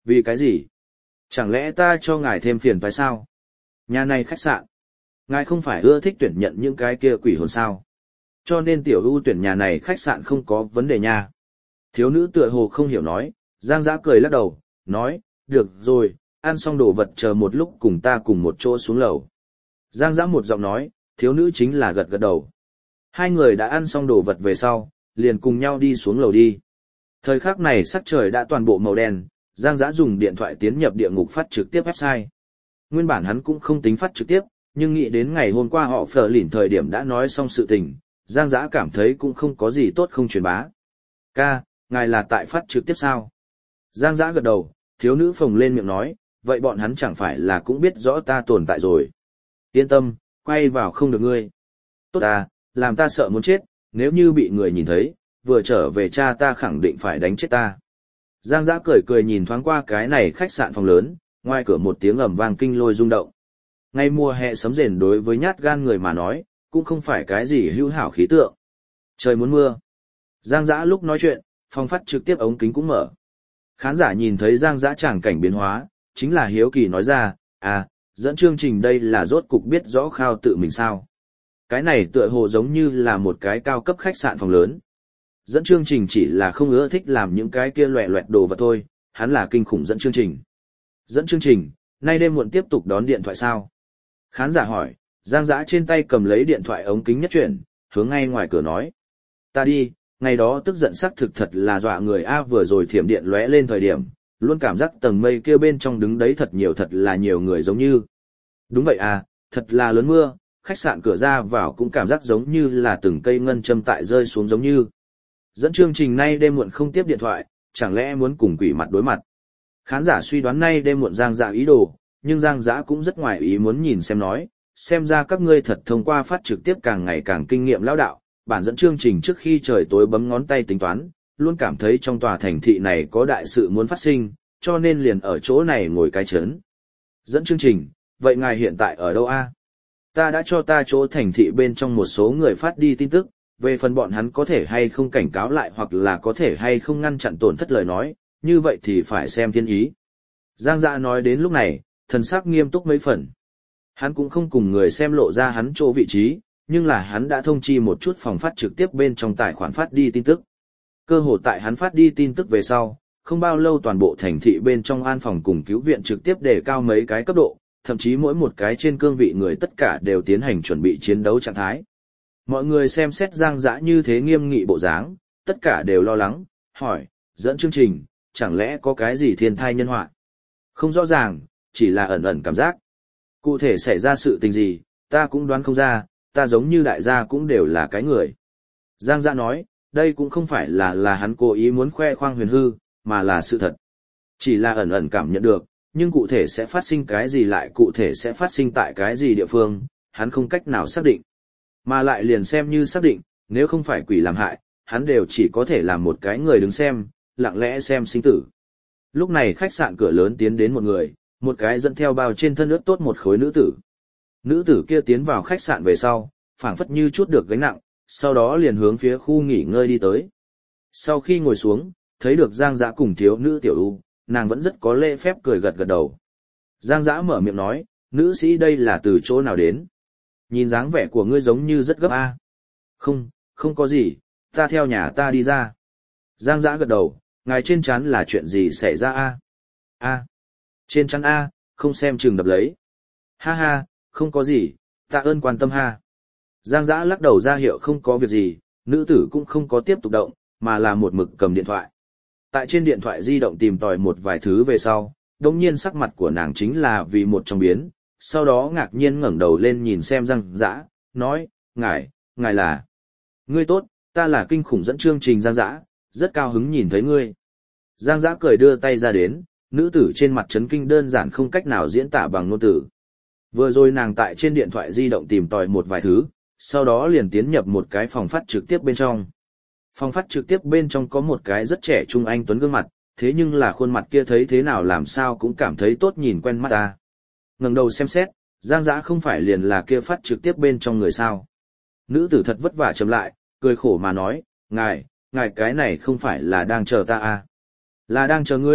Vì cái gì? Chẳng lẽ ta cho ngài thêm phiền phải sao? Nhà này khách sạn. Ngài không phải ưa thích tuyển nhận những cái kia quỷ hồn sao? Cho nên tiểu ưu tuyển nhà này khách sạn không có vấn đề nha. Thiếu nữ tựa hồ không hiểu nói, Giang Dã cười lắc đầu, nói, được rồi, ăn xong đồ vật chờ một lúc cùng ta cùng một chỗ xuống lầu. Giang Dã một giọng nói, thiếu nữ chính là gật gật đầu. Hai người đã ăn xong đồ vật về sau, liền cùng nhau đi xuống lầu đi. Thời khắc này sắc trời đã toàn bộ màu đen, Giang Dã dùng điện thoại tiến nhập địa ngục phát trực tiếp website. Nguyên bản hắn cũng không tính phát trực tiếp, nhưng nghĩ đến ngày hôm qua họ phở lỉn thời điểm đã nói xong sự tình, Giang Dã cảm thấy cũng không có gì tốt không truyền bá. Ca, ngài là tại phát trực tiếp sao? Giang Dã gật đầu, thiếu nữ phồng lên miệng nói, vậy bọn hắn chẳng phải là cũng biết rõ ta tồn tại rồi. Yên tâm, quay vào không được ngươi. Tốt ta, làm ta sợ muốn chết, nếu như bị người nhìn thấy, vừa trở về cha ta khẳng định phải đánh chết ta. Giang Dã cười cười nhìn thoáng qua cái này khách sạn phòng lớn, ngoài cửa một tiếng ầm vang kinh lôi rung động. Ngay mùa hè sấm rền đối với nhát gan người mà nói, cũng không phải cái gì hữu hảo khí tượng. Trời muốn mưa. Giang Dã lúc nói chuyện, phòng phát trực tiếp ống kính cũng mở. Khán giả nhìn thấy Giang Dã tràng cảnh biến hóa, chính là hiếu kỳ nói ra, dẫn chương trình đây là rốt cục biết rõ khao tự mình sao. Cái này tựa hồ giống như là một cái cao cấp khách sạn phòng lớn. Dẫn chương trình chỉ là không ưa thích làm những cái kia loẹ loẹt đồ vật thôi, hắn là kinh khủng dẫn chương trình. Dẫn chương trình, nay đêm muộn tiếp tục đón điện thoại sao? Khán giả hỏi, Giang Dã trên tay cầm lấy điện thoại ống kính nhất chuyển, hướng ngay ngoài cửa nói. Ta đi, ngày đó tức giận xác thực thật là dọa người a vừa rồi thiểm điện lóe lên thời điểm, luôn cảm giác tầng mây kia bên trong đứng đấy thật là nhiều người giống như. Đúng vậy à, thật là lớn mưa, khách sạn cửa ra vào cũng cảm giác giống như là từng cây ngân châm tại rơi xuống giống như. Dẫn chương trình nay đêm muộn không tiếp điện thoại, chẳng lẽ muốn cùng quỷ mặt đối mặt. Khán giả suy đoán nay đêm muộn Giang Dã ý đồ, nhưng Giang Dã cũng rất ngoài ý muốn nhìn xem nói, xem ra các ngươi thật thông qua phát trực tiếp càng ngày càng kinh nghiệm lão đạo, bản dẫn chương trình trước khi trời tối bấm ngón tay tính toán, luôn cảm thấy trong tòa thành thị này có đại sự muốn phát sinh, cho nên liền ở chỗ này ngồi cái chấn. Dẫn chương trình, vậy ngài hiện tại ở đâu a? Ta đã cho ta chỗ thành thị bên trong một số người phát đi tin tức, về phần bọn hắn có thể hay không cảnh cáo lại hoặc là có thể hay không ngăn chặn tổn thất lời nói, như vậy thì phải xem thiên ý. Giang Dã nói đến lúc này, thần sắc nghiêm túc mấy phần. Hắn cũng không cùng người xem lộ ra hắn chỗ vị trí, nhưng là hắn đã thông chi một chút phòng phát trực tiếp bên trong tài khoản phát đi tin tức. Cơ hội tại hắn phát đi tin tức về sau, không bao lâu toàn bộ thành thị bên trong an phòng cùng cứu viện trực tiếp đề cao mấy cái cấp độ, thậm chí mỗi một cái trên cương vị người tất cả đều tiến hành chuẩn bị chiến đấu trạng thái. Mọi người xem xét Giang Dã như thế nghiêm nghị bộ dáng, tất cả đều lo lắng, hỏi, dẫn chương trình, chẳng lẽ có cái gì thiên thai nhân họa? Không rõ ràng, chỉ là ẩn ẩn cảm giác. Cụ thể xảy ra sự tình gì, ta cũng đoán không ra, ta giống như đại gia cũng đều là cái người. Giang Dã nói, đây cũng không phải là hắn cố ý muốn khoe khoang huyền hư, mà là sự thật. Chỉ là ẩn ẩn cảm nhận được, nhưng cụ thể sẽ phát sinh cái gì lại cụ thể sẽ phát sinh tại cái gì địa phương, hắn không cách nào xác định. Mà lại liền xem như xác định, nếu không phải quỷ làm hại, hắn đều chỉ có thể làm một cái người đứng xem, lặng lẽ xem sinh tử. Lúc này khách sạn cửa lớn tiến đến một người, một cái dẫn theo bao trên thân ướt tốt một khối nữ tử. Nữ tử kia tiến vào khách sạn về sau, phảng phất như chút được gánh nặng, sau đó liền hướng phía khu nghỉ ngơi đi tới. Sau khi ngồi xuống, thấy được Giang Dã cùng thiếu nữ tiểu u, nàng vẫn rất có lễ phép cười gật gật đầu. Giang Dã mở miệng nói, nữ sĩ đây là từ chỗ nào đến? Nhìn dáng vẻ của ngươi giống như rất gấp a. Không, không có gì, ta theo nhà ta đi ra. Giang Dã gật đầu, ngài trên trán là chuyện gì xảy ra a? A. Trên trán a, không xem chừng đập lấy. Ha ha, không có gì, tạ ơn quan tâm ha. Giang Dã lắc đầu ra hiệu không có việc gì, nữ tử cũng không có tiếp tục động, mà là một mực cầm điện thoại. Tại trên điện thoại di động tìm tòi một vài thứ về sau, đồng nhiên sắc mặt của nàng chính là vì một trong biến, sau đó ngạc nhiên ngẩng đầu lên nhìn xem Giang Dã, nói, ngài là... Ngươi tốt, ta là kinh khủng dẫn chương trình Giang Dã, rất cao hứng nhìn thấy ngươi. Giang Dã cười đưa tay ra đến, nữ tử trên mặt chấn kinh đơn giản không cách nào diễn tả bằng ngôn từ. Vừa rồi nàng tại trên điện thoại di động tìm tòi một vài thứ, sau đó liền tiến nhập một cái phòng phát trực tiếp bên trong. Phòng phát trực tiếp bên trong có một cái rất trẻ trung anh tuấn gương mặt, thế nhưng là khuôn mặt kia thấy thế nào làm sao cũng cảm thấy tốt nhìn quen mắt ta. Ngẩng đầu xem xét, Giang Dã không phải liền là kia phát trực tiếp bên trong người sao. Nữ tử thật vất vả chậm lại, cười khổ mà nói, ngài cái này không phải là đang chờ ta à. Là đang chờ ngươi,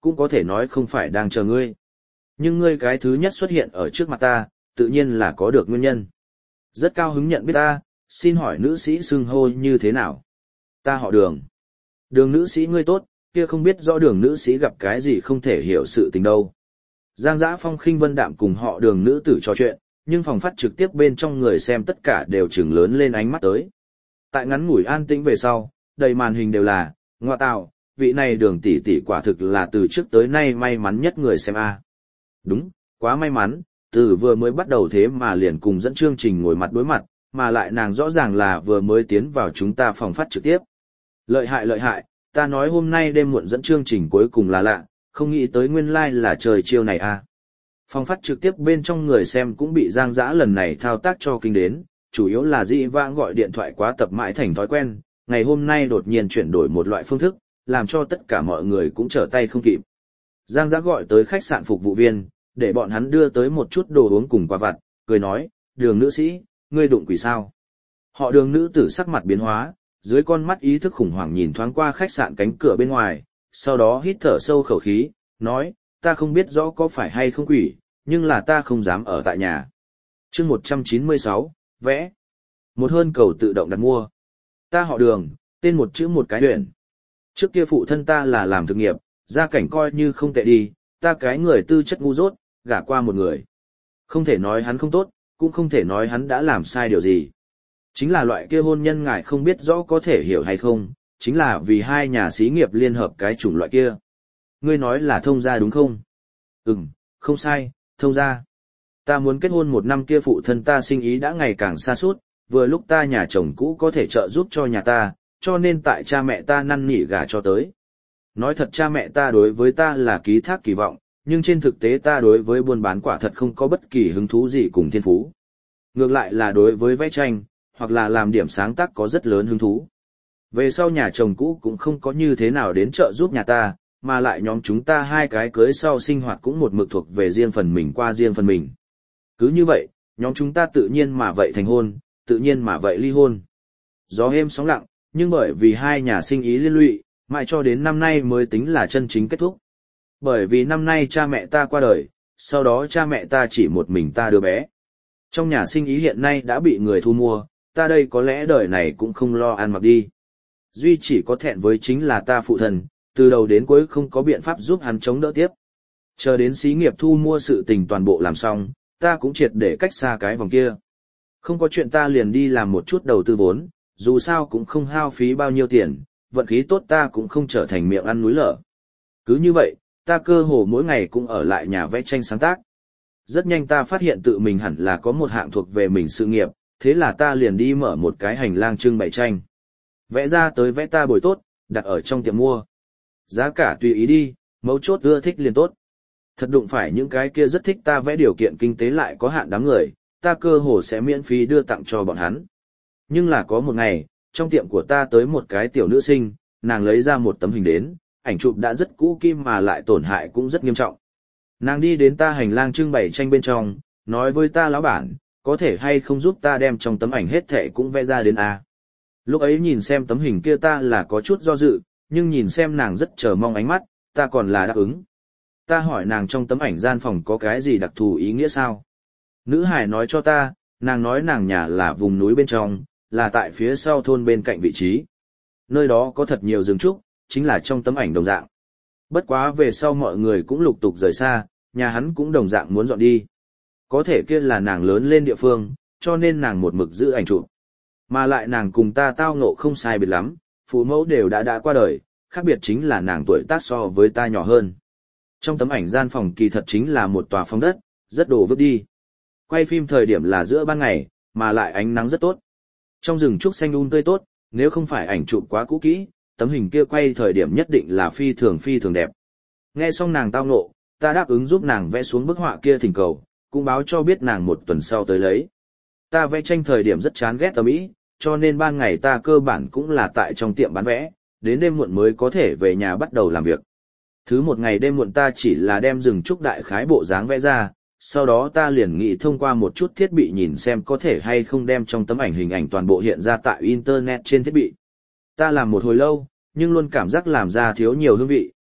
cũng có thể nói không phải đang chờ ngươi. Nhưng ngươi cái thứ nhất xuất hiện ở trước mặt ta, tự nhiên là có được nguyên nhân. Rất cao hứng nhận biết ta, xin hỏi nữ sĩ xưng hô như thế nào? Ta họ Đường. Đường nữ sĩ ngươi tốt, kia không biết rõ Đường nữ sĩ gặp cái gì không thể hiểu sự tình đâu. Giang Dã Phong khinh vân đạm cùng họ Đường nữ tử trò chuyện, nhưng phòng phát trực tiếp bên trong người xem tất cả đều trừng lớn lên ánh mắt tới. Tại ngắn ngủi an tĩnh về sau, đầy màn hình đều là, ngoa tạo, vị này Đường tỷ tỷ quả thực là từ trước tới nay may mắn nhất người xem a. Đúng, quá may mắn, từ vừa mới bắt đầu thế mà liền cùng dẫn chương trình ngồi mặt đối mặt, mà lại nàng rõ ràng là vừa mới tiến vào chúng ta phòng phát trực tiếp. Lợi hại, ta nói hôm nay đêm muộn dẫn chương trình cuối cùng là lạ, không nghĩ tới nguyên lai là trời chiêu này a. Phòng phát trực tiếp bên trong người xem cũng bị Giang Dã lần này thao tác cho kinh đến, chủ yếu là dĩ vãng gọi điện thoại quá tập mãi thành thói quen, ngày hôm nay đột nhiên chuyển đổi một loại phương thức, làm cho tất cả mọi người cũng trở tay không kịp. Giang Dã gọi tới khách sạn phục vụ viên, để bọn hắn đưa tới một chút đồ uống cùng quà vặt, cười nói, Đường nữ sĩ, ngươi đụng quỷ sao? Họ Đường nữ tử sắc mặt biến hóa, dưới con mắt ý thức khủng hoảng nhìn thoáng qua khách sạn cánh cửa bên ngoài, sau đó hít thở sâu khẩu khí, nói, ta không biết rõ có phải hay không quỷ, nhưng là ta không dám ở tại nhà. Chương 196, vẽ. Một hơn cầu tự động đặt mua. Ta họ Đường, tên một chữ một cái huyện. Trước kia phụ thân ta là làm thực nghiệp, gia cảnh coi như không tệ đi, ta cái người tư chất ngu dốt, gả qua một người. Không thể nói hắn không tốt, cũng không thể nói hắn đã làm sai điều gì. Chính là loại kia hôn nhân ngài không biết rõ có thể hiểu hay không, chính là vì hai nhà xí nghiệp liên hợp cái chủng loại kia. Ngươi nói là thông gia đúng không? Không sai, thông gia. Ta muốn kết hôn 1 năm kia phụ thân ta sinh ý đã ngày càng xa suốt, vừa lúc ta nhà chồng cũ có thể trợ giúp cho nhà ta, cho nên tại cha mẹ ta năn nỉ gả cho tới. Nói thật cha mẹ ta đối với ta là ký thác kỳ vọng, nhưng trên thực tế ta đối với buôn bán quả thật không có bất kỳ hứng thú gì cùng thiên phú. Ngược lại là đối với vẽ tranh, hoặc là làm điểm sáng tác có rất lớn hứng thú. Về sau nhà chồng cũ cũng không có như thế nào đến trợ giúp nhà ta, mà lại nhóm chúng ta hai cái cưới sau sinh hoạt cũng một mực thuộc về riêng phần mình qua riêng phần mình. Cứ như vậy, nhóm chúng ta tự nhiên mà vậy thành hôn, tự nhiên mà vậy ly hôn. Gió êm sóng lặng, nhưng bởi vì hai nhà sinh ý liên lụy, mãi cho đến năm nay mới tính là chân chính kết thúc. Bởi vì năm nay cha mẹ ta qua đời, sau đó cha mẹ ta chỉ một mình ta đứa bé. Trong nhà sinh ý hiện nay đã bị người thu mua, ta đây có lẽ đời này cũng không lo ăn mặc đi. Duy chỉ có thẹn với chính là ta phụ thân, từ đầu đến cuối không có biện pháp giúp hắn chống đỡ tiếp. Chờ đến xí nghiệp thu mua sự tình toàn bộ làm xong, ta cũng triệt để cách xa cái vòng kia. Không có chuyện ta liền đi làm một chút đầu tư vốn, dù sao cũng không hao phí bao nhiêu tiền, vận khí tốt ta cũng không trở thành miệng ăn núi lở. Cứ như vậy, ta cơ hồ mỗi ngày cũng ở lại nhà vẽ tranh sáng tác. Rất nhanh ta phát hiện tự mình hẳn là có một hạng thuộc về mình sự nghiệp, thế là ta liền đi mở một cái hành lang trưng bày tranh. Vẽ ra tới vẽ ta bồi tốt, đặt ở trong tiệm mua. Giá cả tùy ý đi, mấu chốt ưa thích liền tốt. Thật đụng phải những cái kia rất thích ta vẽ điều kiện kinh tế lại có hạn đám người, ta cơ hồ sẽ miễn phí đưa tặng cho bọn hắn. Nhưng là có một ngày, trong tiệm của ta tới một cái tiểu nữ sinh, nàng lấy ra một tấm hình đến, ảnh chụp đã rất cũ kỹ mà lại tổn hại cũng rất nghiêm trọng. Nàng đi đến ta hành lang trưng bày tranh bên trong, nói với ta lão bản, có thể hay không giúp ta đem trong tấm ảnh hết thảy cũng vẽ ra đến A. Lúc ấy nhìn xem tấm hình kia ta là có chút do dự, nhưng nhìn xem nàng rất chờ mong ánh mắt, ta còn là đáp ứng. Ta hỏi nàng trong tấm ảnh gian phòng có cái gì đặc thù ý nghĩa sao? Nữ hải nói cho ta, nàng nói nàng nhà là vùng núi bên trong, là tại phía sau thôn bên cạnh vị trí. Nơi đó có thật nhiều rừng trúc, chính là trong tấm ảnh đồng dạng. Bất quá về sau mọi người cũng lục tục rời xa, nhà hắn cũng đồng dạng muốn dọn đi. Có thể kia là nàng lớn lên địa phương, cho nên nàng một mực giữ ảnh chụp. Mà lại nàng cùng ta tao ngộ không sai biệt lắm, phụ mẫu đều đã qua đời, khác biệt chính là nàng tuổi tác so với ta nhỏ hơn. Trong tấm ảnh gian phòng kỳ thật chính là một tòa phòng đất, rất đồ vứt đi. Quay phim thời điểm là giữa ban ngày, mà lại ánh nắng rất tốt. Trong rừng trúc xanh tươi tốt, nếu không phải ảnh chụp quá cũ kỹ, tấm hình kia quay thời điểm nhất định là phi thường đẹp. Nghe xong nàng tao ngộ, ta đáp ứng giúp nàng vẽ xuống bức họa kia thỉnh cầu, cũng báo cho biết nàng 1 tuần sau tới lấy. Ta vẽ tranh thời điểm rất chán ghét tấm ý, cho nên ban ngày ta cơ bản cũng là tại trong tiệm bán vẽ, đến đêm muộn mới có thể về nhà bắt đầu làm việc. Thứ một ngày đêm muộn ta chỉ là đem rừng trúc đại khái bộ dáng vẽ ra, sau đó ta liền nghĩ thông qua một chút thiết bị nhìn xem có thể hay không đem trong tấm ảnh hình ảnh toàn bộ hiện ra tại Internet trên thiết bị. Ta làm một hồi lâu, nhưng luôn cảm giác làm ra thiếu nhiều hương vị,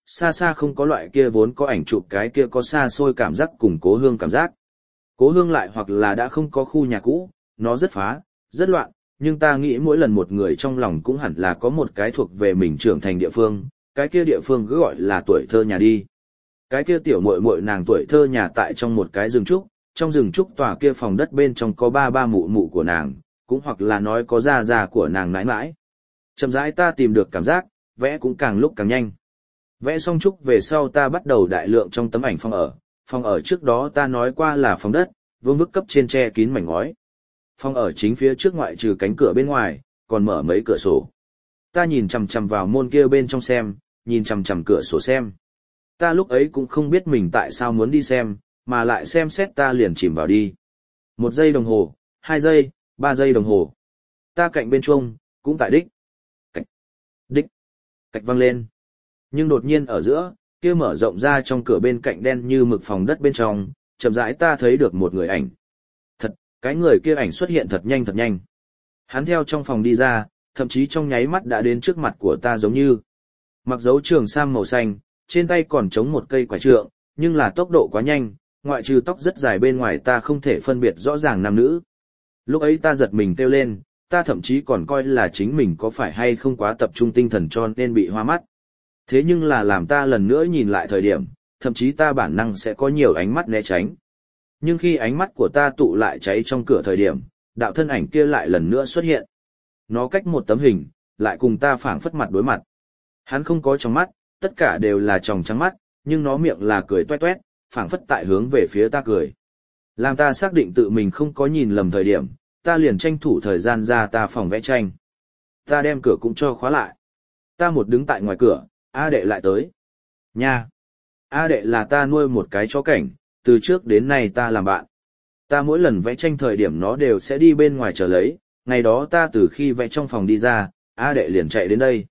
xa xa không có loại kia vốn có ảnh chụp cái kia có xa xôi cảm giác cùng cố hương cảm giác. Cố hương lại hoặc là đã không có khu nhà cũ, nó rất phá, rất loạn, nhưng ta nghĩ mỗi lần một người trong lòng cũng hẳn là có một cái thuộc về mình trưởng thành địa phương, cái kia địa phương cứ gọi là tuổi thơ nhà đi. Cái kia tiểu muội muội nàng tuổi thơ nhà tại trong một cái rừng trúc, trong rừng trúc tòa kia phòng đất bên trong có ba ba mụ mụ của nàng, cũng hoặc là nói có gia gia của nàng mãi mãi. Chậm rãi ta tìm được cảm giác, vẽ cũng càng lúc càng nhanh. Vẽ xong trúc về sau ta bắt đầu đại lượng trong tấm ảnh phòng ở trước đó ta nói qua là phòng đất, vương vức cấp trên che kín mảnh ngói. Phòng ở chính phía trước ngoại trừ cánh cửa bên ngoài, còn mở mấy cửa sổ. Ta nhìn chằm chằm vào môn kia bên trong xem, nhìn chằm chằm cửa sổ xem. Ta lúc ấy cũng không biết mình tại sao muốn đi xem, mà lại xem xét ta liền chìm vào đi. 1 giây đồng hồ, 2 giây, 3 giây đồng hồ. Ta cạnh bên chuông, cũng tại đích. Cạch, đích, cạch vang lên. Nhưng đột nhiên ở giữa, kia mở rộng ra trong cửa bên cạnh đen như mực phòng đất bên trong, chậm rãi ta thấy được một người ảnh. Thật, cái người kia ảnh xuất hiện thật nhanh thật nhanh. Hắn theo trong phòng đi ra, thậm chí trong nháy mắt đã đến trước mặt của ta giống như. Mặc dấu trường sam màu xanh, trên tay còn chống một cây quả trượng, nhưng là tốc độ quá nhanh, ngoại trừ tóc rất dài bên ngoài ta không thể phân biệt rõ ràng nam nữ. Lúc ấy ta giật mình kêu lên, ta thậm chí còn coi là chính mình có phải hay không quá tập trung tinh thần cho nên bị hoa mắt. Thế nhưng là làm ta lần nữa nhìn lại thời điểm, thậm chí ta bản năng sẽ có nhiều ánh mắt né tránh. Nhưng khi ánh mắt của ta tụ lại cháy trong cửa thời điểm, đạo thân ảnh kia lại lần nữa xuất hiện. Nó cách một tấm hình, lại cùng ta phảng phất mặt đối mặt. Hắn không có trong mắt, tất cả đều là tròng trắng mắt, nhưng nó miệng là cười toét toét, phảng phất tại hướng về phía ta cười. Làm ta xác định tự mình không có nhìn lầm thời điểm, ta liền tranh thủ thời gian ra ta phòng vẽ tranh. Ta đem cửa cũng cho khóa lại. Ta một đứng tại ngoài cửa, A Đệ lại tới. Nha! A Đệ là ta nuôi một cái chó cảnh, từ trước đến nay ta làm bạn. Ta mỗi lần vẽ tranh thời điểm nó đều sẽ đi bên ngoài chờ lấy, ngày đó ta từ khi vẽ trong phòng đi ra, A Đệ liền chạy đến đây.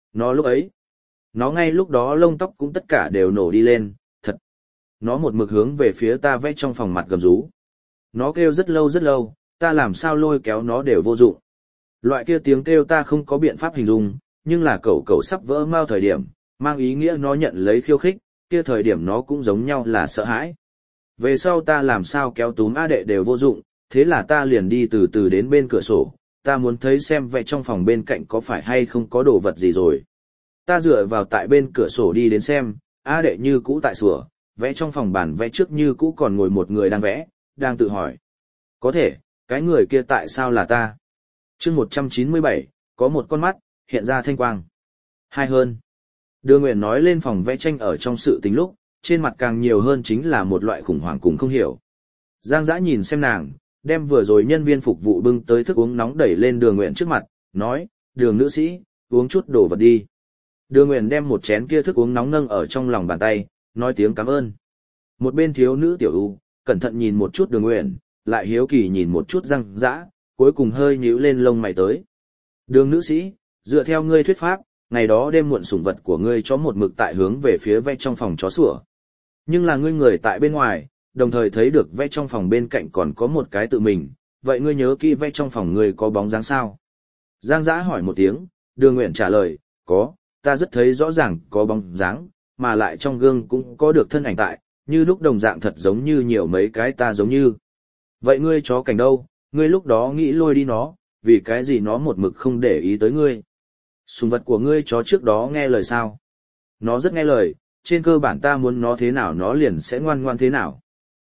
Nó ngay lúc đó lông tóc cũng tất cả đều nổ đi lên, thật. Nó một mực hướng về phía ta vẽ trong phòng mặt gầm rú. Nó kêu rất lâu, ta làm sao lôi kéo nó đều vô dụng. Loại kia tiếng kêu ta không có biện pháp hình dung, nhưng là cẩu sắp vỡ mao thời điểm, mang ý nghĩa nó nhận lấy khiêu khích, kia thời điểm nó cũng giống nhau là sợ hãi. Về sau ta làm sao kéo túm A Đệ đều vô dụng, thế là ta liền đi từ từ đến bên cửa sổ, ta muốn thấy xem vẽ trong phòng bên cạnh có phải hay không có đồ vật gì rồi. Ta dựa vào tại bên cửa sổ đi đến xem, A Đệ như cũ tại sủa, vẽ trong phòng bản vẽ trước như cũ còn ngồi một người đang vẽ, đang tự hỏi. Có thể, cái người kia tại sao là ta? Chương 197, có một con mắt, hiện ra thanh quang. Hai hơn. Đưa Nguyện nói lên phòng vẽ tranh ở trong sự tình lúc, trên mặt càng nhiều hơn chính là một loại khủng hoảng cùng không hiểu. Giang Dã nhìn xem nàng, đem vừa rồi nhân viên phục vụ bưng tới thức uống nóng đẩy lên Đường Nguyện trước mặt, nói, Đường nữ sĩ, uống chút đồ vật đi. Đường Nguyện đem một chén kia thức uống nóng nâng ở trong lòng bàn tay, nói tiếng cảm ơn. Một bên thiếu nữ Tiểu U, cẩn thận nhìn một chút Đường Nguyện, lại hiếu kỳ nhìn một chút Giang Dã, cuối cùng hơi nhíu lên lông mày tới. Đường nữ sĩ, dựa theo ngươi thuyết pháp, ngày đó đêm muộn sủng vật của ngươi chó một mực tại hướng về phía vẽ trong phòng chó sủa. Nhưng là ngươi người tại bên ngoài, đồng thời thấy được vẽ trong phòng bên cạnh còn có một cái tự mình, vậy ngươi nhớ kỹ vẽ trong phòng ngươi có bóng dáng sao? Giang Dã hỏi một tiếng, Đường Nguyện trả lời, có, ta rất thấy rõ ràng có bóng dáng, mà lại trong gương cũng có được thân ảnh tại, như lúc đồng dạng thật giống như nhiều mấy cái ta giống như. Vậy ngươi chó cảnh đâu, ngươi lúc đó nghĩ lôi đi nó, vì cái gì nó một mực không để ý tới ngươi? Sủng vật của ngươi chó trước đó nghe lời sao? Nó rất nghe lời, trên cơ bản ta muốn nó thế nào nó liền sẽ ngoan ngoan thế nào.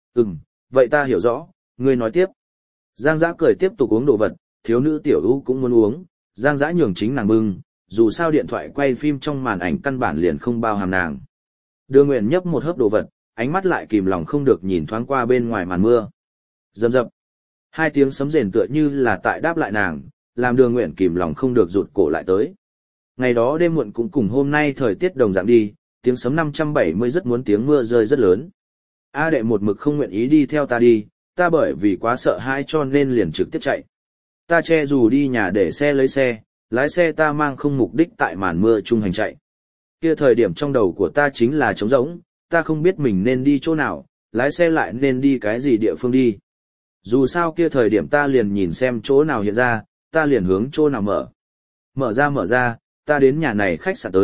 Vậy ta hiểu rõ, ngươi nói tiếp. Giang Dã cười tiếp tục uống đồ vật, thiếu nữ Tiểu U cũng muốn uống, Giang Dã nhường chính nàng bưng, dù sao điện thoại quay phim trong màn ảnh căn bản liền không bao hàm nàng. Đường Nguyện nhấp một hớp đồ vật, ánh mắt lại kìm lòng không được nhìn thoáng qua bên ngoài màn mưa. Rầm rập. Hai tiếng sấm rền tựa như là tại đáp lại nàng, làm Đường Nguyện kìm lòng không được rụt cổ lại tới. Ngày đó đêm muộn cũng cùng hôm nay thời tiết đồng dạng đi, tiếng sấm 570 rất muốn tiếng mưa rơi rất lớn. A Đệ một mực không nguyện ý đi theo ta đi, ta bởi vì quá sợ hãi cho nên liền trực tiếp chạy. Ta che dù đi nhà để xe lấy xe, lái xe ta mang không mục đích tại màn mưa trung hành chạy. Kia thời điểm trong đầu của ta chính là trống rỗng, ta không biết mình nên đi chỗ nào, lái xe lại nên đi cái gì địa phương đi. Dù sao kia thời điểm ta liền nhìn xem chỗ nào hiện ra, ta liền hướng chỗ nào mở. Mở ra, ta đến nhà này khách sạn tới,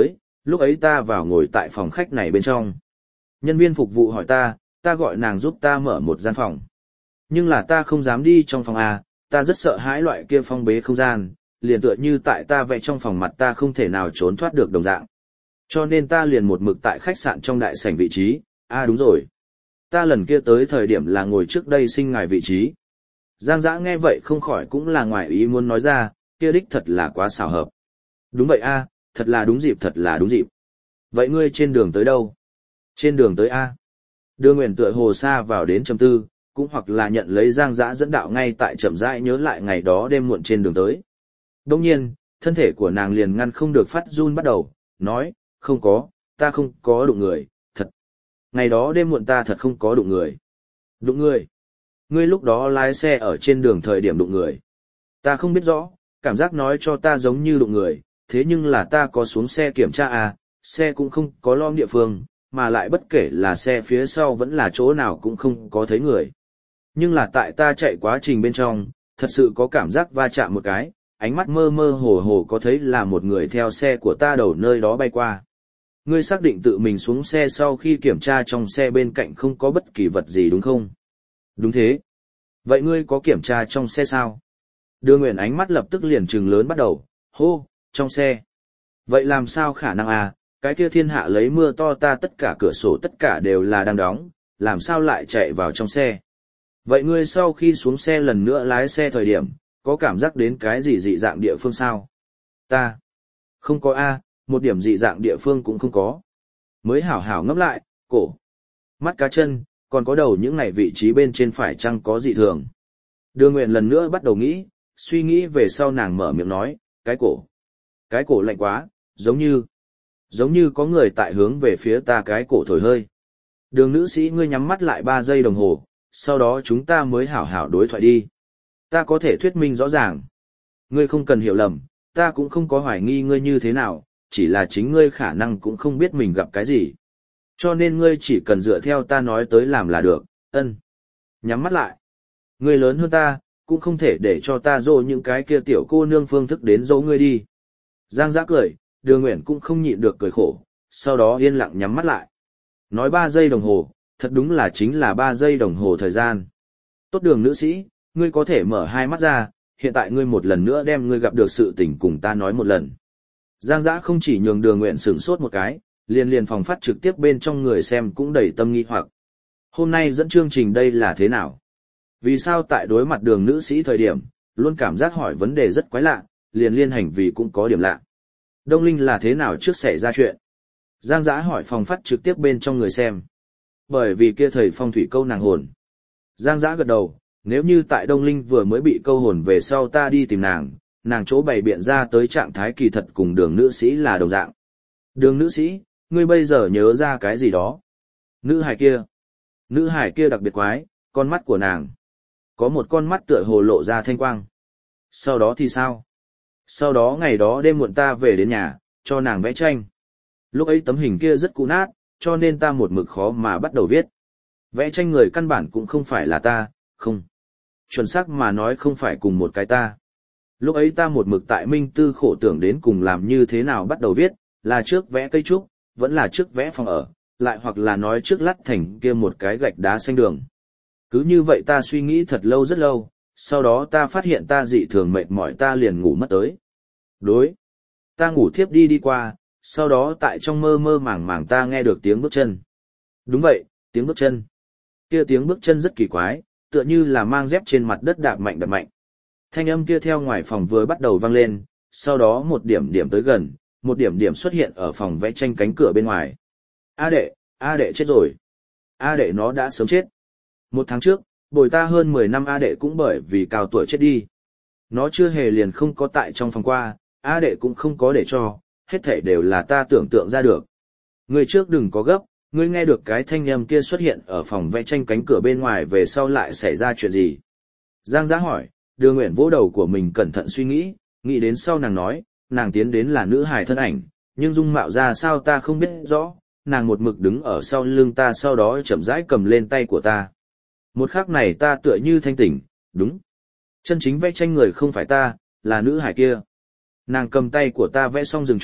Lúc ấy ta vào ngồi tại phòng khách này bên trong. Nhân viên phục vụ hỏi ta gọi nàng giúp ta mở một gian phòng. Nhưng là ta không dám đi trong phòng A, ta rất sợ hãi loại kia phong bế không gian, liền tựa như tại ta vẽ trong phòng mặt ta không thể nào trốn thoát được đồng dạng. Cho nên ta liền một mực tại khách sạn trong đại sảnh vị trí, đúng rồi. Ta lần kia tới thời điểm là ngồi trước đây sinh ngài vị trí. Giang Dã nghe vậy không khỏi cũng là ngoài ý muốn nói ra, kia đích thật là quá xảo hợp. Đúng vậy thật là đúng dịp, thật là đúng dịp. Vậy ngươi trên đường tới đâu? Trên đường tới Đường Nguyện tựa hồ xa vào đến trầm tư, cũng hoặc là nhận lấy Giang Dã dẫn đạo ngay tại chậm rãi nhớ lại ngày đó đêm muộn trên đường tới. Đồng nhiên, thân thể của nàng liền ngăn không được phát run bắt đầu, nói, không có, ta không có đụng người, thật. Ngày đó đêm muộn ta thật không có đụng người. Đụng người? Ngươi lúc đó lái xe ở trên đường thời điểm đụng người. Ta không biết rõ, cảm giác nói cho ta giống như đụng người, thế nhưng là ta có xuống xe kiểm tra xe cũng không có lom địa phương, mà lại bất kể là xe phía sau vẫn là chỗ nào cũng không có thấy người. Nhưng là tại ta chạy quá trình bên trong, thật sự có cảm giác va chạm một cái, ánh mắt mơ mơ hồ hồ có thấy là một người theo xe của ta đầu nơi đó bay qua. Ngươi xác định tự mình xuống xe sau khi kiểm tra trong xe bên cạnh không có bất kỳ vật gì đúng không? Đúng thế. Vậy ngươi có kiểm tra trong xe sao? Đưa Nguyện ánh mắt lập tức liền trừng lớn bắt đầu, hô, trong xe. Vậy làm sao khả năng cái kia thiên hạ lấy mưa to ta tất cả cửa sổ tất cả đều là đang đóng, làm sao lại chạy vào trong xe? Vậy ngươi sau khi xuống xe lần nữa lái xe thời điểm, có cảm giác đến cái gì dị dạng địa phương sao? Ta không có một điểm dị dạng địa phương cũng không có. Mới hảo hảo ngẫm lại, cổ, mắt cá chân, còn có đầu những ngày vị trí bên trên phải chăng có dị thường. Đưa Nguyện lần nữa bắt đầu nghĩ, suy nghĩ về sau nàng mở miệng nói, cái cổ lạnh quá, giống như có người tại hướng về phía ta cái cổ thổi hơi. Đường nữ sĩ ngươi nhắm mắt lại 3 giây đồng hồ, sau đó chúng ta mới hảo hảo đối thoại đi. Ta có thể thuyết minh rõ ràng. Ngươi không cần hiểu lầm, ta cũng không có hoài nghi ngươi như thế nào, chỉ là chính ngươi khả năng cũng không biết mình gặp cái gì. Cho nên ngươi chỉ cần dựa theo ta nói tới làm là được, Nhắm mắt lại. Ngươi lớn hơn ta, cũng không thể để cho ta dỗ những cái kia tiểu cô nương phương thức đến dỗ ngươi đi. Giang Dã cười, Đường Nguyện cũng không nhịn được cười khổ, sau đó yên lặng nhắm mắt lại. Nói 3 giây đồng hồ, thật đúng là chính là 3 giây đồng hồ thời gian. Tốt Đường nữ sĩ, ngươi có thể mở hai mắt ra, hiện tại ngươi một lần nữa đem ngươi gặp được sự tình cùng ta nói một lần. Giang Dã không chỉ nhường Đường Nguyện sửng sốt một cái, liền phòng phát trực tiếp bên trong người xem cũng đầy tâm nghi hoặc. Hôm nay dẫn chương trình đây là thế nào? Vì sao tại đối mặt Đường nữ sĩ thời điểm, luôn cảm giác hỏi vấn đề rất quái lạ, liên hành vi cũng có điểm lạ. Đông Linh là thế nào trước xảy ra chuyện? Giang Dã hỏi phòng phát trực tiếp bên trong người xem. Bởi vì kia thầy phong thủy câu nàng hồn. Giang Dã gật đầu, nếu như tại Đông Linh vừa mới bị câu hồn về sau ta đi tìm nàng chỗ bày biện ra tới trạng thái kỳ thật cùng Đường nữ sĩ là đồng dạng. Đường nữ sĩ, ngươi bây giờ nhớ ra cái gì đó? Nữ hải kia đặc biệt quái, con mắt của nàng. Có một con mắt tựa hồ lộ ra thanh quang. Sau đó thì sao? Sau đó ngày đó đêm muộn ta về đến nhà, cho nàng vẽ tranh. Lúc ấy tấm hình kia rất cũ nát, cho nên ta một mực khó mà bắt đầu viết. Vẽ tranh người căn bản cũng không phải là ta, không. Chuẩn xác mà nói không phải cùng một cái ta. Lúc ấy ta một mực tại minh tư khổ tưởng đến cùng làm như thế nào bắt đầu viết, là trước vẽ cây trúc, vẫn là trước vẽ phòng ở, lại hoặc là nói trước lát thành kia một cái gạch đá xanh đường. Cứ như vậy ta suy nghĩ thật lâu rất lâu, sau đó ta phát hiện ta dị thường mệt mỏi ta liền ngủ mất tới. Ta ngủ thiếp đi qua, sau đó tại trong mơ mơ màng màng ta nghe được tiếng bước chân. Đúng vậy, tiếng bước chân. Kia tiếng bước chân rất kỳ quái, tựa như là mang dép trên mặt đất đạp mạnh. Thanh âm kia theo ngoài phòng vừa bắt đầu vang lên, sau đó một điểm điểm tới gần, một điểm điểm xuất hiện ở phòng vẽ tranh cánh cửa bên ngoài. A đệ chết rồi. A đệ nó đã sớm chết. 1 tháng trước, bồi ta hơn 10 năm A đệ cũng bởi vì cao tuổi chết đi. Nó chưa hề liền không có tại trong phòng qua, A đệ cũng không có để cho, hết thảy đều là ta tưởng tượng ra được. Ngươi trước đừng có gấp, ngươi nghe được cái thanh âm kia xuất hiện ở phòng vẽ tranh cánh cửa bên ngoài về sau lại xảy ra chuyện gì? Giang Dã hỏi, Đường Nguyện vỗ đầu của mình cẩn thận suy nghĩ đến sau nàng nói, nàng tiến đến là nữ hài thân ảnh, nhưng dung mạo ra sao ta không biết rõ, nàng một mực đứng ở sau lưng ta sau đó chậm rãi cầm lên tay của ta. Một khắc này ta tựa như thanh tỉnh, đúng. Chân chính vẽ tranh người không phải ta, là nữ hài kia. Nàng cầm tay của ta vẽ xong dừng trúc,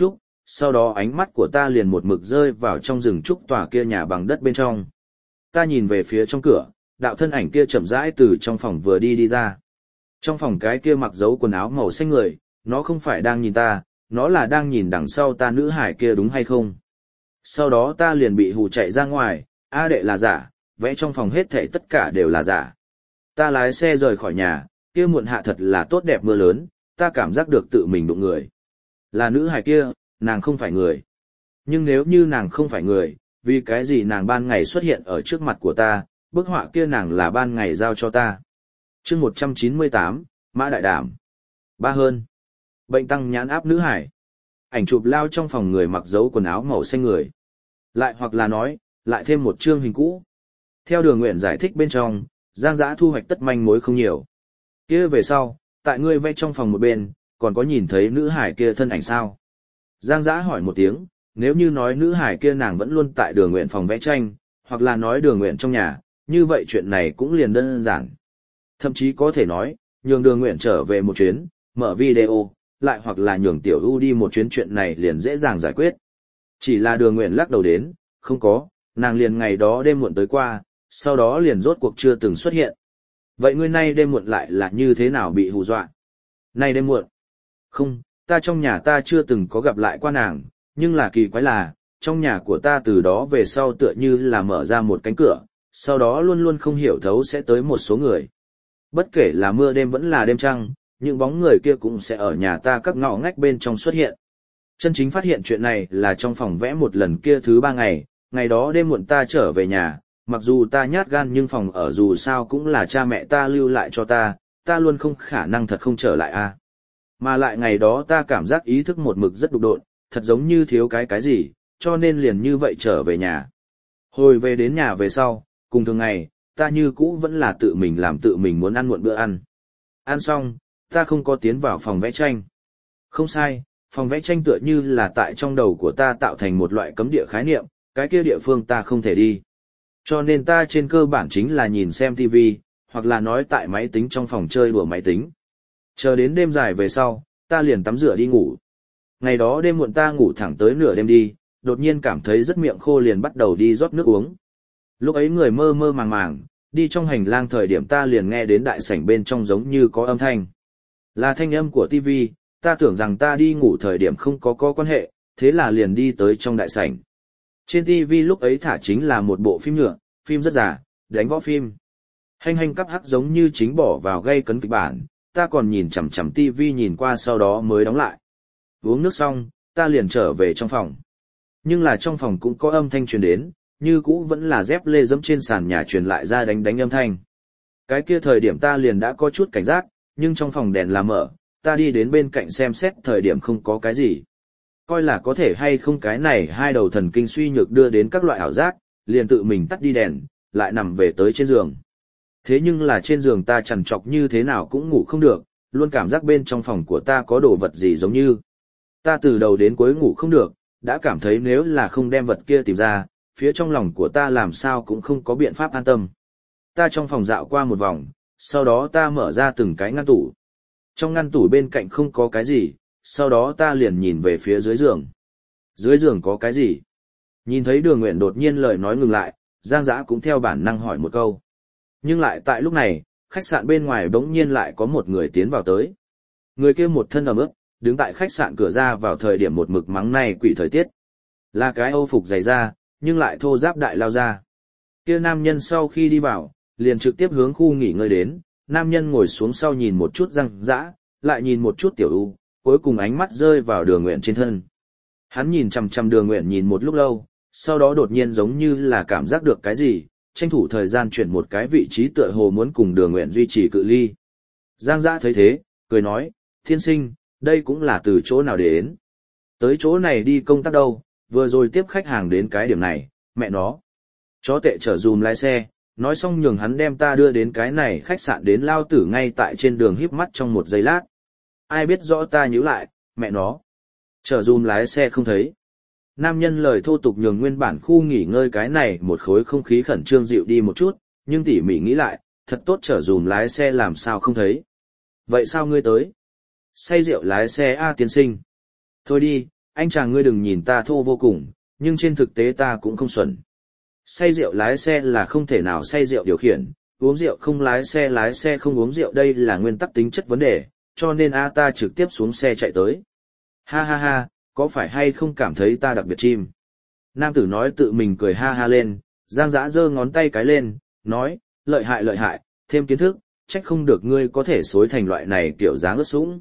Sau đó ánh mắt của ta liền một mực rơi vào trong rừng trúc tòa kia nhà bằng đất bên trong. Ta nhìn về phía trong cửa, đạo thân ảnh kia chậm rãi từ trong phòng vừa đi ra. Trong phòng cái kia mặc dấu quần áo màu xanh người, nó không phải đang nhìn ta, nó là đang nhìn đằng sau ta nữ hải kia đúng hay không. Sau đó ta liền bị hù chạy ra ngoài, A đệ là giả, vẽ trong phòng hết thảy tất cả đều là giả. Ta lái xe rời khỏi nhà, kia muộn hạ thật là tốt đẹp mưa lớn, ta cảm giác được tự mình đụng người. Là nữ hải kia, nàng không phải người. Nhưng nếu như nàng không phải người, vì cái gì nàng ban ngày xuất hiện ở trước mặt của ta, bức họa kia nàng là ban ngày giao cho ta. Chương 198, Mã Đại Đảm. Ba hơn. Bệnh tăng nhãn áp nữ hải. Ảnh chụp lao trong phòng người mặc dấu quần áo màu xanh người. Lại hoặc là nói, lại thêm một chương hình cũ. Theo Đường Nguyện giải thích bên trong, Giang Dã thu hoạch tất manh mối không nhiều. Kia về sau, tại ngươi vẽ trong phòng một bên, còn có nhìn thấy nữ hải kia thân ảnh sao? Giang Dã hỏi một tiếng, nếu như nói nữ hải kia nàng vẫn luôn tại Đường Nguyện phòng vẽ tranh, hoặc là nói Đường Nguyện trong nhà, như vậy chuyện này cũng liền đơn giản. Thậm chí có thể nói, nhường Đường Nguyện trở về một chuyến, mở video, lại hoặc là nhường Tiểu U đi một chuyến, chuyện này liền dễ dàng giải quyết. Chỉ là Đường Nguyện lắc đầu đến, không có, nàng liền ngày đó đêm muộn tới qua, sau đó liền rốt cuộc chưa từng xuất hiện. Vậy ngươi nay đêm muộn lại là như thế nào bị hù dọa? Nay đêm muộn? Không, ta trong nhà ta chưa từng có gặp lại qua nàng, nhưng là kỳ quái là, trong nhà của ta từ đó về sau tựa như là mở ra một cánh cửa, sau đó luôn luôn không hiểu thấu sẽ tới một số người. Bất kể là mưa đêm vẫn là đêm trăng, những bóng người kia cũng sẽ ở nhà ta các ngõ ngách bên trong xuất hiện. Chân chính phát hiện chuyện này là trong phòng vẽ một lần kia thứ 3 ngày, ngày đó đêm muộn ta trở về nhà, mặc dù ta nhát gan nhưng phòng ở dù sao cũng là cha mẹ ta lưu lại cho ta luôn không khả năng thật không trở lại a. Mà lại ngày đó ta cảm giác ý thức một mực rất đục độn, thật giống như thiếu cái gì, cho nên liền như vậy trở về nhà. Hồi về đến nhà về sau, cùng thường ngày, ta như cũ vẫn là tự mình làm tự mình muốn ăn muộn bữa ăn. Ăn xong, ta không có tiến vào phòng vẽ tranh. Không sai, phòng vẽ tranh tựa như là tại trong đầu của ta tạo thành một loại cấm địa khái niệm, cái kia địa phương ta không thể đi. Cho nên ta trên cơ bản chính là nhìn xem TV, hoặc là nói tại máy tính trong phòng chơi đùa máy tính. Chờ đến đêm dài về sau, ta liền tắm rửa đi ngủ. Ngày đó đêm muộn ta ngủ thẳng tới nửa đêm đi, đột nhiên cảm thấy rất miệng khô liền bắt đầu đi rót nước uống. Lúc ấy người mơ mơ màng màng, đi trong hành lang thời điểm ta liền nghe đến đại sảnh bên trong giống như có âm thanh. Là thanh âm của TV, ta tưởng rằng ta đi ngủ thời điểm không có quan hệ, thế là liền đi tới trong đại sảnh. Trên TV lúc ấy thả chính là một bộ phim nhựa, phim rất giả, đánh võ phim. Hành hành cắp hắc giống như chính bỏ vào gây cấn kịch bản, ta còn nhìn chằm chằm TV nhìn qua sau đó mới đóng lại. Uống nước xong, ta liền trở về trong phòng. Nhưng là trong phòng cũng có âm thanh truyền đến, như cũ vẫn là dép lê dẫm trên sàn nhà truyền lại ra đánh âm thanh. Cái kia thời điểm ta liền đã có chút cảnh giác, nhưng trong phòng đèn là mở, ta đi đến bên cạnh xem xét thời điểm không có cái gì. Coi là có thể hay không cái này hai đầu thần kinh suy nhược đưa đến các loại ảo giác, liền tự mình tắt đi đèn, lại nằm về tới trên giường. Thế nhưng là trên giường ta trằn trọc như thế nào cũng ngủ không được, luôn cảm giác bên trong phòng của ta có đồ vật gì giống như. Ta từ đầu đến cuối ngủ không được, đã cảm thấy nếu là không đem vật kia tìm ra, phía trong lòng của ta làm sao cũng không có biện pháp an tâm. Ta trong phòng dạo qua một vòng, sau đó ta mở ra từng cái ngăn tủ. Trong ngăn tủ bên cạnh không có cái gì, sau đó ta liền nhìn về phía dưới giường. Dưới giường có cái gì? Nhìn thấy Đường Nguyện đột nhiên lời nói ngừng lại, Giang Dã cũng theo bản năng hỏi một câu. Nhưng lại tại lúc này, khách sạn bên ngoài bỗng nhiên lại có một người tiến vào tới. Người kia một thân ẩm ướt, đứng tại khách sạn cửa ra vào thời điểm một mực mắng này quỷ thời tiết. Là cái Âu phục dày da, nhưng lại thô giáp đại lao ra. Kia nam nhân sau khi đi vào, liền trực tiếp hướng khu nghỉ ngơi đến, nam nhân ngồi xuống sau nhìn một chút Giang Dã, lại nhìn một chút Tiểu U, cuối cùng ánh mắt rơi vào Đường Nguyện trên thân. Hắn nhìn chằm chằm Đường Nguyện nhìn một lúc lâu, sau đó đột nhiên giống như là cảm giác được cái gì, tranh thủ thời gian chuyển một cái vị trí tựa hồ muốn cùng Đường Nguyện duy trì cự ly. Giang Dã thấy thế, cười nói, thiên sinh, đây cũng là từ chỗ nào đến. Tới chỗ này đi công tác đâu, vừa rồi tiếp khách hàng đến cái điểm này, mẹ nó. Chó tệ chở dùm lái xe, nói xong nhường hắn đem ta đưa đến cái này khách sạn đến lao tử ngay tại trên đường híp mắt trong một giây lát. Ai biết rõ ta nhíu lại, mẹ nó. Chở dùm lái xe không thấy. Nam nhân lời thô tục nhường nguyên bản khu nghỉ ngơi cái này một khối không khí khẩn trương dịu đi một chút, nhưng tỉ mỉ nghĩ lại, thật tốt chở dùm lái xe làm sao không thấy. Vậy sao ngươi tới? Say rượu lái xe a tiên sinh. Thôi đi, anh chàng ngươi đừng nhìn ta thô vô cùng, nhưng trên thực tế ta cũng không xuẩn. Say rượu lái xe là không thể nào say rượu điều khiển, uống rượu không lái xe không uống rượu, đây là nguyên tắc tính chất vấn đề, cho nên ta trực tiếp xuống xe chạy tới. Ha ha ha, có phải hay không cảm thấy ta đặc biệt chim? Nam tử nói tự mình cười ha ha lên, Giang Dã giơ ngón tay cái lên, nói, lợi hại, thêm kiến thức, trách không được ngươi có thể xối thành loại này kiểu dáng ướt sũng.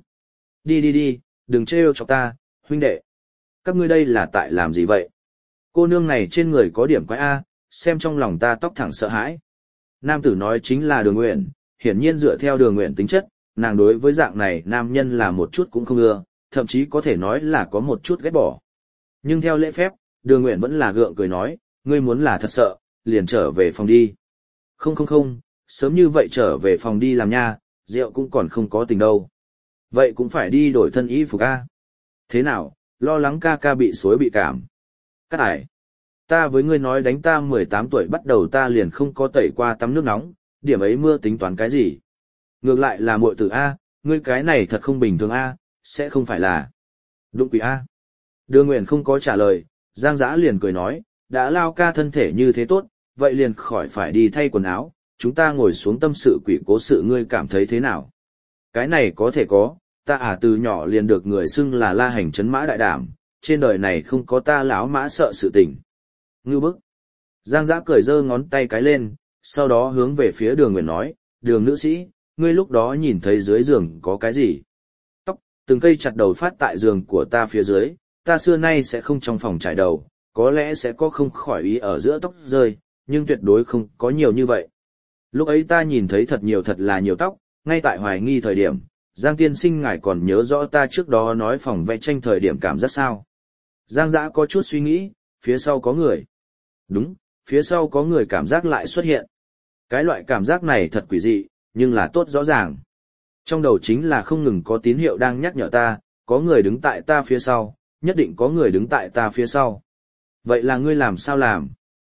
Đi, đừng trêu chọc ta, huynh đệ. Các ngươi đây là tại làm gì vậy? Cô nương này trên người có điểm quái A, xem trong lòng ta tóc thẳng sợ hãi. Nam tử nói chính là Đường Uyển, hiển nhiên dựa theo Đường Uyển tính chất, nàng đối với dạng này nam nhân là một chút cũng không ưa, thậm chí có thể nói là có một chút ghét bỏ. Nhưng theo lễ phép, Đường Uyển vẫn là gượng cười nói, ngươi muốn là thật sợ, liền trở về phòng đi. Không, sớm như vậy trở về phòng đi làm nha, rượu cũng còn không có tình đâu. Vậy cũng phải đi đổi thân y phục a. Thế nào, lo lắng ca ca bị xối bị cảm. Cát ải. Ta với ngươi nói đánh ta 18 tuổi bắt đầu ta liền không có tẩy qua tắm nước nóng, điểm ấy mưa tính toán cái gì. Ngược lại là muội tử A, ngươi cái này thật không bình thường A, sẽ không phải là đụng quỷ A. Đường Uyển không có trả lời, Giang Dã liền cười nói, đã Lao ca thân thể như thế tốt, vậy liền khỏi phải đi thay quần áo, chúng ta ngồi xuống tâm sự quỷ cố sự ngươi cảm thấy thế nào? Cái này có thể có, ta từ nhỏ liền được người xưng là La Hành Trấn Mã Đại Đảm, trên đời này không có ta lão mã sợ sự tình. Ngư bức. Giang Dã cười giơ ngón tay cái lên, sau đó hướng về phía Đường Uyển nói, Đường nữ sĩ, ngươi lúc đó nhìn thấy dưới giường có cái gì? Tóc, từng cây chặt đầu phát tại giường của ta phía dưới, ta xưa nay sẽ không trong phòng trải đầu, có lẽ sẽ có không khỏi ý ở giữa tóc rơi, nhưng tuyệt đối không có nhiều như vậy. Lúc ấy ta nhìn thấy thật là nhiều tóc, ngay tại hoài nghi thời điểm, Giang tiên sinh ngài còn nhớ rõ ta trước đó nói phòng vẽ tranh thời điểm cảm giác sao? Giang Dã có chút suy nghĩ, phía sau có người. Đúng, phía sau có người cảm giác lại xuất hiện. Cái loại cảm giác này thật quỷ dị, nhưng là tốt rõ ràng. Trong đầu chính là không ngừng có tín hiệu đang nhắc nhở ta, có người đứng tại ta phía sau, nhất định có người đứng tại ta phía sau. Vậy là ngươi làm sao làm?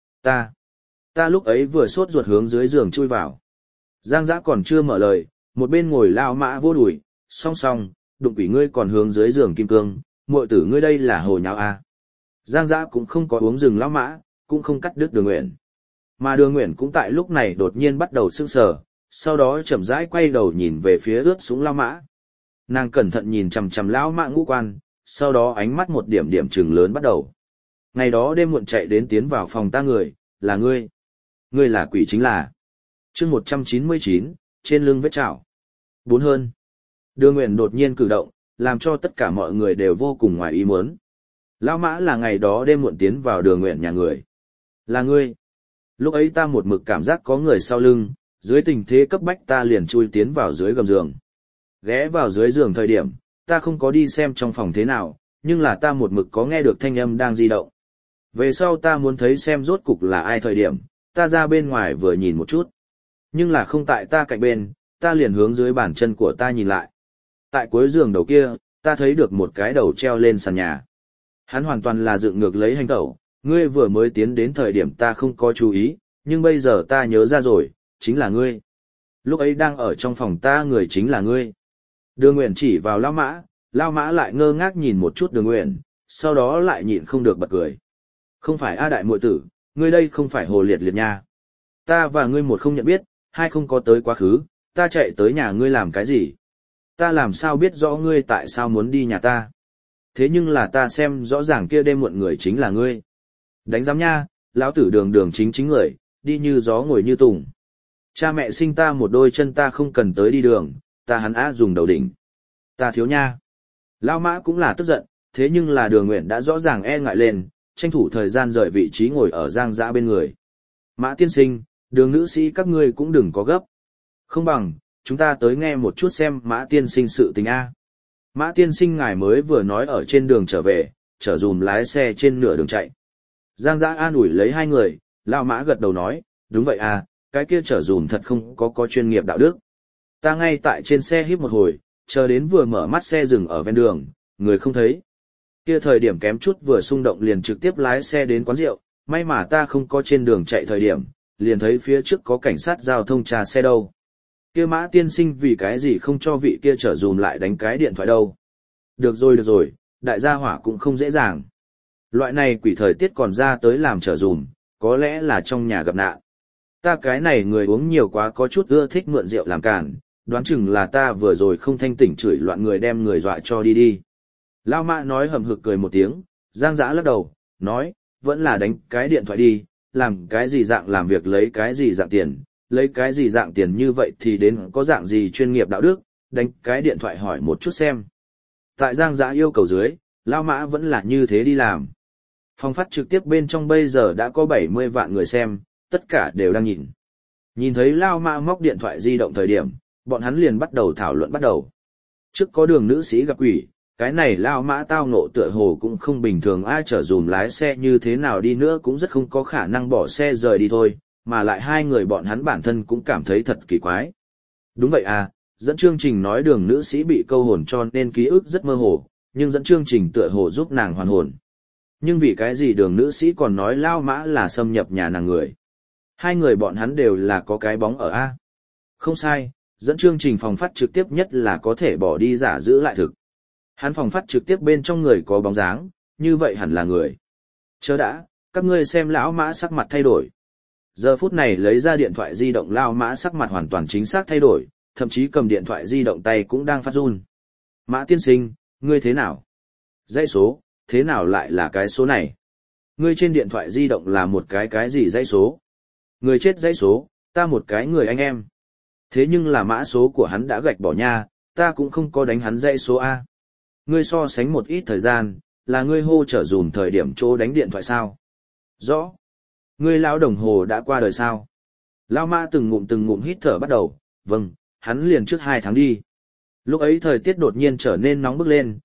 Ta lúc ấy vừa sốt ruột hướng dưới giường chui vào. Giang Dã còn chưa mở lời, một bên ngồi lao mã vô đuổi, song, đụng quỷ ngươi còn hướng dưới giường kim cương, muội tử ngươi đây là hồ nháo a. Giang Dã cũng không có uống rừng lao mã, cũng không cắt đứt Đường Uyển. Mà Đường Uyển cũng tại lúc này đột nhiên bắt đầu sững sờ, sau đó chậm rãi quay đầu nhìn về phía ướt sũng lao mã. Nàng cẩn thận nhìn chằm chằm lão mã ngũ quan, sau đó ánh mắt một điểm điểm trừng lớn bắt đầu. Ngày đó đêm muộn chạy đến tiến vào phòng ta người, là ngươi. Ngươi là quỷ chính là. Chương 199, trên lưng vết chảo. 4 hơn. Đường Uyển đột nhiên cử động, làm cho tất cả mọi người đều vô cùng ngoài ý muốn. Lão mã là ngày đó đêm muộn tiến vào Đường Uyển nhà người. Là ngươi. Lúc ấy ta một mực cảm giác có người sau lưng, dưới tình thế cấp bách ta liền chui tiến vào dưới gầm giường. Ghé vào dưới giường thời điểm, ta không có đi xem trong phòng thế nào, nhưng là ta một mực có nghe được thanh âm đang di động. Về sau ta muốn thấy xem rốt cục là ai thời điểm, ta ra bên ngoài vừa nhìn một chút. Nhưng là không tại ta cạnh bên, ta liền hướng dưới bàn chân của ta nhìn lại. Tại cuối giường đầu kia, ta thấy được một cái đầu treo lên sàn nhà. Hắn hoàn toàn là dựng ngược lấy hành tẩu, ngươi vừa mới tiến đến thời điểm ta không có chú ý, nhưng bây giờ ta nhớ ra rồi, chính là ngươi. Lúc ấy đang ở trong phòng ta người chính là ngươi. Đường Uyển chỉ vào Lao Mã lại ngơ ngác nhìn một chút Đường Uyển, sau đó lại nhịn không được bật cười. Không phải A đại muội tử, ngươi đây không phải Hồ Liệt Liệt nha. Ta và ngươi một không nhận biết, hai không có tới quá khứ, ta chạy tới nhà ngươi làm cái gì? Ta làm sao biết rõ ngươi tại sao muốn đi nhà ta? Thế nhưng là ta xem rõ ràng kia đêm muộn người chính là ngươi. Đánh giám nha, lão tử đường chính người, đi như gió ngồi như tùng. Cha mẹ sinh ta một đôi chân ta không cần tới đi đường, ta hắn á dùng đầu đỉnh. Ta thiếu nha. Lão Mã cũng là tức giận, thế nhưng là Đường Uyển đã rõ ràng e ngại lên, tranh thủ thời gian rời vị trí ngồi ở Giang Dã bên người. Mã tiên sinh, Đường nữ sĩ các ngươi cũng đừng có gấp. Không bằng, chúng ta tới nghe một chút xem Mã tiên sinh sự tình A. Mã tiên sinh ngài mới vừa nói ở trên đường trở về, chở dùm lái xe trên nửa đường chạy. Giang Dã an ủi lấy hai người, Lão Mã gật đầu nói, đúng vậy à, cái kia chở dùm thật không có chuyên nghiệp đạo đức. Ta ngay tại trên xe híp một hồi, chờ đến vừa mở mắt xe dừng ở ven đường, người không thấy. Kia thời điểm kém chút vừa xung động liền trực tiếp lái xe đến quán rượu, may mà ta không có trên đường chạy thời điểm, liền thấy phía trước có cảnh sát giao thông tra xe đâu. Kia Mã tiên sinh vì cái gì không cho vị kia chở dùm lại đánh cái điện thoại đâu. Được rồi, đại gia hỏa cũng không dễ dàng. Loại này quỷ thời tiết còn ra tới làm trở dùm, có lẽ là trong nhà gặp nạn. Ta cái này người uống nhiều quá có chút ưa thích mượn rượu làm cản, đoán chừng là ta vừa rồi không thanh tỉnh chửi loạn người đem người dọa cho đi đi. Lao Mã nói hầm hực cười một tiếng, Giang Dã lắc đầu, nói, vẫn là đánh cái điện thoại đi, làm cái gì dạng làm việc lấy cái gì dạng tiền, lấy cái gì dạng tiền như vậy thì đến có dạng gì chuyên nghiệp đạo đức, đánh cái điện thoại hỏi một chút xem. Tại Giang Dã yêu cầu dưới, Lao Mã vẫn là như thế đi làm. Phòng phát trực tiếp bên trong bây giờ đã có 70 vạn người xem, tất cả đều đang nhìn. Nhìn thấy Lao Mã móc điện thoại di động thời điểm, bọn hắn liền bắt đầu thảo luận bắt đầu. Trước có Đường nữ sĩ gặp quỷ, cái này Lao Mã tao ngộ tựa hồ cũng không bình thường, ai chở dùm lái xe như thế nào đi nữa cũng rất không có khả năng bỏ xe rời đi thôi, mà lại hai người bọn hắn bản thân cũng cảm thấy thật kỳ quái. Đúng vậy à, dẫn chương trình nói Đường nữ sĩ bị câu hồn cho nên ký ức rất mơ hồ, nhưng dẫn chương trình tựa hồ giúp nàng hoàn hồn. Nhưng vì cái gì Đường nữ sĩ còn nói Lao Mã là xâm nhập nhà nàng người? Hai người bọn hắn đều là có cái bóng ở A. Không sai, dẫn chương trình phòng phát trực tiếp nhất là có thể bỏ đi giả giữ lại thực. Hắn phòng phát trực tiếp bên trong người có bóng dáng, như vậy hẳn là người. Chớ đã, các ngươi xem lão Mã sắc mặt thay đổi. Giờ phút này lấy ra điện thoại di động Lao Mã sắc mặt hoàn toàn chính xác thay đổi, thậm chí cầm điện thoại di động tay cũng đang phát run. Mã tiên sinh, ngươi thế nào? Dãy số, thế nào lại là cái số này? Ngươi trên điện thoại di động là một cái gì dãy số? Người chết dãy số, ta một cái người anh em. Thế nhưng là mã số của hắn đã gạch bỏ nha, ta cũng không có đánh hắn dãy số A. Ngươi so sánh một ít thời gian, là ngươi hô trở dùm thời điểm chỗ đánh điện thoại sao? Rõ. Ngươi lão đồng hồ đã qua đời sao? Lão Mã từng ngụm hít thở bắt đầu, vâng, hắn liền trước 2 tháng đi. Lúc ấy thời tiết đột nhiên trở nên nóng bức lên,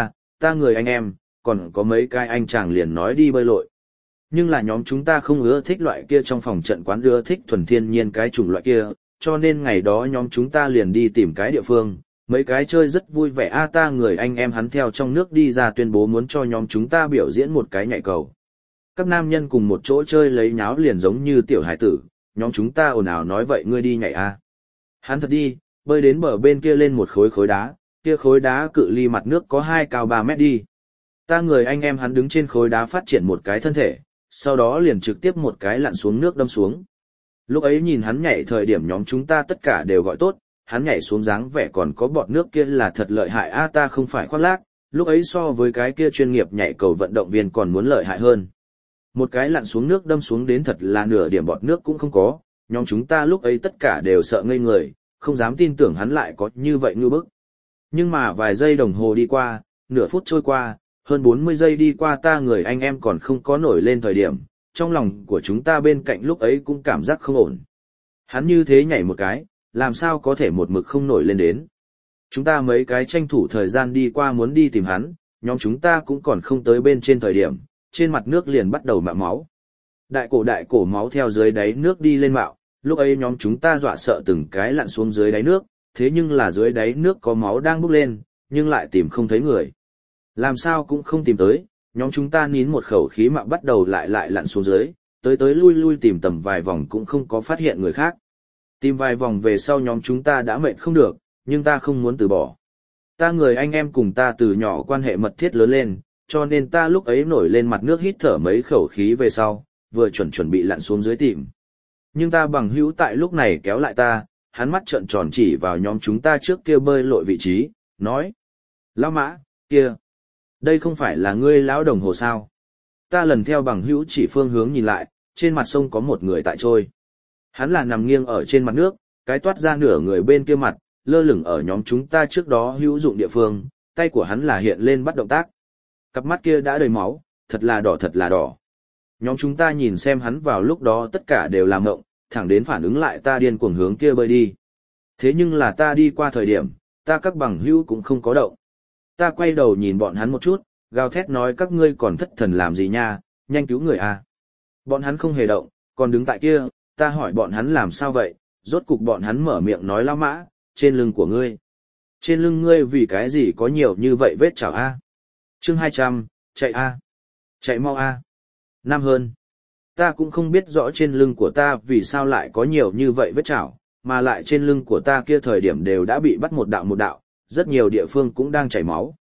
ta người anh em, còn có mấy cái anh chàng liền nói đi bơi lội. Nhưng là nhóm chúng ta không ưa thích loại kia trong phòng trận quán, ưa thích thuần thiên nhiên cái chủng loại kia, cho nên ngày đó nhóm chúng ta liền đi tìm cái địa phương, mấy cái chơi rất vui vẻ ta người anh em hắn theo trong nước đi ra tuyên bố muốn cho nhóm chúng ta biểu diễn một cái nhảy cầu. Các nam nhân cùng một chỗ chơi lấy nháo liền giống như tiểu hải tử, nhóm chúng ta ồn ào nói vậy ngươi đi nhảy Hắn thật đi, bơi đến bờ bên kia lên một khối đá, kia khối đá cự ly mặt nước có 2 cao 3 mét đi. Ta người anh em hắn đứng trên khối đá phát triển một cái thân thể, sau đó liền trực tiếp một cái lặn xuống nước đâm xuống. Lúc ấy nhìn hắn nhảy thời điểm nhóm chúng ta tất cả đều gọi tốt, hắn nhảy xuống dáng vẻ còn có bọt nước kia là thật lợi hại ta không phải khoác lác, lúc ấy so với cái kia chuyên nghiệp nhảy cầu vận động viên còn muốn lợi hại hơn. Một cái lặn xuống nước đâm xuống đến thật là nửa điểm bọt nước cũng không có, nhóm chúng ta lúc ấy tất cả đều sợ ngây người, không dám tin tưởng hắn lại có như vậy ngư bức. Nhưng mà vài giây đồng hồ đi qua, nửa phút trôi qua, hơn 40 giây đi qua ta người anh em còn không có nổi lên thời điểm, trong lòng của chúng ta bên cạnh lúc ấy cũng cảm giác không ổn. Hắn như thế nhảy một cái, làm sao có thể một mực không nổi lên đến. Chúng ta mấy cái tranh thủ thời gian đi qua muốn đi tìm hắn, nhóm chúng ta cũng còn không tới bên trên thời điểm, trên mặt nước liền bắt đầu mạo máu. Đại cổ máu theo dưới đáy nước đi lên mạo, lúc ấy nhóm chúng ta dọa sợ từng cái lặn xuống dưới đáy nước, thế nhưng là dưới đáy nước có máu đang bốc lên, nhưng lại tìm không thấy người. Làm sao cũng không tìm tới, nhóm chúng ta nín một khẩu khí mà bắt đầu lại lặn xuống dưới, tới lui tìm tầm vài vòng cũng không có phát hiện người khác. Tìm vài vòng về sau nhóm chúng ta đã mệt không được, nhưng ta không muốn từ bỏ. Ta người anh em cùng ta từ nhỏ quan hệ mật thiết lớn lên, cho nên ta lúc ấy nổi lên mặt nước hít thở mấy khẩu khí về sau, vừa chuẩn bị lặn xuống dưới tìm. Nhưng ta bằng hữu tại lúc này kéo lại ta, hắn mắt trợn tròn chỉ vào nhóm chúng ta trước kia bơi lội vị trí, nói: Lão Mã, kia, đây không phải là ngươi lão đồng hồ sao? Ta lần theo bằng hữu chỉ phương hướng nhìn lại, trên mặt sông có một người tại trôi. Hắn là nằm nghiêng ở trên mặt nước, cái toát ra nửa người bên kia mặt, lơ lửng ở nhóm chúng ta trước đó hữu dụng địa phương, tay của hắn là hiện lên bắt động tác. Cặp mắt kia đã đầy máu, thật là đỏ. Nhóm chúng ta nhìn xem hắn vào lúc đó tất cả đều làm ngộng, thẳng đến phản ứng lại ta điên cuồng hướng kia bơi đi. Thế nhưng là ta đi qua thời điểm, ta các bằng hữu cũng không có động. Ta quay đầu nhìn bọn hắn một chút, gào thét nói các ngươi còn thất thần làm gì nha, nhanh cứu người à. Bọn hắn không hề động, còn đứng tại kia, ta hỏi bọn hắn làm sao vậy, rốt cục bọn hắn mở miệng nói: Lão Mã, trên lưng của ngươi. Trên lưng ngươi vì cái gì có nhiều như vậy vết chảo a? Chương 200, chạy a. Chạy mau a. Năm hơn. Ta cũng không biết rõ trên lưng của ta vì sao lại có nhiều như vậy vết chảo, mà lại trên lưng của ta kia thời điểm đều đã bị bắt một đạo, rất nhiều địa phương cũng đang chảy máu.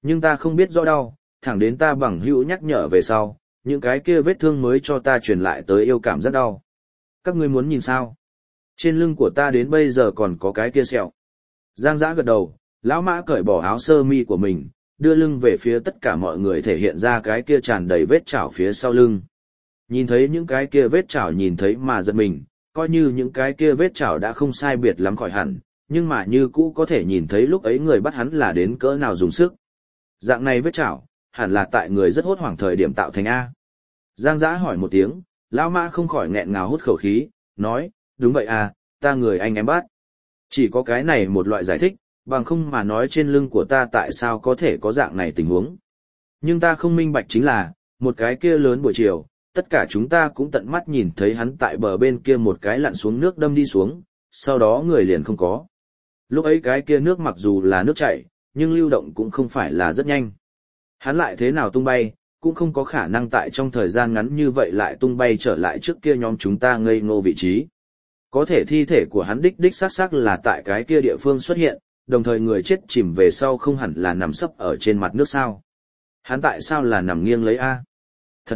Nhưng ta không biết rõ đau, thẳng đến ta bằng hữu nhắc nhở về sau, những cái kia vết thương mới cho ta truyền lại tới yêu cảm rất đau. Các ngươi muốn nhìn sao? Trên lưng của ta đến bây giờ còn có cái kia sẹo. Giang Dã gật đầu, lão Mã cởi bỏ áo sơ mi của mình, đưa lưng về phía tất cả mọi người thể hiện ra cái kia tràn đầy vết chảo phía sau lưng. Nhìn thấy những cái kia vết chảo nhìn thấy mà giật mình, coi như những cái kia vết chảo đã không sai biệt lắm khỏi hẳn, nhưng mà như cũ có thể nhìn thấy lúc ấy người bắt hắn là đến cỡ nào dùng sức. Dạng này vết chảo, hẳn là tại người rất hốt hoảng thời điểm tạo thành A. Giang Dã hỏi một tiếng, lão Mã không khỏi nghẹn ngào hút khẩu khí, nói, đúng vậy à, ta người anh em bắt. Chỉ có cái này một loại giải thích, bằng không mà nói trên lưng của ta tại sao có thể có dạng này tình huống. Nhưng ta không minh bạch chính là, một cái kia lớn buổi chiều, tất cả chúng ta cũng tận mắt nhìn thấy hắn tại bờ bên kia một cái lặn xuống nước đâm đi xuống, sau đó người liền không có. Lúc ấy cái kia nước mặc dù là nước chảy, nhưng lưu động cũng không phải là rất nhanh. Hắn lại thế nào tung bay, cũng không có khả năng tại trong thời gian ngắn như vậy lại tung bay trở lại trước kia nhóm chúng ta ngây ngô vị trí. Có thể thi thể của hắn đích xác là tại cái kia địa phương xuất hiện, đồng thời người chết chìm về sau không hẳn là nằm sấp ở trên mặt nước sao. Hắn tại sao là nằm nghiêng lấy A? Thật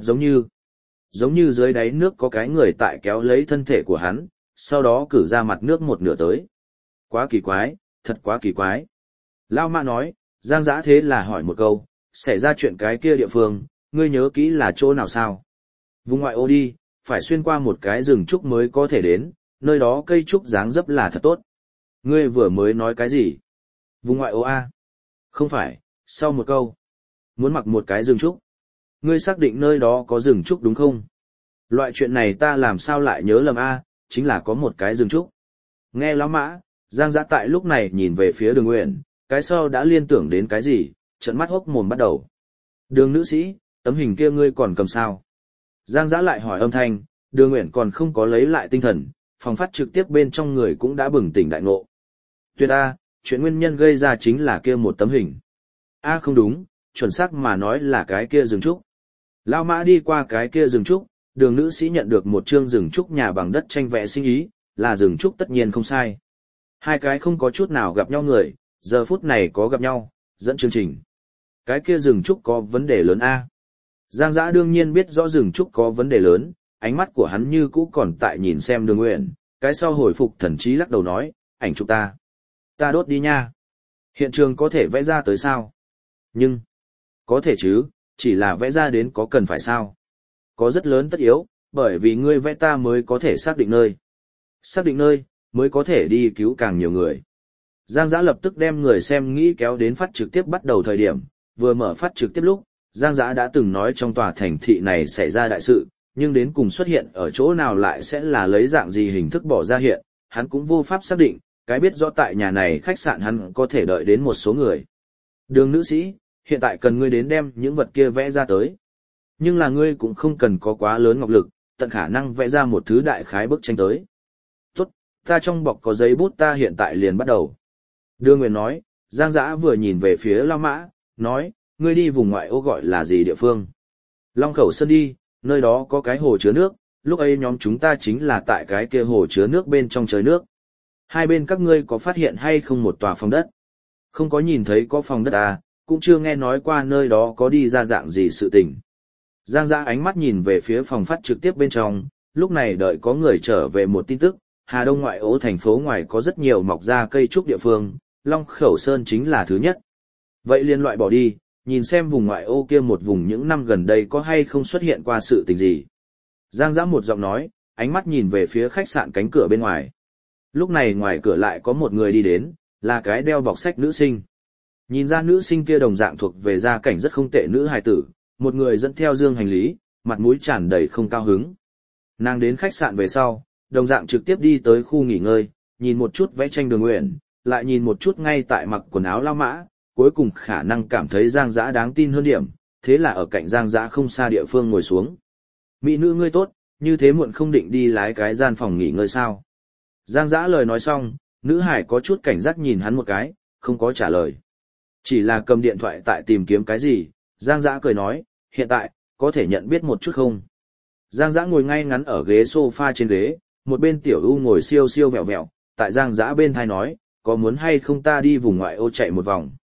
giống như dưới đáy nước có cái người tại kéo lấy thân thể của hắn, sau đó cử ra mặt nước một nửa tới. Quá kỳ quái, thật quá kỳ quái. Lao Mã nói, Giang Dã thế là hỏi một câu, xảy ra chuyện cái kia địa phương, ngươi nhớ kỹ là chỗ nào sao? Vùng ngoại ô đi, phải xuyên qua một cái rừng trúc mới có thể đến, nơi đó cây trúc dáng dấp là thật tốt. Ngươi vừa mới nói cái gì? Vùng ngoại ô A? Không phải, sau một câu. Muốn mặc một cái rừng trúc. Ngươi xác định nơi đó có rừng trúc đúng không? Loại chuyện này ta làm sao lại nhớ lầm A, chính là có một cái rừng trúc. Nghe Lão Mã, Giang Dã tại lúc này nhìn về phía Đường Uyển, cái sau đã liên tưởng đến cái gì, trợn mắt hốc mồm bắt đầu. Đường nữ sĩ, tấm hình kia ngươi còn cầm sao? Giang Dã lại hỏi âm thanh, Đường Uyển còn không có lấy lại tinh thần, phòng phát trực tiếp bên trong người cũng đã bừng tỉnh đại ngộ. Tuyệt A, chuyện nguyên nhân gây ra chính là kia một tấm hình. A không đúng, chuẩn xác mà nói là cái kia rừng trúc. Lao Mã đi qua cái kia rừng trúc, Đường nữ sĩ nhận được một chương rừng trúc nhà bằng đất tranh vẽ sinh ý, là rừng trúc tất nhiên không sai. Hai cái không có chút nào gặp nhau người, giờ phút này có gặp nhau, dẫn chương trình. Cái kia rừng trúc có vấn đề lớn A. Giang Dã đương nhiên biết rõ rừng trúc có vấn đề lớn, ánh mắt của hắn như cũ còn tại nhìn xem Đường Uyển, cái sau hồi phục thần trí lắc đầu nói, ảnh chụp ta. Ta đốt đi nha. Hiện trường có thể vẽ ra tới sao? Nhưng, có thể chứ, chỉ là vẽ ra đến có cần phải sao? Có rất lớn tất yếu, bởi vì ngươi vẽ ta mới có thể xác định nơi. Xác định nơi, mới có thể đi cứu càng nhiều người. Giang Dã lập tức đem người xem nghĩ kéo đến phát trực tiếp bắt đầu thời điểm, vừa mở phát trực tiếp lúc, Giang Dã đã từng nói trong tòa thành thị này xảy ra đại sự, nhưng đến cùng xuất hiện ở chỗ nào lại sẽ là lấy dạng gì hình thức bỏ ra hiện, hắn cũng vô pháp xác định, cái biết rõ tại nhà này khách sạn hắn có thể đợi đến một số người. Đường nữ sĩ, hiện tại cần ngươi đến đem những vật kia vẽ ra tới. Nhưng là ngươi cũng không cần có quá lớn ngọc lực, tận khả năng vẽ ra một thứ đại khái bức tranh tới. Tốt, ta trong bọc có giấy bút ta hiện tại liền bắt đầu. Đường Nguyên nói, Giang Dã vừa nhìn về phía Lao Mã, nói, ngươi đi vùng ngoại ô gọi là gì địa phương? Long Khẩu Sơn đi, nơi đó có cái hồ chứa nước, lúc ấy nhóm chúng ta chính là tại cái kia hồ chứa nước bên trong trời nước. Hai bên các ngươi có phát hiện hay không một tòa phòng đất? Không có nhìn thấy có phòng đất à, cũng chưa nghe nói qua nơi đó có đi ra dạng gì sự tình. Giang Dã ánh mắt nhìn về phía phòng phát trực tiếp bên trong, lúc này đợi có người trở về một tin tức, Hà Đông ngoại ô thành phố ngoài có rất nhiều mọc ra cây trúc địa phương, Long Khẩu Sơn chính là thứ nhất. Vậy liên loại bỏ đi, nhìn xem vùng ngoại ô kia một vùng những năm gần đây có hay không xuất hiện qua sự tình gì. Giang Dã một giọng nói, ánh mắt nhìn về phía khách sạn cánh cửa bên ngoài. Lúc này ngoài cửa lại có một người đi đến, là cái đeo bọc sách nữ sinh. Nhìn ra nữ sinh kia đồng dạng thuộc về gia cảnh rất không tệ nữ hài tử, một người dẫn theo dương hành lý, mặt mũi tràn đầy không cao hứng. Nàng đến khách sạn về sau, đồng dạng trực tiếp đi tới khu nghỉ ngơi, nhìn một chút vẽ tranh Đường Uyển, lại nhìn một chút ngay tại mặc quần áo Lao Mã, cuối cùng khả năng cảm thấy Giang Dã đáng tin hơn điểm, thế là ở cạnh Giang Dã không xa địa phương ngồi xuống. Mỹ nữ ngươi tốt, như thế muộn không định đi lái cái gian phòng nghỉ ngơi sao? Giang Dã lời nói xong, nữ hải có chút cảnh giác nhìn hắn một cái, không có trả lời. Chỉ là cầm điện thoại tại tìm kiếm cái gì, Giang Dã cười nói, hiện tại, có thể nhận biết một chút không? Giang Dã ngồi ngay ngắn ở ghế sofa trên ghế, một bên Tiểu U ngồi siêu siêu vẹo vẹo, tại Giang Dã bên thai nói, có muốn hay không ta đi vùng ngoại ô chạy một vòng?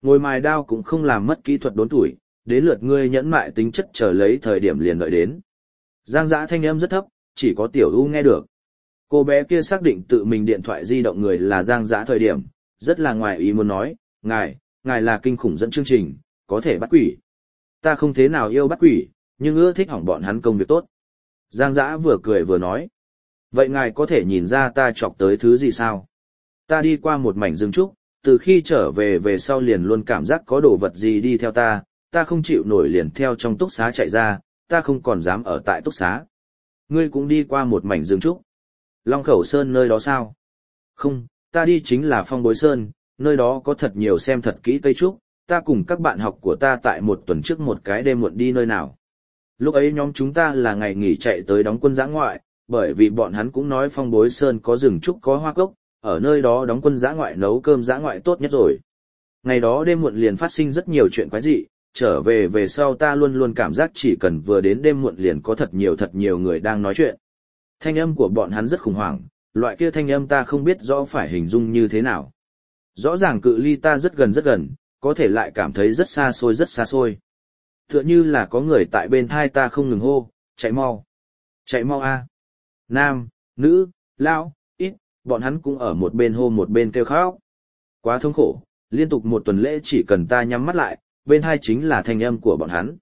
Ngồi mài đao cũng không làm mất kỹ thuật đốn tuổi, đến lượt ngươi nhẫn mại tính chất chờ lấy thời điểm liền đợi đến. Giang Dã thanh âm rất thấp, chỉ có Tiểu U nghe được. Cô bé kia xác định tự mình điện thoại di động người là Giang Dã thời điểm, rất là ngoài ý muốn nói, ngài là kinh khủng dẫn chương trình, có thể bắt quỷ. Ta không thế nào yêu bắt quỷ, nhưng ưa thích hỏng bọn hắn công việc tốt. Giang Dã vừa cười vừa nói. Vậy ngài có thể nhìn ra ta chọc tới thứ gì sao? Ta đi qua một mảnh rừng trúc, từ khi trở về sau liền luôn cảm giác có đồ vật gì đi theo ta không chịu nổi liền theo trong túc xá chạy ra, ta không còn dám ở tại túc xá. Ngươi cũng đi qua một mảnh rừng trúc. Long Khẩu Sơn nơi đó sao? Không, ta đi chính là Phong Bối Sơn, nơi đó có thật nhiều xem thật kỹ cây trúc, ta cùng các bạn học của ta tại một tuần trước một cái đêm muộn đi nơi nào. Lúc ấy nhóm chúng ta là ngày nghỉ chạy tới đóng quân dã ngoại, bởi vì bọn hắn cũng nói Phong Bối Sơn có rừng trúc có hoa cốc, ở nơi đó đóng quân dã ngoại nấu cơm dã ngoại tốt nhất rồi. Ngày đó đêm muộn liền phát sinh rất nhiều chuyện quái dị, trở về sau ta luôn luôn cảm giác chỉ cần vừa đến đêm muộn liền có thật nhiều người đang nói chuyện. Thanh âm của bọn hắn rất khủng hoảng, loại kia thanh âm ta không biết rõ phải hình dung như thế nào. Rõ ràng cự ly ta rất gần, có thể lại cảm thấy rất xa xôi. Tựa như là có người tại bên thai ta không ngừng hô, chạy mau a. Nam, nữ, lão, ít, bọn hắn cũng ở một bên hô một bên kêu khóc. Quá thống khổ, liên tục một tuần lễ chỉ cần ta nhắm mắt lại, bên hai chính là thanh âm của bọn hắn.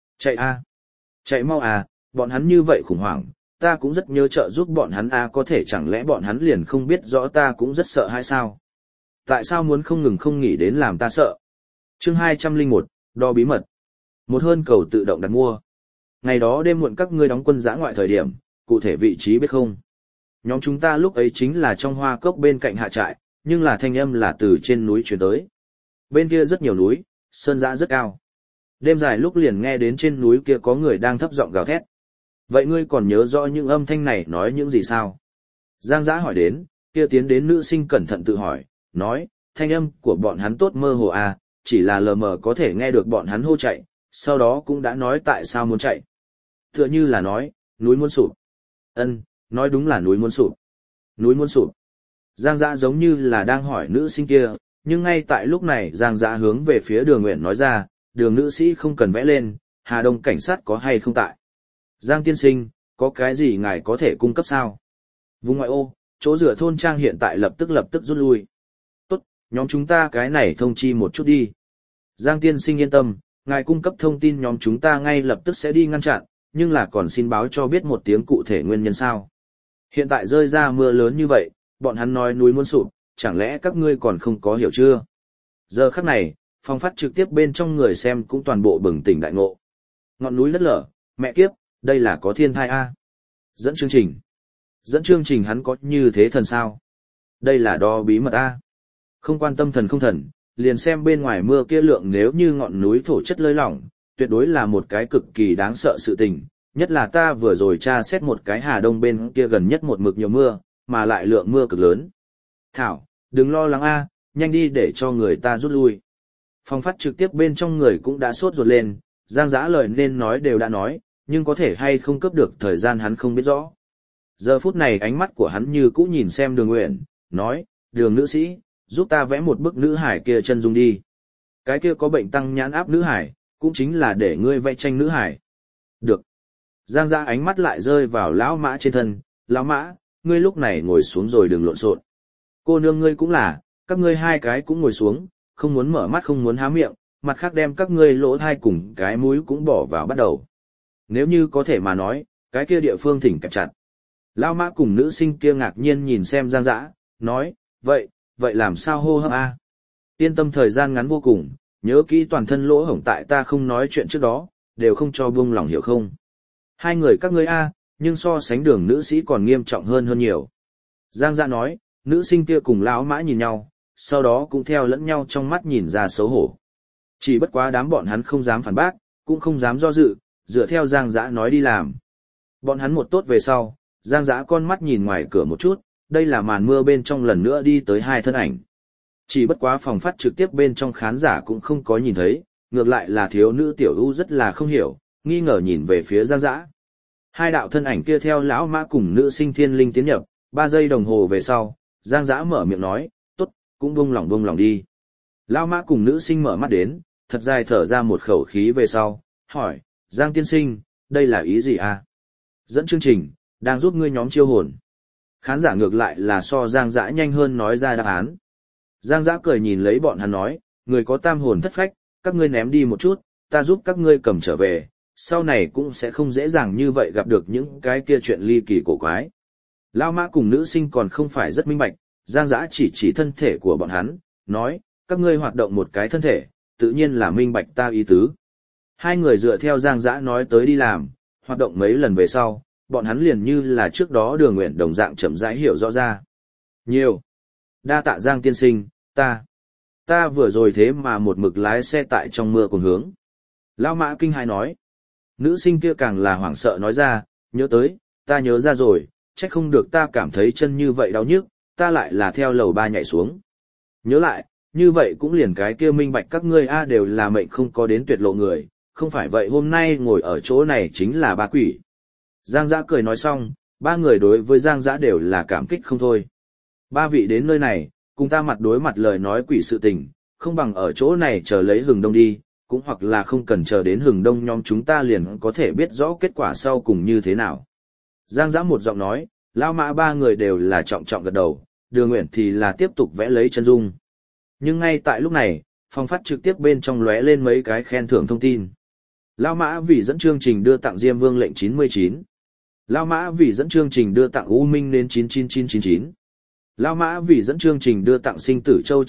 Chạy mau à, bọn hắn như vậy khủng hoảng, ta cũng rất nhớ trợ giúp bọn hắn à, có thể chẳng lẽ bọn hắn liền không biết rõ ta cũng rất sợ hay sao? Tại sao muốn không ngừng không nghỉ đến làm ta sợ? Chương 201, đo bí mật. Một hơn cầu tự động đặt mua. Ngày đó đêm muộn các ngươi đóng quân dã ngoại thời điểm, cụ thể vị trí biết không? Nhóm chúng ta lúc ấy chính là trong hoa cốc bên cạnh hạ trại, nhưng là thanh âm là từ trên núi truyền tới. Bên kia rất nhiều núi, sơn dã rất cao. Đêm dài lúc liền nghe đến trên núi kia có người đang thấp giọng gào thét. Vậy ngươi còn nhớ rõ những âm thanh này nói những gì sao? Giang Dã hỏi đến, kia tiến đến nữ sinh cẩn thận tự hỏi, nói, thanh âm của bọn hắn tốt mơ hồ à, chỉ là lờ mờ có thể nghe được bọn hắn hô chạy, sau đó cũng đã nói tại sao muốn chạy. Tựa như là nói, núi muốn sụp. Nói đúng là núi muốn sụp. Núi muốn sụp. Giang Dã giống như là đang hỏi nữ sinh kia, nhưng ngay tại lúc này Giang Dã hướng về phía Đường Nguyện nói ra, Đường nữ sĩ không cần vẽ lên, Hà Đông cảnh sát có hay không tại? Giang tiên sinh, có cái gì ngài có thể cung cấp sao? Vùng ngoại ô, chỗ dựa thôn trang hiện tại lập tức rút lui. Tốt, nhóm chúng ta cái này thông chi một chút đi. Giang tiên sinh yên tâm, ngài cung cấp thông tin nhóm chúng ta ngay lập tức sẽ đi ngăn chặn, nhưng là còn xin báo cho biết một tiếng cụ thể nguyên nhân sao. Hiện tại rơi ra mưa lớn như vậy, bọn hắn nói núi muốn sụp, chẳng lẽ các ngươi còn không có hiểu chưa? Giờ khắc này, phòng phát trực tiếp bên trong người xem cũng toàn bộ bừng tỉnh đại ngộ. Ngọn núi lất lở, mẹ kiếp, đây là có thiên thai a. Dẫn chương trình hắn có như thế thần sao? Đây là đo bí mật a. Không quan tâm thần không thần, liền xem bên ngoài mưa kia lượng nếu như ngọn núi thổ chất lơi lỏng, tuyệt đối là một cái cực kỳ đáng sợ sự tình, nhất là ta vừa rồi tra xét một cái Hà Đông bên kia gần nhất một mực nhiều mưa, mà lại lượng mưa cực lớn. Thảo, đừng lo lắng a, nhanh đi để cho người ta rút lui. Phòng phát trực tiếp bên trong người cũng đã sốt ruột lên, Giang Dã lời nên nói đều đã nói, nhưng có thể hay không cướp được thời gian hắn không biết rõ. Giờ phút này ánh mắt của hắn như cũ nhìn xem Đường Uyển, nói, Đường nữ sĩ, giúp ta vẽ một bức nữ hải kia chân dung đi. Cái kia có bệnh tăng nhãn áp nữ hải, cũng chính là để ngươi vẽ tranh nữ hải. Được. Giang Dã ánh mắt lại rơi vào lão Mã trên thân, lão Mã, ngươi lúc này ngồi xuống rồi đừng lộn xộn. Cô nương ngươi cũng là, các ngươi hai cái cũng ngồi xuống, không muốn mở mắt không muốn há miệng, mặt khác đem các ngươi lỗ thai cùng cái mũi cũng bỏ vào bắt đầu. Nếu như có thể mà nói, cái kia địa phương thỉnh kẹp chặt. Lão Mã cùng nữ sinh kia ngạc nhiên nhìn xem Giang Dã, nói, vậy làm sao hô hấp a? Yên tâm thời gian ngắn vô cùng, nhớ kỹ toàn thân lỗ hổng tại ta không nói chuyện trước đó, đều không cho buông lòng hiểu không? Hai người các ngươi a, nhưng so sánh Đường nữ sĩ còn nghiêm trọng hơn nhiều. Giang Dã nói, nữ sinh kia cùng lão Mã nhìn nhau, sau đó cũng theo lẫn nhau trong mắt nhìn ra xấu hổ. Chỉ bất quá đám bọn hắn không dám phản bác, cũng không dám do dự, dựa theo Giang Dã nói đi làm. Bọn hắn một tốt về sau, Giang Dã con mắt nhìn ngoài cửa một chút, đây là màn mưa bên trong lần nữa đi tới hai thân ảnh. Chỉ bất quá phòng phát trực tiếp bên trong khán giả cũng không có nhìn thấy, ngược lại là thiếu nữ Tiểu U rất là không hiểu, nghi ngờ nhìn về phía Giang Dã. Hai đạo thân ảnh kia theo lão Mã cùng nữ sinh Thiên Linh tiến nhập, 3 giây đồng hồ về sau, Giang Dã mở miệng nói, tốt, cũng buông lòng đi. Lao mã cùng nữ sinh mở mắt đến, thật dài thở ra một khẩu khí về sau, hỏi, Giang tiên sinh, đây là ý gì à? Dẫn chương trình, đang giúp ngươi nhóm chiêu hồn. Khán giả ngược lại là so Giang Dã nhanh hơn nói ra đáp án. Giang Dã cười nhìn lấy bọn hắn nói, người có tam hồn thất phách, các ngươi ném đi một chút, ta giúp các ngươi cầm trở về, sau này cũng sẽ không dễ dàng như vậy gặp được những cái kia chuyện ly kỳ cổ quái. Lao mã cùng nữ sinh còn không phải rất minh bạch, Giang Dã chỉ thân thể của bọn hắn, nói, các ngươi hoạt động một cái thân thể, tự nhiên là minh bạch ta ý tứ. Hai người dựa theo Giang Dã nói tới đi làm, hoạt động mấy lần về sau, bọn hắn liền như là trước đó Đường Uyển đồng dạng chậm rãi hiểu rõ ra. Nhiều. Đa tạ Giang tiên sinh, ta vừa rồi thế mà một mực lái xe tại trong mưa cùng hướng. Lão mã kinh hãi nói. Nữ sinh kia càng là hoảng sợ nói ra, nhớ tới, ta nhớ ra rồi, trách không được ta cảm thấy chân như vậy đau nhức, ta lại là theo lầu 3 nhảy xuống. Nhớ lại, như vậy cũng liền cái kia minh bạch các ngươi a đều là mệnh không có đến tuyệt lộ người, không phải vậy hôm nay ngồi ở chỗ này chính là ba quỷ. Giang Dã cười nói xong, ba người đối với Giang Dã đều là cảm kích không thôi. Ba vị đến nơi này, cùng ta mặt đối mặt lời nói quỷ sự tình, không bằng ở chỗ này chờ lấy hừng đông đi, cũng hoặc là không cần chờ đến hừng đông nhóm chúng ta liền có thể biết rõ kết quả sau cùng như thế nào. Giang Dã một giọng nói, Lao mã ba người đều là trọng trọng gật đầu, Đường Uyển thì là tiếp tục vẽ lấy chân dung. Nhưng ngay tại lúc này, phòng phát trực tiếp bên trong lóe lên mấy cái khen thưởng thông tin. Lao mã vì dẫn chương trình đưa tặng Diêm Vương lệnh 99. Lao mã vì dẫn chương trình đưa tặng U Minh nên 99999. Lao mã vì dẫn chương trình đưa tặng Sinh Tử Châu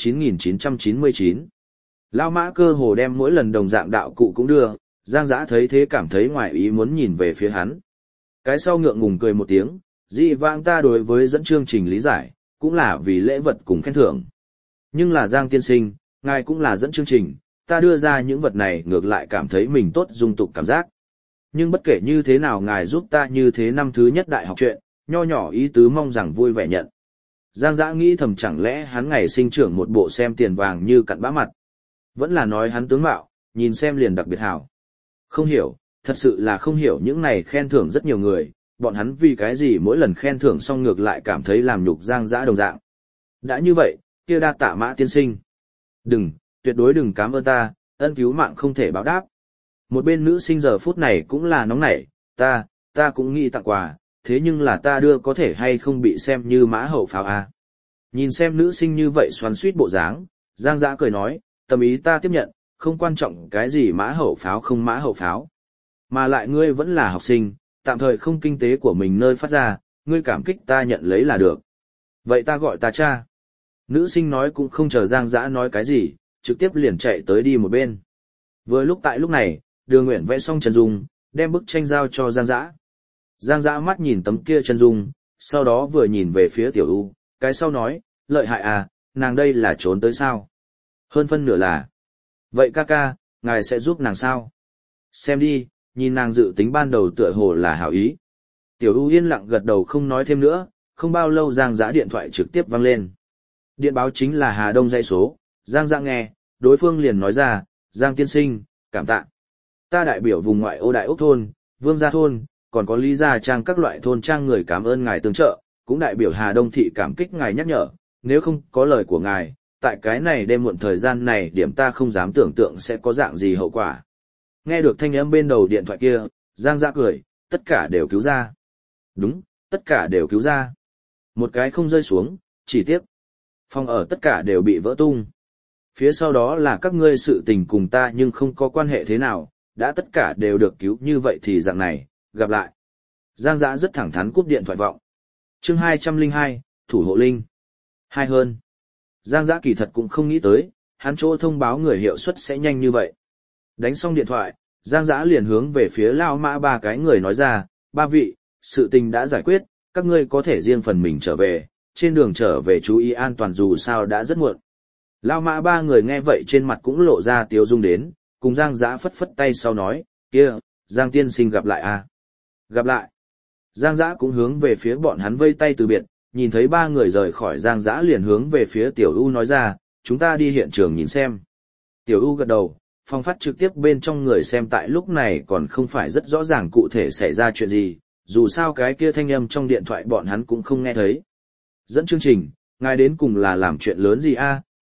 9999. Lao mã cơ hồ đem mỗi lần đồng dạng đạo cụ cũng đưa, Giang Dã thấy thế cảm thấy ngoài ý muốn nhìn về phía hắn. Cái sau ngượng ngùng cười một tiếng, dị vãng ta đối với dẫn chương trình lý giải, cũng là vì lễ vật cùng khen thưởng. Nhưng là Giang tiên sinh, ngài cũng là dẫn chương trình, ta đưa ra những vật này ngược lại cảm thấy mình tốt dung tục cảm giác. Nhưng bất kể như thế nào ngài giúp ta như thế năm thứ nhất đại học chuyện, nho nhỏ ý tứ mong rằng vui vẻ nhận. Giang Dã nghĩ thầm chẳng lẽ hắn ngày sinh trưởng một bộ xem tiền vàng như cặn bã mặt. Vẫn là nói hắn tướng mạo, nhìn xem liền đặc biệt hảo. Không hiểu, thật sự là không hiểu những này khen thưởng rất nhiều người, bọn hắn vì cái gì mỗi lần khen thưởng xong ngược lại cảm thấy làm nhục Giang Dã đồng dạng. Đã như vậy, kia đa tạ Mã tiên sinh. Đừng, tuyệt đối đừng cảm ơn ta, ân cứu mạng không thể báo đáp. Một bên nữ sinh giờ phút này cũng là nóng nảy, ta cũng nghĩ tặng quà, thế nhưng là ta đưa có thể hay không bị xem như mã hậu pháo à. Nhìn xem nữ sinh như vậy xoắn suýt bộ dáng, Giang Dã cười nói, tâm ý ta tiếp nhận, không quan trọng cái gì mã hậu pháo không mã hậu pháo. Mà lại ngươi vẫn là học sinh, tạm thời không kinh tế của mình nơi phát ra, ngươi cảm kích ta nhận lấy là được. Vậy ta gọi ta cha. Nữ sinh nói cũng không chờ Giang Dã nói cái gì, trực tiếp liền chạy tới đi một bên. Vừa lúc tại lúc này, Đường Uyển vẽ xong chân dung, đem bức tranh giao cho Giang Dã. Giang Dã mắt nhìn tấm kia chân dung, sau đó vừa nhìn về phía Tiểu U, cái sau nói, lợi hại à, nàng đây là trốn tới sao? Hơn phân nửa là. Vậy ca ca, ngài sẽ giúp nàng sao? Xem đi, nhìn nàng dự tính ban đầu tựa hồ là hảo ý. Tiểu U yên lặng gật đầu không nói thêm nữa, không bao lâu Giang Dã điện thoại trực tiếp vang lên. Điện báo chính là Hà Đông dãy số, Giang Dã nghe, đối phương liền nói ra, Giang tiên sinh, cảm tạ. Ta đại biểu vùng ngoại ô Đại Úc thôn, Vương Gia thôn, còn có Lý Gia Trang các loại thôn trang người cảm ơn ngài tương trợ, cũng đại biểu Hà Đông thị cảm kích ngài nhắc nhở, nếu không có lời của ngài, tại cái này đêm muộn thời gian này điểm ta không dám tưởng tượng sẽ có dạng gì hậu quả. Nghe được thanh âm bên đầu điện thoại kia, Giang Dã cười, tất cả đều cứu ra. Đúng, tất cả đều cứu ra. Một cái không rơi xuống, chỉ tiếc. Phòng ở tất cả đều bị vỡ tung. Phía sau đó là các ngươi sự tình cùng ta nhưng không có quan hệ thế nào, đã tất cả đều được cứu như vậy thì dạng này, gặp lại. Giang Dã rất thẳng thắn cúp điện thoại vọng. Chương 202, Thủ hộ Linh. Hay hơn. Giang Dã kỳ thật cũng không nghĩ tới, hắn chỗ thông báo người hiệu suất sẽ nhanh như vậy. Đánh xong điện thoại, Giang Dã liền hướng về phía Lao Mã ba cái người nói ra, ba vị, sự tình đã giải quyết, các ngươi có thể riêng phần mình trở về, trên đường trở về chú ý an toàn dù sao đã rất muộn. Lao Mã ba người nghe vậy trên mặt cũng lộ ra tiếu dung đến, cùng Giang Dã phất phất tay sau nói, kia, Giang tiên sinh gặp lại à. Gặp lại. Giang Dã cũng hướng về phía bọn hắn vây tay từ biệt, nhìn thấy ba người rời khỏi Giang Dã liền hướng về phía Tiểu U nói ra, chúng ta đi hiện trường nhìn xem. Tiểu U gật đầu, phòng phát trực tiếp bên trong người xem tại lúc này còn không phải rất rõ ràng cụ thể xảy ra chuyện gì, dù sao cái kia thanh âm trong điện thoại bọn hắn cũng không nghe thấy. Dẫn chương trình, ngài đến cùng là làm chuyện lớn gì a?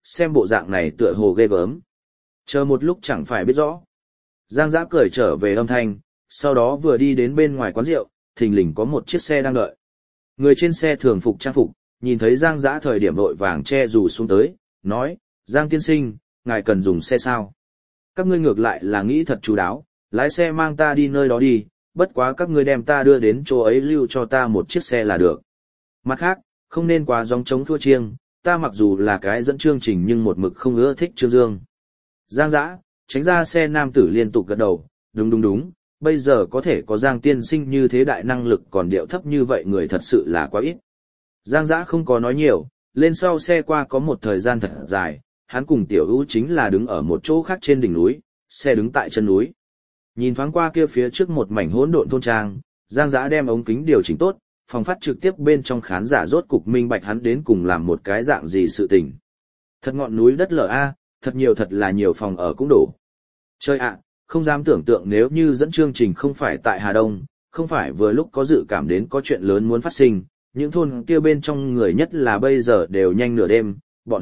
xem bộ dạng này tựa hồ ghê gớm. Chờ một lúc chẳng phải biết rõ. Giang Dã cười trở về âm thanh, sau đó vừa đi đến bên ngoài quán rượu, thình lình có một chiếc xe đang đợi. Người trên xe thường phục trang phục, nhìn thấy Giang Dã thời điểm vội vàng che dù xuống tới, nói, Giang tiên sinh, ngài cần dùng xe sao? Các ngươi ngược lại là nghĩ thật chú đáo, lái xe mang ta đi nơi đó đi, bất quá các ngươi đem ta đưa đến chỗ ấy lưu cho ta một chiếc xe là được. Mặt khác, không nên quá gióng trống thua chiêng, ta mặc dù là cái dẫn chương trình nhưng một mực không ưa thích Trương Dương. Giang Dã, tránh ra xe nam tử liên tục gật đầu, đúng, bây giờ có thể có Giang tiên sinh như thế đại năng lực còn điệu thấp như vậy người thật sự là quá ít. Giang Dã không có nói nhiều, lên sau xe qua có một thời gian thật dài, hắn cùng Tiểu Ưu chính là đứng ở một chỗ khác trên đỉnh núi, xe đứng tại chân núi. Nhìn thoáng qua kia phía trước một mảnh hỗn độn thôn trang, Giang Dã đem ống kính điều chỉnh tốt, phòng phát trực tiếp bên trong khán giả rốt cục minh bạch hắn đến cùng làm một cái dạng gì sự tình. Thật ngọn núi đất lở a, thật là nhiều phòng ở cũng đủ. Chơi ạ, không dám tưởng tượng nếu như dẫn chương trình không phải tại Hà Đông, không phải vừa lúc có dự cảm đến có chuyện lớn muốn phát sinh, những thôn kia bên trong người nhất là bây giờ đều nhanh nửa đêm, bọn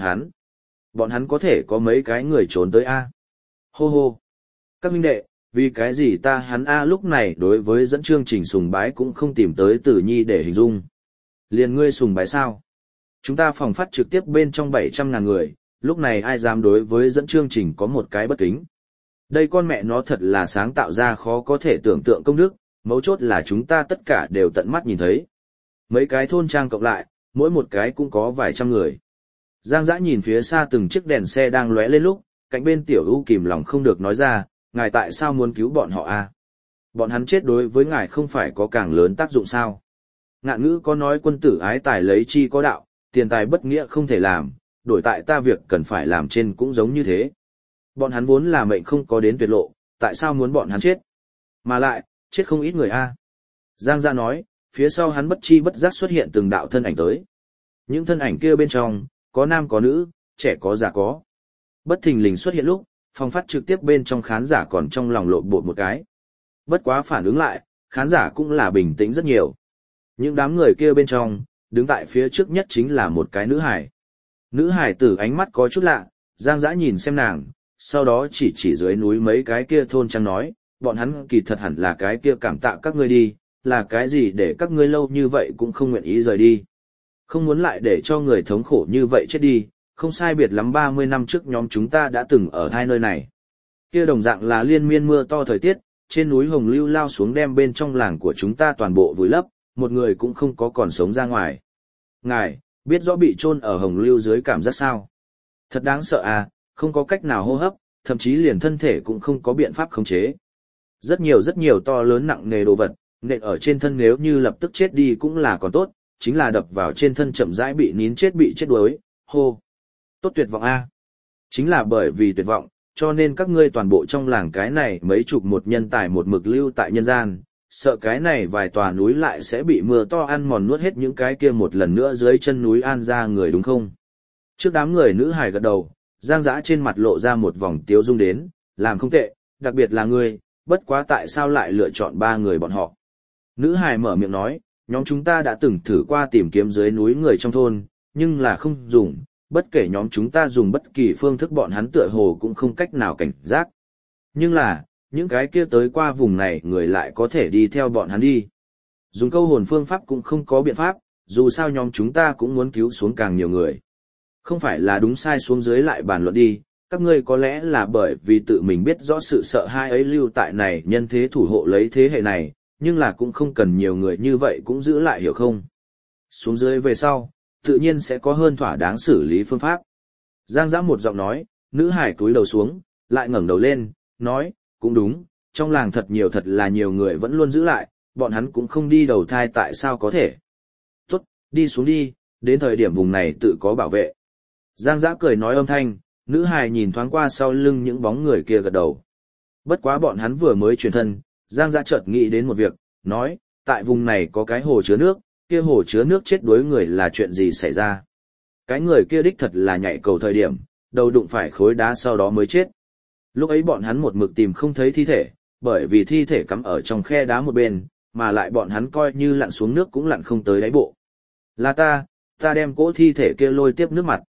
hắn có thể có mấy cái người trốn tới a. Hô hô. Các huynh đệ, vì cái gì ta hắn a lúc này đối với dẫn chương trình sùng bái cũng không tìm tới Tử Nhi để hình dung. Liền ngươi sùng bái sao? Chúng ta phòng phát trực tiếp bên trong 700.000 người, lúc này ai dám đối với dẫn chương trình có một cái bất kính. Đây con mẹ nó thật là sáng tạo ra khó có thể tưởng tượng công đức, mấu chốt là chúng ta tất cả đều tận mắt nhìn thấy. Mấy cái thôn trang cộng lại, mỗi một cái cũng có vài trăm người. Giang Dã nhìn phía xa từng chiếc đèn xe đang lóe lên lúc, cạnh bên Tiểu Ưu kìm lòng không được nói ra, ngài tại sao muốn cứu bọn họ a? Bọn hắn chết đối với ngài không phải có càng lớn tác dụng sao? Ngạn ngữ có nói quân tử ái tài lấy chi có đạo, tiền tài bất nghĩa không thể làm, đổi tại ta việc cần phải làm trên cũng giống như thế. Bọn hắn vốn là mệnh không có đến tuyệt lộ, tại sao muốn bọn hắn chết? Mà lại, chết không ít người a. Giang Dã nói, phía sau hắn bất chi bất giác xuất hiện từng đạo thân ảnh tới. Những thân ảnh kia bên trong, có nam có nữ, trẻ có già có. Bất thình lình xuất hiện lúc, phòng phát trực tiếp bên trong khán giả còn trong lòng lộn bột một cái. Bất quá phản ứng lại, khán giả cũng là bình tĩnh rất nhiều. Những đám người kia bên trong, đứng tại phía trước nhất chính là một cái nữ hải. Nữ hải tử ánh mắt có chút lạ, Giang Dã nhìn xem nàng, sau đó chỉ dưới núi mấy cái kia thôn trang nói, bọn hắn kỳ thật hẳn là cái kia cảm tạ các ngươi đi, là cái gì để các ngươi lâu như vậy cũng không nguyện ý rời đi. Không muốn lại để cho người thống khổ như vậy chết đi, không sai biệt lắm 30 năm trước nhóm chúng ta đã từng ở hai nơi này. Kia đồng dạng là liên miên mưa to thời tiết, trên núi Hồng Lưu lao xuống đem bên trong làng của chúng ta toàn bộ vùi lấp, một người cũng không có còn sống ra ngoài. Ngài, biết rõ bị chôn ở Hồng Lưu dưới cảm giác sao? Thật đáng sợ à, không có cách nào hô hấp, thậm chí liền thân thể cũng không có biện pháp khống chế. Rất nhiều to lớn nặng nề đồ vật, nện ở trên thân nếu như lập tức chết đi cũng là còn tốt, chính là đập vào trên thân chậm rãi bị nín chết bị chết đuối, hô. Tốt tuyệt vọng a. Chính là bởi vì tuyệt vọng, cho nên các ngươi toàn bộ trong làng cái này mấy chục một nhân tài một mực lưu tại nhân gian, sợ cái này vài tòa núi lại sẽ bị mưa to ăn mòn nuốt hết những cái kia một lần nữa dưới chân núi an ra người đúng không? Trước đám người nữ hài gật đầu, Giang Dã trên mặt lộ ra một vòng tiếu dung đến, làm không tệ, đặc biệt là ngươi, bất quá tại sao lại lựa chọn ba người bọn họ? Nữ hài mở miệng nói, nhóm chúng ta đã từng thử qua tìm kiếm dưới núi người trong thôn, nhưng là không dùng, bất kể nhóm chúng ta dùng bất kỳ phương thức bọn hắn tựa hồ cũng không cách nào cảnh giác. Nhưng là, những cái kia tới qua vùng này người lại có thể đi theo bọn hắn đi. Dùng câu hồn phương pháp cũng không có biện pháp, dù sao nhóm chúng ta cũng muốn cứu xuống càng nhiều người. Không phải là đúng sai xuống dưới lại bàn luận đi, các ngươi có lẽ là bởi vì tự mình biết rõ sự sợ hãi ấy lưu tại này nhân thế thủ hộ lấy thế hệ này, nhưng là cũng không cần nhiều người như vậy cũng giữ lại hiểu không. Xuống dưới về sau, tự nhiên sẽ có hơn thỏa đáng xử lý phương pháp. Giang Dã một giọng nói, nữ hải cúi đầu xuống, lại ngẩng đầu lên, nói, cũng đúng, trong làng thật là nhiều người vẫn luôn giữ lại, bọn hắn cũng không đi đầu thai tại sao có thể. Tốt, đi xuống đi, đến thời điểm vùng này tự có bảo vệ. Giang Dã cười nói âm thanh, nữ hài nhìn thoáng qua sau lưng những bóng người kia gật đầu. Bất quá bọn hắn vừa mới chuyển thân, Giang Dã chợt nghĩ đến một việc, nói, tại vùng này có cái hồ chứa nước, kia hồ chứa nước chết đuối người là chuyện gì xảy ra. Cái người kia đích thật là nhảy cầu thời điểm, đầu đụng phải khối đá sau đó mới chết. Lúc ấy bọn hắn một mực tìm không thấy thi thể, bởi vì thi thể cắm ở trong khe đá một bên, mà lại bọn hắn coi như lặn xuống nước cũng lặn không tới đáy bộ. Là ta đem cỗ thi thể kia lôi tiếp nước mặt.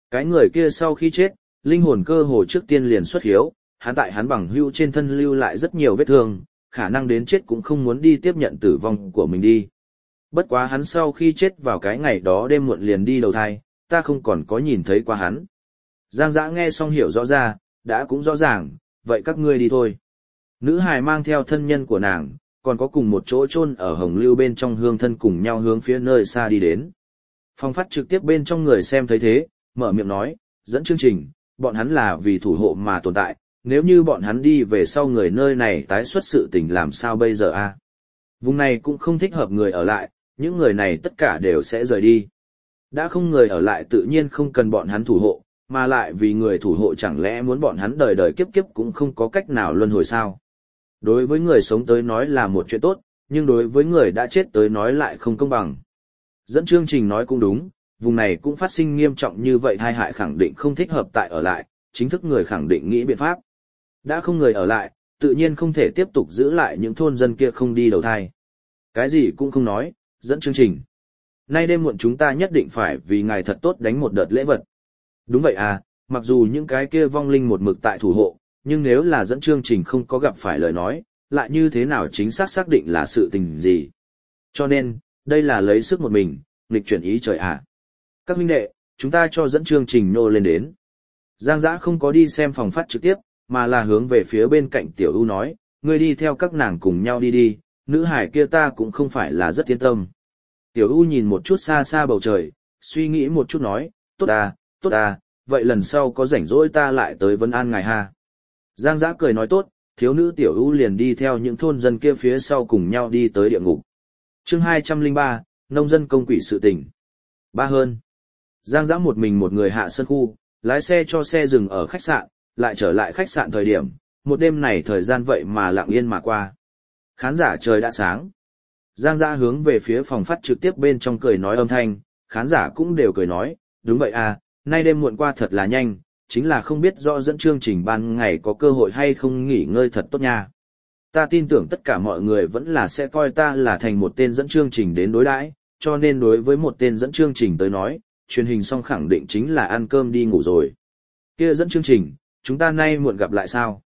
Cái người kia sau khi chết, linh hồn cơ hồ trước tiên liền xuất hiếu, hắn tại hắn bằng hữu trên thân lưu lại rất nhiều vết thương, khả năng đến chết cũng không muốn đi tiếp nhận tử vong của mình đi. Bất quá hắn sau khi chết vào cái ngày đó đêm muộn liền đi đầu thai, ta không còn có nhìn thấy qua hắn. Giang Dã nghe xong hiểu rõ ra, đã cũng rõ ràng, vậy các ngươi đi thôi. Nữ hài mang theo thân nhân của nàng, còn có cùng một chỗ chôn ở hồng lưu bên trong hương thân cùng nhau hướng phía nơi xa đi đến. Phong phát trực tiếp bên trong người xem thấy thế, mở miệng nói, dẫn chương trình, bọn hắn là vì thủ hộ mà tồn tại, nếu như bọn hắn đi về sau người nơi này tái xuất sự tình làm sao bây giờ a? Vùng này cũng không thích hợp người ở lại, những người này tất cả đều sẽ rời đi. Đã không người ở lại tự nhiên không cần bọn hắn thủ hộ, mà lại vì người thủ hộ chẳng lẽ muốn bọn hắn đời đời kiếp kiếp cũng không có cách nào luân hồi sao. Đối với người sống tới nói là một chuyện tốt, nhưng đối với người đã chết tới nói lại không công bằng. Dẫn chương trình nói cũng đúng, vùng này cũng phát sinh nghiêm trọng như vậy tai hại khẳng định không thích hợp tại ở lại, chính thức người khẳng định nghĩ biện pháp. Đã không người ở lại, tự nhiên không thể tiếp tục giữ lại những thôn dân kia không đi đầu thai. Cái gì cũng không nói, dẫn chương trình. Nay đêm muộn chúng ta nhất định phải vì ngài thật tốt đánh một đợt lễ vật. Đúng vậy à, mặc dù những cái kia vong linh một mực tại thủ hộ, nhưng nếu là dẫn chương trình không có gặp phải lời nói, lại như thế nào chính xác xác định là sự tình gì. Cho nên, đây là lấy sức một mình, nghịch chuyển ý trời ạ. Các huynh đệ, chúng ta cho dẫn chương trình nô lên đến. Giang Dã không có đi xem phòng phát trực tiếp, mà là hướng về phía bên cạnh Tiểu U nói, ngươi đi theo các nàng cùng nhau đi đi, nữ hải kia ta cũng không phải là rất yên tâm. Tiểu U nhìn một chút xa xa bầu trời, suy nghĩ một chút nói, tốt à, vậy lần sau có rảnh rỗi ta lại tới vấn an ngài ha. Giang Dã cười nói tốt, thiếu nữ Tiểu U liền đi theo những thôn dân kia phía sau cùng nhau đi tới địa ngục. Chương 203, nông dân công quỷ sự tình. Ba hơn. Giang Dã một mình một người hạ sân khu, lái xe cho xe dừng ở khách sạn, lại trở lại khách sạn thời điểm, một đêm này thời gian vậy mà lặng yên mà qua. Khán giả trời đã sáng. Giang Dã hướng về phía phòng phát trực tiếp bên trong cười nói âm thanh, khán giả cũng đều cười nói, đúng vậy à, nay đêm muộn qua thật là nhanh, chính là không biết rõ dẫn chương trình ban ngày có cơ hội hay không nghỉ ngơi thật tốt nha. Ta tin tưởng tất cả mọi người vẫn là sẽ coi ta là thành một tên dẫn chương trình đến đối đãi, cho nên đối với một tên dẫn chương trình tới nói, truyền hình xong khẳng định chính là ăn cơm đi ngủ rồi. Kia dẫn chương trình, chúng ta nay muộn gặp lại sao?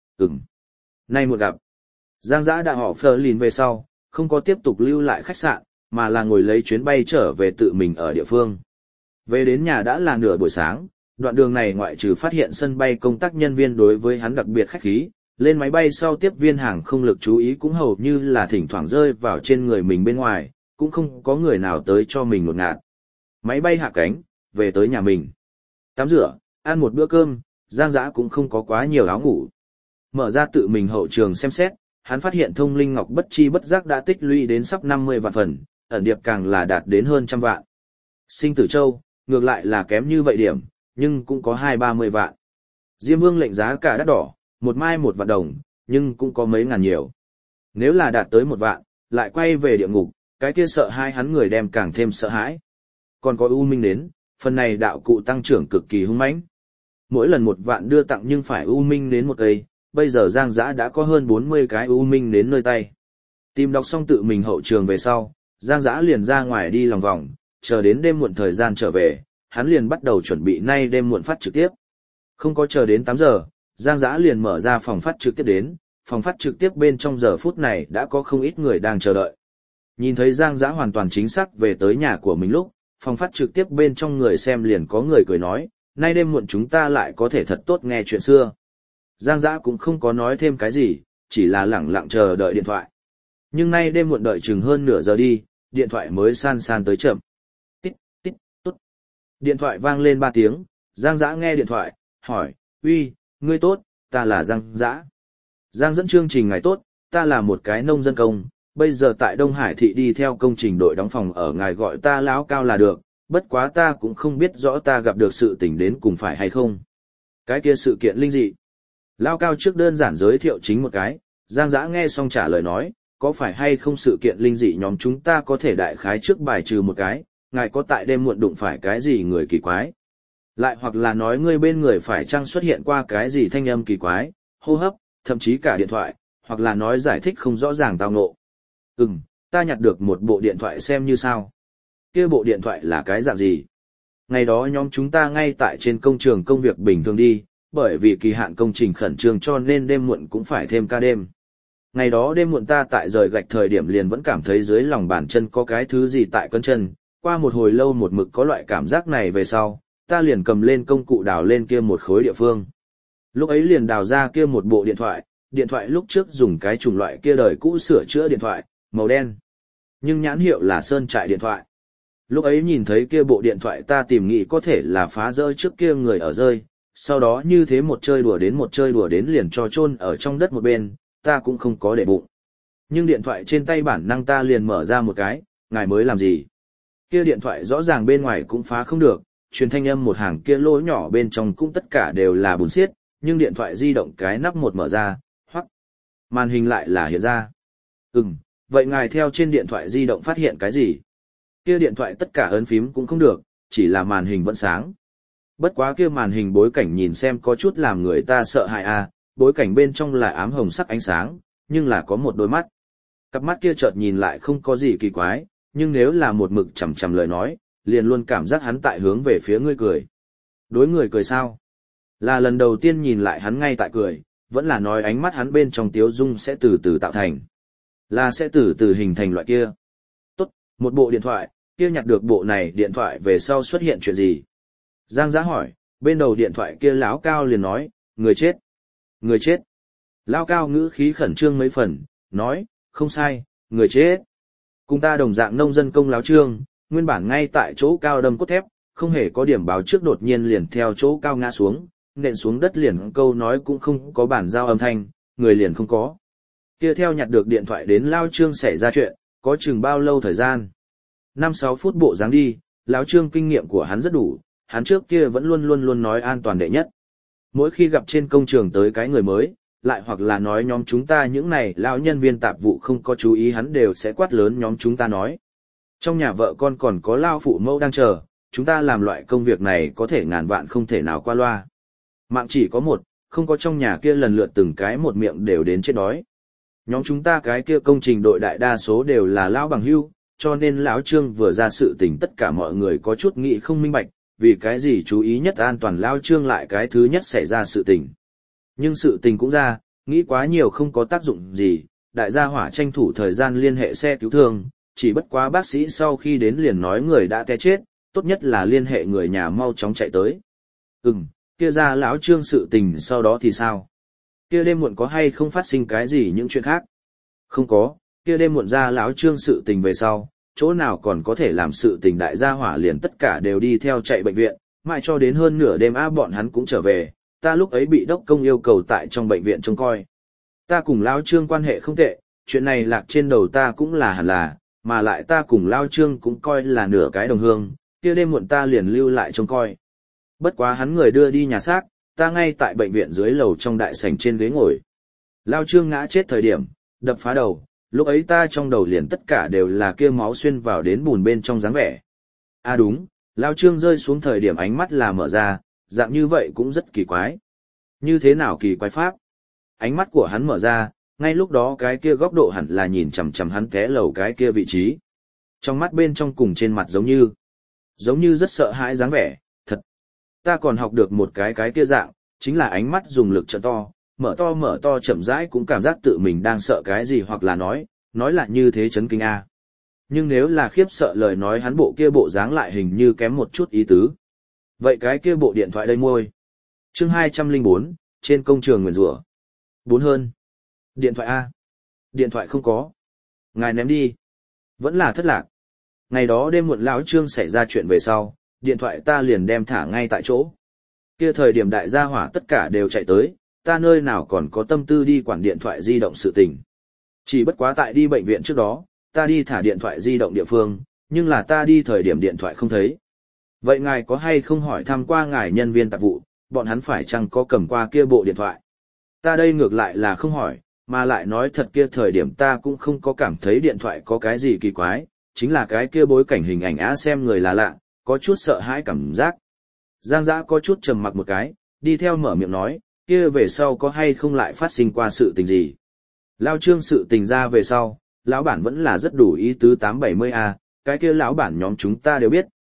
Nay muộn gặp. Giang Dã đã họ phờ lìn về sau, không có tiếp tục lưu lại khách sạn, mà là ngồi lấy chuyến bay trở về tự mình ở địa phương. Về đến nhà đã là nửa buổi sáng, đoạn đường này ngoại trừ phát hiện sân bay công tác nhân viên đối với hắn đặc biệt khách khí, lên máy bay sau tiếp viên hàng không lực chú ý cũng hầu như là thỉnh thoảng rơi vào trên người mình bên ngoài, cũng không có người nào tới cho mình một ngạt. Máy bay hạ cánh, về tới nhà mình. Tắm rửa, ăn một bữa cơm, Giang Dã cũng không có quá nhiều áo ngủ. Mở ra tự mình hậu trường xem xét, hắn phát hiện thông linh ngọc bất chi bất giác đã tích lũy đến sắp 50 vạn phần, ẩn điệp càng là đạt đến hơn 100 vạn. Sinh tử châu, ngược lại là kém như vậy điểm, nhưng cũng có 20-30 vạn. Diêm Vương lệnh giá cả đắt đỏ, một mai 1 vạn đồng, nhưng cũng có mấy ngàn nhiều. Nếu là đạt tới 1 vạn, lại quay về địa ngục, cái kia sợ hai hắn người đem càng thêm sợ hãi. Còn có U Minh đến, phần này đạo cụ tăng trưởng cực kỳ hung mãnh. Mỗi lần 1 vạn đưa tặng nhưng phải U Minh đến một cây, bây giờ Giang Dã đã có hơn 40 cái U Minh đến nơi tay. Tìm đọc xong tự mình hậu trường về sau, Giang Dã liền ra ngoài đi lòng vòng, chờ đến đêm muộn thời gian trở về, hắn liền bắt đầu chuẩn bị nay đêm muộn phát trực tiếp. Không có chờ đến 8 giờ, Giang Dã liền mở ra phòng phát trực tiếp đến, phòng phát trực tiếp bên trong giờ phút này đã có không ít người đang chờ đợi. Nhìn thấy Giang Dã hoàn toàn chính xác về tới nhà của mình lúc, phòng phát trực tiếp bên trong người xem liền có người cười nói, nay đêm muộn chúng ta lại có thể thật tốt nghe chuyện xưa. Giang Dã cũng không có nói thêm cái gì, chỉ là lẳng lặng chờ đợi điện thoại. Nhưng nay đêm muộn đợi chừng hơn nửa giờ đi, điện thoại mới san san tới chậm. Tít, tít, tốt. Điện thoại vang lên 3 tiếng, Giang Dã nghe điện thoại, hỏi, uy, ngươi tốt, ta là Giang Dã. Giang dẫn chương trình ngày tốt, ta là một cái nông dân công, bây giờ tại Đông Hải thị đi theo công trình đội đóng phòng ở ngài gọi ta lão Cao là được, bất quá ta cũng không biết rõ ta gặp được sự tình đến cùng phải hay không. Cái kia sự kiện linh dị. Lão Cao trước đơn giản giới thiệu chính một cái, Giang Dã nghe xong trả lời nói, có phải hay không sự kiện linh dị nhóm chúng ta có thể đại khái trước bài trừ một cái, ngài có tại đêm muộn đụng phải cái gì người kỳ quái. Lại hoặc là nói ngươi bên người phải chăng xuất hiện qua cái gì thanh âm kỳ quái, hô hấp, thậm chí cả điện thoại, hoặc là nói giải thích không rõ ràng tao ngộ. Ta nhặt được một bộ điện thoại xem như sao. Kia bộ điện thoại là cái dạng gì? Ngày đó nhóm chúng ta ngay tại trên công trường công việc bình thường đi, bởi vì kỳ hạn công trình khẩn trương cho nên đêm muộn cũng phải thêm ca đêm. Ngày đó đêm muộn ta tại rời gạch thời điểm liền vẫn cảm thấy dưới lòng bàn chân có cái thứ gì tại cân chân, qua một hồi lâu một mực có loại cảm giác này về sau, ta liền cầm lên công cụ đào lên kia một khối địa phương. Lúc ấy liền đào ra kia một bộ điện thoại lúc trước dùng cái chủng loại kia đời cũ sửa chữa điện thoại, màu đen. Nhưng nhãn hiệu là Sơn Trại điện thoại. Lúc ấy nhìn thấy kia bộ điện thoại ta tìm nghĩ có thể là phá rỡ trước kia người ở rơi, sau đó như thế một chơi đùa đến liền cho chôn ở trong đất một bên, ta cũng không có để bụng. Nhưng điện thoại trên tay bản năng ta liền mở ra một cái, ngài mới làm gì? Kia điện thoại rõ ràng bên ngoài cũng phá không được, truyền thanh âm một hàng kia lỗ nhỏ bên trong cũng tất cả đều là bùn xiết, nhưng điện thoại di động cái nắp một mở ra, hoắc, màn hình lại là hiện ra. Vậy ngài theo trên điện thoại di động phát hiện cái gì? Kia điện thoại tất cả ấn phím cũng không được, chỉ là màn hình vẫn sáng. Bất quá kia màn hình bối cảnh nhìn xem có chút làm người ta sợ hãi à, bối cảnh bên trong là ám hồng sắc ánh sáng, nhưng là có một đôi mắt. Cặp mắt kia chợt nhìn lại không có gì kỳ quái, nhưng nếu là một mực chằm chằm lời nói, liền luôn cảm giác hắn tại hướng về phía ngươi cười. Đối người cười sao? Là lần đầu tiên nhìn lại hắn ngay tại cười, vẫn là nói ánh mắt hắn bên trong tiếu dung sẽ từ từ tạo thành. Là sẽ từ từ hình thành loại kia. Tốt, một bộ điện thoại, kia nhặt được bộ này điện thoại về sau xuất hiện chuyện gì? Giang Giã hỏi, bên đầu điện thoại kia lão Cao liền nói, người chết. Người chết. Lão Cao ngữ khí khẩn trương mấy phần, nói, không sai, người chết. Cùng ta đồng dạng nông dân công Láo Trương, nguyên bản ngay tại chỗ cao đâm cốt thép, không hề có điểm báo trước đột nhiên liền theo chỗ cao ngã xuống, nện xuống đất liền câu nói cũng không có bản giao âm thanh, người liền không có. Kia theo nhặt được điện thoại đến Lao Trương xảy ra chuyện, có chừng bao lâu thời gian? 5-6 phút bộ dáng đi, Láo Trương kinh nghiệm của hắn rất đủ, hắn trước kia vẫn luôn nói an toàn đệ nhất. Mỗi khi gặp trên công trường tới cái người mới, lại hoặc là nói nhóm chúng ta những này lão nhân viên tạp vụ không có chú ý hắn đều sẽ quát lớn nhóm chúng ta nói. Trong nhà vợ con còn có lao phụ mẫu đang chờ, chúng ta làm loại công việc này có thể ngàn vạn không thể nào qua loa. Mạng chỉ có một, không có trong nhà kia lần lượt từng cái một miệng đều đến chết đói. Nhóm chúng ta cái kia công trình đội đại đa số đều là lão bằng hưu, cho nên lão Trương vừa ra sự tình tất cả mọi người có chút nghĩ không minh bạch, vì cái gì chú ý nhất an toàn lão Trương lại cái thứ nhất xảy ra sự tình. Nhưng sự tình cũng ra, nghĩ quá nhiều không có tác dụng gì, đại gia hỏa tranh thủ thời gian liên hệ xe cứu thương, chỉ bất quá bác sĩ sau khi đến liền nói người đã té chết, tốt nhất là liên hệ người nhà mau chóng chạy tới. Kia ra lão Trương sự tình sau đó thì sao? Kia đêm muộn có hay không phát sinh cái gì những chuyện khác? Không có, kia đêm muộn ra lão Trương sự tình về sau, chỗ nào còn có thể làm sự tình đại gia hỏa liền tất cả đều đi theo chạy bệnh viện, mãi cho đến hơn nửa đêm bọn hắn cũng trở về, ta lúc ấy bị đốc công yêu cầu tại trong bệnh viện trông coi. Ta cùng lão Trương quan hệ không tệ, chuyện này lạc trên đầu ta cũng là hẳn là, mà lại ta cùng lão Trương cũng coi là nửa cái đồng hương, kia đêm muộn ta liền lưu lại trông coi. Bất quá hắn người đưa đi nhà xác, ta ngay tại bệnh viện dưới lầu trong đại sảnh trên ghế ngồi. Lão Trương ngã chết thời điểm, đập phá đầu, lúc ấy ta trong đầu liền tất cả đều là kia máu xuyên vào đến bùn bên trong dáng vẻ. À đúng, lão Trương rơi xuống thời điểm ánh mắt là mở ra, dạng như vậy cũng rất kỳ quái. Như thế nào kỳ quái pháp? Ánh mắt của hắn mở ra, ngay lúc đó cái kia góc độ hẳn là nhìn chằm chằm hắn té lầu cái kia vị trí. Trong mắt bên trong cùng trên mặt giống như rất sợ hãi dáng vẻ, thật. Ta còn học được một cái kia dạng, chính là ánh mắt dùng lực trợn to, mở to chậm rãi cũng cảm giác tự mình đang sợ cái gì hoặc là nói là như thế chấn kinh a. Nhưng nếu là khiếp sợ lời nói hắn bộ kia bộ dáng lại hình như kém một chút ý tứ. Vậy cái kia bộ điện thoại đây môi. Chương 204, trên công trường nguyền rủa. 4 hơn. Điện thoại A. Điện thoại không có. Ngài ném đi. Vẫn là thất lạc. Ngày đó đêm muộn lão Trương xảy ra chuyện về sau, điện thoại ta liền đem thả ngay tại chỗ. Kia thời điểm đại gia hỏa tất cả đều chạy tới, ta nơi nào còn có tâm tư đi quản điện thoại di động sự tình. Chỉ bất quá tại đi bệnh viện trước đó, ta đi thả điện thoại di động địa phương, nhưng là ta đi thời điểm điện thoại không thấy. Vậy ngài có hay không hỏi thăm qua ngài nhân viên tạp vụ, bọn hắn phải chăng có cầm qua kia bộ điện thoại? Ta đây ngược lại là không hỏi, mà lại nói thật kia thời điểm ta cũng không có cảm thấy điện thoại có cái gì kỳ quái, chính là cái kia bối cảnh hình ảnh á xem người là lạ, có chút sợ hãi cảm giác. Giang Giã có chút trầm mặc một cái, đi theo mở miệng nói, kia về sau có hay không lại phát sinh qua sự tình gì? Lao Trương sự tình ra về sau, lão bản vẫn là rất đủ ý tứ 870A, cái kia lão bản nhóm chúng ta đều biết,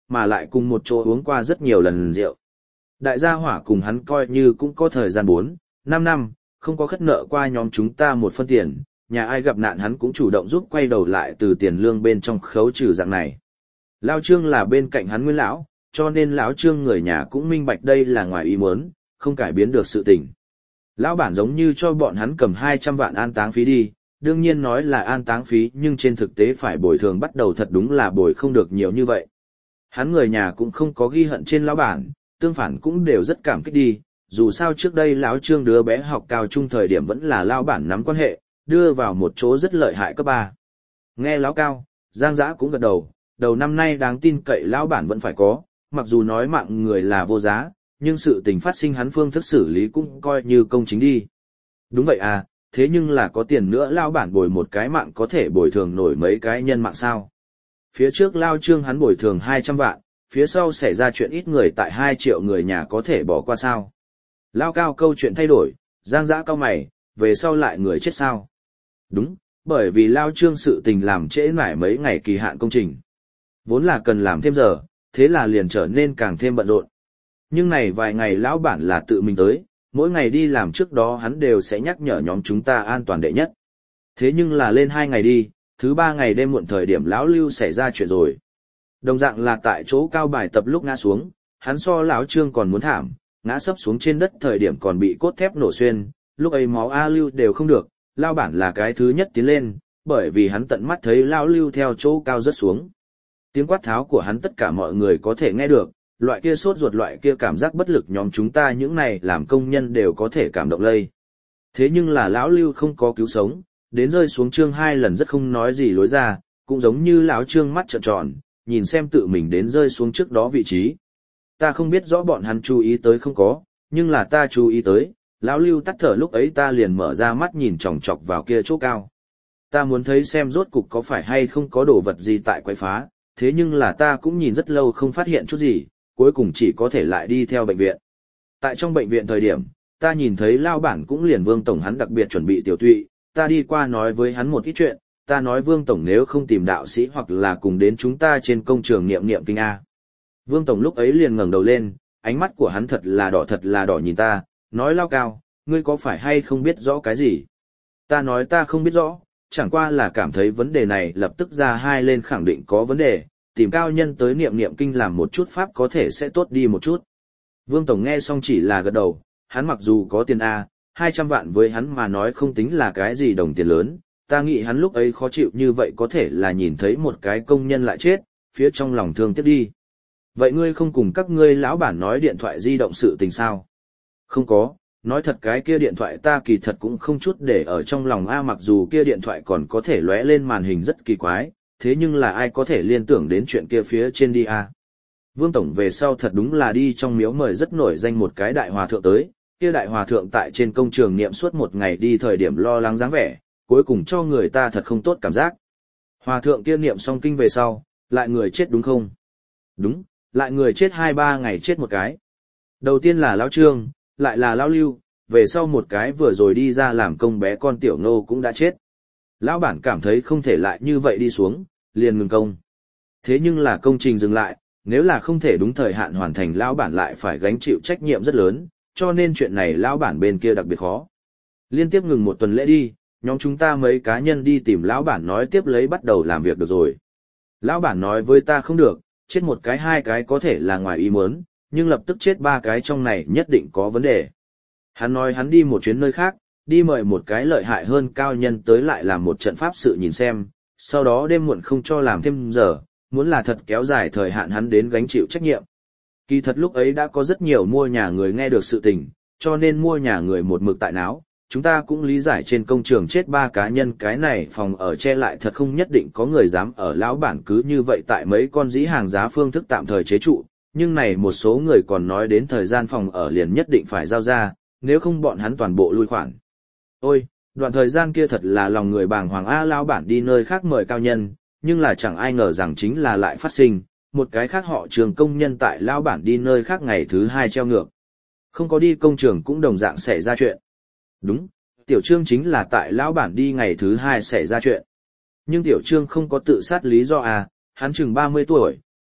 mà lại cùng một chỗ uống qua rất nhiều lần rượu. Đại gia hỏa cùng hắn coi như cũng có thời gian 4, 5 năm, không có khất nợ qua nhóm chúng ta một phân tiền, nhà ai gặp nạn hắn cũng chủ động giúp quay đầu lại từ tiền lương bên trong khấu trừ dạng này. Lão Trương là bên cạnh hắn nguyên lão, cho nên lão Trương người nhà cũng minh bạch đây là ngoài ý muốn, không cải biến được sự tình. Lão bản giống như cho bọn hắn cầm 200 vạn an táng phí đi, đương nhiên nói là an táng phí nhưng trên thực tế phải bồi thường bắt đầu thật đúng là bồi không được nhiều như vậy. Hắn người nhà cũng không có ghi hận trên lão bản, tương phản cũng đều rất cảm kích đi, dù sao trước đây lão Trương đứa bé học cao trung thời điểm vẫn là lão bản nắm quan hệ, đưa vào một chỗ rất lợi hại cấp 3. Nghe lão Cao, Giang Dã cũng gật đầu, đầu năm nay đáng tin cậy lão bản vẫn phải có, mặc dù nói mạng người là vô giá, nhưng sự tình phát sinh hắn phương thức xử lý cũng coi như công chính đi. Đúng vậy à, thế nhưng là có tiền nữa lão bản bồi một cái mạng có thể bồi thường nổi mấy cái nhân mạng sao. Phía trước Lao Trương hắn bồi thường 200 vạn, phía sau xảy ra chuyện ít người tại 2 triệu người nhà có thể bỏ qua sao. Lao Cao câu chuyện thay đổi, Giang Dã cau mày, về sau lại người chết sao. Đúng, bởi vì Lao Trương sự tình làm trễ mãi mấy ngày kỳ hạn công trình. Vốn là cần làm thêm giờ, thế là liền trở nên càng thêm bận rộn. Nhưng này vài ngày lão bản là tự mình tới, mỗi ngày đi làm trước đó hắn đều sẽ nhắc nhở nhóm chúng ta an toàn đệ nhất. Thế nhưng là lên 2 ngày đi, thứ 3 ngày đêm muộn thời điểm lão Lưu xảy ra chuyện rồi. Đồng dạng là tại chỗ cao bài tập lúc ngã xuống, hắn so lão Trương còn muốn thảm, ngã sấp xuống trên đất thời điểm còn bị cốt thép nổ xuyên, lúc ấy máu A Lưu đều không được, lao bản là cái thứ nhất tiến lên, bởi vì hắn tận mắt thấy lao Lưu theo chỗ cao rớt xuống. Tiếng quát tháo của hắn tất cả mọi người có thể nghe được, loại kia sốt ruột loại kia cảm giác bất lực nhóm chúng ta những này làm công nhân đều có thể cảm động lây. Thế nhưng là lão Lưu không có cứu sống, đến rơi xuống Trương 2 lần rất không nói gì lối ra, cũng giống như lão Trương mắt trợn tròn, nhìn xem tự mình đến rơi xuống trước đó vị trí. Ta không biết rõ bọn hắn chú ý tới không có, nhưng là ta chú ý tới, lão Lưu tắt thở lúc ấy ta liền mở ra mắt nhìn chòng chọc vào kia chỗ cao. Ta muốn thấy xem rốt cục có phải hay không có đồ vật gì tại quấy phá, thế nhưng là ta cũng nhìn rất lâu không phát hiện chút gì, cuối cùng chỉ có thể lại đi theo bệnh viện. Tại trong bệnh viện thời điểm, ta nhìn thấy lao bản cũng liền Vương Tổng hắn đặc biệt chuẩn bị tiểu tụy, ta đi qua nói với hắn một ít chuyện, ta nói Vương Tổng nếu không tìm đạo sĩ hoặc là cùng đến chúng ta trên công trường niệm niệm kinh A. Vương Tổng lúc ấy liền ngẩng đầu lên, ánh mắt của hắn thật là đỏ nhìn ta, nói Lao Cao, ngươi có phải hay không biết rõ cái gì? Ta nói ta không biết rõ, chẳng qua là cảm thấy vấn đề này lập tức ra hai lên khẳng định có vấn đề, tìm cao nhân tới niệm niệm kinh làm một chút pháp có thể sẽ tốt đi một chút. Vương Tổng nghe xong chỉ là gật đầu, hắn mặc dù có tiền A, 200 vạn với hắn mà nói không tính là cái gì đồng tiền lớn, ta nghĩ hắn lúc ấy khó chịu như vậy có thể là nhìn thấy một cái công nhân lại chết, phía trong lòng thương tiếc đi. Vậy ngươi không cùng các ngươi lão bản nói điện thoại di động sự tình sao? Không có, nói thật cái kia điện thoại ta kỳ thật cũng không chút để ở trong lòng A, mặc dù kia điện thoại còn có thể lóe lên màn hình rất kỳ quái, thế nhưng là ai có thể liên tưởng đến chuyện kia phía trên đi A. Vương Tổng về sau thật đúng là đi trong miếu mời rất nổi danh một cái đại hòa thượng tới, kia đại hòa thượng tại trên công trường niệm suốt một ngày đi thời điểm lo lắng dáng vẻ, cuối cùng cho người ta thật không tốt cảm giác. Hòa thượng kia niệm xong kinh về sau, lại người chết đúng không? Đúng, lại người chết 2-3 ngày chết một cái. Đầu tiên là Lão Trương, lại là Lão Lưu, về sau một cái vừa rồi đi ra làm công bé con Tiểu Nô cũng đã chết. Lão bản cảm thấy không thể lại như vậy đi xuống, liền ngừng công. Thế nhưng là công trình dừng lại, nếu là không thể đúng thời hạn hoàn thành Lão bản lại phải gánh chịu trách nhiệm rất lớn, cho nên chuyện này Lão bản bên kia đặc biệt khó. Liên tiếp ngừng một tuần lễ đi, nhóm chúng ta mấy cá nhân đi tìm Lão bản nói tiếp lấy bắt đầu làm việc được rồi. Lão bản nói với ta không được, chết một cái 2 cái có thể là ngoài ý muốn, nhưng lập tức chết 3 cái trong này nhất định có vấn đề. Hắn nói hắn đi một chuyến nơi khác, đi mời một cái lợi hại hơn cao nhân tới lại làm một trận pháp sự nhìn xem, sau đó đêm muộn không cho làm thêm giờ, muốn là thật kéo dài thời hạn hắn đến gánh chịu trách nhiệm. Kỳ thật lúc ấy đã có rất nhiều mua nhà người nghe được sự tình, cho nên mua nhà người một mực tại náo. Chúng ta cũng lý giải trên công trường chết 3 cá nhân cái này phòng ở che lại thật không nhất định có người dám ở lão bản cứ như vậy tại mấy con dĩ hàng giá phương thức tạm thời chế trụ, nhưng này một số người còn nói đến thời gian phòng ở liền nhất định phải giao ra, nếu không bọn hắn toàn bộ lui khoản. Ôi, đoạn thời gian kia thật là lòng người bàng hoàng A, lão bản đi nơi khác mời cao nhân, nhưng là chẳng ai ngờ rằng chính là lại phát sinh, một cái khác họ Trường công nhân tại lão bản đi nơi khác ngày thứ 2 treo ngược. Không có đi công trường cũng đồng dạng xảy ra chuyện. Đúng, Tiểu Trương chính là tại lão bản đi ngày thứ 2 xảy ra chuyện. Nhưng Tiểu Trương không có tự sát lý do à, hắn chừng 30 tuổi,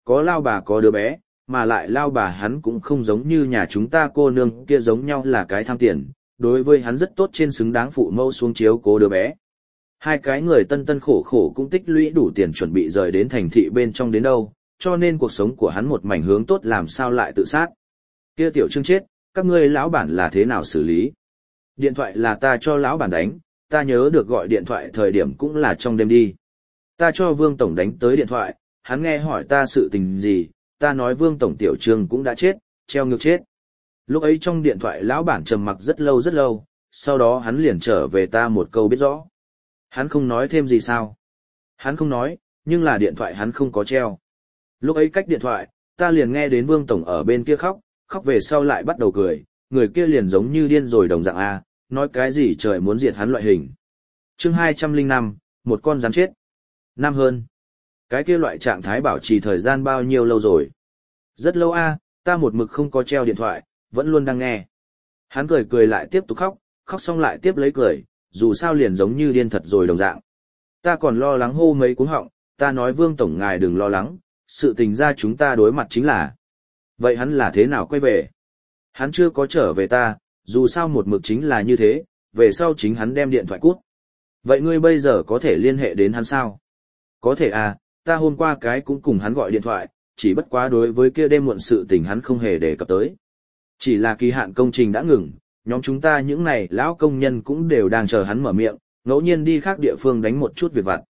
có lao bà có đứa bé, mà lại lao bà hắn cũng không giống như nhà chúng ta cô nương kia giống nhau là cái tham tiền, đối với hắn rất tốt trên xứng đáng phụ mẫu xuống chiếu cố đứa bé. Hai cái người tân tân khổ khổ cũng tích lũy đủ tiền chuẩn bị rời đến thành thị bên trong đến đâu, cho nên cuộc sống của hắn một mảnh hướng tốt làm sao lại tự sát. Kia Tiểu Trương chết, các ngươi lão bản là thế nào xử lý? Điện thoại là ta cho lão bản đánh, ta nhớ được gọi điện thoại thời điểm cũng là trong đêm đi. Ta cho Vương Tổng đánh tới điện thoại, hắn nghe hỏi ta sự tình gì, ta nói Vương Tổng Tiểu Trương cũng đã chết, treo ngược chết. Lúc ấy trong điện thoại lão bản trầm mặc rất lâu, sau đó hắn liền trở về ta một câu biết rõ. Hắn không nói thêm gì sao? Hắn không nói, nhưng là điện thoại hắn không có treo. Lúc ấy cách điện thoại, ta liền nghe đến Vương Tổng ở bên kia khóc, khóc về sau lại bắt đầu cười, người kia liền giống như điên rồi đồng dạng A, nói cái gì trời muốn diệt hắn loại hình. Chương 205, một con rắn chết. Năm hơn. Cái kia loại trạng thái bảo trì thời gian bao nhiêu lâu rồi? Rất lâu A, ta một mực không có treo điện thoại, vẫn luôn đang nghe. Hắn cười lại tiếp tục khóc, khóc xong lại tiếp lấy cười, dù sao liền giống như điên thật rồi đồng dạng. Ta còn lo lắng hô mấy cuống họng, ta nói Vương Tổng ngài đừng lo lắng, sự tình ra chúng ta đối mặt chính là. Vậy hắn là thế nào quay về? Hắn chưa có trở về ta, dù sao một mực chính là như thế, về sau chính hắn đem điện thoại cút. Vậy ngươi bây giờ có thể liên hệ đến hắn sao? Có thể à, ta hôm qua cái cũng cùng hắn gọi điện thoại, chỉ bất quá đối với kia đêm muộn sự tình hắn không hề đề cập tới. Chỉ là kỳ hạn công trình đã ngừng, nhóm chúng ta những này lão công nhân cũng đều đang chờ hắn mở miệng, ngẫu nhiên đi khác địa phương đánh một chút việc vặt.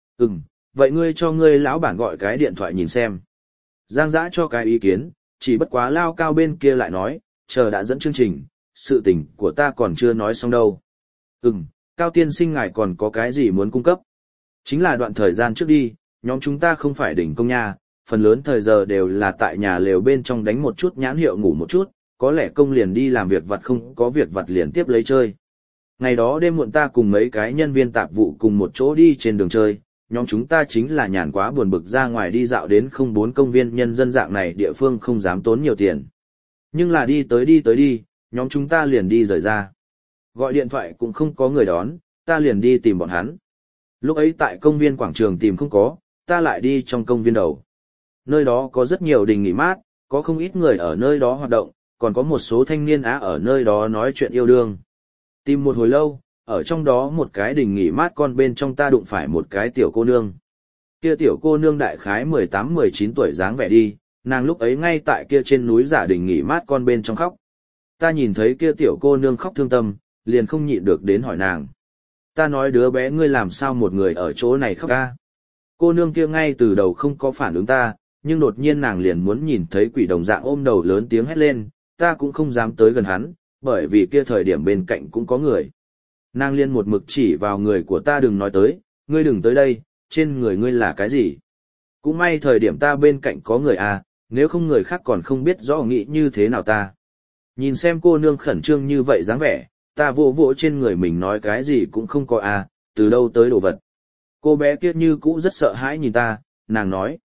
Vậy ngươi cho ngươi lão bản gọi cái điện thoại nhìn xem. Giang Dã cho cái ý kiến, chỉ bất quá Lao Cao bên kia lại nói, chờ đã dẫn chương trình, sự tình của ta còn chưa nói xong đâu. Cao tiên sinh ngài còn có cái gì muốn cung cấp? Chính là đoạn thời gian trước đi, nhóm chúng ta không phải đỉnh công nha, phần lớn thời giờ đều là tại nhà lều bên trong đánh một chút nhãn hiệu ngủ một chút, có lẽ công liền đi làm việc vặt không có việc vặt liền tiếp lấy chơi. Ngày đó đêm muộn ta cùng mấy cái nhân viên tạp vụ cùng một chỗ đi trên đường chơi, nhóm chúng ta chính là nhàn quá buồn bực ra ngoài đi dạo đến 04 công viên nhân dân dạng này địa phương không dám tốn nhiều tiền. Nhưng là đi tới, nhóm chúng ta liền đi rời ra. Gọi điện thoại cũng không có người đón, ta liền đi tìm bọn hắn. Lúc ấy tại công viên quảng trường tìm không có, ta lại đi trong công viên đầu. Nơi đó có rất nhiều đình nghỉ mát, có không ít người ở nơi đó hoạt động, còn có một số thanh niên Á ở nơi đó nói chuyện yêu đương. Tìm một hồi lâu, ở trong đó một cái đình nghỉ mát con bên trong ta đụng phải một cái tiểu cô nương. Kia tiểu cô nương đại khái 18-19 tuổi dáng vẻ đi, nàng lúc ấy ngay tại kia trên núi giả đình nghỉ mát con bên trong khóc. Ta nhìn thấy kia tiểu cô nương khóc thương tâm, liền không nhịn được đến hỏi nàng. Ta nói đứa bé ngươi làm sao một người ở chỗ này khóc ca. Cô nương kia ngay từ đầu không có phản ứng ta, nhưng đột nhiên nàng liền muốn nhìn thấy quỷ đồng dạng ôm đầu lớn tiếng hét lên, ta cũng không dám tới gần hắn, bởi vì kia thời điểm bên cạnh cũng có người. Nàng liên một mực chỉ vào người của ta đừng nói tới, ngươi đừng tới đây, trên người ngươi là cái gì. Cũng may thời điểm ta bên cạnh có người à, nếu không người khác còn không biết rõ nghĩ như thế nào ta. Nhìn xem cô nương khẩn trương như vậy dáng vẻ, ta vỗ vỗ trên người mình nói cái gì cũng không có à, từ đâu tới đồ vật. Cô bé kia như cũ rất sợ hãi nhìn ta, nàng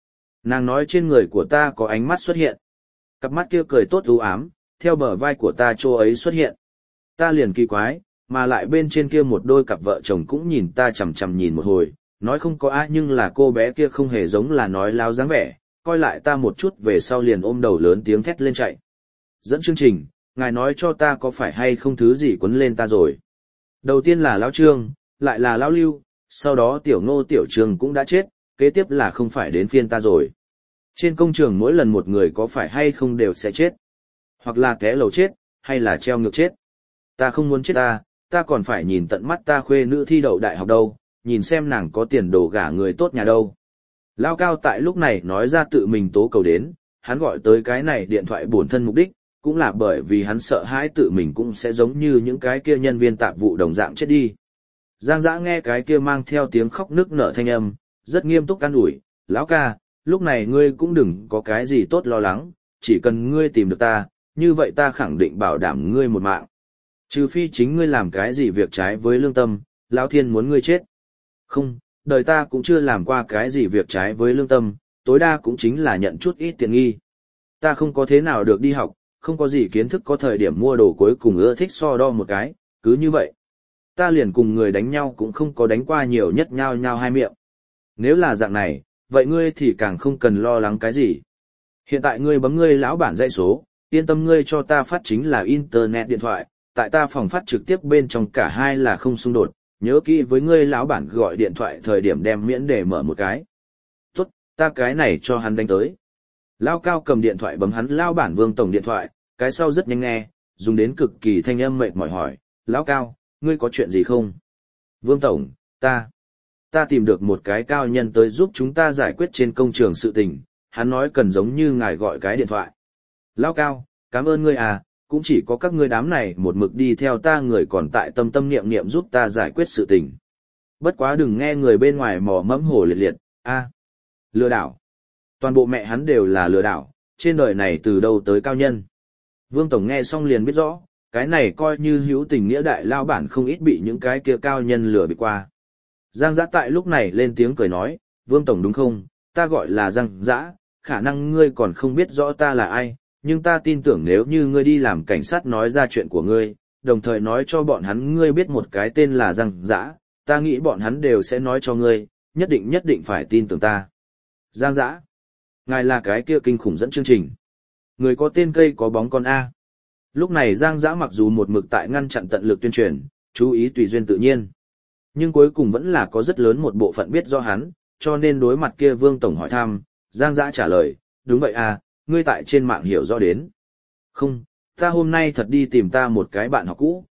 nói trên người của ta có ánh mắt xuất hiện. Cặp mắt kia cười tốt u ám, theo bờ vai của ta chỗ ấy xuất hiện. Ta liền kỳ quái, mà lại bên trên kia một đôi cặp vợ chồng cũng nhìn ta chằm chằm nhìn một hồi, nói không có ai nhưng là cô bé kia không hề giống là nói láo dáng vẻ, coi lại ta một chút về sau liền ôm đầu lớn tiếng thét lên chạy. Dẫn chương trình, ngài nói cho ta có phải hay không thứ gì quấn lên ta rồi. Đầu tiên là lão Trương, lại là lão Lưu, sau đó tiểu Ngô tiểu Trương cũng đã chết, kế tiếp là không phải đến phiên ta rồi. Trên công trường mỗi lần một người có phải hay không đều sẽ chết. Hoặc là té lầu chết, hay là treo ngược chết. Ta không muốn chết ta còn phải nhìn tận mắt ta khuê nữ thi đậu đại học đâu, nhìn xem nàng có tiền đồ gả người tốt nhà đâu. Lao Cao tại lúc này nói ra tự mình tố cầu đến, hắn gọi tới cái này điện thoại bổn thân mục đích, cũng là bởi vì hắn sợ hãi tự mình cũng sẽ giống như những cái kia nhân viên tạp vụ đồng dạng chết đi. Giang Dã nghe cái kia mang theo tiếng khóc nức nở thanh âm, rất nghiêm túc an ủi, lão ca, lúc này ngươi cũng đừng có cái gì tốt lo lắng, chỉ cần ngươi tìm được ta, như vậy ta khẳng định bảo đảm ngươi một mạng. Trừ phi chính ngươi làm cái gì việc trái với lương tâm, lão thiên muốn ngươi chết. Không, đời ta cũng chưa làm qua cái gì việc trái với lương tâm, tối đa cũng chính là nhận chút ít tiện nghi. Ta không có thế nào được đi học, không có gì kiến thức có thời điểm mua đồ cuối cùng ưa thích so đo một cái, cứ như vậy. Ta liền cùng người đánh nhau cũng không có đánh qua nhiều nhất nhau hai miệng. Nếu là dạng này, vậy ngươi thì càng không cần lo lắng cái gì. Hiện tại ngươi bấm ngươi lão bản dãy số, yên tâm ngươi cho ta phát chính là internet điện thoại, tại ta phòng phát trực tiếp bên trong cả hai là không xung đột, nhớ kỹ với ngươi lão bản gọi điện thoại thời điểm đem miễn để mở một cái. Tốt, ta cái này cho hắn đánh tới. Lao Cao cầm điện thoại bấm hắn lão bản Vương Tổng điện thoại, cái sau rất nhanh nghe, dùng đến cực kỳ thanh âm mệt mỏi hỏi, Lão Cao, ngươi có chuyện gì không? Vương Tổng, ta tìm được một cái cao nhân tới giúp chúng ta giải quyết trên công trường sự tình, hắn nói cần giống như ngài gọi cái điện thoại. Lão Cao, cảm ơn ngươi à, cũng chỉ có các ngươi đám này một mực đi theo ta người còn tại tâm tâm niệm niệm giúp ta giải quyết sự tình. Bất quá đừng nghe người bên ngoài mò mẫm hồ liệt liệt, lừa đảo. Toàn bộ mẹ hắn đều là lừa đảo, trên đời này từ đâu tới cao nhân. Vương Tổng nghe xong liền biết rõ, cái này coi như hữu tình nghĩa đại lao bản không ít bị những cái kia cao nhân lừa bị qua. Giang Dã tại lúc này lên tiếng cười nói, Vương Tổng đúng không, ta gọi là Giang Dã, khả năng ngươi còn không biết rõ ta là ai, nhưng ta tin tưởng nếu như ngươi đi làm cảnh sát nói ra chuyện của ngươi, đồng thời nói cho bọn hắn ngươi biết một cái tên là Giang Dã, ta nghĩ bọn hắn đều sẽ nói cho ngươi, nhất định phải tin tưởng ta. Giang Dã, ngài là cái kia kinh khủng dẫn chương trình. Người có tên cây có bóng con A. Lúc này Giang Dã mặc dù một mực tại ngăn chặn tận lực tuyên truyền, chú ý tùy duyên tự nhiên. Nhưng cuối cùng vẫn là có rất lớn một bộ phận biết do hắn, cho nên đối mặt kia Vương Tổng hỏi thăm, Giang Dã trả lời, đúng vậy à, ngươi tại trên mạng hiểu rõ đến. Không, ta hôm nay thật đi tìm ta một cái bạn học cũ,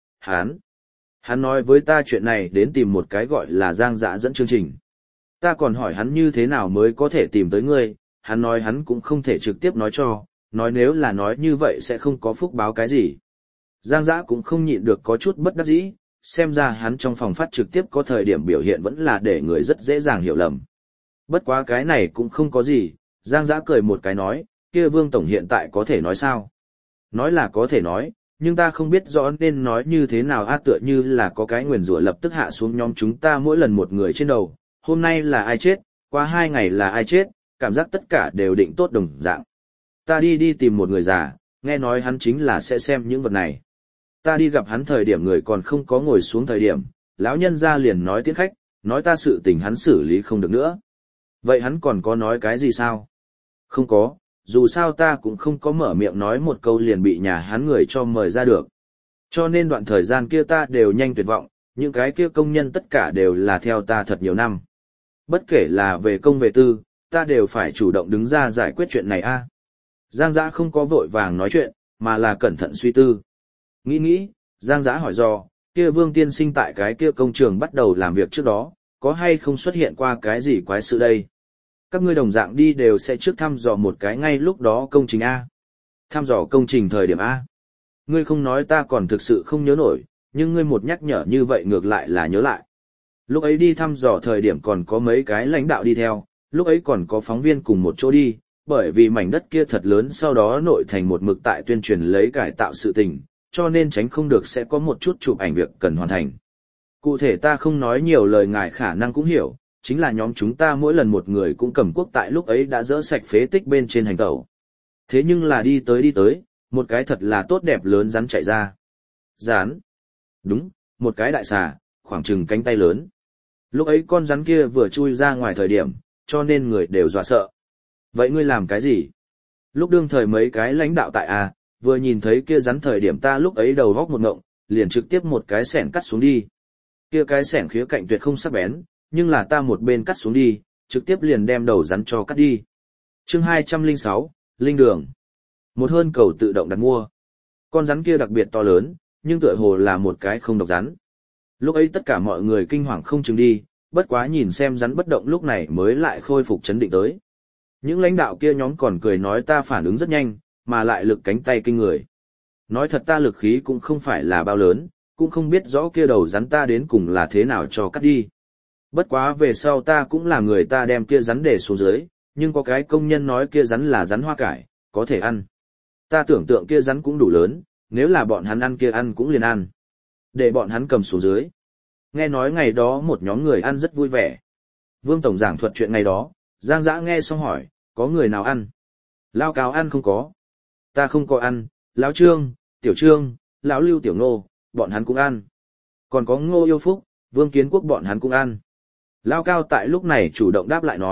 hắn nói với ta chuyện này đến tìm một cái gọi là Giang Dã dẫn chương trình. Ta còn hỏi hắn như thế nào mới có thể tìm tới ngươi, hắn nói hắn cũng không thể trực tiếp nói cho, nói nếu là nói như vậy sẽ không có phúc báo cái gì. Giang Dã cũng không nhịn được có chút bất đắc dĩ, xem ra hắn trong phòng phát trực tiếp có thời điểm biểu hiện vẫn là để người rất dễ dàng hiểu lầm. Bất quá cái này cũng không có gì, Giang Dã cười một cái nói, kia Vương Tổng hiện tại có thể nói sao? Nói là có thể nói, nhưng ta không biết rõ nên nói như thế nào tựa như là có cái nguyền rủa lập tức hạ xuống nhóm chúng ta mỗi lần một người trên đầu, hôm nay là ai chết, qua 2 ngày là ai chết, cảm giác tất cả đều định tốt đồng dạng. Ta đi tìm một người già, nghe nói hắn chính là sẽ xem những vật này. Ta đi gặp hắn thời điểm người còn không có ngồi xuống thời điểm, lão nhân ra liền nói tiễn khách, nói ta sự tình hắn xử lý không được nữa. Vậy hắn còn có nói cái gì sao? Không có, dù sao ta cũng không có mở miệng nói một câu liền bị nhà hắn người cho mời ra được. Cho nên đoạn thời gian kia ta đều nhanh tuyệt vọng, những cái kia công nhân tất cả đều là theo ta thật nhiều năm. Bất kể là về công về tư, ta đều phải chủ động đứng ra giải quyết chuyện này Giang Dã không có vội vàng nói chuyện, mà là cẩn thận suy tư. Nghĩ, Giang Dã hỏi do, kia Vương tiên sinh tại cái kia công trường bắt đầu làm việc trước đó, có hay không xuất hiện qua cái gì quái sự đây? Các ngươi đồng dạng đi đều sẽ trước thăm dò một cái ngay lúc đó công trình A. Thăm dò công trình thời điểm A. Ngươi không nói ta còn thực sự không nhớ nổi, nhưng ngươi một nhắc nhở như vậy ngược lại là nhớ lại. Lúc ấy đi thăm dò thời điểm còn có mấy cái lãnh đạo đi theo, lúc ấy còn có phóng viên cùng một chỗ đi, bởi vì mảnh đất kia thật lớn sau đó nội thành một mực tại tuyên truyền lấy cải tạo sự tình, cho nên tránh không được sẽ có một chút chụp ảnh việc cần hoàn thành. Cụ thể ta không nói nhiều lời ngài khả năng cũng hiểu, chính là nhóm chúng ta mỗi lần một người cũng cầm quốc tại lúc ấy đã dỡ sạch phế tích bên trên hành tẩu. Thế nhưng là đi tới, một cái thật là tốt đẹp lớn rắn chạy ra. Rắn? Đúng, một cái đại xà, khoảng chừng cánh tay lớn. Lúc ấy con rắn kia vừa chui ra ngoài thời điểm, cho nên người đều dọa sợ. Vậy ngươi làm cái gì? Lúc đương thời mấy cái lãnh đạo tại vừa nhìn thấy kia rắn thời điểm ta lúc ấy đầu góc một ngộng, liền trực tiếp một cái xẻng cắt xuống đi. Kia cái xẻng khía cạnh tuyệt không sắc bén, nhưng là ta một bên cắt xuống đi, trực tiếp liền đem đầu rắn cho cắt đi. Chương 206, Linh Đường. Một hơn cầu tự động đặt mua. Con rắn kia đặc biệt to lớn, nhưng tựa hồ là một cái không độc rắn. Lúc ấy tất cả mọi người kinh hoàng không chừng đi, bất quá nhìn xem rắn bất động lúc này mới lại khôi phục chấn định tới. Những lãnh đạo kia nhóm còn cười nói ta phản ứng rất nhanh, mà lại lực cánh tay kinh người. Nói thật ta lực khí cũng không phải là bao lớn, cũng không biết rõ kia đầu rắn ta đến cùng là thế nào cho cắt đi. Bất quá về sau ta cũng là người ta đem kia rắn để xuống dưới, nhưng có cái công nhân nói kia rắn là rắn hoa cải, có thể ăn. Ta tưởng tượng kia rắn cũng đủ lớn, nếu là bọn hắn ăn kia ăn cũng liền ăn. Để bọn hắn cầm xuống dưới. Nghe nói ngày đó một nhóm người ăn rất vui vẻ. Vương Tổng giảng thuật chuyện ngày đó, Giang Dã nghe xong hỏi, có người nào ăn? Lao Cao ăn không có. Ta không có ăn, Lão Trương, Tiểu Trương, Lão Lưu Tiểu Ngô, bọn hắn cũng ăn. Còn có Ngô Yêu Phúc, Vương Kiến Quốc bọn hắn cũng ăn. Lao Cao tại lúc này chủ động đáp lại nói,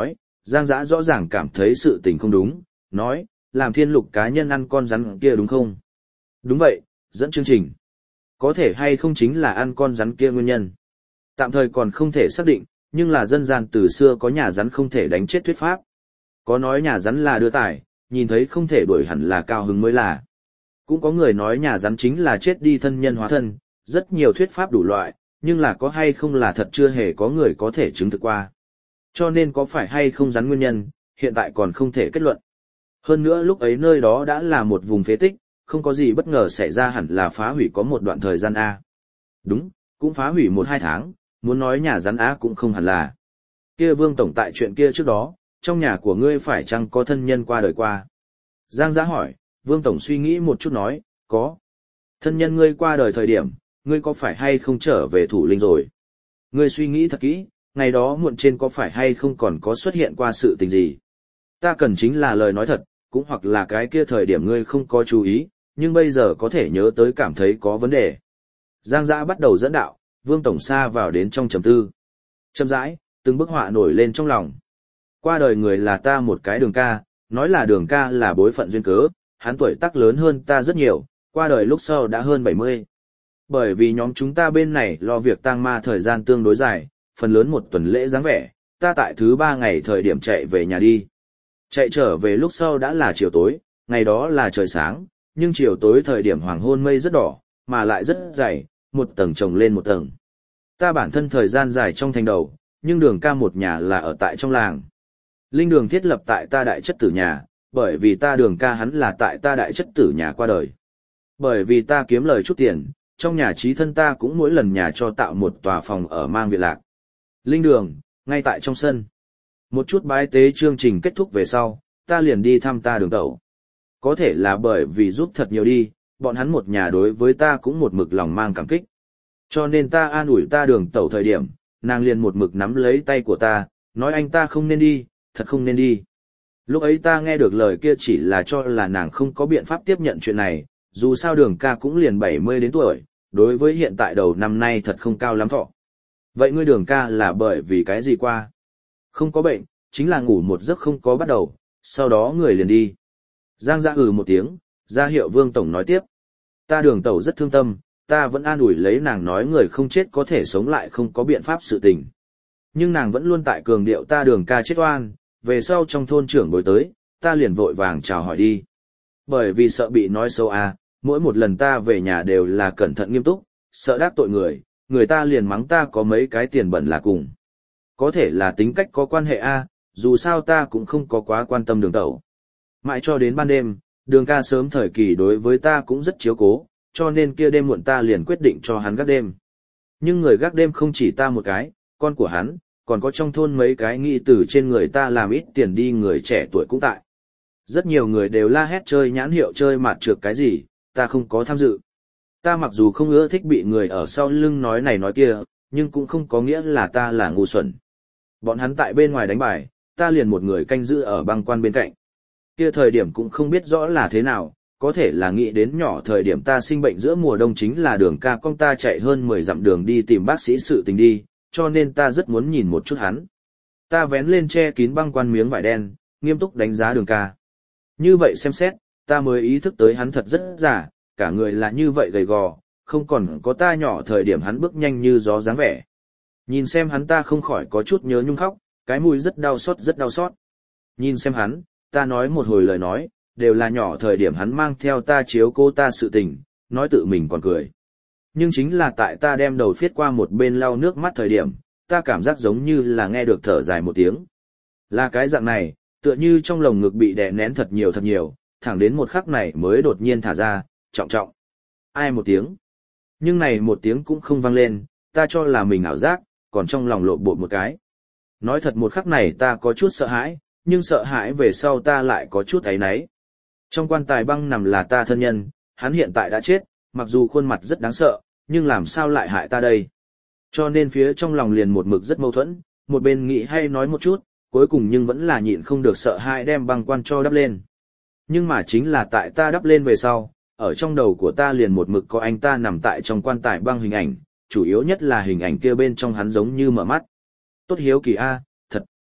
Giang Dã rõ ràng cảm thấy sự tình không đúng, nói, làm Thiên Lục cá nhân ăn con rắn kia đúng không? Đúng vậy, dẫn chương trình. Có thể hay không chính là ăn con rắn kia nguyên nhân. Tạm thời còn không thể xác định, nhưng là dân gian từ xưa có nhà rắn không thể đánh chết thuyết pháp. Có nói nhà rắn là đưa tải, nhìn thấy không thể đuổi hẳn là cao hứng mới là. Cũng có người nói nhà rắn chính là chết đi thân nhân hóa thân, rất nhiều thuyết pháp đủ loại, nhưng là có hay không là thật chưa hề có người có thể chứng thực qua. Cho nên có phải hay không rắn nguyên nhân, hiện tại còn không thể kết luận. Hơn nữa lúc ấy nơi đó đã là một vùng phế tích, không có gì bất ngờ xảy ra hẳn là phá hủy có một đoạn thời gian A. Đúng, cũng phá hủy 1-2 tháng, muốn nói nhà rắn á cũng không hẳn là. Kia Vương Tổng tại chuyện kia trước đó, trong nhà của ngươi phải chăng có thân nhân qua đời qua? Giang Giã hỏi, Vương Tổng suy nghĩ một chút nói, có. Thân nhân ngươi qua đời thời điểm, ngươi có phải hay không trở về thủ linh rồi? Ngươi suy nghĩ thật kỹ, ngày đó muộn trên có phải hay không còn có xuất hiện qua sự tình gì? Ta cần chính là lời nói thật, cũng hoặc là cái kia thời điểm ngươi không có chú ý, nhưng bây giờ có thể nhớ tới cảm thấy có vấn đề. Giang Giã bắt đầu dẫn đạo, Vương Tổng xa vào đến trong trầm tư. Chậm rãi, từng bức họa nổi lên trong lòng. Qua đời người là ta một cái Đường ca, nói là Đường ca là bối phận duyên cớ, hắn tuổi tác lớn hơn ta rất nhiều, qua đời lúc sau đã hơn 70. Bởi vì nhóm chúng ta bên này lo việc tang ma thời gian tương đối dài, phần lớn một tuần lễ dáng vẻ, ta tại thứ 3 ngày thời điểm chạy về nhà đi. Chạy trở về lúc sau đã là chiều tối, ngày đó là trời sáng, nhưng chiều tối thời điểm hoàng hôn mây rất đỏ, mà lại rất dày, một tầng chồng lên một tầng. Ta bản thân thời gian dài trong thành đầu, nhưng Đường ca một nhà là ở tại trong làng. Linh đường thiết lập tại ta đại chất tử nhà, bởi vì ta Đường ca hắn là tại ta đại chất tử nhà qua đời. Bởi vì ta kiếm lời chút tiền, trong nhà trí thân ta cũng mỗi lần nhà cho tạo một tòa phòng ở mang viện lạc. Linh đường, ngay tại trong sân. Một chút bái tế chương trình kết thúc về sau, ta liền đi thăm ta Đường tẩu. Có thể là bởi vì giúp thật nhiều đi, bọn hắn một nhà đối với ta cũng một mực lòng mang cảm kích. Cho nên ta an ủi ta Đường tẩu thời điểm, nàng liền một mực nắm lấy tay của ta, nói anh ta không nên đi, thật không nên đi. Lúc ấy ta nghe được lời kia chỉ là cho là nàng không có biện pháp tiếp nhận chuyện này, dù sao Đường ca cũng liền 70 đến tuổi, đối với hiện tại đầu năm nay thật không cao lắm thọ. Vậy ngươi Đường ca là bởi vì cái gì qua? Không có bệnh, chính là ngủ một giấc không có bắt đầu, sau đó người liền đi. Giang Giã một tiếng, ra hiệu Vương Tổng nói tiếp. Ta Đường tẩu rất thương tâm, ta vẫn an ủi lấy nàng nói người không chết có thể sống lại không có biện pháp sự tình. Nhưng nàng vẫn luôn tại cường điệu ta Đường ca chết oan, về sau trong thôn trưởng bối tới, ta liền vội vàng chào hỏi đi. Bởi vì sợ bị nói xấu mỗi một lần ta về nhà đều là cẩn thận nghiêm túc, sợ đắc tội người, người ta liền mắng ta có mấy cái tiền bẩn là cùng. Có thể là tính cách có quan hệ dù sao ta cũng không có quá quan tâm Đường tẩu. Mãi cho đến ban đêm, Đường ca sớm thời kỳ đối với ta cũng rất chiếu cố, cho nên kia đêm muộn ta liền quyết định cho hắn gác đêm. Nhưng người gác đêm không chỉ ta một cái, con của hắn, còn có trong thôn mấy cái nghĩ từ trên người ta làm ít tiền đi người trẻ tuổi cũng tại. Rất nhiều người đều la hét chơi nhãn hiệu chơi mạt trược cái gì, ta không có tham dự. Ta mặc dù không ưa thích bị người ở sau lưng nói này nói kia, nhưng cũng không có nghĩa là ta là ngu xuẩn. Bọn hắn tại bên ngoài đánh bài, ta liền một người canh giữ ở băng quan bên cạnh. Kia thời điểm cũng không biết rõ là thế nào, có thể là nghĩ đến nhỏ thời điểm ta sinh bệnh giữa mùa đông chính là Đường ca con ta chạy hơn 10 dặm đường đi tìm bác sĩ sự tình đi, cho nên ta rất muốn nhìn một chút hắn. Ta vén lên che kín băng quan miếng vải đen, nghiêm túc đánh giá Đường ca. Như vậy xem xét, ta mới ý thức tới hắn thật rất già, cả người là như vậy gầy gò, không còn có ta nhỏ thời điểm hắn bước nhanh như gió dáng vẻ. Nhìn xem hắn ta không khỏi có chút nhớ nhung khóc, cái mũi rất đau xót rất đau xót. Nhìn xem hắn, ta nói một hồi lời nói, đều là nhỏ thời điểm hắn mang theo ta chiếu cô ta sự tình, nói tự mình còn cười. Nhưng chính là tại ta đem đầu phiết qua một bên lau nước mắt thời điểm, ta cảm giác giống như là nghe được thở dài một tiếng. Là cái dạng này, tựa như trong lồng ngực bị đè nén thật nhiều, thẳng đến một khắc này mới đột nhiên thả ra, trọng trọng. Ai một tiếng. Nhưng này một tiếng cũng không vang lên, ta cho là mình ảo giác, còn trong lòng lộn bột một cái. Nói thật một khắc này ta có chút sợ hãi, nhưng sợ hãi về sau ta lại có chút áy náy. Trong quan tài băng nằm là ta thân nhân, hắn hiện tại đã chết, mặc dù khuôn mặt rất đáng sợ, nhưng làm sao lại hại ta đây? Cho nên phía trong lòng liền một mực rất mâu thuẫn, một bên nghĩ hay nói một chút, cuối cùng nhưng vẫn là nhịn không được sợ hãi đem băng quan cho đắp lên. Nhưng mà chính là tại ta đắp lên về sau, ở trong đầu của ta liền một mực có anh ta nằm tại trong quan tài băng hình ảnh, chủ yếu nhất là hình ảnh kia bên trong hắn giống như mở mắt. Tốt hiếu kỳ thật.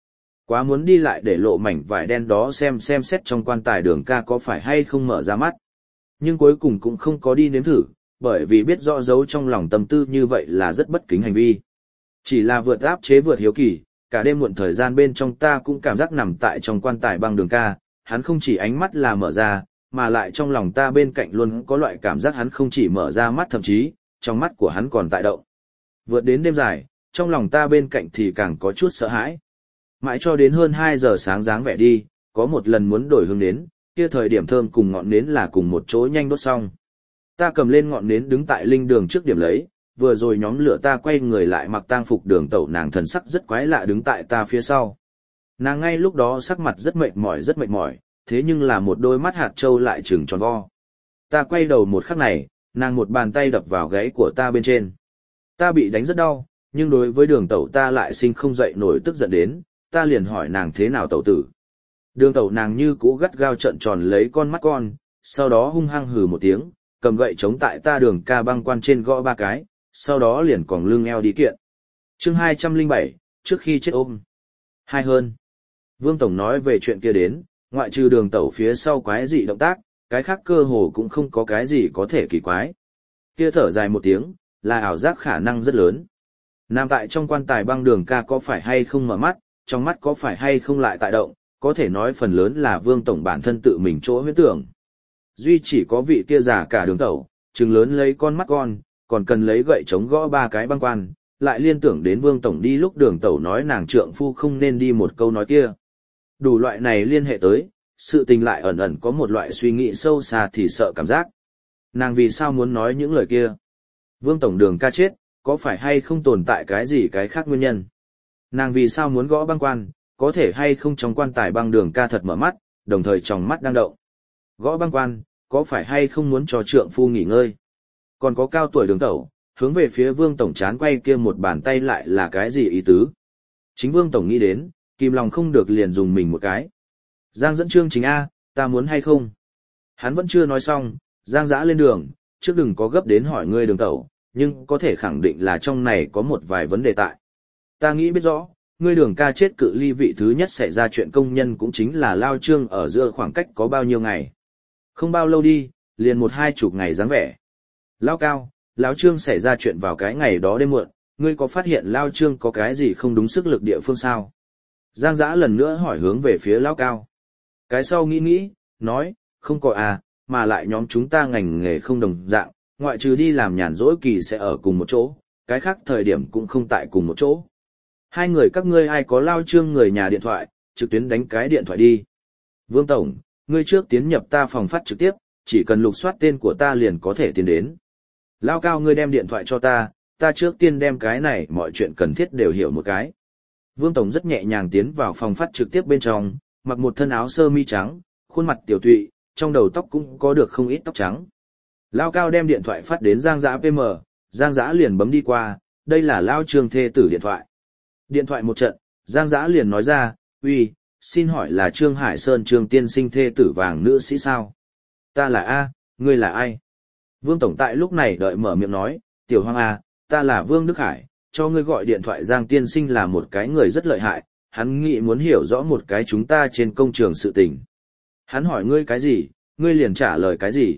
Quá muốn đi lại để lộ mảnh vải đen đó xem xét trong quan tài Đường ca có phải hay không mở ra mắt. Nhưng cuối cùng cũng không có đi nếm thử, bởi vì biết rõ giấu trong lòng tâm tư như vậy là rất bất kính hành vi. Chỉ là vượt áp chế vượt hiếu kỳ, cả đêm muộn thời gian bên trong ta cũng cảm giác nằm tại trong quan tài băng Đường ca, hắn không chỉ ánh mắt là mở ra, mà lại trong lòng ta bên cạnh luôn có loại cảm giác hắn không chỉ mở ra mắt, thậm chí, trong mắt của hắn còn tại động. Vượt đến đêm dài, trong lòng ta bên cạnh thì càng có chút sợ hãi. Mãi cho đến hơn 2 giờ sáng dáng vẻ đi, có một lần muốn đổi hương nến, kia thời điểm thơm cùng ngọn nến là cùng một chỗ nhanh đốt xong. Ta cầm lên ngọn nến đứng tại linh đường trước điểm lấy, vừa rồi nhóm lửa ta quay người lại mặc tang phục Đường tẩu nàng thần sắc rất quái lạ đứng tại ta phía sau. Nàng ngay lúc đó sắc mặt rất mệt mỏi, thế nhưng là một đôi mắt hạt trâu lại trừng tròn vo. Ta quay đầu một khắc này, nàng một bàn tay đập vào gáy của ta bên trên. Ta bị đánh rất đau, nhưng đối với Đường tẩu ta lại sinh không dậy nổi tức giận đến, ta liền hỏi nàng thế nào tẩu tử. Đường tẩu nàng như cũ gắt gao trợn tròn lấy con mắt con, sau đó hung hăng hừ một tiếng, cầm gậy chống tại ta Đường ca băng quan trên gõ 3 cái, sau đó liền còng lưng eo đi kiện. Chương 207, trước khi chết ôm. Hai hơn. Vương Tổng nói về chuyện kia đến, ngoại trừ Đường tẩu phía sau quái dị động tác, cái khác cơ hồ cũng không có cái gì có thể kỳ quái. Kia thở dài một tiếng, là ảo giác khả năng rất lớn. Nằm tại trong quan tài băng Đường ca có phải hay không mở mắt, trong mắt có phải hay không lại tại động, có thể nói phần lớn là Vương Tổng bản thân tự mình chỗ huyễn tưởng. Duy chỉ có vị kia già cả Đường tẩu, trừng lớn lấy con mắt con, còn cần lấy gậy chống gõ 3 cái băng quan, lại liên tưởng đến Vương Tổng đi lúc Đường tẩu nói nàng trượng phu không nên đi một câu nói kia. Đủ loại này liên hệ tới, sự tình lại ẩn ẩn có một loại suy nghĩ sâu xa thì sợ cảm giác. Nàng vì sao muốn nói những lời kia? Vương Tổng Đường ca chết, có phải hay không tồn tại cái gì cái khác nguyên nhân? Nàng vì sao muốn gõ băng quan, có thể hay không trong quan tài băng Đường ca thật mở mắt, đồng thời trong mắt đang động. Gõ băng quan, có phải hay không muốn cho trượng phu nghỉ ngơi? Còn có cao tuổi Đường tẩu, hướng về phía Vương Tổng chán quay kia một bàn tay lại là cái gì ý tứ? Chính Vương Tổng nghĩ đến, kìm lòng không được liền dùng mình một cái. Giang dẫn chương chính A, ta muốn hay không? Hắn vẫn chưa nói xong, Giang dã lên đường, trước đừng có gấp đến hỏi ngươi Đường tẩu, nhưng có thể khẳng định là trong này có một vài vấn đề tại. Ta nghĩ biết rõ, ngươi Đường ca chết cự ly vị thứ nhất xảy ra chuyện công nhân cũng chính là Lao Trương ở giữa khoảng cách có bao nhiêu ngày. Không bao lâu đi, liền 1-2 ngày dáng vẻ. Lao Cao, Lão Trương xảy ra chuyện vào cái ngày đó đêm muộn, ngươi có phát hiện Lao Trương có cái gì không đúng sức lực địa phương sao? Giang dã lần nữa hỏi hướng về phía Lao Cao. Cái sau nghĩ, nói, không có à, mà lại nhóm chúng ta ngành nghề không đồng dạng, ngoại trừ đi làm nhàn rỗi kỳ sẽ ở cùng một chỗ, cái khác thời điểm cũng không tại cùng một chỗ. Hai người các ngươi ai có Lao Trương người nhà điện thoại, trực tuyến đánh cái điện thoại đi. Vương Tổng, ngươi trước tiến nhập ta phòng phát trực tiếp, chỉ cần lục soát tên của ta liền có thể tiến đến. Lao Cao ngươi đem điện thoại cho ta trước tiên đem cái này mọi chuyện cần thiết đều hiểu một cái. Vương Tổng rất nhẹ nhàng tiến vào phòng phát trực tiếp bên trong, mặc một thân áo sơ mi trắng, khuôn mặt tiểu tụy, trong đầu tóc cũng có được không ít tóc trắng. Lao Cao đem điện thoại phát đến Giang Dã PM, Giang Dã liền bấm đi qua, đây là Lao Trương thê tử điện thoại. Điện thoại một trận, Giang Dã liền nói ra, uy, xin hỏi là Trương Hải Sơn Trương tiên sinh thê tử vàng nữ sĩ sao? Ta là A, ngươi là ai? Vương Tổng tại lúc này đợi mở miệng nói, Tiểu Hoàng A, ta là Vương Đức Hải, cho ngươi gọi điện thoại Giang tiên sinh là một cái người rất lợi hại, hắn nghĩ muốn hiểu rõ một cái chúng ta trên công trường sự tình. Hắn hỏi ngươi cái gì, ngươi liền trả lời cái gì?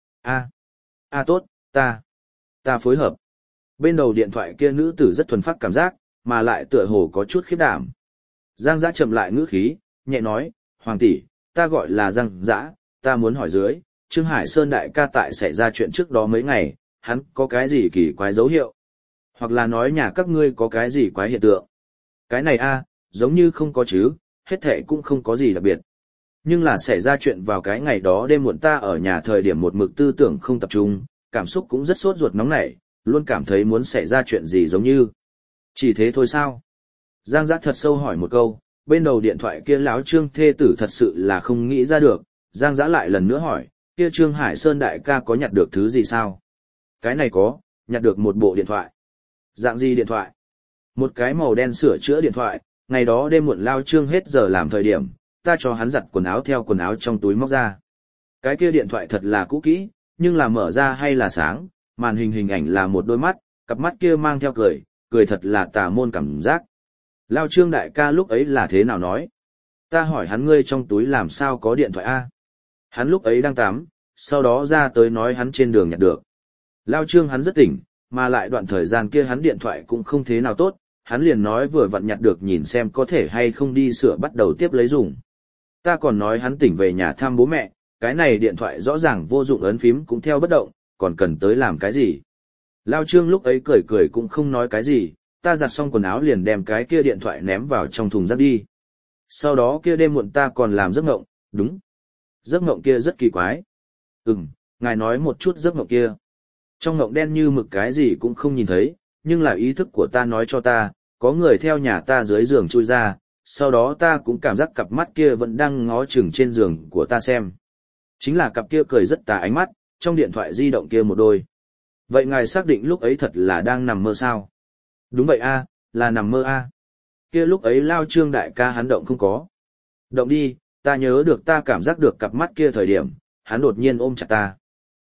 Tốt, ta phối hợp. Bên đầu điện thoại kia nữ tử rất thuần phát cảm giác, mà lại tựa hồ có chút khiếp đảm. Giang Dã chậm lại ngữ khí, nhẹ nói, Hoàng tỷ, ta gọi là Giang Dã, ta muốn hỏi dưới, Trương Hải Sơn đại ca tại xảy ra chuyện trước đó mấy ngày, hắn có cái gì kỳ quái dấu hiệu? Hoặc là nói nhà các ngươi có cái gì quái hiện tượng? Cái này giống như không có chứ, hết thệ cũng không có gì đặc biệt. Nhưng là xảy ra chuyện vào cái ngày đó đêm muộn ta ở nhà thời điểm một mực tư tưởng không tập trung, cảm xúc cũng rất sốt ruột nóng nảy, luôn cảm thấy muốn xảy ra chuyện gì giống như. Chỉ thế thôi sao? Giang Dã thật sâu hỏi một câu, bên đầu điện thoại kia lão Trương thê tử thật sự là không nghĩ ra được, Giang Dã lại lần nữa hỏi, kia Trương Hải Sơn đại ca có nhặt được thứ gì sao? Cái này có, nhặt được một bộ điện thoại. Dạng gì điện thoại? Một cái màu đen sửa chữa điện thoại, ngày đó đêm muộn Lao Trương hết giờ làm thời điểm, ta cho hắn giặt quần áo theo quần áo trong túi móc ra. Cái kia điện thoại thật là cũ kỹ, nhưng là mở ra hay là sáng, màn hình hình ảnh là một đôi mắt, cặp mắt kia mang theo cười, cười thật là tà môn cảm giác. Lao Trương đại ca lúc ấy là thế nào nói? Ta hỏi hắn ngươi trong túi làm sao có điện thoại a? Hắn lúc ấy đang tắm, sau đó ra tới nói hắn trên đường nhặt được. Lao Trương hắn rất tỉnh, mà lại đoạn thời gian kia hắn điện thoại cũng không thế nào tốt, hắn liền nói vừa vặn nhặt được nhìn xem có thể hay không đi sửa bắt đầu tiếp lấy dùng. Ta còn nói hắn tỉnh về nhà thăm bố mẹ, cái này điện thoại rõ ràng vô dụng ấn phím cũng theo bất động, còn cần tới làm cái gì. Lao Trương lúc ấy cười cười cũng không nói cái gì, ta giặt xong quần áo liền đem cái kia điện thoại ném vào trong thùng rác đi. Sau đó kia đêm muộn ta còn làm giấc mộng, đúng. Giấc mộng kia rất kỳ quái. Ngài nói một chút giấc mộng kia. Trong mộng đen như mực cái gì cũng không nhìn thấy, nhưng là ý thức của ta nói cho ta, có người theo nhà ta dưới giường chui ra, sau đó ta cũng cảm giác cặp mắt kia vẫn đang ngó chừng trên giường của ta xem. Chính là cặp kia cười rất tà ánh mắt, trong điện thoại di động kia một đôi. Vậy ngài xác định lúc ấy thật là đang nằm mơ sao? Đúng vậy a, là nằm mơ a. Kia lúc ấy Lao Trương đại ca hắn động không có. Động đi, ta nhớ được ta cảm giác được cặp mắt kia thời điểm, hắn đột nhiên ôm chặt ta.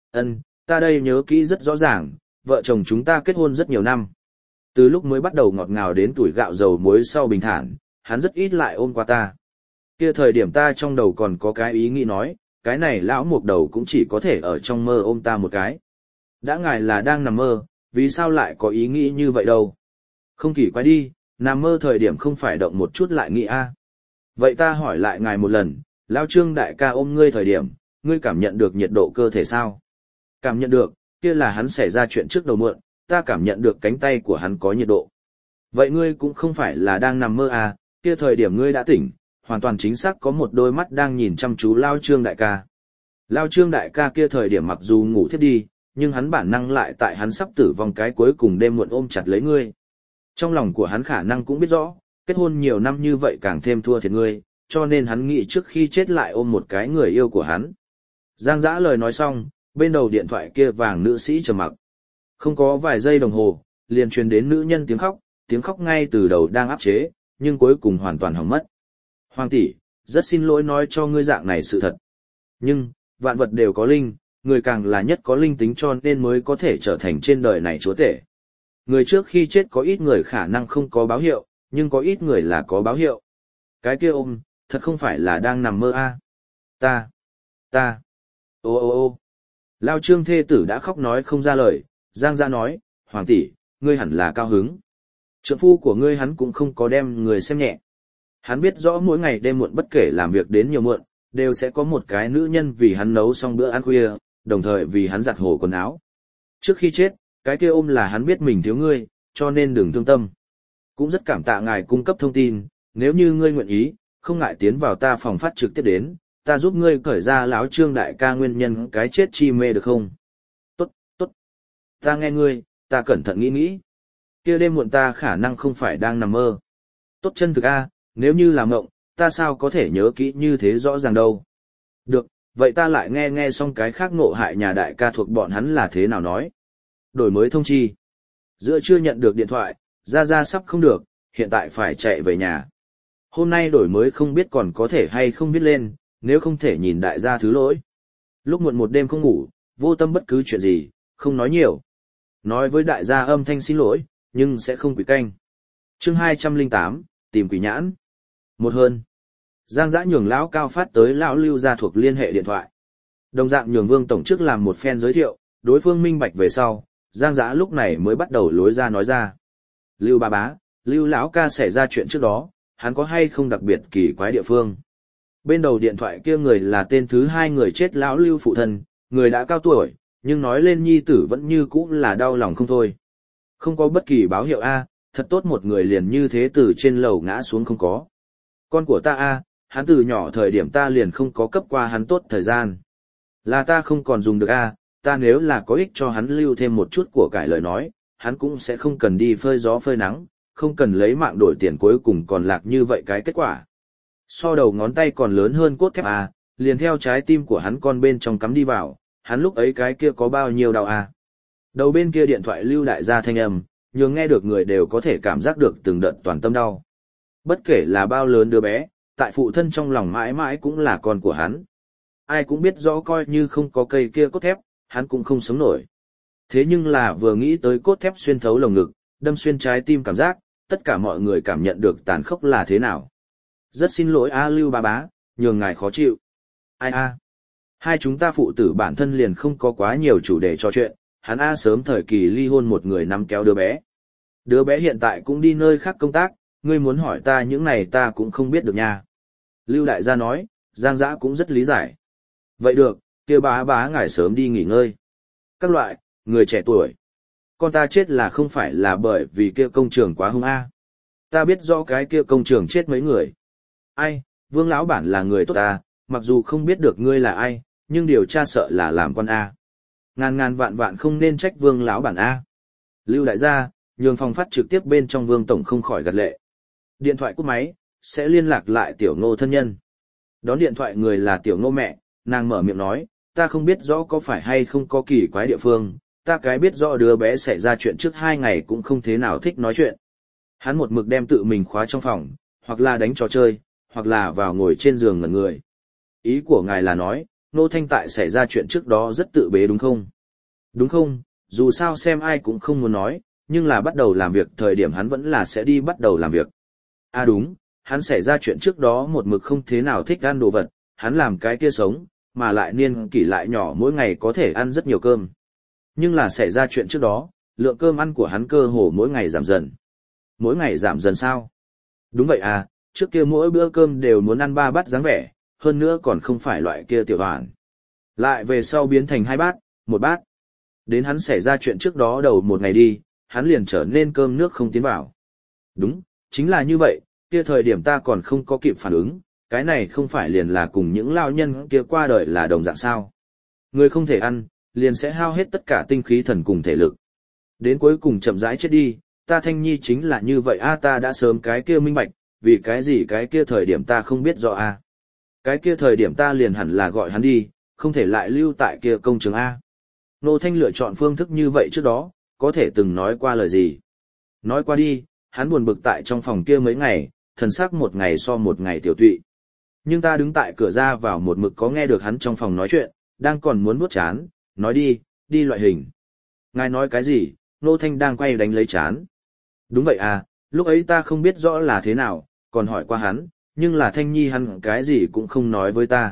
Ta đây nhớ kỹ rất rõ ràng, vợ chồng chúng ta kết hôn rất nhiều năm. Từ lúc mới bắt đầu ngọt ngào đến tuổi gạo dầu muối sau bình thản, hắn rất ít lại ôm qua ta. Kia thời điểm ta trong đầu còn có cái ý nghĩ nói, cái này lão mục đầu cũng chỉ có thể ở trong mơ ôm ta một cái. Đã ngài là đang nằm mơ, vì sao lại có ý nghĩ như vậy đâu? Không kỳ quái đi, nằm mơ thời điểm không phải động một chút lại nghĩ a. Vậy ta hỏi lại ngài một lần, Lão Trương đại ca ôm ngươi thời điểm, ngươi cảm nhận được nhiệt độ cơ thể sao? Cảm nhận được, kia là hắn xảy ra chuyện trước đầu muộn, ta cảm nhận được cánh tay của hắn có nhiệt độ. Vậy ngươi cũng không phải là đang nằm mơ à, kia thời điểm ngươi đã tỉnh, hoàn toàn chính xác có một đôi mắt đang nhìn chăm chú Lao Trương đại ca. Lao Trương đại ca kia thời điểm mặc dù ngủ thiếp đi, nhưng hắn bản năng lại tại hắn sắp tử vong cái cuối cùng đêm muộn ôm chặt lấy ngươi. Trong lòng của hắn khả năng cũng biết rõ, kết hôn nhiều năm như vậy càng thêm thua thiệt ngươi, cho nên hắn nghĩ trước khi chết lại ôm một cái người yêu của hắn. Giang Dã lời nói xong, bên đầu điện thoại kia vàng nữ sĩ trầm mặc. Không có vài giây đồng hồ, liền truyền đến nữ nhân tiếng khóc ngay từ đầu đang áp chế, nhưng cuối cùng hoàn toàn hỏng mất. Hoàng tỷ, rất xin lỗi nói cho ngươi dạng này sự thật. Nhưng, vạn vật đều có linh, người càng là nhất có linh tính cho nên mới có thể trở thành trên đời này chúa tể. Người trước khi chết có ít người khả năng không có báo hiệu, nhưng có ít người là có báo hiệu. Cái kia ôm, thật không phải là đang nằm mơ a. Ta. Ô. Lao Trương thê tử đã khóc nói không ra lời, Giang Dã nói, Hoàng tỷ, ngươi hẳn là cao hứng. Trượng phu của ngươi hắn cũng không có đem người xem nhẹ. Hắn biết rõ mỗi ngày đêm muộn bất kể làm việc đến nhiều muộn, đều sẽ có một cái nữ nhân vì hắn nấu xong bữa ăn khuya, đồng thời vì hắn giặt hồ quần áo. Trước khi chết, cái kia ôm là hắn biết mình thiếu ngươi, cho nên đừng thương tâm. Cũng rất cảm tạ ngài cung cấp thông tin, nếu như ngươi nguyện ý, không ngại tiến vào ta phòng phát trực tiếp đến, ta giúp ngươi cởi ra lão Trương đại ca nguyên nhân cái chết chi mê được không? Tốt. Ta nghe ngươi, ta cẩn thận nghĩ. Kia đêm muộn ta khả năng không phải đang nằm mơ. Tốt chân thực a, nếu như là mộng, ta sao có thể nhớ kỹ như thế rõ ràng đâu. Được, vậy ta lại nghe xong cái khác ngộ hại nhà đại ca thuộc bọn hắn là thế nào nói. Đổi mới thông chi. Giữa chưa nhận được điện thoại, ra sắp không được, hiện tại phải chạy về nhà. Hôm nay đổi mới không biết còn có thể hay không viết lên, nếu không thể nhìn đại gia thứ lỗi. Lúc muộn một đêm không ngủ, vô tâm bất cứ chuyện gì, không nói nhiều. Nói với đại gia âm thanh xin lỗi, nhưng sẽ không quỷ canh. Chương 208, tìm quỷ nhãn. Một hơn. Giang Dã nhường lão Cao phát tới lão Lưu gia thuộc liên hệ điện thoại. Đồng dạng nhường Vương tổng trước làm một phen giới thiệu, đối phương minh bạch về sau, Giang Dã lúc này mới bắt đầu lối ra nói ra. Lưu ba bá, Lưu lão ca xảy ra chuyện trước đó, hắn có hay không đặc biệt kỳ quái địa phương? Bên đầu điện thoại kia người là tên thứ hai người chết lão Lưu phụ thân, người đã cao tuổi, nhưng nói lên nhi tử vẫn như cũ là đau lòng không thôi. Không có bất kỳ báo hiệu a, thật tốt một người liền như thế từ trên lầu ngã xuống không có. Con của ta a, hắn từ nhỏ thời điểm ta liền không có cấp qua hắn tốt thời gian. Là ta không còn dùng được a, ta nếu là có ích cho hắn lưu thêm một chút của cải lời nói, hắn cũng sẽ không cần đi phơi gió phơi nắng, không cần lấy mạng đổi tiền cuối cùng còn lạc như vậy cái kết quả. So đầu ngón tay còn lớn hơn cốt thép a, liền theo trái tim của hắn con bên trong cắm đi vào, hắn lúc ấy cái kia có bao nhiêu đau a. Đầu bên kia điện thoại lưu đại gia thanh âm, nhưng nghe được người đều có thể cảm giác được từng đợt toàn tâm đau. Bất kể là bao lớn đứa bé, tại phụ thân trong lòng mãi mãi cũng là con của hắn. Ai cũng biết rõ coi như không có cây kia cốt thép, hắn cũng không sống nổi. Thế nhưng là vừa nghĩ tới cốt thép xuyên thấu lồng ngực, đâm xuyên trái tim cảm giác, tất cả mọi người cảm nhận được tàn khốc là thế nào. Rất xin lỗi a Lưu ba bá, nhường ngài khó chịu. Ai a? Hai chúng ta phụ tử bản thân liền không có quá nhiều chủ đề trò chuyện, hắn a sớm thời kỳ ly hôn một người nắm kéo đứa bé. Đứa bé hiện tại cũng đi nơi khác công tác, ngươi muốn hỏi ta những này ta cũng không biết được nha. Lưu đại gia nói, Giang Dã cũng rất lý giải. Vậy được, kia bá bá ngài sớm đi nghỉ ngơi. Các loại, người trẻ tuổi. Con ta chết là không phải là bởi vì kia công trường quá hung a. Ta biết rõ cái kia công trường chết mấy người. Ai, Vương lão bản là người tốt ta, mặc dù không biết được ngươi là ai, nhưng điều tra sợ là làm con a. Ngàn ngàn vạn vạn không nên trách Vương lão bản a. Lưu đại gia, nhường phòng phát trực tiếp bên trong Vương tổng không khỏi gật lệ. Điện thoại cúp máy, sẽ liên lạc lại Tiểu Ngô thân nhân. Đón điện thoại người là Tiểu Ngô mẹ, nàng mở miệng nói, ta không biết rõ có phải hay không có kỳ quái địa phương, ta cái biết rõ đứa bé xảy ra chuyện trước 2 ngày cũng không thế nào thích nói chuyện. Hắn một mực đem tự mình khóa trong phòng, hoặc là đánh trò chơi, hoặc là vào ngồi trên giường ngẩn người. Ý của ngài là nói, Nô Thanh tại xảy ra chuyện trước đó rất tự bế đúng không? Đúng không, dù sao xem ai cũng không muốn nói, nhưng là bắt đầu làm việc thời điểm hắn vẫn là sẽ đi bắt đầu làm việc. À đúng, hắn xảy ra chuyện trước đó một mực không thế nào thích ăn đồ vật, hắn làm cái kia sống, mà lại niên kỷ lại nhỏ mỗi ngày có thể ăn rất nhiều cơm. Nhưng là xảy ra chuyện trước đó, lượng cơm ăn của hắn cơ hồ mỗi ngày giảm dần. Mỗi ngày giảm dần sao? Đúng vậy à, trước kia mỗi bữa cơm đều muốn ăn 3 bát dáng vẻ, hơn nữa còn không phải loại kia tiểu hoàn. Lại về sau biến thành 2 bát, 1 bát. Đến hắn xảy ra chuyện trước đó đầu một ngày đi, hắn liền trở nên cơm nước không tiến vào. Đúng, chính là như vậy, kia thời điểm ta còn không có kịp phản ứng, cái này không phải liền là cùng những lao nhân kia qua đời là đồng dạng sao. Người không thể ăn, liền sẽ hao hết tất cả tinh khí thần cùng thể lực. Đến cuối cùng chậm rãi chết đi, ta Thanh Nhi chính là như vậy a ta đã sớm cái kia minh bạch, vì cái gì cái kia thời điểm ta không biết rõ a. Cái kia thời điểm ta liền hẳn là gọi hắn đi, không thể lại lưu tại kia công trường a. Nô Thanh lựa chọn phương thức như vậy trước đó, có thể từng nói qua lời gì. Nói qua đi, hắn buồn bực tại trong phòng kia mấy ngày, thần sắc một ngày so một ngày tiểu tụy. Nhưng ta đứng tại cửa ra vào một mực có nghe được hắn trong phòng nói chuyện, đang còn muốn vuốt chán, nói đi, đi loại hình. Ngài nói cái gì, Nô Thanh đang quay đánh lấy chán. Đúng vậy à, lúc ấy ta không biết rõ là thế nào, còn hỏi qua hắn, nhưng là Thanh Nhi hắn cái gì cũng không nói với ta.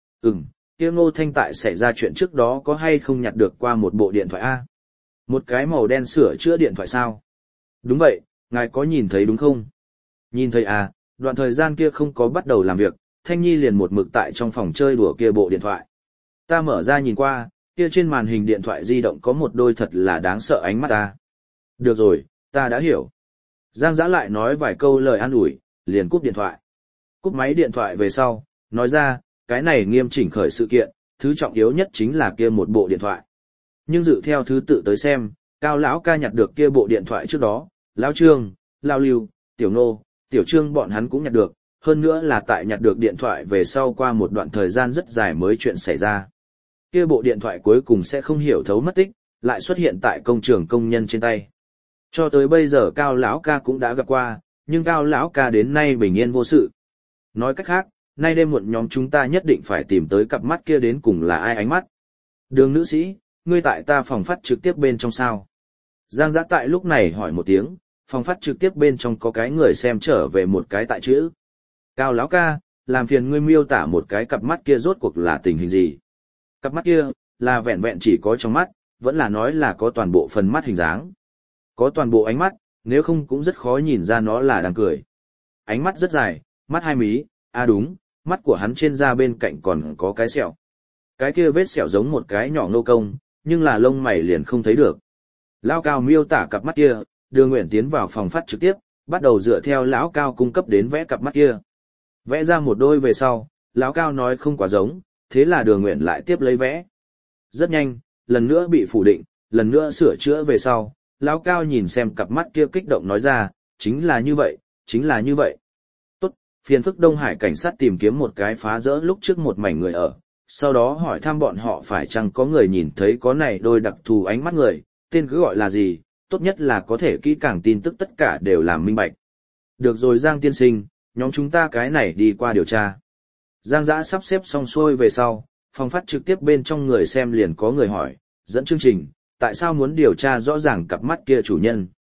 Kia Ngô Thanh tại xảy ra chuyện trước đó có hay không nhặt được qua một bộ điện thoại a? Một cái màu đen sửa chữa điện thoại sao? Đúng vậy, ngài có nhìn thấy đúng không? Nhìn thấy à, đoạn thời gian kia không có bắt đầu làm việc, Thanh Nhi liền một mực tại trong phòng chơi đùa kia bộ điện thoại. Ta mở ra nhìn qua, kia trên màn hình điện thoại di động có một đôi thật là đáng sợ ánh mắt ta. Được rồi, ta đã hiểu. Giang Dã lại nói vài câu lời an ủi, liền cúp điện thoại. Cúp máy điện thoại về sau, nói ra, cái này nghiêm chỉnh khởi sự kiện, thứ trọng yếu nhất chính là kia một bộ điện thoại. Nhưng dự theo thứ tự tới xem, Cao lão ca nhặt được kia bộ điện thoại trước đó, Lão Trương, Lão Lưu, Tiểu Nô, Tiểu Trương bọn hắn cũng nhặt được, hơn nữa là tại nhặt được điện thoại về sau qua một đoạn thời gian rất dài mới chuyện xảy ra. Kia bộ điện thoại cuối cùng sẽ không hiểu thấu mất tích, lại xuất hiện tại công trường công nhân trên tay. Cho tới bây giờ Cao lão ca cũng đã gặp qua, nhưng Cao lão ca đến nay bình yên vô sự. Nói cách khác, nay đêm muộn nhóm chúng ta nhất định phải tìm tới cặp mắt kia đến cùng là ai ánh mắt. Đường nữ sĩ, ngươi tại ta phòng phát trực tiếp bên trong sao? Giang Dã tại lúc này hỏi một tiếng, phòng phát trực tiếp bên trong có cái người xem trở về một cái tại chữ. Cao lão ca, làm phiền ngươi miêu tả một cái cặp mắt kia rốt cuộc là tình hình gì? Cặp mắt kia, là vẹn vẹn chỉ có trong mắt, vẫn là nói là có toàn bộ phần mắt hình dáng. Có toàn bộ ánh mắt, nếu không cũng rất khó nhìn ra nó là đang cười. Ánh mắt rất dài, mắt hai mí, đúng, mắt của hắn trên da bên cạnh còn có cái sẹo. Cái kia vết sẹo giống một cái nhỏ ngô công, nhưng là lông mày liền không thấy được. Lão Cao miêu tả cặp mắt kia, Đường Nguyện tiến vào phòng phát trực tiếp, bắt đầu dựa theo Lão Cao cung cấp đến vẽ cặp mắt kia. Vẽ ra một đôi về sau, Lão Cao nói không quá giống, thế là Đường Nguyện lại tiếp lấy vẽ. Rất nhanh, lần nữa bị phủ định, lần nữa sửa chữa về sau, Lão Cao nhìn xem cặp mắt kia kích động nói ra, chính là như vậy, chính là như vậy. Tốt, phiền phức Đông Hải cảnh sát tìm kiếm một cái phá rỡ lúc trước một mảnh người ở, sau đó hỏi thăm bọn họ phải chăng có người nhìn thấy có này đôi đặc thù ánh mắt người, tên cứ gọi là gì, tốt nhất là có thể kỹ càng tin tức tất cả đều làm minh bạch. Được rồi Giang tiên sinh, nhóm chúng ta cái này đi qua điều tra. Giang Dã sắp xếp xong xuôi về sau, phòng phát trực tiếp bên trong người xem liền có người hỏi, dẫn chương trình, tại sao muốn điều tra rõ ràng cặp mắt kia chủ nhân?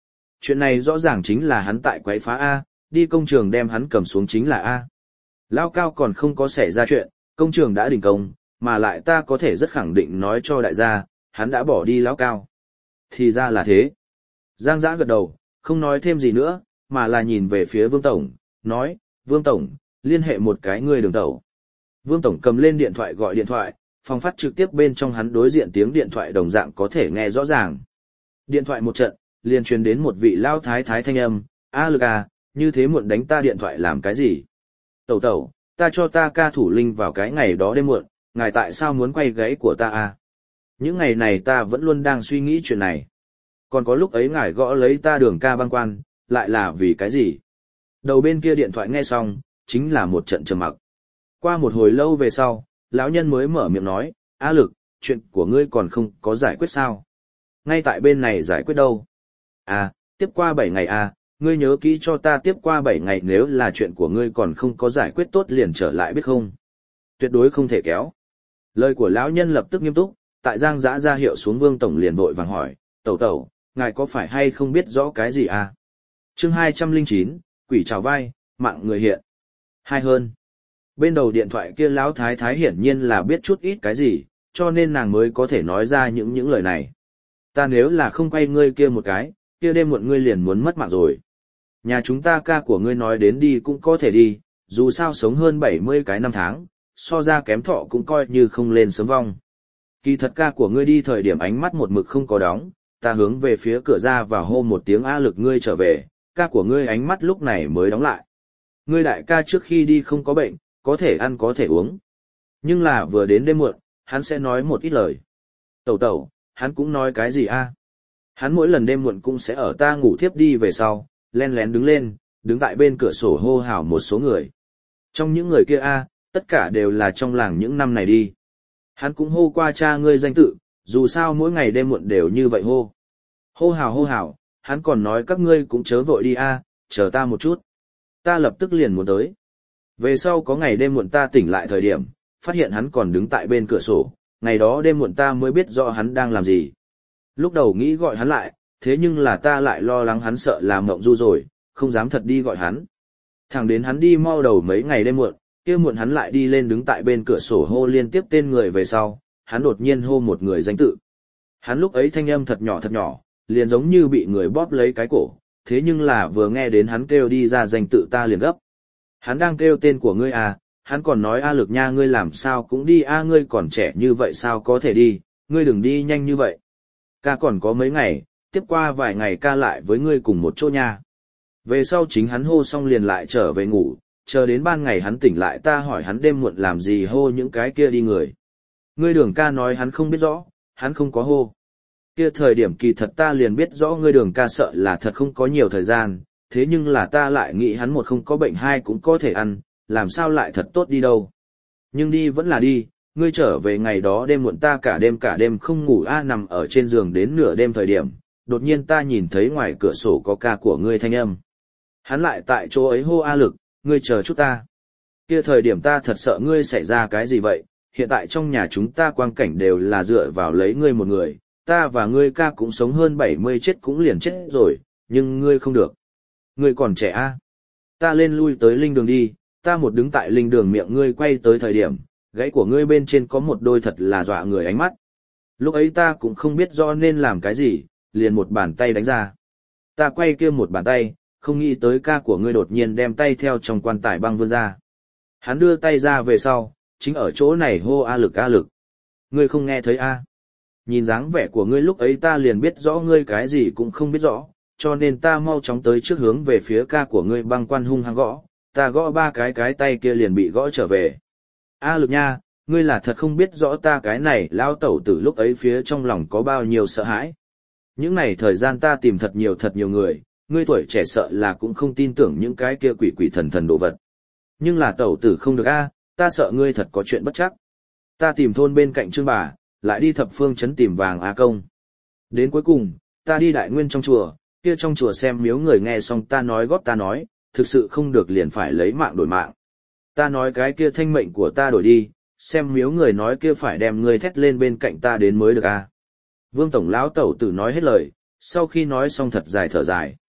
Chuyện này rõ ràng chính là hắn tại quấy phá A, đi công trường đem hắn cầm xuống chính là A. Lão Cao còn không có xảy ra chuyện, công trường đã đình công, mà lại ta có thể rất khẳng định nói cho đại gia, hắn đã bỏ đi Lão Cao. Thì ra là thế. Giang Dã gật đầu, không nói thêm gì nữa, mà là nhìn về phía Vương Tổng, nói, Vương Tổng, liên hệ một cái người đường tẩu. Vương Tổng cầm lên điện thoại gọi điện thoại, phòng phát trực tiếp bên trong hắn đối diện tiếng điện thoại đồng dạng có thể nghe rõ ràng. Điện thoại một trận, liền truyền đến một vị lao thái thái thanh âm, a Lực à, như thế muộn đánh ta điện thoại làm cái gì? Tẩu tẩu, ta cho ta ca thủ linh vào cái ngày đó đêm muộn, ngài tại sao muốn quay gáy của ta à? Những ngày này ta vẫn luôn đang suy nghĩ chuyện này. Còn có lúc ấy ngài gõ lấy ta đường ca băng quan, lại là vì cái gì? Đầu bên kia điện thoại nghe xong, chính là một trận trầm mặc. Qua một hồi lâu về sau, lão nhân mới mở miệng nói, A Lực, chuyện của ngươi còn không có giải quyết sao? Ngay tại bên này giải quyết đâu? À, tiếp qua 7 ngày à, ngươi nhớ kỹ cho ta tiếp qua 7 ngày nếu là chuyện của ngươi còn không có giải quyết tốt liền trở lại biết không? Tuyệt đối không thể kéo. Lời của lão nhân lập tức nghiêm túc, tại Giang Dã ra hiệu xuống Vương Tổng liền vội vàng hỏi, tẩu tẩu, ngài có phải hay không biết rõ cái gì à? Chương 209, quỷ trào vai, mạng người hiện. Hay hơn. Bên đầu điện thoại kia lão thái thái hiển nhiên là biết chút ít cái gì, cho nên nàng mới có thể nói ra những lời này. Ta nếu là không quay ngươi kia một cái, kia đêm muộn ngươi liền muốn mất mạng rồi. Nhà chúng ta ca của ngươi nói đến đi cũng có thể đi, dù sao sống hơn 70 cái năm tháng, so ra kém thọ cũng coi như không lên sớm vong. Kỳ thật ca của ngươi đi thời điểm ánh mắt một mực không có đóng, ta hướng về phía cửa ra và hô một tiếng A Lực ngươi trở về, ca của ngươi ánh mắt lúc này mới đóng lại. Ngươi đại ca trước khi đi không có bệnh, có thể ăn có thể uống. Nhưng là vừa đến đêm muộn, hắn sẽ nói một ít lời. Tẩu tẩu, hắn cũng nói cái gì a? Hắn mỗi lần đêm muộn cũng sẽ ở ta ngủ thiếp đi về sau, len lén đứng lên, đứng tại bên cửa sổ hô hào một số người. Trong những người kia a, tất cả đều là trong làng những năm này đi. Hắn cũng hô qua cha ngươi danh tự, dù sao mỗi ngày đêm muộn đều như vậy hô. Hô hào, hắn còn nói các ngươi cũng chớ vội đi a, chờ ta một chút. Ta lập tức liền muốn tới. Về sau có ngày đêm muộn ta tỉnh lại thời điểm, phát hiện hắn còn đứng tại bên cửa sổ, ngày đó đêm muộn ta mới biết rõ hắn đang làm gì. Lúc đầu nghĩ gọi hắn lại, thế nhưng là ta lại lo lắng hắn sợ làm mộng du rồi, không dám thật đi gọi hắn. Thẳng đến hắn đi mau đầu mấy ngày đêm muộn, kia muộn hắn lại đi lên đứng tại bên cửa sổ hô liên tiếp tên người về sau, hắn đột nhiên hô một người danh tự. Hắn lúc ấy thanh âm thật nhỏ, liền giống như bị người bóp lấy cái cổ, thế nhưng là vừa nghe đến hắn kêu đi ra danh tự ta liền gấp. Hắn đang kêu tên của ngươi à, hắn còn nói A Lực nha ngươi làm sao cũng đi a ngươi còn trẻ như vậy sao có thể đi, ngươi đừng đi nhanh như vậy. Ca còn có mấy ngày, tiếp qua vài ngày ca lại với ngươi cùng một chỗ nha. Về sau chính hắn hô xong liền lại trở về ngủ, chờ đến ban ngày hắn tỉnh lại ta hỏi hắn đêm muộn làm gì hô những cái kia đi người. Ngươi đường ca nói hắn không biết rõ, hắn không có hô. Kia thời điểm kỳ thật ta liền biết rõ ngươi đường ca sợ là thật không có nhiều thời gian, thế nhưng là ta lại nghĩ hắn một không có bệnh hai cũng có thể ăn, làm sao lại thật tốt đi đâu. Nhưng đi vẫn là đi, ngươi trở về ngày đó đêm muộn ta cả đêm không ngủ nằm ở trên giường đến nửa đêm thời điểm, đột nhiên ta nhìn thấy ngoài cửa sổ có ca của ngươi thanh âm. Hắn lại tại chỗ ấy hô A Lực, ngươi chờ chút ta. Kia thời điểm ta thật sợ ngươi xảy ra cái gì vậy, hiện tại trong nhà chúng ta quang cảnh đều là dựa vào lấy ngươi một người, ta và ngươi ca cũng sống hơn 70 chết cũng liền chết rồi, nhưng ngươi không được. Ngươi còn trẻ a. Ta lên lui tới linh đường đi, ta một đứng tại linh đường miệng ngươi quay tới thời điểm, gãy của ngươi bên trên có một đôi thật là dọa người ánh mắt. Lúc ấy ta cũng không biết rõ nên làm cái gì, liền một bàn tay đánh ra. Ta quay kia một bàn tay, không nghĩ tới ca của ngươi đột nhiên đem tay theo trong quan tài băng vươn ra. Hắn đưa tay ra về sau, chính ở chỗ này hô A Lực A Lực. Ngươi không nghe thấy a? Nhìn dáng vẻ của ngươi lúc ấy ta liền biết rõ ngươi cái gì cũng không biết rõ, cho nên ta mau chóng tới trước hướng về phía ca của ngươi băng quan hung hăng gõ, ta gõ ba cái tay kia liền bị gõ trở về. A Lực nha, ngươi là thật không biết rõ ta cái này lao tẩu tử lúc ấy phía trong lòng có bao nhiêu sợ hãi. Những này thời gian ta tìm thật nhiều người, ngươi tuổi trẻ sợ là cũng không tin tưởng những cái kia quỷ thần đồ vật. Nhưng là tẩu tử không được a, ta sợ ngươi thật có chuyện bất chắc. Ta tìm thôn bên cạnh Trương bà, lại đi thập phương trấn tìm vàng A Công. Đến cuối cùng, ta đi Đại Nguyên trong chùa, kia trong chùa xem miếu người nghe xong ta nói góp ta nói, thực sự không được liền phải lấy mạng đổi mạng. Ta nói cái kia thanh mệnh của ta đổi đi, xem miếu người nói kia phải đem ngươi thét lên bên cạnh ta đến mới được a. Vương tổng lão tẩu tử nói hết lời, sau khi nói xong thật dài thở dài.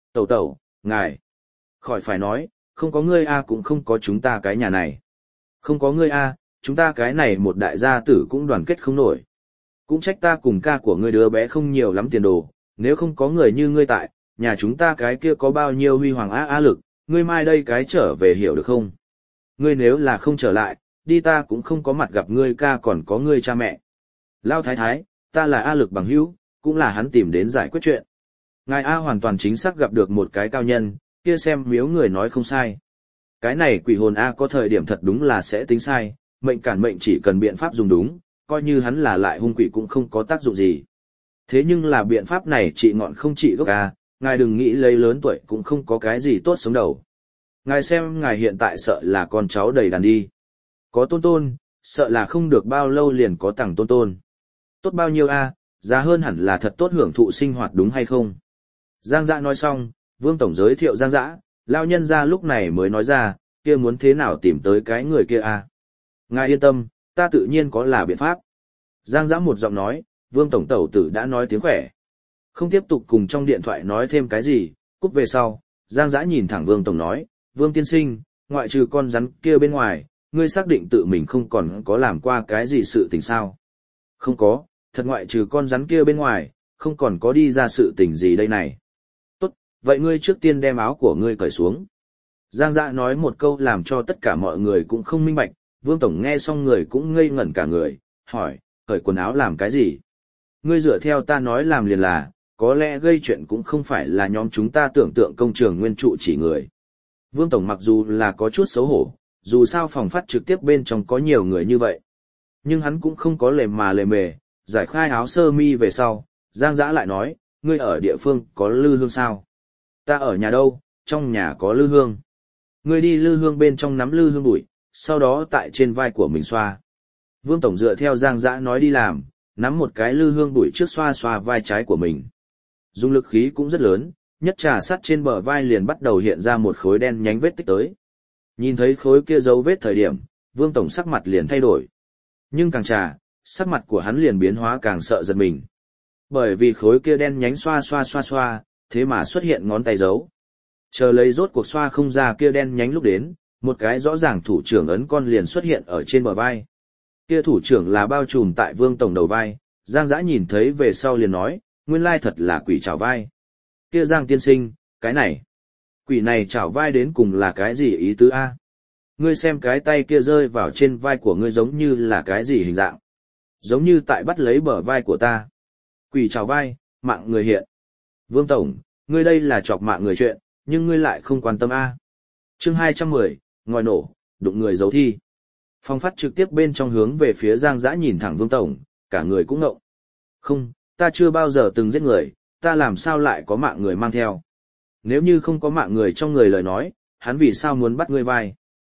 Tẩu tẩu, ngài. Khỏi phải nói, không có ngươi a cũng không có chúng ta cái nhà này. Không có ngươi a, chúng ta cái này một đại gia tử cũng đoàn kết không nổi. Cũng trách ta cùng ca của ngươi đứa bé không nhiều lắm tiền đồ, nếu không có người như ngươi tại, nhà chúng ta cái kia có bao nhiêu huy hoàng á lực, ngươi mai đây cái trở về hiểu được không? Ngươi nếu là không trở lại, đi ta cũng không có mặt gặp ngươi ca còn có ngươi cha mẹ. Lao thái thái, ta là A lực bằng hữu, cũng là hắn tìm đến giải quyết chuyện. Ngài A hoàn toàn chính xác gặp được một cái cao nhân, kia xem miếu người nói không sai. Cái này quỷ hồn A có thời điểm thật đúng là sẽ tính sai, mệnh cản mệnh chỉ cần biện pháp dùng đúng, coi như hắn là lại hung quỷ cũng không có tác dụng gì. Thế nhưng là biện pháp này trị ngọn không trị gốc A, ngài đừng nghĩ lấy lớn tuổi cũng không có cái gì tốt sống đầu. Ngài xem ngài hiện tại sợ là con cháu đầy đàn đi. Có tôn tôn, sợ là không được bao lâu liền có tặng tôn tôn. Tốt bao nhiêu a, giá hơn hẳn là thật tốt hưởng thụ sinh hoạt đúng hay không? Giang Dã nói xong, Vương Tổng giới thiệu Giang Dã, lao nhân ra lúc này mới nói ra, kia muốn thế nào tìm tới cái người kia a? Ngài yên tâm, ta tự nhiên có là biện pháp. Giang Dã một giọng nói, Vương Tổng tẩu tử đã nói tiếng khỏe. Không tiếp tục cùng trong điện thoại nói thêm cái gì, cúp về sau, Giang Dã nhìn thẳng Vương Tổng nói, Vương tiên sinh, ngoại trừ con rắn kia bên ngoài, ngươi xác định tự mình không còn có làm qua cái gì sự tình sao? Không có, thật ngoại trừ con rắn kia bên ngoài, không còn có đi ra sự tình gì đây này. Tốt, vậy ngươi trước tiên đem áo của ngươi cởi xuống. Giang Dã nói một câu làm cho tất cả mọi người cũng không minh bạch, Vương Tổng nghe xong người cũng ngây ngẩn cả người, hỏi, cởi quần áo làm cái gì? Ngươi dựa theo ta nói làm liền là, có lẽ gây chuyện cũng không phải là nhóm chúng ta tưởng tượng công trường nguyên trụ chỉ người. Vương Tổng mặc dù là có chút xấu hổ, dù sao phòng phát trực tiếp bên trong có nhiều người như vậy. Nhưng hắn cũng không có lề mà lề mề, giải khai áo sơ mi về sau, Giang Dã lại nói, ngươi ở địa phương có lư hương sao? Ta ở nhà đâu, trong nhà có lư hương. Ngươi đi lư hương bên trong nắm lư hương bụi, sau đó tại trên vai của mình xoa. Vương Tổng dựa theo Giang Dã nói đi làm, nắm một cái lư hương bụi trước xoa xoa vai trái của mình. Dung lực khí cũng rất lớn, nhất trà sắt trên bờ vai liền bắt đầu hiện ra một khối đen nhánh vết tích tới. Nhìn thấy khối kia dấu vết thời điểm, Vương Tổng sắc mặt liền thay đổi. Nhưng càng trà, sắc mặt của hắn liền biến hóa càng sợ giật mình. Bởi vì khối kia đen nhánh xoa, thế mà xuất hiện ngón tay dấu. Chờ lấy rốt cuộc xoa không ra kia đen nhánh lúc đến, một cái rõ ràng thủ trưởng ấn con liền xuất hiện ở trên bờ vai. Kia thủ trưởng là bao trùm tại Vương Tổng đầu vai, Giang Dã nhìn thấy về sau liền nói, nguyên lai thật là quỷ chảo vai. Kia Giang tiên sinh, cái này, quỷ này chảo vai đến cùng là cái gì ý tứ a? Ngươi xem cái tay kia rơi vào trên vai của ngươi giống như là cái gì hình dạng? Giống như tại bắt lấy bờ vai của ta. Quỷ chảo vai, mạng người hiện. Vương Tổng, ngươi đây là chọc mạng người chuyện, nhưng ngươi lại không quan tâm a. Chương 210, ngòi nổ, đụng người giấu thi. Phong phát trực tiếp bên trong hướng về phía Giang Dã nhìn thẳng Vương Tổng, cả người cũng ngộng. Không, ta chưa bao giờ từng giết người, ta làm sao lại có mạng người mang theo. Nếu như không có mạng người trong người lời nói, hắn vì sao muốn bắt ngươi vai?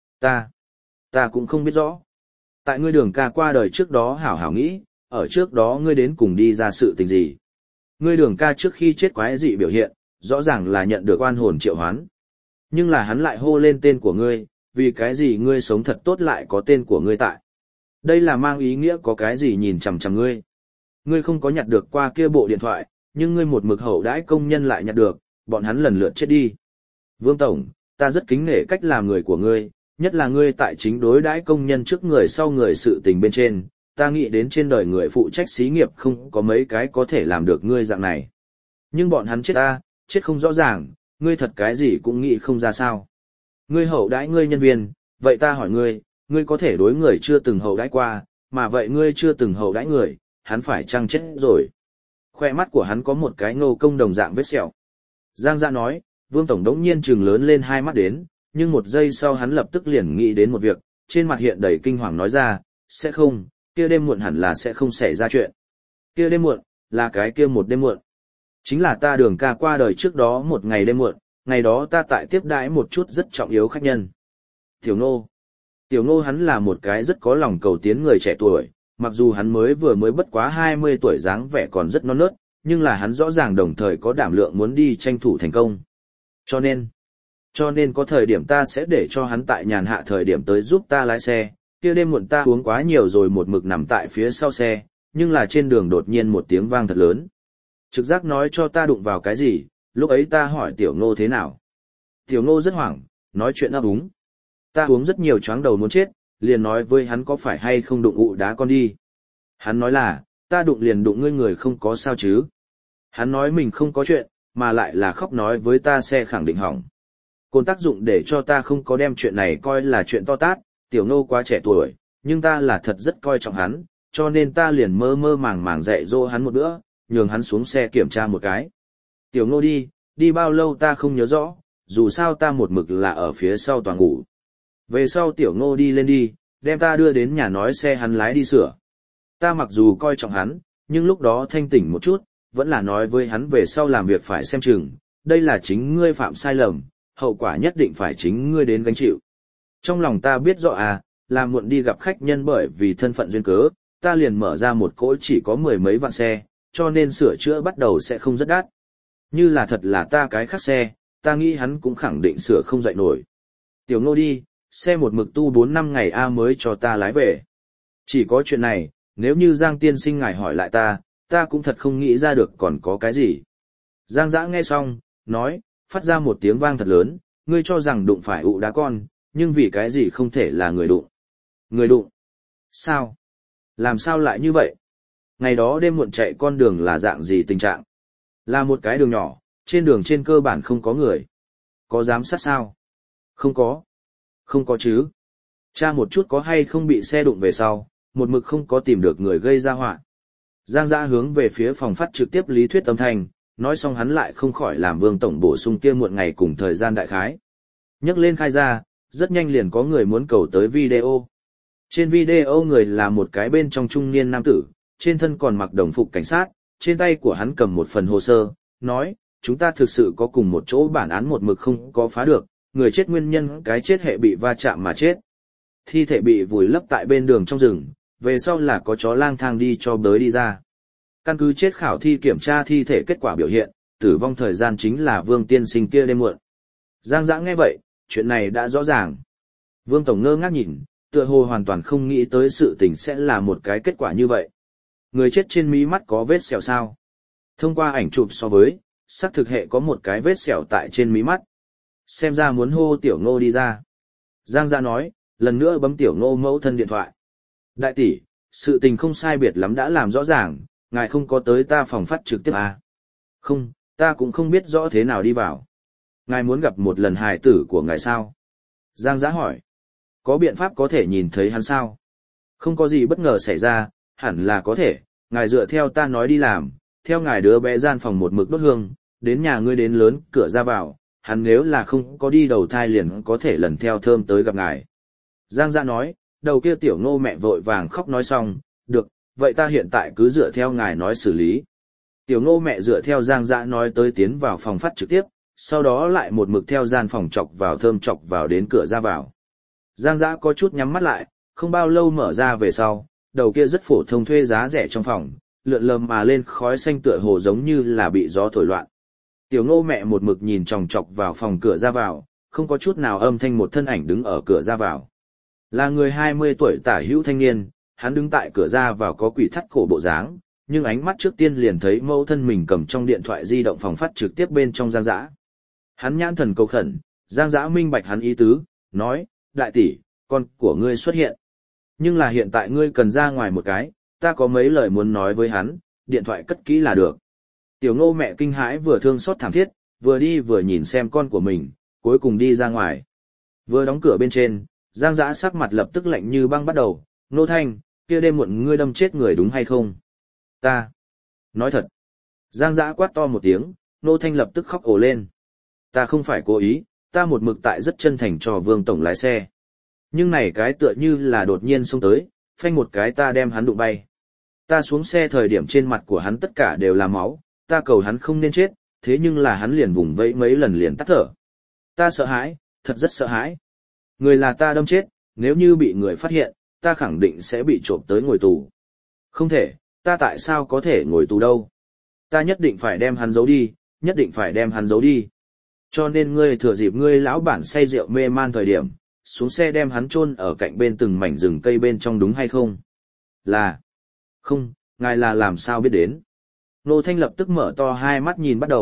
Ta cũng không biết rõ. Tại ngươi Đường ca qua đời trước đó hảo hảo nghĩ, ở trước đó ngươi đến cùng đi ra sự tình gì? Ngươi Đường ca trước khi chết quái dị biểu hiện, rõ ràng là nhận được oan hồn triệu hoán. Nhưng là hắn lại hô lên tên của ngươi, vì cái gì ngươi sống thật tốt lại có tên của ngươi tại? Đây là mang ý nghĩa có cái gì nhìn chằm chằm ngươi? Ngươi không có nhặt được qua kia bộ điện thoại, nhưng ngươi một mực hậu đãi công nhân lại nhặt được, bọn hắn lần lượt chết đi. Vương Tổng, ta rất kính nể cách làm người của ngươi, nhất là ngươi tại chính đối đãi công nhân trước người sau người sự tình bên trên, ta nghĩ đến trên đời người phụ trách xí nghiệp không có mấy cái có thể làm được ngươi dạng này. Nhưng bọn hắn chết ta, chết không rõ ràng, ngươi thật cái gì cũng nghĩ không ra sao. Ngươi hậu đãi ngươi nhân viên, vậy ta hỏi ngươi, ngươi có thể đối người chưa từng hậu đãi qua, mà vậy ngươi chưa từng hậu đãi người, hắn phải chăng chết rồi. Khoe mắt của hắn có một cái ngô công đồng dạng vết sẹo. Giang Dã nói, Vương Tổng đống nhiên trừng lớn lên hai mắt đến, nhưng một giây sau hắn lập tức liền nghĩ đến một việc, trên mặt hiện đầy kinh hoàng nói ra, sẽ không, kia đêm muộn hẳn là sẽ không xảy ra chuyện. Kia đêm muộn, là cái kia một đêm muộn. Chính là ta Đường ca qua đời trước đó một ngày đêm muộn, ngày đó ta tại tiếp đãi một chút rất trọng yếu khách nhân. Tiểu Ngô hắn là một cái rất có lòng cầu tiến người trẻ tuổi, mặc dù hắn mới bất quá 20 tuổi dáng vẻ còn rất non nớt, nhưng là hắn rõ ràng đồng thời có đảm lượng muốn đi tranh thủ thành công. Cho nên có thời điểm ta sẽ để cho hắn tại nhàn hạ thời điểm tới giúp ta lái xe, kia đêm muộn ta uống quá nhiều rồi một mực nằm tại phía sau xe, nhưng là trên đường đột nhiên một tiếng vang thật lớn. Trực giác nói cho ta đụng vào cái gì, lúc ấy ta hỏi Tiểu Ngô thế nào. Tiểu Ngô rất hoảng, nói chuyện ấp úng. Ta uống rất nhiều choáng đầu muốn chết, liền nói với hắn có phải hay không đụng ụ đá con đi. Hắn nói là, ta đụng liền đụng ngươi người không có sao chứ. Hắn nói mình không có chuyện, mà lại là khóc nói với ta xe khẳng định hỏng. Cồn tác dụng để cho ta không có đem chuyện này coi là chuyện to tát, Tiểu Ngô quá trẻ tuổi, nhưng ta là thật rất coi trọng hắn, cho nên ta liền mơ mơ màng màng dạy dỗ hắn một bữa, nhường hắn xuống xe kiểm tra một cái. Tiểu Ngô đi bao lâu ta không nhớ rõ, dù sao ta một mực là ở phía sau toàn ngủ. Về sau Tiểu Ngô đi lên đi, đem ta đưa đến nhà nói xe hắn lái đi sửa. Ta mặc dù coi trọng hắn, nhưng lúc đó thanh tỉnh một chút, vẫn là nói với hắn về sau làm việc phải xem chừng, đây là chính ngươi phạm sai lầm, hậu quả nhất định phải chính ngươi đến gánh chịu. Trong lòng ta biết rõ là muộn đi gặp khách nhân bởi vì thân phận duyên cớ, ta liền mở ra một cỗ chỉ có 10 mấy vạn xe, cho nên sửa chữa bắt đầu sẽ không rất đắt. Như là thật là ta cái khác xe, ta nghĩ hắn cũng khẳng định sửa không dậy nổi. Tiểu Ngô xe một mực tu 4-5 ngày mới cho ta lái về. Chỉ có chuyện này, nếu như Giang tiên sinh ngài hỏi lại ta cũng thật không nghĩ ra được còn có cái gì. Giang Dã nghe xong, nói, phát ra một tiếng vang thật lớn, ngươi cho rằng đụng phải ụ đá con, nhưng vì cái gì không thể là người đụng. Người đụng? Sao? Làm sao lại như vậy? Ngày đó đêm muộn chạy con đường là dạng gì tình trạng? Là một cái đường nhỏ, trên đường trên cơ bản không có người. Có giám sát sao? Không có. Không có chứ. Tra một chút có hay không bị xe đụng về sau, một mực không có tìm được người gây ra họa. Giang Dã hướng về phía phòng phát trực tiếp lý thuyết âm thanh, nói xong hắn lại không khỏi làm Vương tổng bổ sung kia muộn ngày cùng thời gian đại khái. Nhắc lên khai ra, rất nhanh liền có người muốn cầu tới video. Trên video người là một cái bên trong trung niên nam tử, trên thân còn mặc đồng phục cảnh sát, trên tay của hắn cầm một phần hồ sơ, nói, chúng ta thực sự có cùng một chỗ bản án một mực không có phá được, người chết nguyên nhân cái chết hệ bị va chạm mà chết. Thi thể bị vùi lấp tại bên đường trong rừng, về sau là có chó lang thang đi cho bới đi ra. Căn cứ chết khảo thi kiểm tra thi thể kết quả biểu hiện, tử vong thời gian chính là Vương tiên sinh kia đêm muộn. Giang Dã nghe vậy, chuyện này đã rõ ràng. Vương tổng ngơ ngác nhìn, tựa hồ hoàn toàn không nghĩ tới sự tình sẽ là một cái kết quả như vậy. Người chết trên mí mắt có vết sẹo sao? Thông qua ảnh chụp so với, xác thực hệ có một cái vết sẹo tại trên mí mắt. Xem ra muốn hô Tiểu Ngô đi ra. Giang Dã nói, lần nữa bấm Tiểu Ngô mẫu thân điện thoại. Đại tỷ, sự tình không sai biệt lắm đã làm rõ ràng, ngài không có tới ta phòng phát trực tiếp à? Không, ta cũng không biết rõ thế nào đi vào. Ngài muốn gặp một lần hài tử của ngài sao? Giang Dã hỏi. Có biện pháp có thể nhìn thấy hắn sao? Không có gì bất ngờ xảy ra, hẳn là có thể, ngài dựa theo ta nói đi làm, theo ngài đứa bé gian phòng một mực đốt hương, đến nhà ngươi đến lớn, cửa ra vào, hắn nếu là không có đi đầu thai liền có thể lần theo thơm tới gặp ngài. Giang Dã nói, đầu kia Tiểu Ngô mẹ vội vàng khóc nói xong, được, vậy ta hiện tại cứ dựa theo ngài nói xử lý. Tiểu Ngô mẹ dựa theo Giang Dã nói tới tiến vào phòng phát trực tiếp, sau đó lại một mực theo gian phòng chọc vào thơm chọc vào đến cửa ra vào. Giang Dã có chút nhắm mắt lại, không bao lâu mở ra về sau, đầu kia rất phổ thông thuê giá rẻ trong phòng, lượn lờ mà lên khói xanh tựa hồ giống như là bị gió thổi loạn. Tiểu Ngô mẹ một mực nhìn chòng chọc vào phòng cửa ra vào, không có chút nào âm thanh một thân ảnh đứng ở cửa ra vào. Là người 20 tuổi tả hữu thanh niên, hắn đứng tại cửa ra vào có quỷ thắt cổ bộ dáng, nhưng ánh mắt trước tiên liền thấy mẫu thân mình cầm trong điện thoại di động phòng phát trực tiếp bên trong Giang Dã. Hắn nhãn thần cầu khẩn, Giang Dã minh bạch hắn ý tứ, nói, đại tỷ, con của ngươi xuất hiện. Nhưng là hiện tại ngươi cần ra ngoài một cái, ta có mấy lời muốn nói với hắn, điện thoại cất kỹ là được. Tiểu Ngô mẹ kinh hãi vừa thương xót thảm thiết, vừa đi vừa nhìn xem con của mình, cuối cùng đi ra ngoài. Vừa đóng cửa bên trên, Giang Dã sắc mặt lập tức lạnh như băng bắt đầu, Nô Thanh, kia đêm muộn ngươi đâm chết người đúng hay không? Ta. Nói thật. Giang Dã quát to một tiếng, Nô Thanh lập tức khóc ồ lên. Ta không phải cố ý, ta một mực tại rất chân thành cho Vương tổng lái xe. Nhưng này cái tựa như là đột nhiên xông tới, phanh một cái ta đem hắn đụng bay. Ta xuống xe thời điểm trên mặt của hắn tất cả đều là máu, ta cầu hắn không nên chết, thế nhưng là hắn liền vùng vẫy mấy lần liền tắt thở. Ta sợ hãi, thật rất sợ hãi. Người là ta đâm chết, nếu như bị người phát hiện, ta khẳng định sẽ bị trộm tới ngồi tù. Không thể, ta tại sao có thể ngồi tù đâu? Ta nhất định phải đem hắn giấu đi, nhất định phải đem hắn giấu đi. Cho nên ngươi thừa dịp ngươi lão bản say rượu mê man thời điểm, xuống xe đem hắn chôn ở cạnh bên từng mảnh rừng cây bên trong đúng hay không? Là. Không, ngài là làm sao biết đến? Nô Thanh lập tức mở to hai mắt nhìn bắt đầu,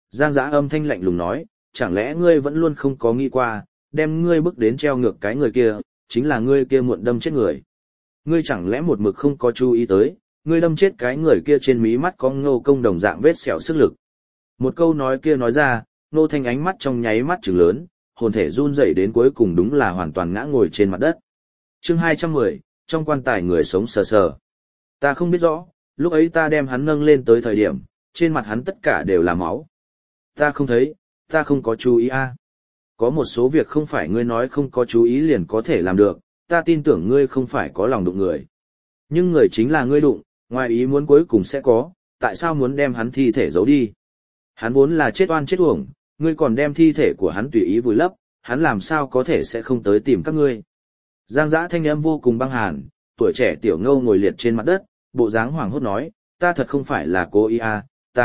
Giang Dã âm thanh lạnh lùng nói, chẳng lẽ ngươi vẫn luôn không có nghĩ qua, đem ngươi bước đến treo ngược cái người kia, chính là ngươi kia muộn đâm chết người. Ngươi chẳng lẽ một mực không có chú ý tới, ngươi đâm chết cái người kia trên mí mắt có Ngô Công đồng dạng vết sẹo sức lực. Một câu nói kia nói ra, Ngô Thanh ánh mắt trong nháy mắt trừng lớn, hồn thể run rẩy đến cuối cùng đúng là hoàn toàn ngã ngồi trên mặt đất. Chương 210, trong quan tài người sống sờ sờ. Ta không biết rõ, lúc ấy ta đem hắn nâng lên tới thời điểm, trên mặt hắn tất cả đều là máu. Ta không thấy, ta không có chú ý a. Có một số việc không phải ngươi nói không có chú ý liền có thể làm được, ta tin tưởng ngươi không phải có lòng đụng người. Nhưng người chính là ngươi đụng, ngoài ý muốn cuối cùng sẽ có, tại sao muốn đem hắn thi thể giấu đi? Hắn vốn là chết oan chết uổng, ngươi còn đem thi thể của hắn tùy ý vùi lấp, hắn làm sao có thể sẽ không tới tìm các ngươi. Giang Dã thanh âm vô cùng băng hàn, tuổi trẻ Tiểu Ngô ngồi liệt trên mặt đất, bộ dáng hoảng hốt nói, ta thật không phải là cố ý à,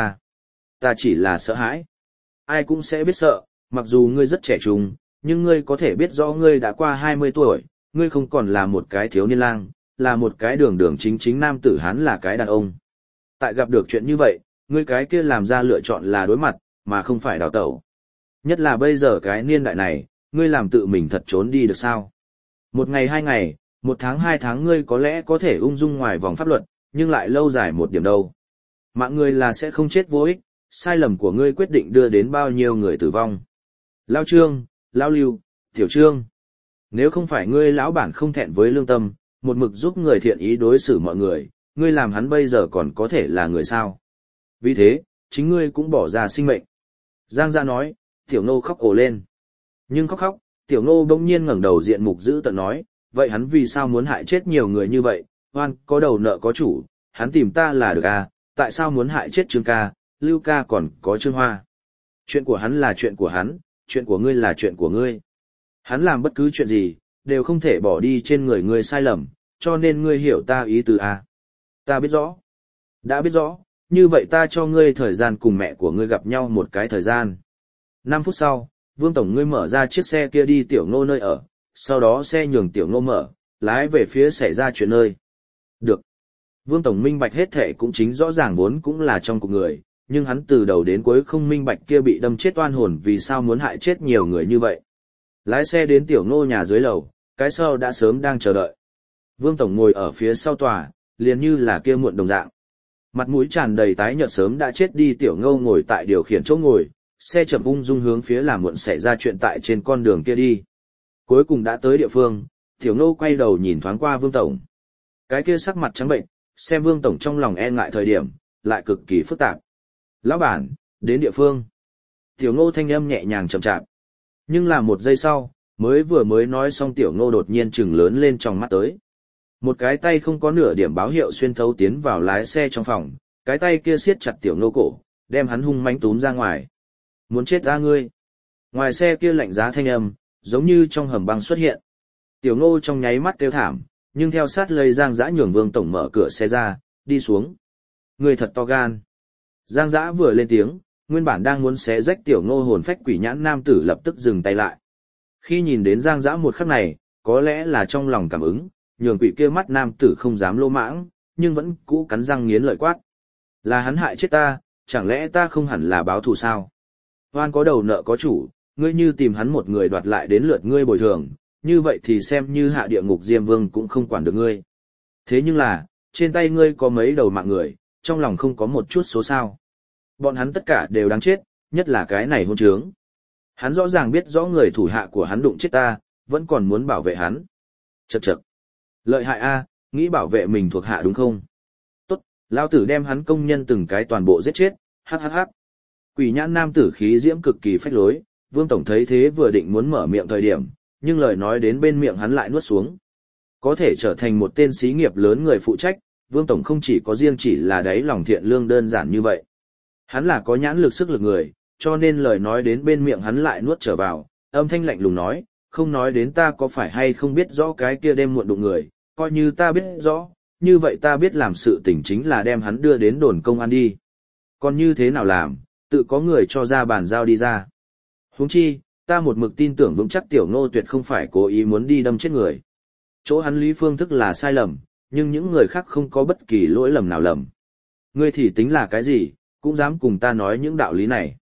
ta chỉ là sợ hãi. Ai cũng sẽ biết sợ, mặc dù ngươi rất trẻ trung, nhưng ngươi có thể biết rõ ngươi đã qua 20 tuổi, ngươi không còn là một cái thiếu niên lang, là một cái đường đường chính chính nam tử hán là cái đàn ông. Tại gặp được chuyện như vậy, ngươi cái kia làm ra lựa chọn là đối mặt, mà không phải đào tẩu. Nhất là bây giờ cái niên đại này, ngươi làm tự mình thật trốn đi được sao? Một ngày 2 ngày, 1 tháng 2 tháng ngươi có lẽ có thể ung dung ngoài vòng pháp luật, nhưng lại lâu dài một điểm đâu. Mạng ngươi là sẽ không chết vô ích, sai lầm của ngươi quyết định đưa đến bao nhiêu người tử vong. Lao Trương, Lao Lưu, Tiểu Trương. Nếu không phải ngươi lão bản không thẹn với lương tâm, một mực giúp người thiện ý đối xử mọi người, ngươi làm hắn bây giờ còn có thể là người sao. Vì thế, chính ngươi cũng bỏ ra sinh mệnh. Giang Gia nói, Tiểu Ngô khóc ồ lên. Nhưng khóc, Tiểu Ngô bỗng nhiên ngẩng đầu diện mục dữ tợn nói, vậy hắn vì sao muốn hại chết nhiều người như vậy, oan có đầu nợ có chủ, hắn tìm ta là được à, tại sao muốn hại chết Trương ca, Lưu ca còn có Trương Hoa. Chuyện của hắn là chuyện của hắn, chuyện của ngươi là chuyện của ngươi. Hắn làm bất cứ chuyện gì, đều không thể bỏ đi trên người ngươi sai lầm, cho nên ngươi hiểu ta ý tứ à. Ta biết rõ. Đã biết rõ, như vậy ta cho ngươi thời gian cùng mẹ của ngươi gặp nhau một cái thời gian. 5 phút sau, Vương Tổng ngươi mở ra chiếc xe kia đi Tiểu Ngô nơi ở, sau đó xe nhường Tiểu Ngô mở, lái về phía xảy ra chuyện nơi. Được. Vương Tổng minh bạch hết thể cũng chính rõ ràng vốn cũng là trong cuộc người, nhưng hắn từ đầu đến cuối không minh bạch kia bị đâm chết oan hồn vì sao muốn hại chết nhiều người như vậy. Lái xe đến Tiểu Ngô nhà dưới lầu, cái sau đã sớm đang chờ đợi. Vương Tổng ngồi ở phía sau tòa, liền như là kia muộn đồng dạng. Mặt mũi tràn đầy tái nhợt sớm đã chết đi Tiểu Ngô ngồi tại điều khiển chỗ ngồi, xe chậm ung dung hướng phía làm muộn xảy ra chuyện tại trên con đường kia đi. Cuối cùng đã tới địa phương, Tiểu Ngô quay đầu nhìn thoáng qua Vương Tổng. Cái kia sắc mặt trắng bệnh, xem Vương Tổng trong lòng e ngại thời điểm, lại cực kỳ phức tạp. Lão bản, đến địa phương. Tiểu Ngô thanh âm nhẹ nhàng chậm chạp. Nhưng là một giây sau, mới nói xong Tiểu Ngô đột nhiên trừng lớn lên trong mắt tới. Một cái tay không có nửa điểm báo hiệu xuyên thấu tiến vào lái xe trong phòng, cái tay kia siết chặt Tiểu Ngô cổ, đem hắn hung mãnh túm ra ngoài. Muốn chết ra ngươi. Ngoài xe kia lạnh giá thanh âm, giống như trong hầm băng xuất hiện. Tiểu Ngô trong nháy mắt kêu thảm, nhưng theo sát lây Giang Dã nhường Vương Tổng mở cửa xe ra, đi xuống. Ngươi thật to gan. Giang Dã vừa lên tiếng, nguyên bản đang muốn xé rách Tiểu Ngô hồn phách quỷ nhãn nam tử lập tức dừng tay lại. Khi nhìn đến Giang Dã một khắc này, có lẽ là trong lòng cảm ứng, nhường quỷ kia mắt nam tử không dám lô mãng, nhưng vẫn cũ cắn răng nghiến lợi quát. Là hắn hại chết ta, chẳng lẽ ta không hẳn là báo thù sao? Oan có đầu nợ có chủ, ngươi như tìm hắn một người đoạt lại đến lượt ngươi bồi thường, như vậy thì xem như hạ địa ngục Diêm Vương cũng không quản được ngươi. Thế nhưng là, trên tay ngươi có mấy đầu mạng người, trong lòng không có một chút số sao. Bọn hắn tất cả đều đáng chết, nhất là cái này hôn trướng. Hắn rõ ràng biết rõ người thủ hạ của hắn đụng chết ta, vẫn còn muốn bảo vệ hắn. Chậc chậc. Lợi hại a, nghĩ bảo vệ mình thuộc hạ đúng không? Tốt, lao tử đem hắn công nhân từng cái toàn bộ giết chết, hắc hắc hắc. Quỷ nhãn nam tử khí diễm cực kỳ phách lối, Vương Tổng thấy thế vừa định muốn mở miệng thời điểm, nhưng lời nói đến bên miệng hắn lại nuốt xuống. Có thể trở thành một tên xí nghiệp lớn người phụ trách, Vương Tổng không chỉ có riêng chỉ là đáy lòng thiện lương đơn giản như vậy. Hắn là có nhãn lực sức lực người, cho nên lời nói đến bên miệng hắn lại nuốt trở vào, âm thanh lạnh lùng nói, không nói đến ta có phải hay không biết rõ cái kia đêm muộn đụng người, coi như ta biết rõ, như vậy ta biết làm sự tình chính là đem hắn đưa đến đồn công an đi. Còn như thế nào làm, tự có người cho ra bàn giao đi ra. Huống chi, ta một mực tin tưởng vững chắc Tiểu Ngô tuyệt không phải cố ý muốn đi đâm chết người. Chỗ hắn lý phương thức là sai lầm, nhưng những người khác không có bất kỳ lỗi lầm nào lầm. Ngươi thì tính là cái gì, cũng dám cùng ta nói những đạo lý này.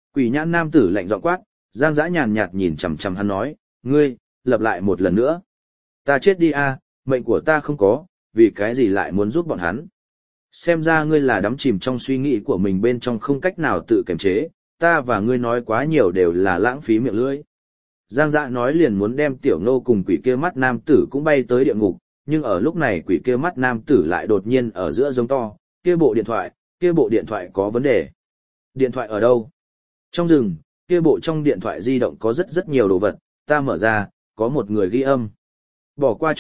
Quỷ nhãn nam tử lạnh giọng quát, Giang Dã nhàn nhạt nhìn chằm chằm hắn nói, ngươi, lặp lại một lần nữa. Ta chết đi a, mệnh của ta không có, vì cái gì lại muốn giúp bọn hắn. Xem ra ngươi là đắm chìm trong suy nghĩ của mình bên trong không cách nào tự kiềm chế, ta và ngươi nói quá nhiều đều là lãng phí miệng lưỡi. Giang Dã nói liền muốn đem Tiểu Ngô cùng quỷ kia mắt nam tử cũng bay tới địa ngục, nhưng ở lúc này quỷ kia mắt nam tử lại đột nhiên ở giữa giống to, kia bộ điện thoại có vấn đề. Điện thoại ở đâu? Trong rừng, kia bộ trong điện thoại di động có rất nhiều đồ vật, ta mở ra, có một người ghi âm. Bỏ qua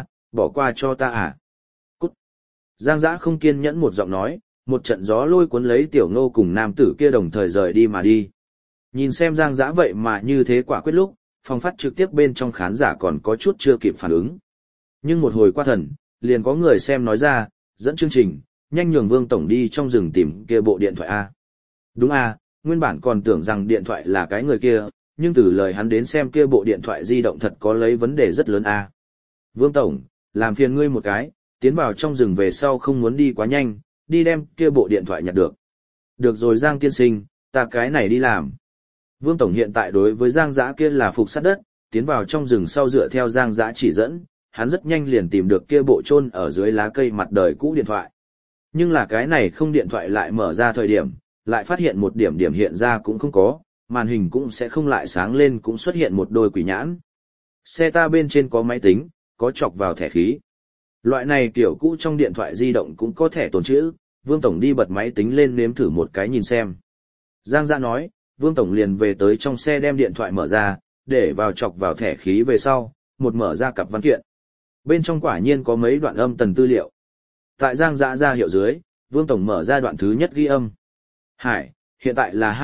cho ta à? Cút. Giang Dã không kiên nhẫn một giọng nói, một trận gió lôi cuốn lấy Tiểu Ngô cùng nam tử kia đồng thời rời đi mà đi. Nhìn xem Giang Dã vậy mà như thế quả quyết lúc, phòng phát trực tiếp bên trong khán giả còn có chút chưa kịp phản ứng. Nhưng một hồi qua thần, liền có người xem nói ra, dẫn chương trình, nhanh nhường Vương Tổng đi trong rừng tìm kia bộ điện thoại A. Đúng A, nguyên bản còn tưởng rằng điện thoại là cái người kia, nhưng từ lời hắn đến xem kia bộ điện thoại di động thật có lấy vấn đề rất lớn A. Vương Tổng, làm phiền ngươi một cái, tiến vào trong rừng về sau không muốn đi quá nhanh, đi đem kia bộ điện thoại nhặt được. Được rồi Giang tiên sinh, ta cái này đi làm. Vương Tổng hiện tại đối với Giang Dã kia là phục sát đất, tiến vào trong rừng sau dựa theo Giang Dã chỉ dẫn, hắn rất nhanh liền tìm được kia bộ chôn ở dưới lá cây mặt đời cũ điện thoại. Nhưng là cái này không điện thoại lại mở ra thời điểm, lại phát hiện một điểm điểm hiện ra cũng không có, màn hình cũng sẽ không lại sáng lên cũng xuất hiện một đôi quỷ nhãn. Xe ta bên trên có máy tính, có chọc vào thẻ khí. Loại này kiểu cũ trong điện thoại di động cũng có thể tồn trữ, Vương Tổng đi bật máy tính lên nếm thử một cái nhìn xem. Giang Dã nói, Vương Tổng liền về tới trong xe đem điện thoại mở ra, để vào chọc vào thẻ khí về sau, một mở ra cặp văn kiện. Bên trong quả nhiên có mấy đoạn âm tần tư liệu. Tại Giang Dã ra hiệu dưới, Vương Tổng mở ra đoạn thứ nhất ghi âm. Hải, hiện tại là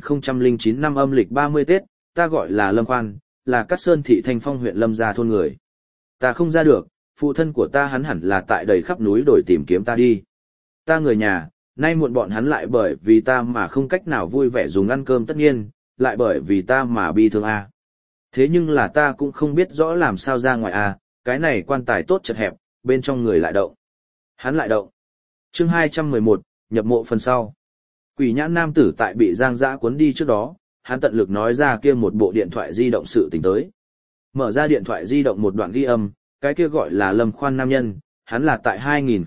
2009 năm âm lịch 30 Tết, ta gọi là Lâm Khoan, là Cát Sơn thị Thanh Phong huyện Lâm Gia thôn người. Ta không ra được, phụ thân của ta hắn hẳn là tại đầy khắp núi đồi tìm kiếm ta đi. Ta người nhà, nay muộn bọn hắn lại bởi vì ta mà không cách nào vui vẻ dùng ăn cơm tất nhiên, lại bởi vì ta mà bi thương a. Thế nhưng là ta cũng không biết rõ làm sao ra ngoài a, cái này quan tài tốt chật hẹp, bên trong người lại động. Hắn lại động. Chương 211, nhập mộ phần sau. Quỷ nhãn nam tử tại bị Giang Dã cuốn đi trước đó, hắn tận lực nói ra kia một bộ điện thoại di động sự tình tới. Mở ra điện thoại di động một đoạn ghi âm, cái kia gọi là Lâm Khoan nam nhân, hắn là tại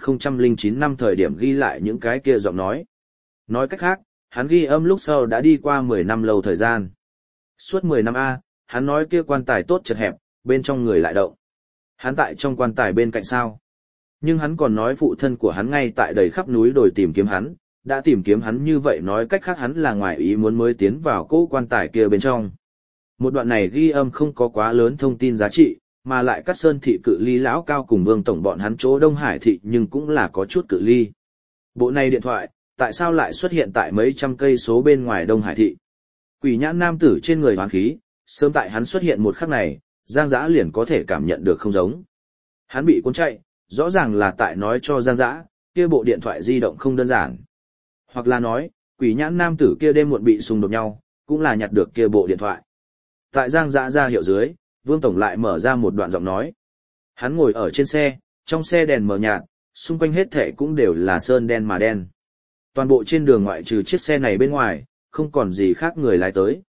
2009 năm thời điểm ghi lại những cái kia giọng nói. Nói cách khác, hắn ghi âm lúc sau đã đi qua 10 năm lâu thời gian. Suốt 10 năm A, hắn nói kia quan tài tốt chật hẹp, bên trong người lại động. Hắn tại trong quan tài bên cạnh sao. Nhưng hắn còn nói phụ thân của hắn ngay tại đầy khắp núi đồi tìm kiếm hắn, đã tìm kiếm hắn như vậy nói cách khác hắn là ngoài ý muốn mới tiến vào cỗ quan tài kia bên trong. Một đoạn này ghi âm không có quá lớn thông tin giá trị, mà lại Cát Sơn thị cự ly lão cao cùng Vương Tổng bọn hắn chỗ Đông Hải thị nhưng cũng là có chút cự ly. Bộ này điện thoại, tại sao lại xuất hiện tại mấy trăm cây số bên ngoài Đông Hải thị? Quỷ nhãn nam tử trên người hoán khí, sớm tại hắn xuất hiện một khắc này, Giang Dã liền có thể cảm nhận được không giống. Hắn bị cuốn chạy, rõ ràng là tại nói cho Giang Dã, kia bộ điện thoại di động không đơn giản. Hoặc là nói, quỷ nhãn nam tử kia đêm muộn bị xung đột nhau, cũng là nhặt được kia bộ điện thoại. Tại Giang Dã ra hiệu dưới, Vương Tổng lại mở ra một đoạn giọng nói. Hắn ngồi ở trên xe, trong xe đèn mờ nhạt, xung quanh hết thảy cũng đều là sơn đen mà đen. Toàn bộ trên đường ngoại trừ chiếc xe này bên ngoài, không còn gì khác người lái tới.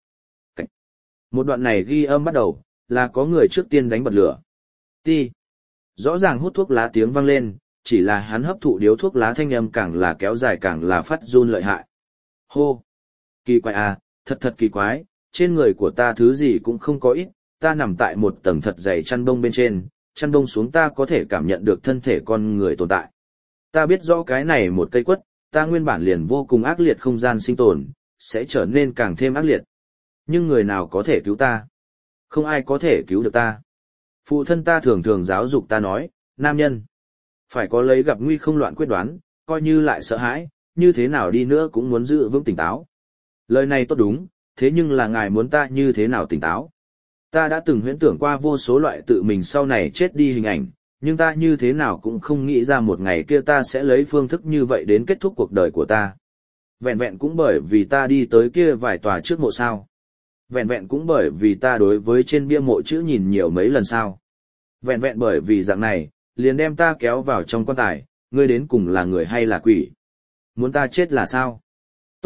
Một đoạn này ghi âm bắt đầu, là có người trước tiên đánh bật lửa. Ti. Rõ ràng hút thuốc lá tiếng vang lên, chỉ là hắn hấp thụ điếu thuốc lá thanh âm càng là kéo dài càng là phát run lợi hại. Hô. Kỳ quái à, thật kỳ quái, trên người của ta thứ gì cũng không có ít, ta nằm tại một tầng thật dày chăn bông bên trên, chăn bông xuống ta có thể cảm nhận được thân thể con người tồn tại. Ta biết rõ cái này một cây quất, ta nguyên bản liền vô cùng ác liệt không gian sinh tồn, sẽ trở nên càng thêm ác liệt. Nhưng người nào có thể cứu ta? Không ai có thể cứu được ta. Phụ thân ta thường thường giáo dục ta nói, nam nhân, phải có lấy gặp nguy không loạn quyết đoán, coi như lại sợ hãi, như thế nào đi nữa cũng muốn giữ vững tỉnh táo. Lời này tốt đúng, thế nhưng là ngài muốn ta như thế nào tỉnh táo? Ta đã từng huyễn tưởng qua vô số loại tự mình sau này chết đi hình ảnh, nhưng ta như thế nào cũng không nghĩ ra một ngày kia ta sẽ lấy phương thức như vậy đến kết thúc cuộc đời của ta. Vẹn vẹn cũng bởi vì ta đi tới kia vài tòa trước mộ sao. Vẹn vẹn cũng bởi vì ta đối với trên bia mộ chữ nhìn nhiều mấy lần sao. Vẹn vẹn bởi vì dạng này, liền đem ta kéo vào trong quan tài, ngươi đến cùng là người hay là quỷ? Muốn ta chết là sao? Tốt,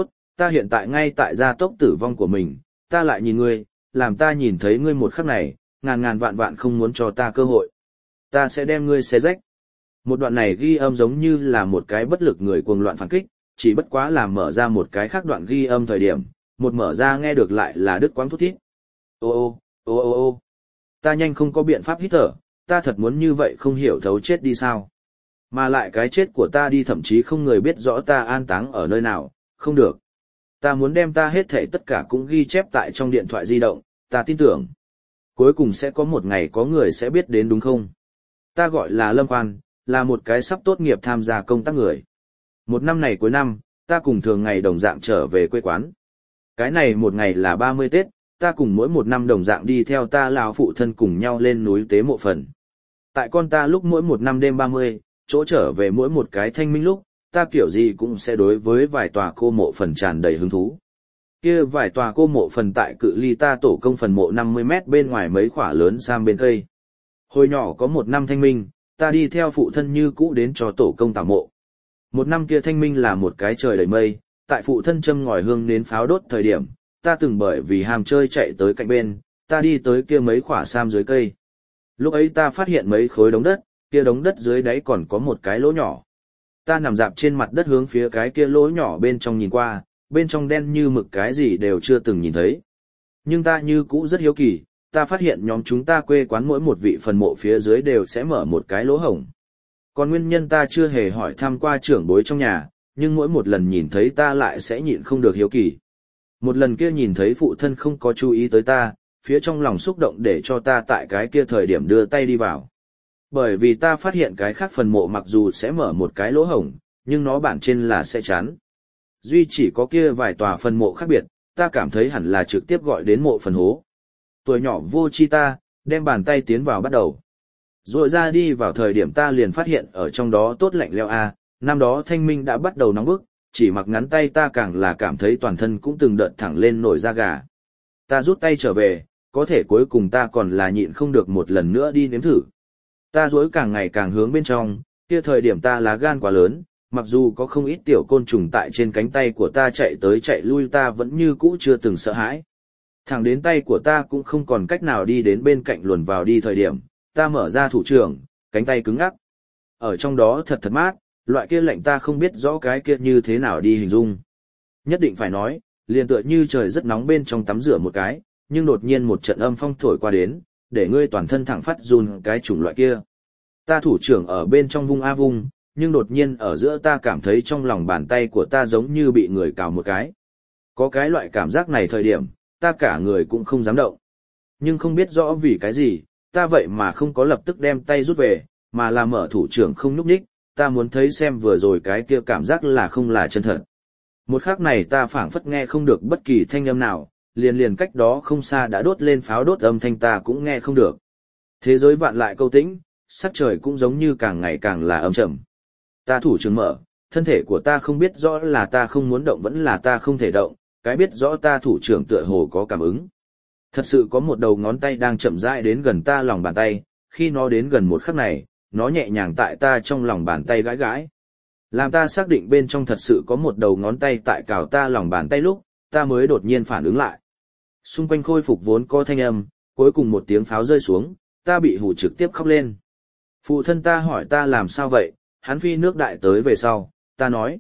ta hiện tại ngay tại gia tốc tử vong của mình, ta lại nhìn ngươi, làm ta nhìn thấy ngươi một khắc này, ngàn ngàn vạn vạn không muốn cho ta cơ hội. Ta sẽ đem ngươi xé rách. Một đoạn này ghi âm giống như là một cái bất lực người cuồng loạn phản kích, chỉ bất quá là mở ra một cái khác đoạn ghi âm thời điểm, một mở ra nghe được lại là đứt quãng thút thít. Ô ô, ô ô ô, ta nhanh không có biện pháp hít thở, ta thật muốn như vậy không hiểu thấu chết đi sao. Mà lại cái chết của ta đi thậm chí không người biết rõ ta an táng ở nơi nào, không được. Ta muốn đem ta hết thảy tất cả cũng ghi chép tại trong điện thoại di động, ta tin tưởng. Cuối cùng sẽ có một ngày có người sẽ biết đến đúng không? Ta gọi là Lâm Khoan, là một cái sắp tốt nghiệp tham gia công tác người. Một năm này cuối năm, ta cùng thường ngày đồng dạng trở về quê quán. Cái này một ngày là 30 Tết, ta cùng mỗi một năm đồng dạng đi theo ta lão phụ thân cùng nhau lên núi tế mộ phần. Tại con ta lúc mỗi một năm đêm 30, chỗ trở về mỗi một cái thanh minh lúc, ta kiểu gì cũng sẽ đối với vài tòa cô mộ phần tràn đầy hứng thú. Kia vài tòa cô mộ phần tại cự ly ta tổ công phần mộ 50 mét bên ngoài mấy khỏa lớn sam bên cây. Hồi nhỏ có một năm thanh minh, ta đi theo phụ thân như cũ đến cho tổ công tảo mộ. Một năm kia thanh minh là một cái trời đầy mây, tại phụ thân châm ngòi hương đến pháo đốt thời điểm, ta từng bởi vì ham chơi chạy tới cạnh bên, ta đi tới kia mấy khỏa sam dưới cây. Lúc ấy ta phát hiện mấy khối đống đất, kia đống đất dưới đáy còn có một cái lỗ nhỏ. Ta nằm dạp trên mặt đất hướng phía cái kia lỗ nhỏ bên trong nhìn qua, bên trong đen như mực cái gì đều chưa từng nhìn thấy. Nhưng ta như cũ rất hiếu kỳ, ta phát hiện nhóm chúng ta quê quán mỗi một vị phần mộ phía dưới đều sẽ mở một cái lỗ hổng. Còn nguyên nhân ta chưa hề hỏi thăm qua trưởng bối trong nhà, nhưng mỗi một lần nhìn thấy ta lại sẽ nhịn không được hiếu kỳ. Một lần kia nhìn thấy phụ thân không có chú ý tới ta, phía trong lòng xúc động để cho ta tại cái kia thời điểm đưa tay đi vào. Bởi vì ta phát hiện cái khác phần mộ mặc dù sẽ mở một cái lỗ hổng, nhưng nó bản trên là sẽ chán. Duy chỉ có kia vài tòa phần mộ khác biệt, ta cảm thấy hẳn là trực tiếp gọi đến mộ phần hố. Tuổi nhỏ vô tri ta, đem bàn tay tiến vào bắt đầu. Rồi ra đi vào thời điểm ta liền phát hiện ở trong đó tốt lạnh leo a, năm đó thanh minh đã bắt đầu nóng bức, chỉ mặc ngắn tay ta càng là cảm thấy toàn thân cũng từng đợt thẳng lên nổi da gà. Ta rút tay trở về, có thể cuối cùng ta còn là nhịn không được một lần nữa đi nếm thử. Ta dối càng ngày càng hướng bên trong, kia thời điểm ta lá gan quá lớn, mặc dù có không ít tiểu côn trùng tại trên cánh tay của ta chạy tới chạy lui ta vẫn như cũ chưa từng sợ hãi. Thẳng đến tay của ta cũng không còn cách nào đi đến bên cạnh luồn vào đi thời điểm, ta mở ra thủ trưởng, cánh tay cứng ngắc. Ở trong đó thật thật mát, loại kia lạnh ta không biết rõ cái kia như thế nào đi hình dung. Nhất định phải nói, liền tựa như trời rất nóng bên trong tắm rửa một cái, nhưng đột nhiên một trận âm phong thổi qua đến, để ngươi toàn thân thẳng phát run cái chủng loại kia. Ta thủ trưởng ở bên trong vung a vung, nhưng đột nhiên ở giữa ta cảm thấy trong lòng bàn tay của ta giống như bị người cào một cái. Có cái loại cảm giác này thời điểm, ta cả người cũng không dám động. Nhưng không biết rõ vì cái gì, ta vậy mà không có lập tức đem tay rút về, mà là mở thủ trưởng không nhúc nhích, ta muốn thấy xem vừa rồi cái kia cảm giác là không là chân thật. Một khắc này ta phảng phất nghe không được bất kỳ thanh âm nào, liền cách đó không xa đã đốt lên pháo đốt âm thanh ta cũng nghe không được. Thế giới vạn lại câu tĩnh, sắc trời cũng giống như càng ngày càng là âm trầm. Ta thủ trưởng mở, thân thể của ta không biết rõ là ta không muốn động vẫn là ta không thể động, cái biết rõ ta thủ trưởng tựa hồ có cảm ứng. Thật sự có một đầu ngón tay đang chậm rãi đến gần ta lòng bàn tay, khi nó đến gần một khắc này, nó nhẹ nhàng tại ta trong lòng bàn tay gãi gãi. Làm ta xác định bên trong thật sự có một đầu ngón tay tại cào ta lòng bàn tay lúc, ta mới đột nhiên phản ứng lại. Xung quanh khôi phục vốn có thanh âm, cuối cùng một tiếng pháo rơi xuống, ta bị hù trực tiếp khóc lên. Phụ thân ta hỏi ta làm sao vậy, hắn phi nước đại tới về sau, ta nói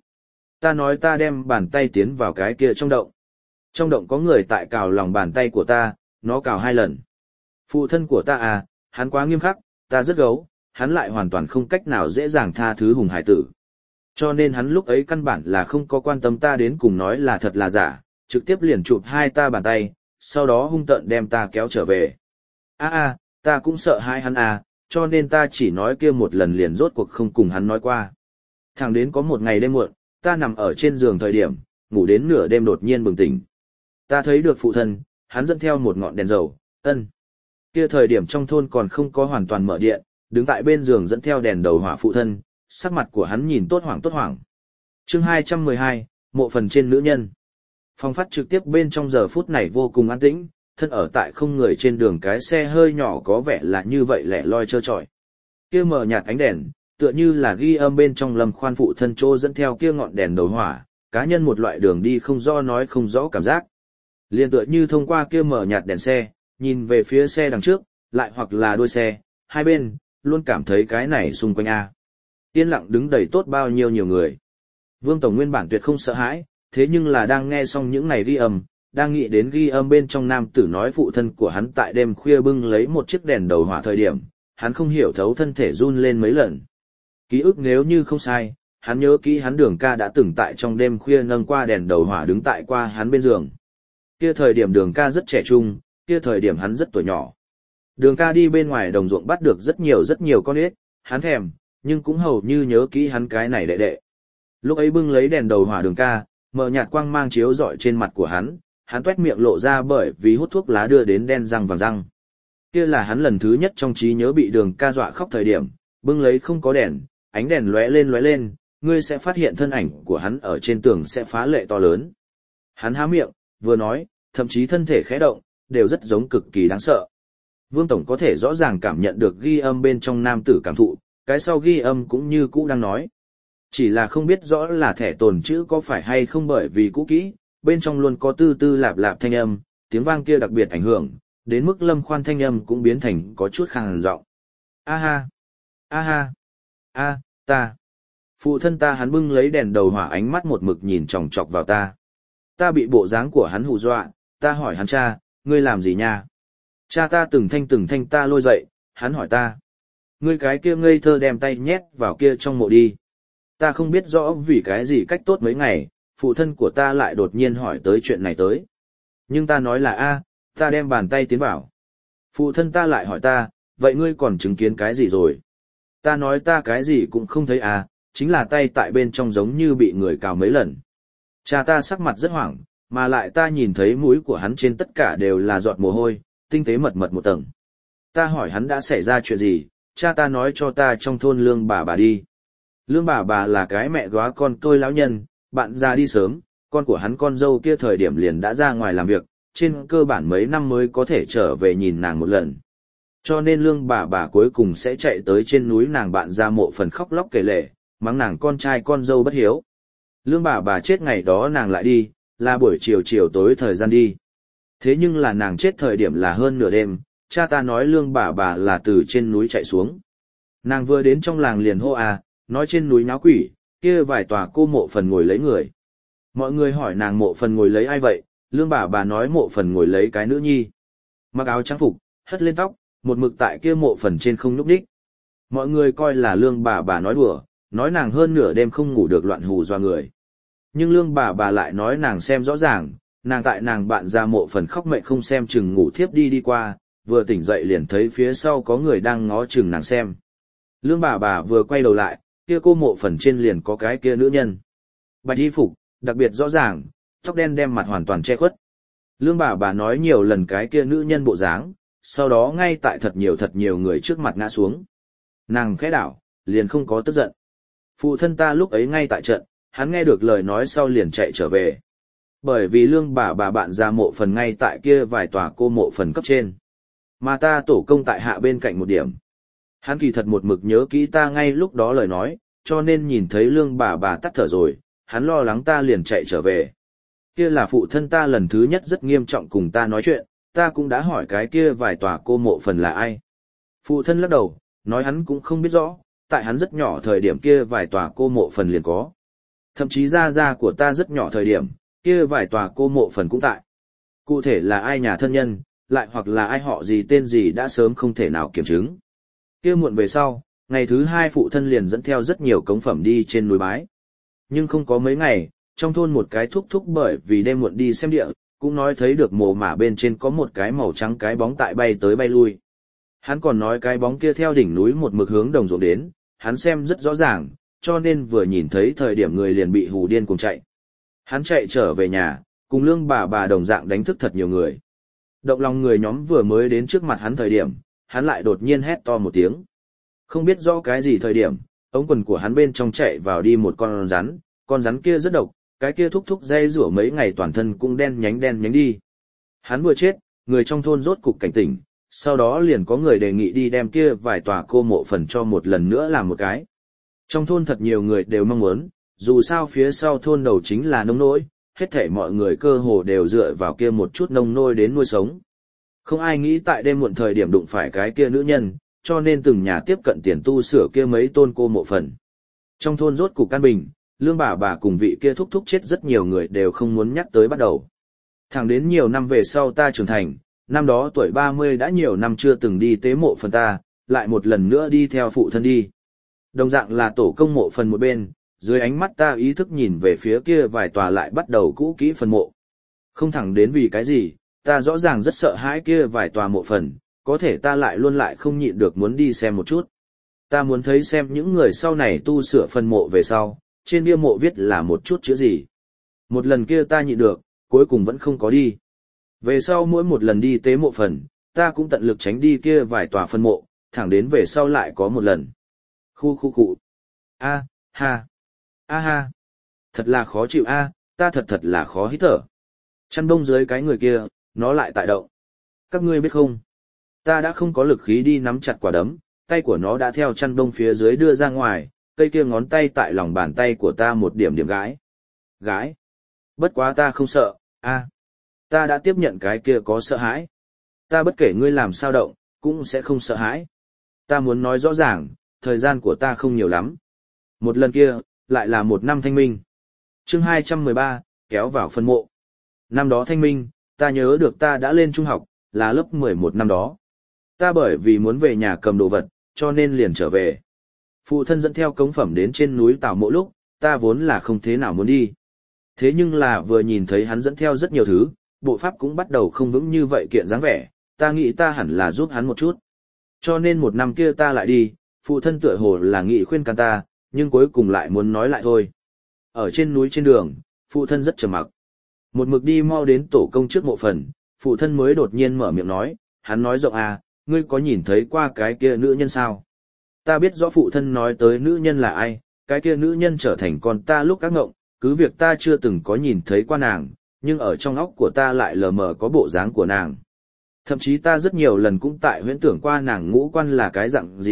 ta đem bàn tay tiến vào cái kia trong động. Trong động có người tại cào lòng bàn tay của ta, nó cào 2 lần. Phụ thân của ta à, hắn quá nghiêm khắc, ta rất gấu, hắn lại hoàn toàn không cách nào dễ dàng tha thứ hùng hải tử. Cho nên hắn lúc ấy căn bản là không có quan tâm ta đến cùng nói là thật là giả, trực tiếp liền chụp 2 ta bàn tay, sau đó hung tợn đem ta kéo trở về. Ta cũng sợ hai hắn à, cho nên ta chỉ nói kia một lần liền rốt cuộc không cùng hắn nói qua. Thẳng đến có một ngày đêm muộn, ta nằm ở trên giường thời điểm, ngủ đến nửa đêm đột nhiên bừng tỉnh. Ta thấy được phụ thân, hắn dẫn theo một ngọn đèn dầu, Kia thời điểm trong thôn còn không có hoàn toàn mở điện, đứng tại bên giường dẫn theo đèn đầu hỏa phụ thân, sắc mặt của hắn nhìn tốt hoảng. Chương 212, mộ phần trên nữ nhân. Phòng phát trực tiếp bên trong giờ phút này vô cùng an tĩnh, thân ở tại không người trên đường cái xe hơi nhỏ có vẻ là như vậy lẻ loi trơ trọi. Kia mờ nhạt ánh đèn, tựa như là ghi âm bên trong Lâm Khoan phụ thân trô dẫn theo kia ngọn đèn đầu hỏa, cá nhân một loại đường đi không rõ nói không rõ cảm giác. Liên tựa như thông qua kia mở nhạt đèn xe, nhìn về phía xe đằng trước, lại hoặc là đuôi xe, hai bên, luôn cảm thấy cái này xung quanh a. Yên lặng đứng đầy tốt bao nhiêu nhiều người. Vương Tổng nguyên bản tuyệt không sợ hãi, thế nhưng là đang nghe xong những này ghi âm, đang nghĩ đến ghi âm bên trong nam tử nói phụ thân của hắn tại đêm khuya bưng lấy một chiếc đèn đầu hỏa thời điểm, hắn không hiểu thấu thân thể run lên mấy lần. Ký ức nếu như không sai, hắn nhớ kỹ hắn Đường ca đã từng tại trong đêm khuya nâng qua đèn đầu hỏa đứng tại qua hắn bên giường. Kia thời điểm Đường ca rất trẻ trung, kia thời điểm hắn rất tuổi nhỏ. Đường ca đi bên ngoài đồng ruộng bắt được rất nhiều con ếch, hắn thèm, nhưng cũng hầu như nhớ kỹ hắn cái này đệ đệ. Lúc ấy bưng lấy đèn đầu hỏa Đường ca, mở nhạt quang mang chiếu rọi trên mặt của hắn tuét miệng lộ ra bởi vì hút thuốc lá đưa đến đen răng vàng răng. Kia là hắn lần thứ nhất trong trí nhớ bị Đường ca dọa khóc thời điểm, bưng lấy không có đèn, ánh đèn lóe lên, ngươi sẽ phát hiện thân ảnh của hắn ở trên tường sẽ phá lệ to lớn. Hắn há miệng, vừa nói, thậm chí thân thể khẽ động, đều rất giống cực kỳ đáng sợ. Vương Tổng có thể rõ ràng cảm nhận được ghi âm bên trong nam tử cảm thụ, cái sau ghi âm cũng như cũ đang nói. Chỉ là không biết rõ là thẻ tồn chữ có phải hay không bởi vì cũ kỹ, bên trong luôn có tư tư lạp lạp thanh âm, tiếng vang kia đặc biệt ảnh hưởng, đến mức Lâm Khoan thanh âm cũng biến thành có chút khàn giọng. A ha, a ha, a, ta. Phụ thân ta hắn bưng lấy đèn đầu hỏa ánh mắt một mực nhìn chòng chọc vào ta. Ta bị bộ dáng của hắn hù dọa, ta hỏi hắn cha, ngươi làm gì nha? Cha ta từng thanh ta lôi dậy, hắn hỏi ta. Ngươi cái kia ngây thơ đem tay nhét vào kia trong mộ đi. Ta không biết rõ vì cái gì cách tốt mấy ngày, phụ thân của ta lại đột nhiên hỏi tới chuyện này tới. Nhưng ta nói là a, ta đem bàn tay tiến vào. Phụ thân ta lại hỏi ta, vậy ngươi còn chứng kiến cái gì rồi? Ta nói ta cái gì cũng không thấy à, chính là tay tại bên trong giống như bị người cào mấy lần. Cha ta sắc mặt rất hoảng, mà lại ta nhìn thấy mũi của hắn trên tất cả đều là giọt mồ hôi, tinh tế mật một tầng. Ta hỏi hắn đã xảy ra chuyện gì, cha ta nói cho ta trong thôn Lương bà đi. Lương bà là cái mẹ góa con tôi lão nhân, bạn già đi sớm, con của hắn con dâu kia thời điểm liền đã ra ngoài làm việc, trên cơ bản mấy năm mới có thể trở về nhìn nàng một lần. Cho nên Lương bà cuối cùng sẽ chạy tới trên núi nàng bạn ra mộ phần khóc lóc kể lể, mắng nàng con trai con dâu bất hiếu. Lương bà chết ngày đó nàng lại đi, là buổi chiều tối thời gian đi. Thế nhưng là nàng chết thời điểm là hơn nửa đêm, cha ta nói Lương bà là từ trên núi chạy xuống. Nàng vừa đến trong làng liền hô à, nói trên núi nháo quỷ, kia vài tòa cô mộ phần ngồi lấy người. Mọi người hỏi nàng mộ phần ngồi lấy ai vậy, Lương bà nói mộ phần ngồi lấy cái nữ nhi. Mặc áo trang phục, hất lên tóc, một mực tại kia mộ phần trên không nhúc đích. Mọi người coi là Lương bà nói đùa, nói nàng hơn nửa đêm không ngủ được loạn hù doa người. Nhưng Lương bà lại nói nàng xem rõ ràng, nàng tại nàng bạn ra mộ phần khóc mệt không xem chừng ngủ thiếp đi qua, vừa tỉnh dậy liền thấy phía sau có người đang ngó chừng nàng xem. Lương bà vừa quay đầu lại, kia cô mộ phần trên liền có cái kia nữ nhân. Bạch y phục, đặc biệt rõ ràng, tóc đen đem mặt hoàn toàn che khuất. Lương bà nói nhiều lần cái kia nữ nhân bộ dáng, sau đó ngay tại thật nhiều người trước mặt ngã xuống. Nàng khẽ đảo, liền không có tức giận. Phụ thân ta lúc ấy ngay tại trận, hắn nghe được lời nói sau liền chạy trở về. Bởi vì Lương bà bạn ra mộ phần ngay tại kia vài tòa cô mộ phần cấp trên. Mà ta tổ công tại hạ bên cạnh một điểm. Hắn kỳ thật một mực nhớ kỹ ta ngay lúc đó lời nói, cho nên nhìn thấy Lương bà tắt thở rồi, hắn lo lắng ta liền chạy trở về. Kia là phụ thân ta lần thứ nhất rất nghiêm trọng cùng ta nói chuyện, ta cũng đã hỏi cái kia vài tòa cô mộ phần là ai. Phụ thân lắc đầu, nói hắn cũng không biết rõ, tại hắn rất nhỏ thời điểm kia vài tòa cô mộ phần liền có. Thậm chí gia của ta rất nhỏ thời điểm, kia vài tòa cô mộ phần cũng tại. Cụ thể là ai nhà thân nhân, lại hoặc là ai họ gì tên gì đã sớm không thể nào kiểm chứng. Kia muộn về sau, ngày thứ hai phụ thân liền dẫn theo rất nhiều cống phẩm đi trên núi bái. Nhưng không có mấy ngày, trong thôn một cái thúc bởi vì đêm muộn đi xem địa, cũng nói thấy được mồ mả bên trên có một cái màu trắng cái bóng tại bay tới bay lui. Hắn còn nói cái bóng kia theo đỉnh núi một mực hướng đồng ruộng đến, hắn xem rất rõ ràng, cho nên vừa nhìn thấy thời điểm người liền bị hù điên cùng chạy. Hắn chạy trở về nhà, cùng Lương bà đồng dạng đánh thức thật nhiều người. Động lòng người nhóm vừa mới đến trước mặt hắn thời điểm, hắn lại đột nhiên hét to một tiếng. Không biết rõ cái gì thời điểm, ống quần của hắn bên trong chạy vào đi một con rắn kia rất độc, cái kia thúc dây rủa mấy ngày toàn thân cũng đen nhánh đi. Hắn vừa chết, người trong thôn rốt cục cảnh tỉnh, sau đó liền có người đề nghị đi đem kia vài tòa cô mộ phần cho một lần nữa làm một cái. Trong thôn thật nhiều người đều mong muốn, dù sao phía sau thôn đầu chính là nông nỗi, hết thảy mọi người cơ hồ đều dựa vào kia một chút nông nôi đến nuôi sống. Không ai nghĩ tại đêm muộn thời điểm đụng phải cái kia nữ nhân, cho nên từng nhà tiếp cận tiền tu sửa kia mấy tôn cô mộ phần. Trong thôn rốt cục căn bình, Lương bà cùng vị kia thúc thúc chết rất nhiều người đều không muốn nhắc tới bắt đầu. Thẳng đến nhiều năm về sau ta trưởng thành, năm đó tuổi 30 đã nhiều năm chưa từng đi tế mộ phần ta, lại một lần nữa đi theo phụ thân đi. Đồng dạng là tổ công mộ phần một bên, dưới ánh mắt ta ý thức nhìn về phía kia vài tòa lại bắt đầu cũ kỹ phần mộ. Không thẳng đến vì cái gì, ta rõ ràng rất sợ hãi kia vài tòa mộ phần, có thể ta lại luôn lại không nhịn được muốn đi xem một chút. Ta muốn thấy xem những người sau này tu sửa phần mộ về sau, trên bia mộ viết là một chút chữ gì. Một lần kia ta nhịn được, cuối cùng vẫn không có đi. Về sau mỗi một lần đi tế mộ phần, ta cũng tận lực tránh đi kia vài tòa phần mộ, thẳng đến về sau lại có một lần. Khu. A, ha. A ha. Thật là khó chịu a, ta thật là khó hít thở. Chăn đông dưới cái người kia, nó lại tại động. Các ngươi biết không? Ta đã không có lực khí đi nắm chặt quả đấm, tay của nó đã theo chăn đông phía dưới đưa ra ngoài, cây kia ngón tay tại lòng bàn tay của ta một điểm gái. Gái. Bất quá ta không sợ, a. Ta đã tiếp nhận cái kia có sợ hãi. Ta bất kể ngươi làm sao động, cũng sẽ không sợ hãi. Ta muốn nói rõ ràng, thời gian của ta không nhiều lắm. Một lần kia, lại là một năm thanh minh. Chương 213, kéo vào phân mộ. Năm đó thanh minh, ta nhớ được ta đã lên trung học, là lớp 11 năm đó. Ta bởi vì muốn về nhà cầm đồ vật, cho nên liền trở về. Phụ thân dẫn theo cống phẩm đến trên núi Tào Mộ lúc, ta vốn là không thế nào muốn đi. Thế nhưng là vừa nhìn thấy hắn dẫn theo rất nhiều thứ, bộ pháp cũng bắt đầu không vững như vậy kiện dáng vẻ, ta nghĩ ta hẳn là giúp hắn một chút. Cho nên một năm kia ta lại đi, phụ thân tựa hồ là nghị khuyên can ta, nhưng cuối cùng lại muốn nói lại thôi. Ở trên núi trên đường, phụ thân rất trầm mặc. Một mực đi mau đến tổ công trước mộ phần, phụ thân mới đột nhiên mở miệng nói, hắn nói rộng à, ngươi có nhìn thấy qua cái kia nữ nhân sao? Ta biết rõ phụ thân nói tới nữ nhân là ai, cái kia nữ nhân trở thành con ta lúc các ngộng, cứ việc ta chưa từng có nhìn thấy qua nàng, nhưng ở trong óc của ta lại lờ mờ có bộ dáng của nàng. Thậm chí ta rất nhiều lần cũng tại huyễn tưởng qua nàng ngũ quan là cái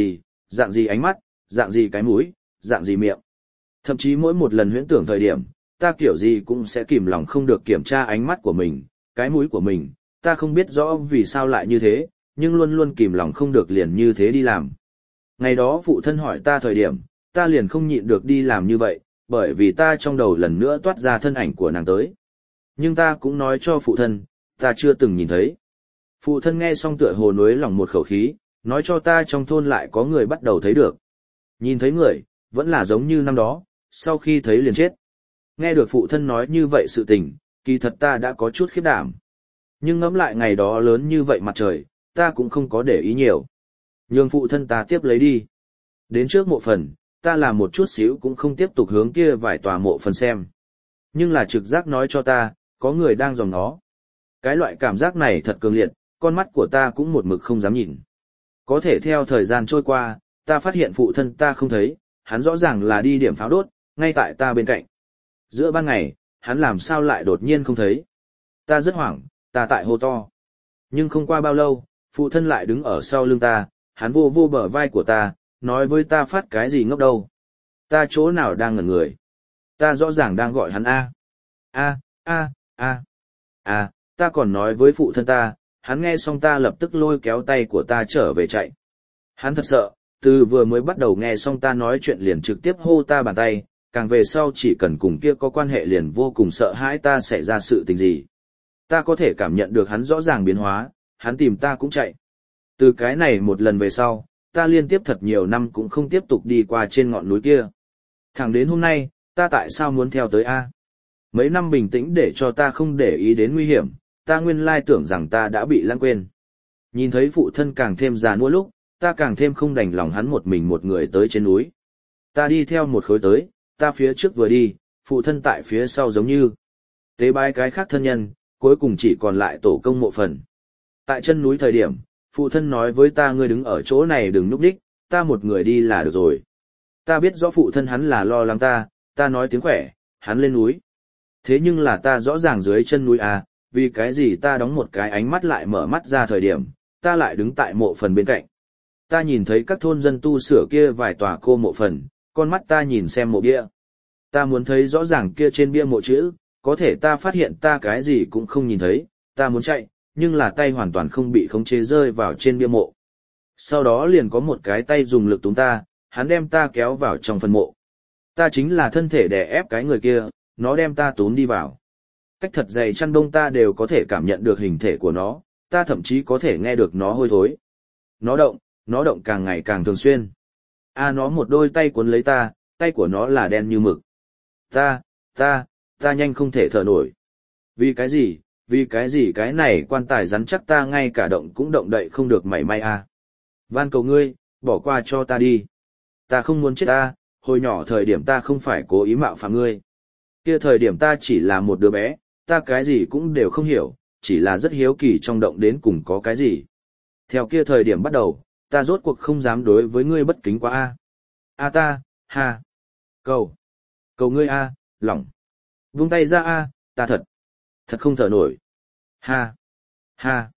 dạng gì ánh mắt, dạng gì cái mũi, dạng gì miệng. Thậm chí mỗi một lần huyễn tưởng thời điểm, ta kiểu gì cũng sẽ kìm lòng không được kiểm tra ánh mắt của mình, cái mũi của mình, ta không biết rõ vì sao lại như thế, nhưng luôn luôn kìm lòng không được liền như thế đi làm. Ngày đó phụ thân hỏi ta thời điểm, ta liền không nhịn được đi làm như vậy, bởi vì ta trong đầu lần nữa toát ra thân ảnh của nàng tới. Nhưng ta cũng nói cho phụ thân, ta chưa từng nhìn thấy. Phụ thân nghe xong tựa hồ nuối lòng một khẩu khí, nói cho ta trong thôn lại có người bắt đầu thấy được. Nhìn thấy người, vẫn là giống như năm đó, sau khi thấy liền chết. Nghe được phụ thân nói như vậy sự tình, kỳ thật ta đã có chút khiếp đảm. Nhưng ngẫm lại ngày đó lớn như vậy mặt trời, ta cũng không có để ý nhiều. Nhường phụ thân ta tiếp lấy đi. Đến trước mộ phần, ta làm một chút xíu cũng không tiếp tục hướng kia vài tòa mộ phần xem. Nhưng là trực giác nói cho ta, có người đang dòm nó. Cái loại cảm giác này thật cường liệt, con mắt của ta cũng một mực không dám nhìn. Có thể theo thời gian trôi qua, ta phát hiện phụ thân ta không thấy, hắn rõ ràng là đi điểm pháo đốt, ngay tại ta bên cạnh. Giữa ban ngày, hắn làm sao lại đột nhiên không thấy. Ta rất hoảng, ta tại hô to. Nhưng không qua bao lâu, phụ thân lại đứng ở sau lưng ta, hắn vô vô bờ vai của ta, nói với ta phát cái gì ngốc đâu. Ta chỗ nào đang ngẩn người. Ta rõ ràng đang gọi hắn A. Ta còn nói với phụ thân ta, hắn nghe xong ta lập tức lôi kéo tay của ta trở về chạy. Hắn thật sợ, từ vừa mới bắt đầu nghe xong ta nói chuyện liền trực tiếp hô ta bàn tay, càng về sau chỉ cần cùng kia có quan hệ liền vô cùng sợ hãi ta xảy ra sự tình gì. Ta có thể cảm nhận được hắn rõ ràng biến hóa, hắn tìm ta cũng chạy. Từ cái này một lần về sau, ta liên tiếp thật nhiều năm cũng không tiếp tục đi qua trên ngọn núi kia. Thẳng đến hôm nay, ta tại sao muốn theo tới A? Mấy năm bình tĩnh để cho ta không để ý đến nguy hiểm, ta nguyên lai tưởng rằng ta đã bị lãng quên. Nhìn thấy phụ thân càng thêm già nua lúc, ta càng thêm không đành lòng hắn một mình một người tới trên núi. Ta đi theo một khối tới, ta phía trước vừa đi, phụ thân tại phía sau giống như tế bái cái khác thân nhân, cuối cùng chỉ còn lại tổ công mộ phần. Tại chân núi thời điểm, phụ thân nói với ta ngươi đứng ở chỗ này đừng núp đích, ta một người đi là được rồi. Ta biết rõ phụ thân hắn là lo lắng ta nói tiếng khỏe, hắn lên núi. Thế nhưng là ta rõ ràng dưới chân núi à, vì cái gì ta đóng một cái ánh mắt lại mở mắt ra thời điểm, ta lại đứng tại mộ phần bên cạnh. Ta nhìn thấy các thôn dân tu sửa kia vài tòa cô mộ phần, con mắt ta nhìn xem mộ bia. Ta muốn thấy rõ ràng kia trên bia mộ chữ, có thể ta phát hiện ta cái gì cũng không nhìn thấy, ta muốn chạy, nhưng là tay hoàn toàn không bị khống chế rơi vào trên bia mộ. Sau đó liền có một cái tay dùng lực túm ta, hắn đem ta kéo vào trong phần mộ. Ta chính là thân thể đè ép cái người kia, nó đem ta túm đi vào. Cách thật dày chăn đông ta đều có thể cảm nhận được hình thể của nó, ta thậm chí có thể nghe được nó hôi thối. Nó động càng ngày càng thường xuyên. Nó một đôi tay cuốn lấy ta, tay của nó là đen như mực. Ta nhanh không thể thở nổi. Vì cái gì cái này quan tài rắn chắc ta ngay cả động cũng động đậy không được mảy may a. Van cầu ngươi, bỏ qua cho ta đi. Ta không muốn chết ta, hồi nhỏ thời điểm ta không phải cố ý mạo phạm ngươi. Kia thời điểm ta chỉ là một đứa bé, ta cái gì cũng đều không hiểu, chỉ là rất hiếu kỳ trong động đến cùng có cái gì. Theo kia thời điểm bắt đầu, ta rốt cuộc không dám đối với ngươi bất kính quá a. Cầu ngươi a, lỏng. Vung tay ra a, ta thật không thở nổi. Ha.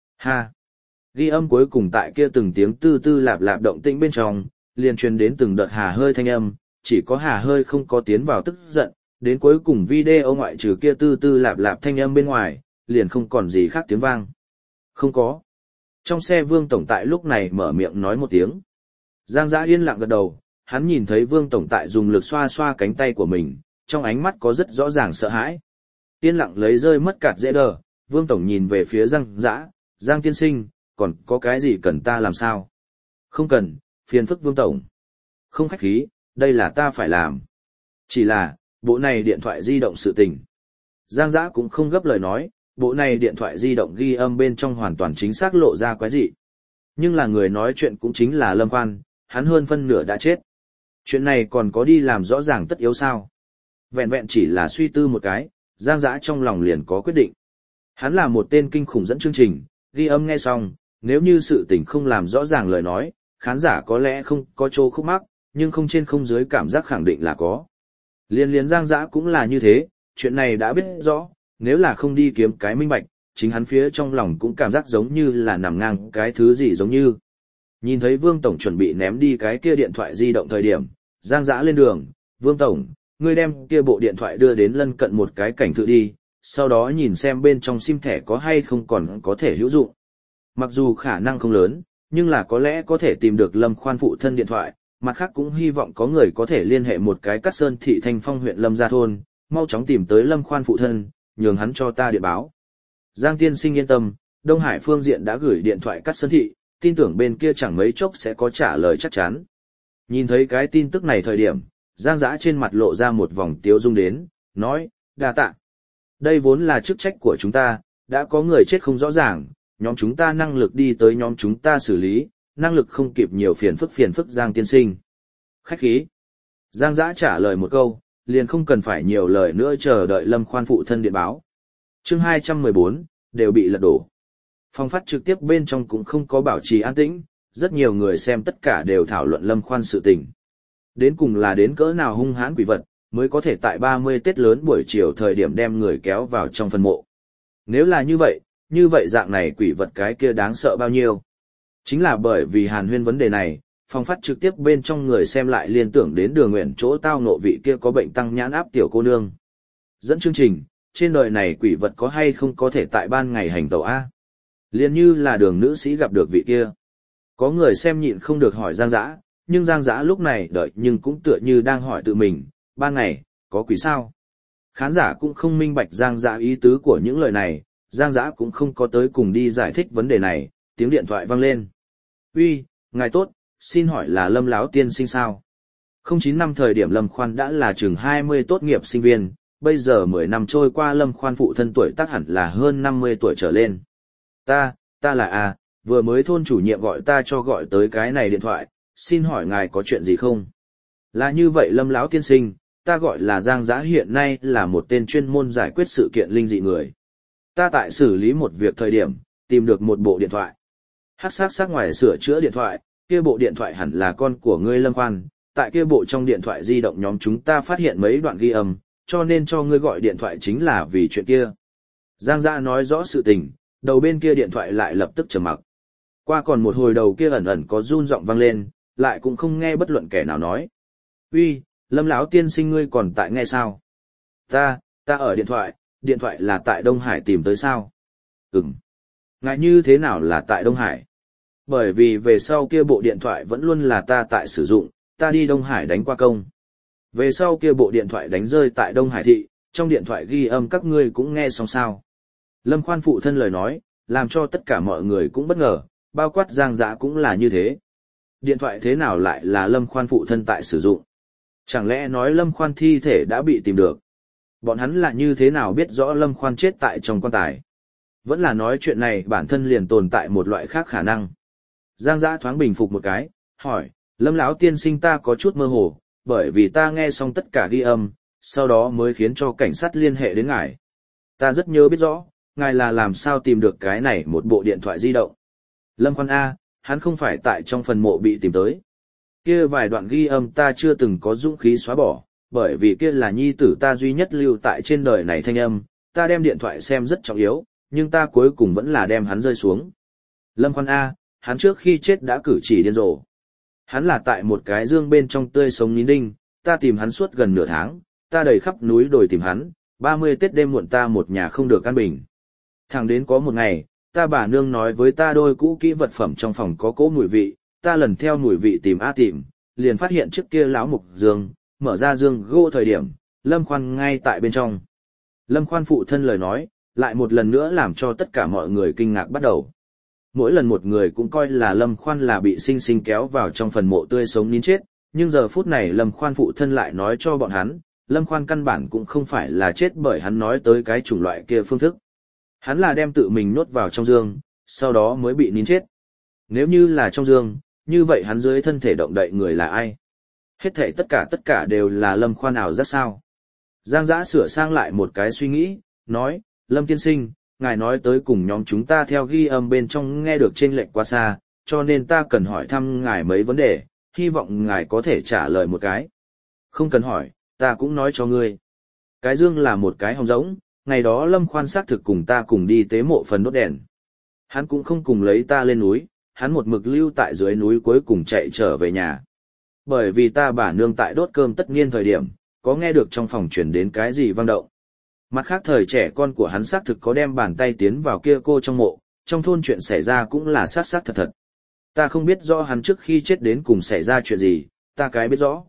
Ghi âm cuối cùng tại kia từng tiếng tư tư lạp lạp động tĩnh bên trong, liền truyền đến từng đợt hà hơi thanh âm, chỉ có hà hơi không có tiến vào tức giận, đến cuối cùng video ngoại trừ kia tư tư lạp lạp thanh âm bên ngoài, liền không còn gì khác tiếng vang. Không có. Trong xe Vương Tổng tại lúc này mở miệng nói một tiếng. Giang Dã yên lặng gật đầu, hắn nhìn thấy Vương Tổng tại dùng lực xoa xoa cánh tay của mình, trong ánh mắt có rất rõ ràng sợ hãi. Yên lặng lấy rơi mất cạt dễ đờ, Vương Tổng nhìn về phía Giang Dã, Giang tiên sinh, còn có cái gì cần ta làm sao? Không cần, phiền phức Vương Tổng. Không khách khí, đây là ta phải làm. Chỉ là, bộ này điện thoại di động sự tình. Giang Dã cũng không gấp lời nói, bộ này điện thoại di động ghi âm bên trong hoàn toàn chính xác lộ ra quái dị. Nhưng là người nói chuyện cũng chính là Lâm Khoan, hắn hơn phân nửa đã chết. Chuyện này còn có đi làm rõ ràng tất yếu sao? Vẹn vẹn chỉ là suy tư một cái, Giang Dã trong lòng liền có quyết định. Hắn là một tên kinh khủng dẫn chương trình, ghi âm nghe xong, nếu như sự tình không làm rõ ràng lời nói, khán giả có lẽ không có chỗ khúc mắc, nhưng không trên không dưới cảm giác khẳng định là có. Liên Giang Dã cũng là như thế, chuyện này đã biết rõ, nếu là không đi kiếm cái minh bạch, chính hắn phía trong lòng cũng cảm giác giống như là nằm ngang cái thứ gì giống như. Nhìn thấy Vương Tổng chuẩn bị ném đi cái kia điện thoại di động thời điểm, Giang Dã lên đường, Vương Tổng, ngươi đem kia bộ điện thoại đưa đến lân cận một cái cảnh thự đi, sau đó nhìn xem bên trong sim thẻ có hay không còn có thể hữu dụng. Mặc dù khả năng không lớn, nhưng là có lẽ có thể tìm được Lâm Khoan phụ thân điện thoại, mặt khác cũng hy vọng có người có thể liên hệ một cái Cát Sơn thị Thanh Phong huyện Lâm Gia thôn, mau chóng tìm tới Lâm Khoan phụ thân, nhường hắn cho ta điện báo. Giang tiên sinh yên tâm, Đông Hải phương diện đã gửi điện thoại Cát Sơn thị, tin tưởng bên kia chẳng mấy chốc sẽ có trả lời chắc chắn. Nhìn thấy cái tin tức này thời điểm, Giang Dã trên mặt lộ ra một vòng tiếu dung đến, nói, đa tạ. Đây vốn là chức trách của chúng ta, đã có người chết không rõ ràng, nhóm chúng ta năng lực đi tới nhóm chúng ta xử lý, năng lực không kịp nhiều phiền phức Giang tiên sinh. Khách khí. Giang Dã trả lời một câu, liền không cần phải nhiều lời nữa chờ đợi Lâm Khoan phụ thân điện báo. Chương 214, đều bị lật đổ. Phòng phát trực tiếp bên trong cũng không có bảo trì an tĩnh, rất nhiều người xem tất cả đều thảo luận Lâm Khoan sự tình. Đến cùng là đến cỡ nào hung hãn quỷ vật, mới có thể tại 30 Tết lớn buổi chiều thời điểm đem người kéo vào trong phần mộ. Nếu là như vậy dạng này quỷ vật cái kia đáng sợ bao nhiêu. Chính là bởi vì hàn huyên vấn đề này, phòng phát trực tiếp bên trong người xem lại liên tưởng đến Đường Nguyện chỗ tao nộ vị kia có bệnh tăng nhãn áp tiểu cô nương. Dẫn chương trình, trên đời này quỷ vật có hay không có thể tại ban ngày hành tẩu A. Liên như là Đường nữ sĩ gặp được vị kia. Có người xem nhịn không được hỏi Giang Dã, nhưng Giang Dã lúc này đợi nhưng cũng tựa như đang hỏi tự mình, ban ngày, có quỷ sao? Khán giả cũng không minh bạch Giang Dã ý tứ của những lời này, Giang Dã cũng không có tới cùng đi giải thích vấn đề này, tiếng điện thoại vang lên. Uy, ngài tốt, xin hỏi là Lâm Láo tiên sinh sao? 09 năm thời điểm Lâm Khoan đã là chừng 20 tốt nghiệp sinh viên, bây giờ 10 năm trôi qua Lâm Khoan phụ thân tuổi tác hẳn là hơn 50 tuổi trở lên. Ta là vừa mới thôn chủ nhiệm gọi ta cho gọi tới cái này điện thoại, xin hỏi ngài có chuyện gì không? Là như vậy Lâm Láo tiên sinh, ta gọi là Giang Dã hiện nay là một tên chuyên môn giải quyết sự kiện linh dị người. Ta tại xử lý một việc thời điểm, tìm được một bộ điện thoại. Hắc sắc ngoài sửa chữa điện thoại, kia bộ điện thoại hẳn là con của ngươi Lâm Khoan, tại kia bộ trong điện thoại di động nhóm chúng ta phát hiện mấy đoạn ghi âm, cho nên cho ngươi gọi điện thoại chính là vì chuyện kia. Giang Dã nói rõ sự tình, đầu bên kia điện thoại lại lập tức trầm mặc. Qua còn một hồi đầu kia ẩn ẩn có run giọng vang lên, lại cũng không nghe bất luận kẻ nào nói. Uy, Lâm lão tiên sinh ngươi còn tại nghe sao? Ta ở điện thoại là tại Đông Hải tìm tới sao? Ừm. Ngài như thế nào là tại Đông Hải? Bởi vì về sau kia bộ điện thoại vẫn luôn là ta tại sử dụng, ta đi Đông Hải đánh qua công. Về sau kia bộ điện thoại đánh rơi tại Đông Hải thị, trong điện thoại ghi âm các ngươi cũng nghe xong sao. Lâm Khoan phụ thân lời nói, làm cho tất cả mọi người cũng bất ngờ, bao quát Giang Dã cũng là như thế. Điện thoại thế nào lại là Lâm Khoan phụ thân tại sử dụng? Chẳng lẽ nói Lâm Khoan thi thể đã bị tìm được? Bọn hắn là như thế nào biết rõ Lâm Khoan chết tại trong quan tài? Vẫn là nói chuyện này bản thân liền tồn tại một loại khác khả năng. Giang Dã thoáng bình phục một cái, hỏi, Lâm lão tiên sinh ta có chút mơ hồ, bởi vì ta nghe xong tất cả ghi âm, sau đó mới khiến cho cảnh sát liên hệ đến ngài. Ta rất nhớ biết rõ, ngài là làm sao tìm được cái này một bộ điện thoại di động. Lâm Khoan A, hắn không phải tại trong phần mộ bị tìm tới. Kia vài đoạn ghi âm ta chưa từng có dũng khí xóa bỏ, bởi vì kia là nhi tử ta duy nhất lưu tại trên đời này thanh âm, ta đem điện thoại xem rất trọng yếu, nhưng ta cuối cùng vẫn là đem hắn rơi xuống. Lâm Khoan A, hắn trước khi chết đã cử chỉ điên rồ. Hắn là tại một cái dương bên trong tươi sống nín đinh, ta tìm hắn suốt gần nửa tháng, ta đầy khắp núi đồi tìm hắn, 30 Tết đêm muộn ta một nhà không được an bình. Thẳng đến có một ngày, ta bà nương nói với ta đôi cũ kỹ vật phẩm trong phòng có cỗ mùi vị, ta lần theo mùi vị tìm tìm, liền phát hiện trước kia lão mục dương, mở ra dương gỗ thời điểm, Lâm Khoan ngay tại bên trong. Lâm Khoan phụ thân lời nói, lại một lần nữa làm cho tất cả mọi người kinh ngạc bắt đầu. Mỗi lần một người cũng coi là Lâm Khoan là bị sinh sinh kéo vào trong phần mộ tươi sống nín chết, nhưng giờ phút này Lâm Khoan phụ thân lại nói cho bọn hắn, Lâm Khoan căn bản cũng không phải là chết bởi hắn nói tới cái chủng loại kia phương thức. Hắn là đem tự mình nhốt vào trong dương, sau đó mới bị nín chết. Nếu như là trong dương, như vậy hắn dưới thân thể động đậy người là ai? Hết thảy tất cả đều là Lâm Khoan ảo giác sao? Giang Dã sửa sang lại một cái suy nghĩ, nói, Lâm tiên sinh, ngài nói tới cùng nhóm chúng ta theo ghi âm bên trong nghe được chênh lệch quá xa, cho nên ta cần hỏi thăm ngài mấy vấn đề, hy vọng ngài có thể trả lời một cái. Không cần hỏi, ta cũng nói cho ngươi. Cái dương là một cái hòm rỗng, ngày đó Lâm Khoan xác thực cùng ta cùng đi tế mộ phần đốt đèn. Hắn cũng không cùng lấy ta lên núi, hắn một mực lưu tại dưới núi cuối cùng chạy trở về nhà. Bởi vì ta bà nương tại đốt cơm tất niên thời điểm, có nghe được trong phòng chuyển đến cái gì vang động. Mặt khác thời trẻ con của hắn xác thực có đem bàn tay tiến vào kia cô trong mộ, trong thôn chuyện xảy ra cũng là xác thật thật. Ta không biết rõ hắn trước khi chết đến cùng xảy ra chuyện gì, ta cái biết rõ.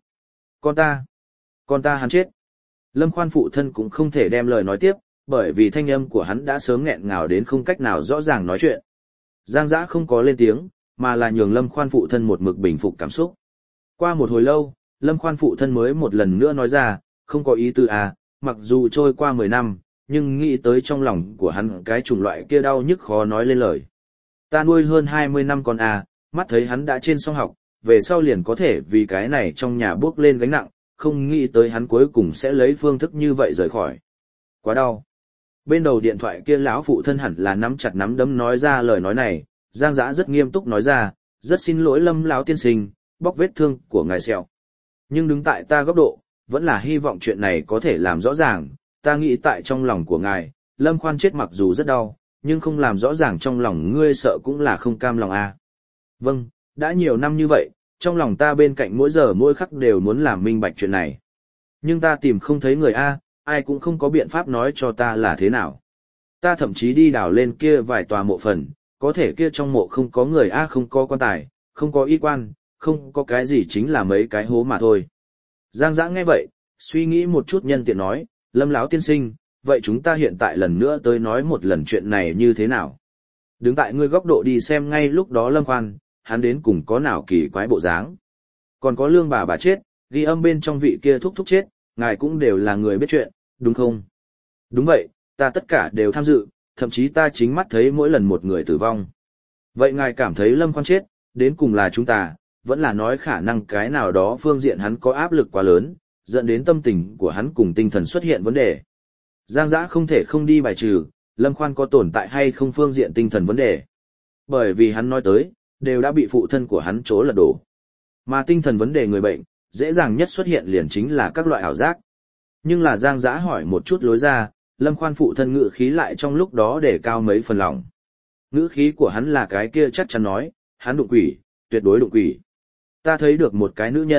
Con ta hắn chết. Lâm Khoan phụ thân cũng không thể đem lời nói tiếp, bởi vì thanh âm của hắn đã sớm nghẹn ngào đến không cách nào rõ ràng nói chuyện. Giang Dã không có lên tiếng, mà là nhường Lâm Khoan phụ thân một mực bình phục cảm xúc. Qua một hồi lâu, Lâm Khoan phụ thân mới một lần nữa nói ra, không có ý tư à, mặc dù trôi qua 10 năm, nhưng nghĩ tới trong lòng của hắn cái chủng loại kia đau nhức khó nói lên lời. Ta nuôi hơn 20 năm con à, mắt thấy hắn đã trên song học, về sau liền có thể vì cái này trong nhà bước lên gánh nặng, không nghĩ tới hắn cuối cùng sẽ lấy phương thức như vậy rời khỏi. Quá đau. Bên đầu điện thoại kia lão phụ thân hẳn là nắm chặt nắm đấm nói ra lời nói này, Giang Dã rất nghiêm túc nói ra, rất xin lỗi Lâm lão tiên sinh, bóc vết thương của ngài sẹo. Nhưng đứng tại ta góc độ, vẫn là hy vọng chuyện này có thể làm rõ ràng, ta nghĩ tại trong lòng của ngài, Lâm Khoan chết mặc dù rất đau, nhưng không làm rõ ràng trong lòng ngươi sợ cũng là không cam lòng à. Vâng, đã nhiều năm như vậy, trong lòng ta bên cạnh mỗi giờ mỗi khắc đều muốn làm minh bạch chuyện này. Nhưng ta tìm không thấy người A, ai cũng không có biện pháp nói cho ta là thế nào. Ta thậm chí đi đào lên kia vài tòa mộ phần, có thể kia trong mộ không có người A, không có quan tài, không có y quan, không có cái gì chính là mấy cái hố mà thôi. Giang Dã nghe vậy, suy nghĩ một chút nhân tiện nói, Lâm lão tiên sinh, vậy chúng ta hiện tại lần nữa tới nói một lần chuyện này như thế nào? Đứng tại ngươi góc độ đi xem ngay lúc đó Lâm Khoan, hắn đến cùng có nào kỳ quái bộ dáng. Còn có Lương bà chết, ghi âm bên trong vị kia thúc chết, ngài cũng đều là người biết chuyện, đúng không? Đúng vậy, ta tất cả đều tham dự, thậm chí ta chính mắt thấy mỗi lần một người tử vong. Vậy ngài cảm thấy Lâm Khoan chết, đến cùng là chúng ta, vẫn là nói khả năng cái nào đó phương diện hắn có áp lực quá lớn, dẫn đến tâm tình của hắn cùng tinh thần xuất hiện vấn đề. Giang Dã không thể không đi bài trừ, Lâm Khoan có tồn tại hay không phương diện tinh thần vấn đề. Bởi vì hắn nói tới, đều đã bị phụ thân của hắn trố lật đổ. Mà tinh thần vấn đề người bệnh, dễ dàng nhất xuất hiện liền chính là các loại ảo giác. Nhưng là Giang Dã hỏi một chút lối ra, Lâm Khoan phụ thân ngữ khí lại trong lúc đó để cao mấy phần lòng. Ngữ khí của hắn là cái kia chắc chắn nói, hắn đụng quỷ, tuyệt đối đụng quỷ. Ta thấy được một cái nữ nhân,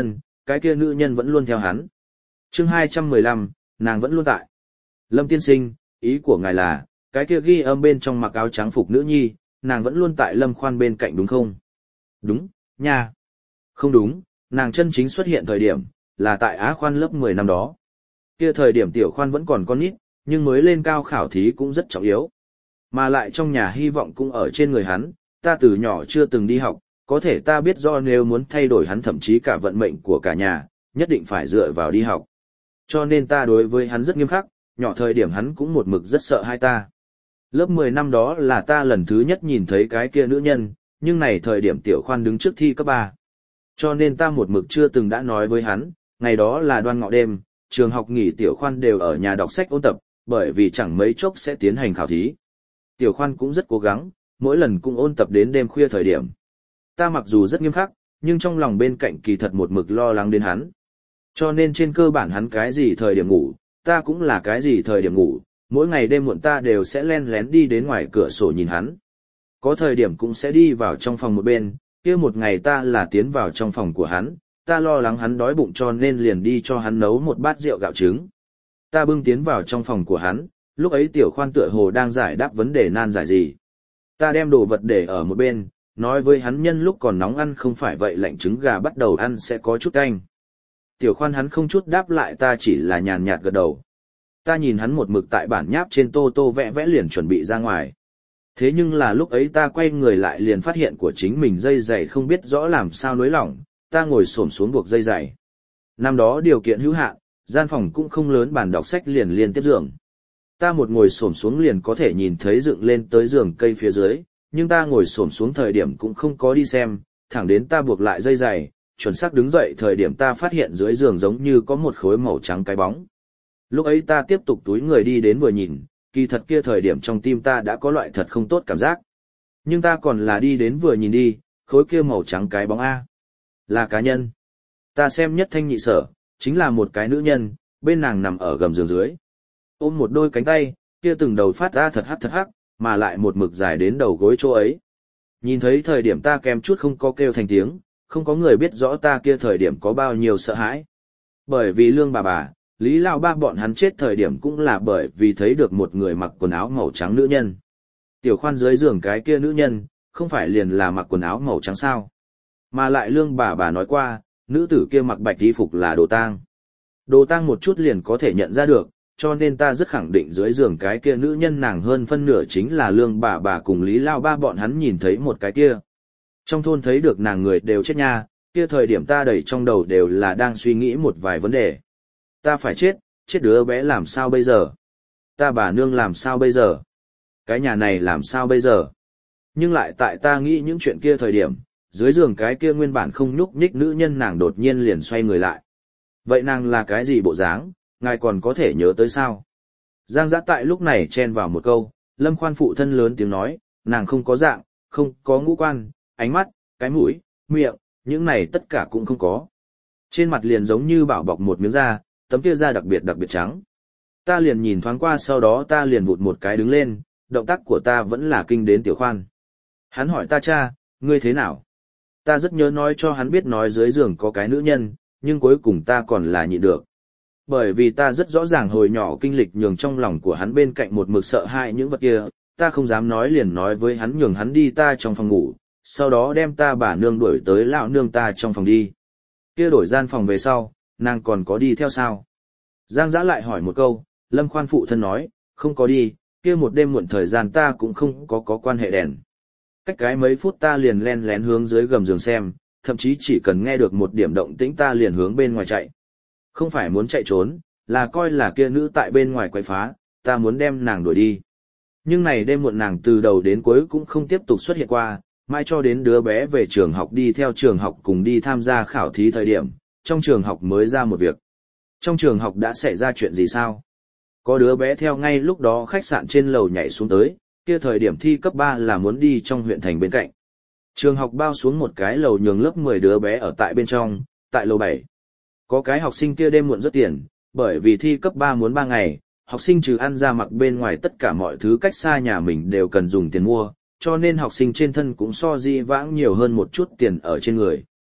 cái kia nữ nhân vẫn luôn theo hắn. Chương 215, nàng vẫn luôn tại. Lâm tiên sinh, ý của ngài là, cái kia ghi âm bên trong mặc áo trắng phục nữ nhi, nàng vẫn luôn tại Lâm Khoan bên cạnh đúng không? Đúng, nha. Không đúng, nàng chân chính xuất hiện thời điểm, là tại Á Khoan lớp 10 năm đó. Kia thời điểm Tiểu Khoan vẫn còn con nít, nhưng mới lên cao khảo thí cũng rất trọng yếu. Mà lại trong nhà hy vọng cũng ở trên người hắn, ta từ nhỏ chưa từng đi học, có thể ta biết do nếu muốn thay đổi hắn thậm chí cả vận mệnh của cả nhà, nhất định phải dựa vào đi học. Cho nên ta đối với hắn rất nghiêm khắc, nhỏ thời điểm hắn cũng một mực rất sợ hai ta. Lớp 10 năm đó là ta lần thứ nhất nhìn thấy cái kia nữ nhân, nhưng này thời điểm Tiểu Khoan đứng trước thi cấp 3. Cho nên ta một mực chưa từng đã nói với hắn, ngày đó là đoan ngọ đêm, trường học nghỉ Tiểu Khoan đều ở nhà đọc sách ôn tập, bởi vì chẳng mấy chốc sẽ tiến hành khảo thí. Tiểu Khoan cũng rất cố gắng, mỗi lần cũng ôn tập đến đêm khuya thời điểm. Ta mặc dù rất nghiêm khắc, nhưng trong lòng bên cạnh kỳ thật một mực lo lắng đến hắn. Cho nên trên cơ bản hắn cái gì thời điểm ngủ, ta cũng là cái gì thời điểm ngủ, mỗi ngày đêm muộn ta đều sẽ len lén đi đến ngoài cửa sổ nhìn hắn. Có thời điểm cũng sẽ đi vào trong phòng một bên, kia một ngày ta là tiến vào trong phòng của hắn, ta lo lắng hắn đói bụng cho nên liền đi cho hắn nấu một bát rượu gạo trứng. Ta bưng tiến vào trong phòng của hắn, lúc ấy Tiểu Khoan tựa hồ đang giải đáp vấn đề nan giải gì. Ta đem đồ vật để ở một bên, nói với hắn nhân lúc còn nóng ăn không phải vậy lạnh trứng gà bắt đầu ăn sẽ có chút canh. Tiểu Khoan hắn không chút đáp lại, ta chỉ là nhàn nhạt gật đầu. Ta nhìn hắn một mực tại bản nháp trên tô tô vẽ vẽ liền chuẩn bị ra ngoài. Thế nhưng là lúc ấy ta quay người lại liền phát hiện của chính mình dây giày không biết rõ làm sao nối lỏng, ta ngồi xổm xuống buộc dây giày. Năm đó điều kiện hữu hạn, gian phòng cũng không lớn, bàn đọc sách liền liên tiếp giường. Ta một ngồi xổm xuống liền có thể nhìn thấy dựng lên tới giường cây phía dưới, nhưng ta ngồi xổm xuống thời điểm cũng không có đi xem, thẳng đến ta buộc lại dây giày, chuẩn xác đứng dậy thời điểm ta phát hiện dưới giường giống như có một khối màu trắng cái bóng. Lúc ấy ta tiếp tục túi người đi đến vừa nhìn, kỳ thật kia thời điểm trong tim ta đã có loại thật không tốt cảm giác. Nhưng ta còn là đi đến vừa nhìn đi, khối kia màu trắng cái bóng A. Là cá nhân. Ta xem nhất thanh nhị sở, chính là một cái nữ nhân, bên nàng nằm ở gầm giường dưới. Ôm một đôi cánh tay, kia từng đầu phát ra thật hắc, mà lại một mực dài đến đầu gối chỗ ấy. Nhìn thấy thời điểm ta kèm chút không có kêu thành tiếng, không có người biết rõ ta kia thời điểm có bao nhiêu sợ hãi. Bởi vì Lương bà, Lý Lao ba bọn hắn chết thời điểm cũng là bởi vì thấy được một người mặc quần áo màu trắng nữ nhân. Tiểu Khoan dưới giường cái kia nữ nhân, không phải liền là mặc quần áo màu trắng sao. Mà lại Lương bà nói qua, nữ tử kia mặc bạch y phục là đồ tang. Đồ tang một chút liền có thể nhận ra được, cho nên ta rất khẳng định dưới giường cái kia nữ nhân nàng hơn phân nửa chính là Lương bà cùng Lý Lao ba bọn hắn nhìn thấy một cái kia. Trong thôn thấy được nàng người đều chết nha, kia thời điểm ta đầy trong đầu đều là đang suy nghĩ một vài vấn đề. Ta phải chết đứa bé làm sao bây giờ? Ta bà nương làm sao bây giờ? Cái nhà này làm sao bây giờ? Nhưng lại tại ta nghĩ những chuyện kia thời điểm, dưới giường cái kia nguyên bản không nhúc nhích nữ nhân nàng đột nhiên liền xoay người lại. Vậy nàng là cái gì bộ dáng, ngài còn có thể nhớ tới sao? Giang Dã tại lúc này chen vào một câu, Lâm Khoan phụ thân lớn tiếng nói, nàng không có dạng, không có ngũ quan, ánh mắt, cái mũi, miệng, những này tất cả cũng không có. Trên mặt liền giống như bảo bọc một miếng da, tấm kia da đặc biệt trắng. Ta liền nhìn thoáng qua, sau đó ta liền vụt một cái đứng lên, động tác của ta vẫn là kinh đến Tiểu Khoan. Hắn hỏi ta, cha, ngươi thế nào? Ta rất nhớ nói cho hắn biết nói dưới giường có cái nữ nhân, nhưng cuối cùng ta còn là nhịn được. Bởi vì ta rất rõ ràng hồi nhỏ kinh lịch nhường trong lòng của hắn bên cạnh một mực sợ hãi những vật kia, ta không dám nói liền nói với hắn nhường hắn đi ta trong phòng ngủ, sau đó đem ta bà nương đuổi tới lão nương ta trong phòng đi. Kia đổi gian phòng về sau, nàng còn có đi theo sao? Giang Dã lại hỏi một câu, Lâm Khoan phụ thân nói, không có đi, kia một đêm muộn thời gian ta cũng không có quan hệ đèn. Cách cái mấy phút ta liền len lén hướng dưới gầm giường xem, thậm chí chỉ cần nghe được một điểm động tĩnh ta liền hướng bên ngoài chạy. Không phải muốn chạy trốn, là coi là kia nữ tại bên ngoài quấy phá, ta muốn đem nàng đuổi đi. Nhưng này đêm muộn nàng từ đầu đến cuối cũng không tiếp tục xuất hiện qua, mãi cho đến đứa bé về trường học đi theo trường học cùng đi tham gia khảo thí thời điểm, trong trường học mới ra một việc. Trong trường học đã xảy ra chuyện gì sao? Có đứa bé theo ngay lúc đó khách sạn trên lầu nhảy xuống tới, kia thời điểm thi cấp 3 là muốn đi trong huyện thành bên cạnh. Trường học bao xuống một cái lầu nhường lớp 10 đứa bé ở tại bên trong, tại lầu 7. Có cái học sinh kia đêm muộn rất tiền, bởi vì thi cấp 3 muốn 3 ngày, học sinh trừ ăn ra mặc bên ngoài tất cả mọi thứ cách xa nhà mình đều cần dùng tiền mua, cho nên học sinh trên thân cũng so di vãng nhiều hơn một chút tiền ở trên người.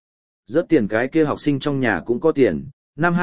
Rớt tiền cái kia học sinh trong nhà cũng có tiền, năm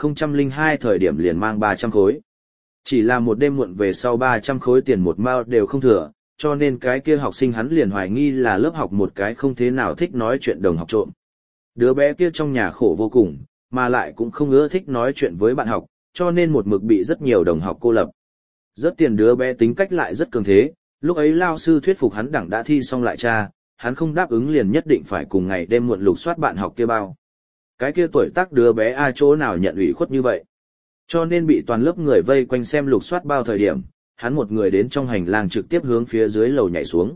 2002 thời điểm liền mang 300 khối. Chỉ là một đêm muộn về sau 300 khối tiền một mao đều không thừa, cho nên cái kia học sinh hắn liền hoài nghi là lớp học một cái không thế nào thích nói chuyện đồng học trộm. Đứa bé kia trong nhà khổ vô cùng, mà lại cũng không ưa thích nói chuyện với bạn học, cho nên một mực bị rất nhiều đồng học cô lập. Rớt tiền đứa bé tính cách lại rất cường thế, lúc ấy lao sư thuyết phục hắn đẳng đã thi xong lại tra, hắn không đáp ứng liền nhất định phải cùng ngày đêm muộn lục soát bạn học kia bao. Cái kia tuổi tác đứa bé ai chỗ nào nhận ủy khuất như vậy. Cho nên bị toàn lớp người vây quanh xem lục soát bao thời điểm, hắn một người đến trong hành lang trực tiếp hướng phía dưới lầu nhảy xuống.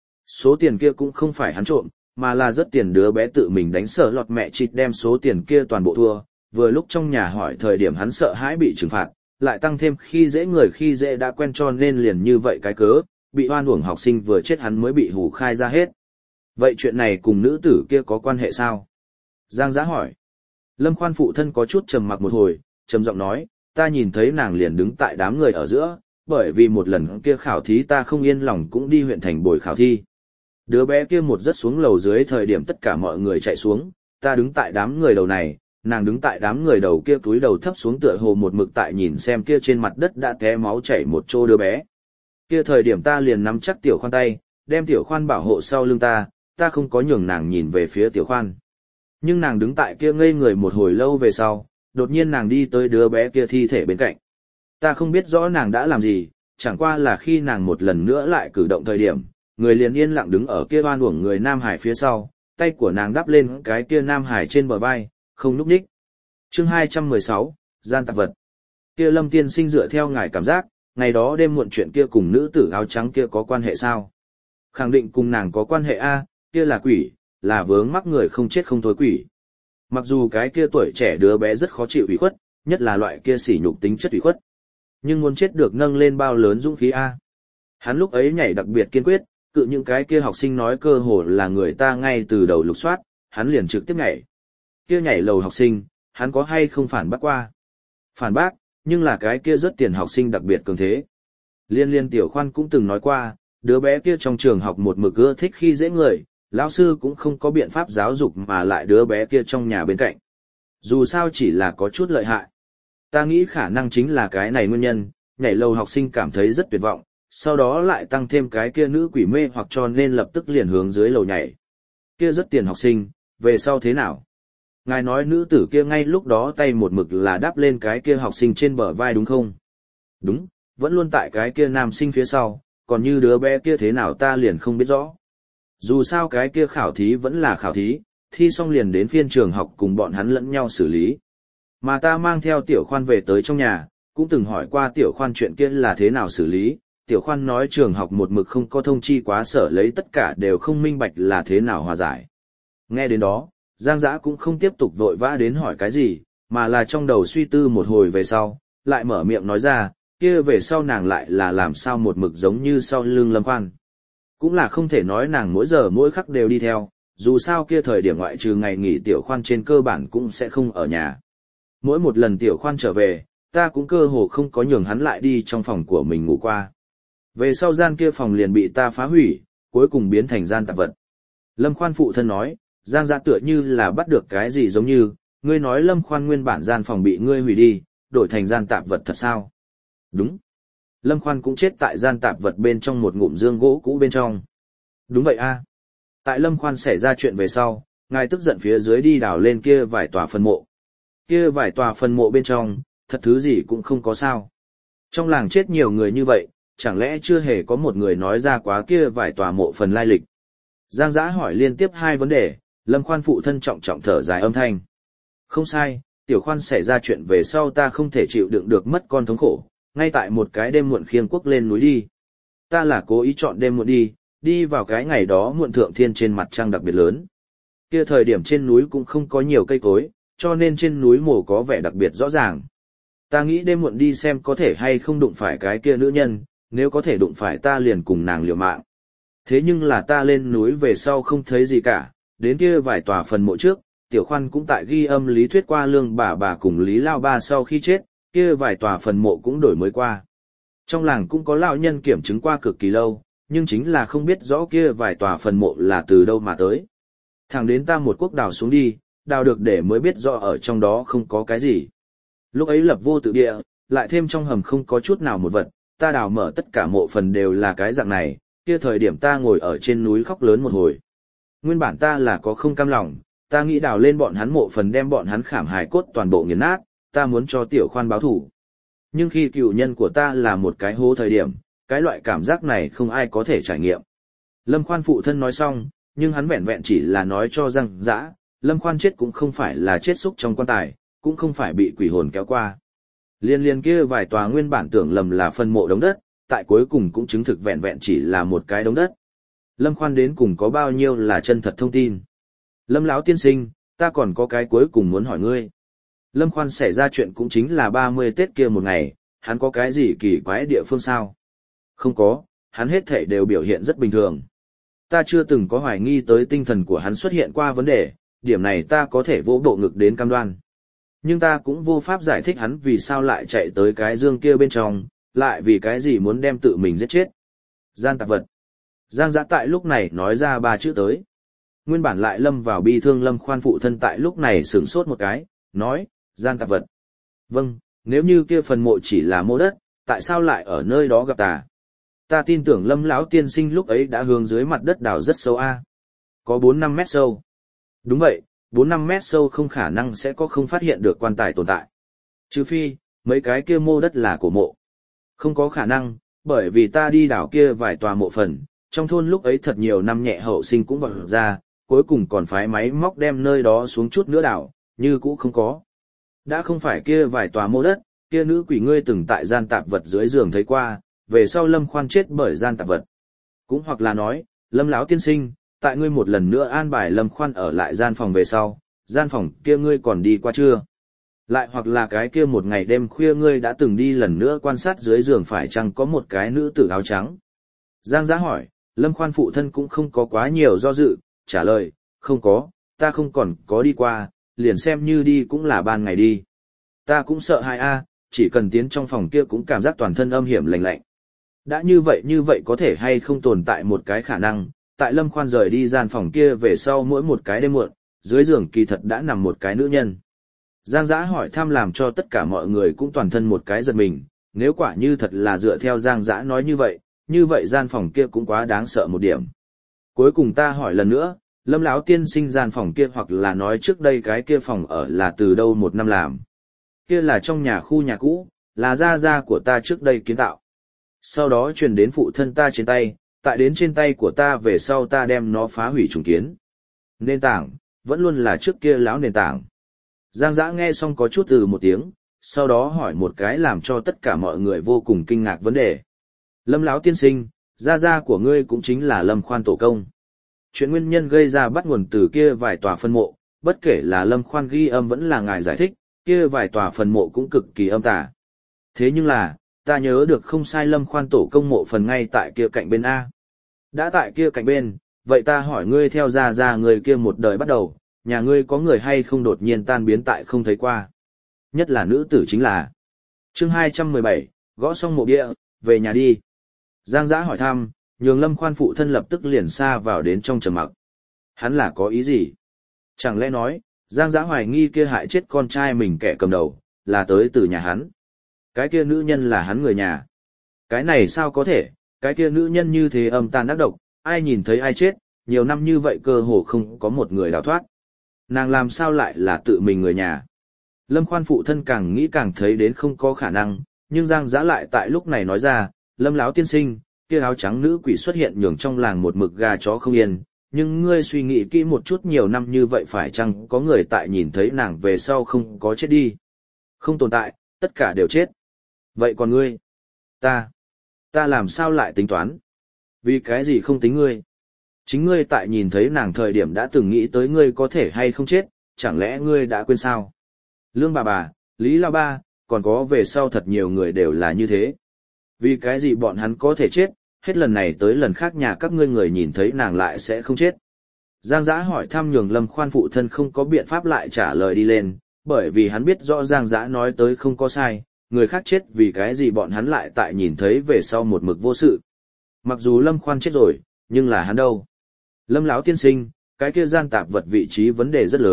Số tiền kia cũng không phải hắn trộm, mà là rất tiền đứa bé tự mình đánh sở lọt mẹ chịt đem số tiền kia toàn bộ thua, vừa lúc trong nhà hỏi thời điểm hắn sợ hãi bị trừng phạt, lại tăng thêm khi dễ người khi dễ đã quen cho nên liền như vậy cái cớ, bị oan uổng học sinh vừa chết hắn mới bị hù khai ra hết. Vậy chuyện này cùng nữ tử kia có quan hệ sao? Giang Giã hỏi. Lâm Khoan phụ thân có chút trầm mặc một hồi, trầm giọng nói, ta nhìn thấy nàng liền đứng tại đám người ở giữa, bởi vì một lần kia khảo thí ta không yên lòng cũng đi huyện thành bồi khảo thi. Đứa bé kia một rớt xuống lầu dưới thời điểm tất cả mọi người chạy xuống, ta đứng tại đám người đầu này, nàng đứng tại đám người đầu kia túi đầu thấp xuống tựa hồ một mực tại nhìn xem kia trên mặt đất đã té máu chảy một chỗ đứa bé. Kia thời điểm ta liền nắm chắc Tiểu Khoan tay, đem Tiểu Khoan bảo hộ sau lưng ta không có nhường nàng nhìn về phía Tiểu Khoan. Nhưng nàng đứng tại kia ngây người một hồi lâu về sau, đột nhiên nàng đi tới đứa bé kia thi thể bên cạnh. Ta không biết rõ nàng đã làm gì, chẳng qua là khi nàng một lần nữa lại cử động thời điểm, người liền yên lặng đứng ở kia oan uổng người Nam Hải phía sau, tay của nàng đắp lên cái kia Nam Hải trên bờ vai, không núp đích. Chương 216, gian tạp vật. Kia Lâm tiên sinh dựa theo ngài cảm giác, ngày đó đêm muộn chuyện kia cùng nữ tử áo trắng kia có quan hệ sao? Khẳng định cùng nàng có quan hệ a, kia là quỷ, là vướng mắc người không chết không thôi quỷ. Mặc dù cái kia tuổi trẻ đứa bé rất khó chịu ủy khuất, nhất là loại kia sỉ nhục tính chất ủy khuất. Nhưng muốn chết được nâng lên bao lớn dũng khí a. Hắn lúc ấy nhảy đặc biệt kiên quyết, cự những cái kia học sinh nói cơ hồ là người ta ngay từ đầu lục soát, hắn liền trực tiếp nhảy. Kia nhảy lầu học sinh, hắn có hay không phản bác qua? Phản bác, nhưng là cái kia rất tiền học sinh đặc biệt cường thế. Liên Tiểu Khoan cũng từng nói qua, đứa bé kia trong trường học một mực ưa thích khi dễ người, lão sư cũng không có biện pháp giáo dục mà lại đứa bé kia trong nhà bên cạnh. Dù sao chỉ là có chút lợi hại. Ta nghĩ khả năng chính là cái này nguyên nhân, nhảy lầu học sinh cảm thấy rất tuyệt vọng, sau đó lại tăng thêm cái kia nữ quỷ mê hoặc cho nên lập tức liền hướng dưới lầu nhảy. Kia rất tiền học sinh, về sau thế nào? Ngài nói nữ tử kia ngay lúc đó tay một mực là đắp lên cái kia học sinh trên bờ vai đúng không? Đúng, vẫn luôn tại cái kia nam sinh phía sau, còn như đứa bé kia thế nào ta liền không biết rõ. Dù sao cái kia khảo thí vẫn là khảo thí, thi xong liền đến phiên trường học cùng bọn hắn lẫn nhau xử lý. Mà ta mang theo Tiểu Khoan về tới trong nhà, cũng từng hỏi qua Tiểu Khoan chuyện kia là thế nào xử lý, Tiểu Khoan nói trường học một mực không có thông chi quá sở lấy tất cả đều không minh bạch là thế nào hòa giải. Nghe đến đó, Giang Giã cũng không tiếp tục vội vã đến hỏi cái gì, mà là trong đầu suy tư một hồi về sau, lại mở miệng nói ra, kia về sau nàng lại là làm sao một mực giống như sau lưng Lâm Khoan. Cũng là không thể nói nàng mỗi giờ mỗi khắc đều đi theo, dù sao kia thời điểm ngoại trừ ngày nghỉ Tiểu Khoan trên cơ bản cũng sẽ không ở nhà. Mỗi một lần Tiểu Khoan trở về, ta cũng cơ hồ không có nhường hắn lại đi trong phòng của mình ngủ qua. Về sau gian kia phòng liền bị ta phá hủy, cuối cùng biến thành gian tạp vật. Lâm Khoan phụ thân nói, Giang Giã tựa như là bắt được cái gì giống như, ngươi nói Lâm Khoan nguyên bản gian phòng bị ngươi hủy đi, đổi thành gian tạp vật thật sao? Đúng. Lâm Khoan cũng chết tại gian tạp vật bên trong một ngụm dương gỗ cũ bên trong. Đúng vậy a. Tại Lâm Khoan xảy ra chuyện về sau, ngài tức giận phía dưới đi đào lên kia vài tòa phân mộ. Kia vài tòa phân mộ bên trong, thật thứ gì cũng không có sao. Trong làng chết nhiều người như vậy, chẳng lẽ chưa hề có một người nói ra quá kia vài tòa mộ phần lai lịch. Giang Giã hỏi liên tiếp hai vấn đề, Lâm Khoan phụ thân trọng trọng thở dài âm thanh. Không sai, Tiểu Khoan xảy ra chuyện về sau ta không thể chịu đựng được mất con thống khổ, ngay tại một cái đêm muộn khiêng quốc lên núi đi. Ta là cố ý chọn đêm muộn đi vào cái ngày đó muộn thượng thiên trên mặt trăng đặc biệt lớn. Kia thời điểm trên núi cũng không có nhiều cây cối, cho nên trên núi mồ có vẻ đặc biệt rõ ràng. Ta nghĩ đêm muộn đi xem có thể hay không đụng phải cái kia nữ nhân, nếu có thể đụng phải ta liền cùng nàng liều mạng. Thế nhưng là ta lên núi về sau không thấy gì cả, đến kia vài tòa phần mộ trước, Tiểu Khoan cũng tại ghi âm lý thuyết qua lương bà cùng Lý Lao Ba sau khi chết, kia vài tòa phần mộ cũng đổi mới qua. Trong làng cũng có lão nhân kiểm chứng qua cực kỳ lâu, nhưng chính là không biết rõ kia vài tòa phần mộ là từ đâu mà tới. Thẳng đến ta một quốc đào xuống đi, đào được để mới biết rõ ở trong đó không có cái gì. Lúc ấy lập vô tự địa, lại thêm trong hầm không có chút nào một vật, ta đào mở tất cả mộ phần đều là cái dạng này, kia thời điểm ta ngồi ở trên núi khóc lớn một hồi. Nguyên bản ta là có không cam lòng, ta nghĩ đào lên bọn hắn mộ phần đem bọn hắn khảm hài cốt toàn bộ nghiền nát, ta muốn cho tiểu khoan báo thủ. Nhưng khi cựu nhân của ta là một cái hố thời điểm, cái loại cảm giác này không ai có thể trải nghiệm. Lâm Khoan phụ thân nói xong, nhưng hắn vẹn vẹn chỉ là nói cho Giang Dã, Lâm Khoan chết cũng không phải là chết xúc trong quan tài, cũng không phải bị quỷ hồn kéo qua. Liên liên kia vài tòa nguyên bản tưởng lầm là phân mộ đống đất, tại cuối cùng cũng chứng thực vẹn vẹn chỉ là một cái đống đất. Lâm Khoan đến cùng có bao nhiêu là chân thật thông tin. Lâm lão tiên sinh, ta còn có cái cuối cùng muốn hỏi ngươi. Lâm Khoan xảy ra chuyện cũng chính là 30 Tết kia một ngày, hắn có cái gì kỳ quái địa phương sao? Không có, hắn hết thảy đều biểu hiện rất bình thường. Ta chưa từng có hoài nghi tới tinh thần của hắn xuất hiện qua vấn đề, điểm này ta có thể vỗ bộ ngực đến cam đoan. Nhưng ta cũng vô pháp giải thích hắn vì sao lại chạy tới cái dương kia bên trong, lại vì cái gì muốn đem tự mình giết chết. Gian tạp vật. Giang Dã tại lúc này nói ra 3 chữ tới. Nguyên bản lại lâm vào bi thương Lâm Khoan phụ thân tại lúc này sửng sốt một cái, nói, gian tạp vật. Vâng, nếu như kia phần mộ chỉ là mô đất, tại sao lại ở nơi đó gặp ta? Ta tin tưởng Lâm lão tiên sinh lúc ấy đã hướng dưới mặt đất đào rất sâu a. Có 4-5 mét sâu. Đúng vậy, 4-5 mét sâu không khả năng sẽ có không phát hiện được quan tài tồn tại. Trừ phi, mấy cái kia mô đất là của mộ. Không có khả năng, bởi vì ta đi đào kia vài tòa mộ phần, trong thôn lúc ấy thật nhiều năm nhẹ hậu sinh cũng vọt ra, cuối cùng còn phái máy móc đem nơi đó xuống chút nữa đào, như cũ không có. Đã không phải kia vài tòa mô đất, kia nữ quỷ ngươi từng tại gian tạp vật dưới giường thấy qua, về sau Lâm Khoan chết bởi gian tạp vật. Cũng hoặc là nói, Lâm lão tiên sinh, tại ngươi một lần nữa an bài Lâm Khoan ở lại gian phòng về sau, gian phòng kia ngươi còn đi qua chưa? Lại hoặc là cái kia một ngày đêm khuya ngươi đã từng đi lần nữa quan sát dưới giường phải chăng có một cái nữ tử áo trắng? Giang Dã hỏi, Lâm Khoan phụ thân cũng không có quá nhiều do dự, trả lời, không có, ta không còn có đi qua, liền xem như đi cũng là ban ngày đi. Ta cũng sợ hãi a, chỉ cần tiến trong phòng kia cũng cảm giác toàn thân âm hiểm lạnh lạnh. Đã như vậy có thể hay không tồn tại một cái khả năng, tại Lâm Khoan rời đi gian phòng kia về sau mỗi một cái đêm muộn, dưới giường kỳ thật đã nằm một cái nữ nhân. Giang Dã hỏi thăm làm cho tất cả mọi người cũng toàn thân một cái giật mình, nếu quả như thật là dựa theo Giang Dã nói như vậy gian phòng kia cũng quá đáng sợ một điểm. Cuối cùng ta hỏi lần nữa, Lâm lão tiên sinh gian phòng kia hoặc là nói trước đây cái kia phòng ở là từ đâu một năm làm. Kia là trong khu nhà cũ, là gia của ta trước đây kiến tạo. Sau đó truyền đến phụ thân ta trên tay, tại đến trên tay của ta về sau ta đem nó phá hủy trùng kiến. Nền tảng, vẫn luôn là trước kia lão nền tảng. Giang Dã nghe xong có chút một tiếng, sau đó hỏi một cái làm cho tất cả mọi người vô cùng kinh ngạc vấn đề. Lâm lão tiên sinh, gia của ngươi cũng chính là Lâm Khoan tổ công. Chuyện nguyên nhân gây ra bắt nguồn từ kia vài tòa phân mộ, bất kể là Lâm Khoan ghi âm vẫn là ngài giải thích, kia vài tòa phân mộ cũng cực kỳ âm tà. Thế nhưng là, ta nhớ được không sai Lâm Khoan tổ công mộ phần ngay tại kia cạnh bên A. Đã tại kia cạnh bên, vậy ta hỏi ngươi theo gia người kia một đời bắt đầu, nhà ngươi có người hay không đột nhiên tan biến tại không thấy qua. Nhất là nữ tử chính là. Chương 217, gõ xong mộ bia, về nhà đi. Giang Dã hỏi thăm, nhường Lâm Khoan phụ thân lập tức liền xa vào đến trong trầm mặc. Hắn là có ý gì? Chẳng lẽ nói, Giang Dã hoài nghi kia hại chết con trai mình kẻ cầm đầu, là tới từ nhà hắn. Cái kia nữ nhân là hắn người nhà. Cái này sao có thể, cái kia nữ nhân như thế âm tàn ác độc, ai nhìn thấy ai chết, nhiều năm như vậy cơ hồ không có một người đào thoát. Nàng làm sao lại là tự mình người nhà? Lâm Khoan phụ thân càng nghĩ càng thấy đến không có khả năng, nhưng Giang Dã lại tại lúc này nói ra, Lâm lão tiên sinh, kia áo trắng nữ quỷ xuất hiện nhường trong làng một mực gà chó không yên, nhưng ngươi suy nghĩ kỹ một chút nhiều năm như vậy phải chăng có người tại nhìn thấy nàng về sau không có chết đi? Không tồn tại, tất cả đều chết. Vậy còn ngươi? Ta làm sao lại tính toán? Vì cái gì không tính ngươi? Chính ngươi tại nhìn thấy nàng thời điểm đã từng nghĩ tới ngươi có thể hay không chết, chẳng lẽ ngươi đã quên sao? Lương bà, Lý Lao Ba, còn có về sau thật nhiều người đều là như thế. Vì cái gì bọn hắn có thể chết, hết lần này tới lần khác nhà các ngươi người nhìn thấy nàng lại sẽ không chết. Giang Dã hỏi thăm nhường Lâm Khoan phụ thân không có biện pháp lại trả lời đi lên, bởi vì hắn biết rõ Giang Dã nói tới không có sai, người khác chết vì cái gì bọn hắn lại tại nhìn thấy về sau một mực vô sự. Mặc dù Lâm Khoan chết rồi, nhưng là hắn đâu? Lâm lão tiên sinh, cái kia gian tạp vật vị trí vấn đề rất lớn,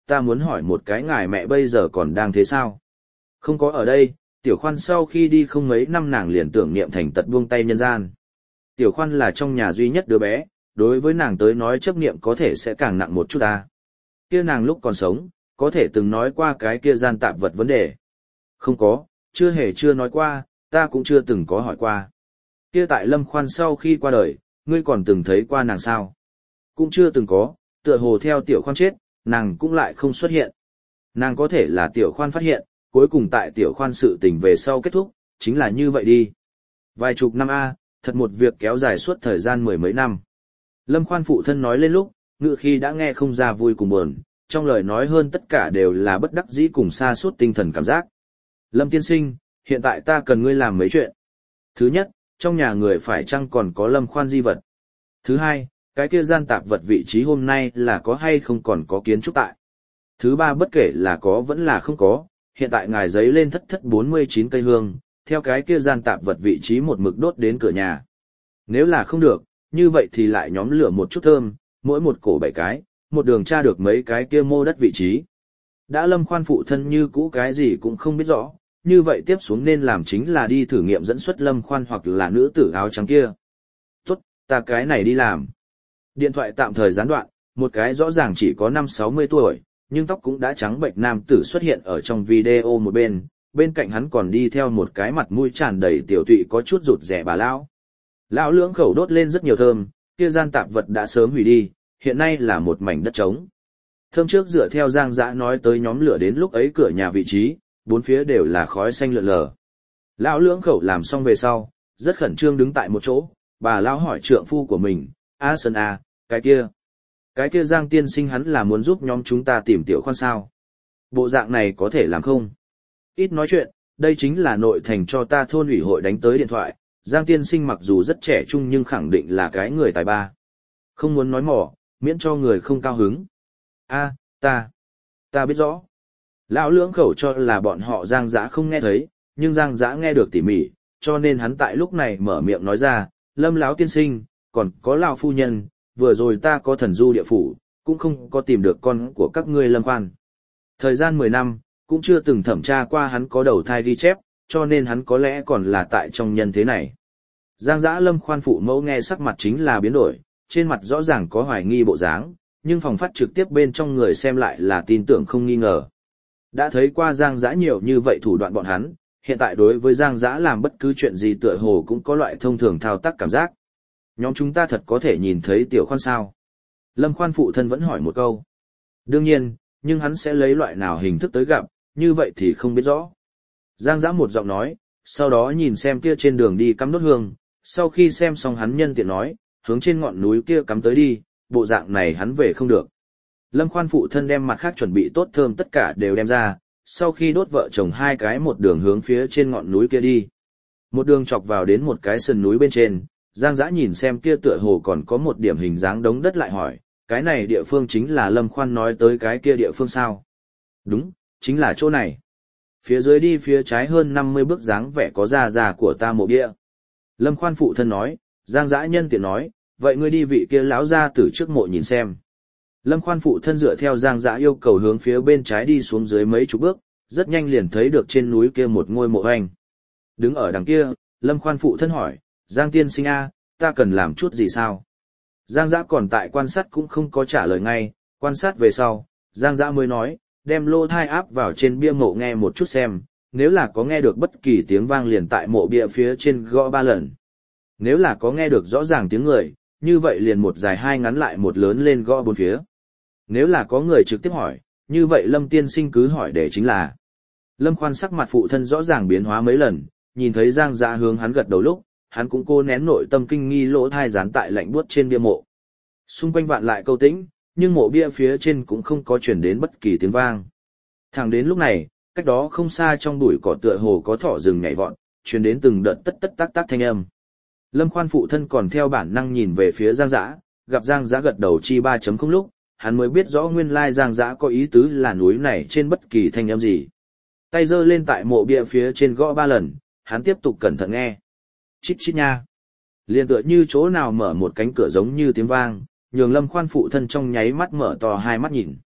ta muốn hỏi một cái ngài mẹ bây giờ còn đang thế sao? Không có ở đây, Tiểu Khoan sau khi đi không mấy năm nàng liền tưởng niệm thành tật buông tay nhân gian. Tiểu Khoan là trong nhà duy nhất đứa bé, đối với nàng tới nói chấp niệm có thể sẽ càng nặng một chút ta. Kia nàng lúc còn sống, có thể từng nói qua cái kia gian tạp vật vấn đề. Không có, chưa nói qua, ta cũng chưa từng có hỏi qua. Kia tại Lâm Khoan sau khi qua đời, ngươi còn từng thấy qua nàng sao? Cũng chưa từng có, tựa hồ theo Tiểu Khoan chết, nàng cũng lại không xuất hiện. Nàng có thể là Tiểu Khoan phát hiện, cuối cùng tại Tiểu Khoan sự tình về sau kết thúc, chính là như vậy đi. Vài chục năm thật một việc kéo dài suốt thời gian mười mấy năm. Lâm Khoan phụ thân nói lên lúc, ngự khi đã nghe không ra vui cùng buồn, trong lời nói hơn tất cả đều là bất đắc dĩ cùng sa sút tinh thần cảm giác. Lâm tiên sinh, hiện tại ta cần ngươi làm mấy chuyện. Thứ nhất, trong nhà người phải chăng còn có Lâm Khoan di vật. Thứ hai, cái kia gian tạp vật vị trí hôm nay là có hay không còn có kiến trúc tại. Thứ ba, bất kể là có vẫn là không có, hiện tại ngài giấy lên thất thất 49 cây hương, theo cái kia gian tạp vật vị trí một mực đốt đến cửa nhà. Nếu là không được, như vậy thì lại nhóm lửa một chút thơm, mỗi một cổ 7 cái, một đường tra được mấy cái kia mô đất vị trí. Đã Lâm Khoan phụ thân như cũ cái gì cũng không biết rõ, như vậy tiếp xuống nên làm chính là đi thử nghiệm dẫn xuất Lâm Khoan hoặc là nữ tử áo trắng kia. Tốt, ta cái này đi làm. Điện thoại tạm thời gián đoạn, một cái rõ ràng chỉ có 5-60 tuổi, nhưng tóc cũng đã trắng bệnh nam tử xuất hiện ở trong video một bên cạnh hắn còn đi theo một cái mặt mũi tràn đầy tiểu tụy có chút rụt rẻ bà lão. Lão lưỡng khẩu đốt lên rất nhiều thơm, kia gian tạp vật đã sớm hủy đi, hiện nay là một mảnh đất trống. Thơm trước dựa theo Giang Dã nói tới nhóm lửa đến lúc ấy cửa nhà vị trí, bốn phía đều là khói xanh lượn lờ. Lão lưỡng khẩu làm xong về sau, rất khẩn trương đứng tại một chỗ, bà lão hỏi trượng phu của mình, A Sơn à, cái kia Giang tiên sinh hắn là muốn giúp nhóm chúng ta tìm Tiểu Khoan sao? Bộ dạng này có thể làm không? Ít nói chuyện, đây chính là nội thành cho ta thôn ủy hội đánh tới điện thoại, Giang tiên sinh mặc dù rất trẻ trung nhưng khẳng định là cái người tài ba. Không muốn nói mỏ, miễn cho người không cao hứng. Ta biết rõ. Lão lưỡng khẩu cho là bọn họ Giang Dã không nghe thấy, nhưng Giang Dã nghe được tỉ mỉ, cho nên hắn tại lúc này mở miệng nói ra, Lâm lão tiên sinh, còn có lão phu nhân, vừa rồi ta có thần du địa phủ, cũng không có tìm được con của các ngươi Lâm Khoan. Thời gian 10 năm, cũng chưa từng thẩm tra qua hắn có đầu thai ghi chép, cho nên hắn có lẽ còn là tại trong nhân thế này. Giang Dã Lâm Khoan phụ mẫu nghe sắc mặt chính là biến đổi, trên mặt rõ ràng có hoài nghi bộ dáng, nhưng phòng phát trực tiếp bên trong người xem lại là tin tưởng không nghi ngờ. Đã thấy qua Giang Dã nhiều như vậy thủ đoạn bọn hắn, hiện tại đối với Giang Dã làm bất cứ chuyện gì tựa hồ cũng có loại thông thường thao tác cảm giác. Nhóm chúng ta thật có thể nhìn thấy Tiểu Khoan sao? Lâm Khoan phụ thân vẫn hỏi một câu. Đương nhiên, nhưng hắn sẽ lấy loại nào hình thức tới gặp, như vậy thì không biết rõ. Giang Dã một giọng nói, sau đó nhìn xem kia trên đường đi cắm đốt hương, sau khi xem xong hắn nhân tiện nói, hướng trên ngọn núi kia cắm tới đi, bộ dạng này hắn về không được. Lâm Khoan phụ thân đem mặt khác chuẩn bị tốt thơm tất cả đều đem ra, sau khi đốt vợ chồng hai cái một đường hướng phía trên ngọn núi kia đi. Một đường chọc vào đến một cái sườn núi bên trên, Giang Dã nhìn xem kia tựa hồ còn có một điểm hình dáng đống đất lại hỏi, cái này địa phương chính là Lâm Khoan nói tới cái kia địa phương sao? Đúng, chính là chỗ này. Phía dưới đi phía trái hơn 50 bước dáng vẻ có già của ta mộ bia. Lâm Khoan phụ thân nói, Giang Dã nhân tiện nói, vậy ngươi đi vị kia lão gia tử trước mộ nhìn xem. Lâm Khoan phụ thân dựa theo Giang Dã yêu cầu hướng phía bên trái đi xuống dưới mấy chục bước, rất nhanh liền thấy được trên núi kia một ngôi mộ hoành. Đứng ở đằng kia, Lâm Khoan phụ thân hỏi, Giang tiên sinh ta cần làm chút gì sao? Giang Dã còn tại quan sát cũng không có trả lời ngay, quan sát về sau, Giang Dã mới nói, đem lô thai áp vào trên bia mộ nghe một chút xem, nếu là có nghe được bất kỳ tiếng vang liền tại mộ bia phía trên gõ 3 lần. Nếu là có nghe được rõ ràng tiếng người, như vậy liền một dài hai ngắn lại một lớn lên gõ 4 phía. Nếu là có người trực tiếp hỏi, như vậy Lâm tiên sinh cứ hỏi để chính là. Lâm Khoan sắc mặt phụ thân rõ ràng biến hóa mấy lần, nhìn thấy Giang Dã hướng hắn gật đầu lúc, hắn cũng cố nén nội tâm kinh nghi lỗ thai dán tại lạnh buốt trên bia mộ. Xung quanh vạn lại câu tĩnh, nhưng mộ bia phía trên cũng không có chuyển đến bất kỳ tiếng vang. Thẳng đến lúc này, cách đó không xa trong bụi cỏ tựa hồ có thỏ rừng nhảy vọt, truyền đến từng đợt tất tất tác tác thanh âm. Lâm Khoan phụ thân còn theo bản năng nhìn về phía Giang Dã, gặp Giang Dã gật đầu chi 3.0 lúc, hắn mới biết rõ nguyên lai Giang Dã có ý tứ là núi này trên bất kỳ thanh âm gì. Tay giơ lên tại mộ bia phía trên gõ 3 lần, hắn tiếp tục cẩn thận nghe. Chít chít nha. Liền tựa như chỗ nào mở một cánh cửa giống như tiếng vang, nhường Lâm Khoan phụ thân trong nháy mắt mở to hai mắt nhìn.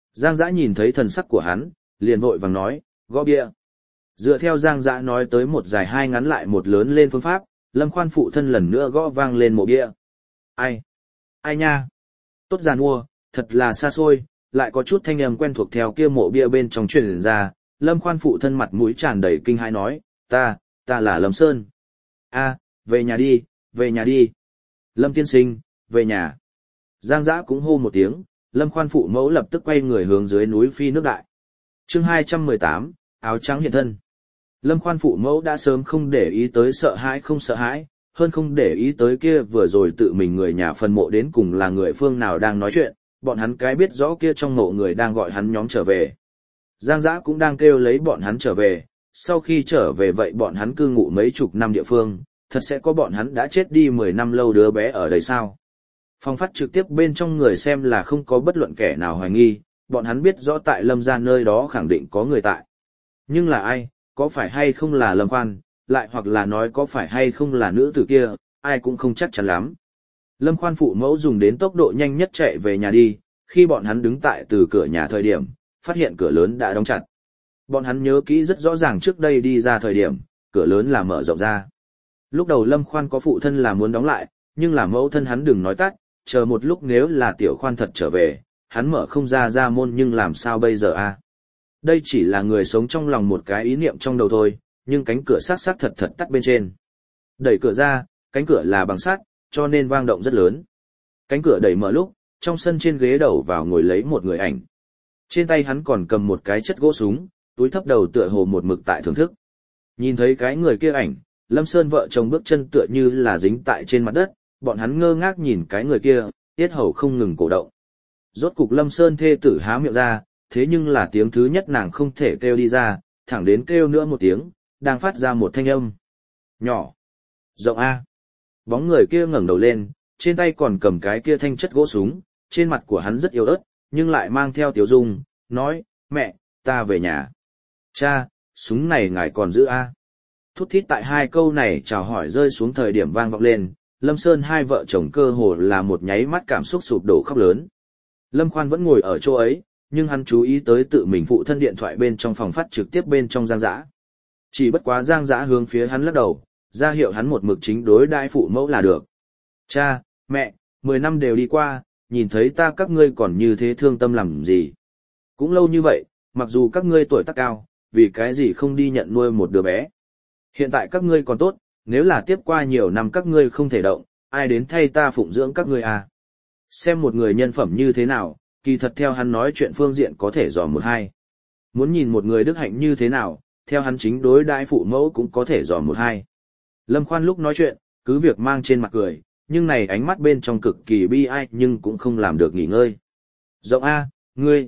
Giang Dã nhìn thấy thần sắc của hắn, liền vội vàng nói, gõ bia. Dựa theo Giang Dã nói tới một dài hai ngắn lại một lớn lên phương pháp, Lâm Khoan phụ thân lần nữa gõ vang lên mộ bia. Ai? Ai nha? Tốt giàn mua, thật là xa xôi, lại có chút thanh âm quen thuộc theo kia mộ bia bên trong truyền ra. Lâm Khoan phụ thân mặt mũi tràn đầy kinh hãi nói, ta là Lâm Sơn. A, về nhà đi, về nhà đi. Lâm tiên sinh, về nhà. Giang Dã cũng hô một tiếng, Lâm Khoan phụ mẫu lập tức quay người hướng dưới núi phi nước đại. Chương 218, áo trắng hiện thân. Lâm Khoan phụ mẫu đã sớm không để ý tới sợ hãi không sợ hãi, hơn không để ý tới kia vừa rồi tự mình người nhà phân mộ đến cùng là người phương nào đang nói chuyện, bọn hắn cái biết rõ kia trong mộ người đang gọi hắn nhóm trở về. Giang Dã cũng đang kêu lấy bọn hắn trở về, sau khi trở về vậy bọn hắn cư ngụ mấy chục năm địa phương, thật sẽ có bọn hắn đã chết đi 10 năm lâu đứa bé ở đây sao? Phong phát trực tiếp bên trong người xem là không có bất luận kẻ nào hoài nghi, bọn hắn biết rõ tại Lâm gia nơi đó khẳng định có người tại. Nhưng là ai, có phải hay không là Lâm Khoan, lại hoặc là nói có phải hay không là nữ tử kia, ai cũng không chắc chắn lắm. Lâm Khoan phụ mẫu dùng đến tốc độ nhanh nhất chạy về nhà đi, khi bọn hắn đứng tại từ cửa nhà thời điểm, phát hiện cửa lớn đã đóng chặt. Bọn hắn nhớ kỹ rất rõ ràng trước đây đi ra thời điểm, cửa lớn là mở rộng ra. Lúc đầu Lâm Khoan có phụ thân là muốn đóng lại, nhưng là mẫu thân hắn đừng nói tắt, chờ một lúc nếu là Tiểu Khoan thật trở về, hắn mở không ra môn nhưng làm sao bây giờ a? Đây chỉ là người sống trong lòng một cái ý niệm trong đầu thôi, nhưng cánh cửa sát thật tắt bên trên. Đẩy cửa ra, cánh cửa là bằng sắt, cho nên vang động rất lớn. Cánh cửa đẩy mở lúc, trong sân trên ghế đầu vào ngồi lấy một người ảnh. Trên tay hắn còn cầm một cái chất gỗ súng, túi thấp đầu tựa hồ một mực tại thưởng thức. Nhìn thấy cái người kia ảnh, Lâm Sơn vợ chồng bước chân tựa như là dính tại trên mặt đất, bọn hắn ngơ ngác nhìn cái người kia, tiết hầu không ngừng cổ động. Rốt cục Lâm Sơn thê tử há miệng ra, thế nhưng là tiếng thứ nhất nàng không thể kêu đi ra, thẳng đến kêu nữa một tiếng, đang phát ra một thanh âm. Nhỏ. Rộng A. Bóng người kia ngẩng đầu lên, trên tay còn cầm cái kia thanh chất gỗ súng, trên mặt của hắn rất yếu ớt, nhưng lại mang theo tiếu dung, nói, mẹ, ta về nhà. Cha, súng này ngài còn giữ A. Thút thít tại hai câu này chào hỏi rơi xuống thời điểm vang vọng lên, Lâm Sơn hai vợ chồng cơ hồ là một nháy mắt cảm xúc sụp đổ khóc lớn. Lâm Khoan vẫn ngồi ở chỗ ấy, nhưng hắn chú ý tới tự mình phụ thân điện thoại bên trong phòng phát trực tiếp bên trong Giang Dã. Chỉ bất quá Giang Dã hướng phía hắn lắc đầu, ra hiệu hắn một mực chính đối đãi phụ mẫu là được. Cha, mẹ, 10 năm đều đi qua, nhìn thấy ta các ngươi còn như thế thương tâm làm gì. Cũng lâu như vậy, mặc dù các ngươi tuổi tác cao, vì cái gì không đi nhận nuôi một đứa bé. Hiện tại các ngươi còn tốt, nếu là tiếp qua nhiều năm các ngươi không thể động, ai đến thay ta phụng dưỡng các ngươi à. Xem một người nhân phẩm như thế nào, kỳ thật theo hắn nói chuyện phương diện có thể dò một hai. Muốn nhìn một người đức hạnh như thế nào, theo hắn chính đối đãi phụ mẫu cũng có thể dò một hai. Lâm Khoan lúc nói chuyện, cứ việc mang trên mặt cười, nhưng này ánh mắt bên trong cực kỳ bi ai nhưng cũng không làm được nghỉ ngơi. Rộng A, ngươi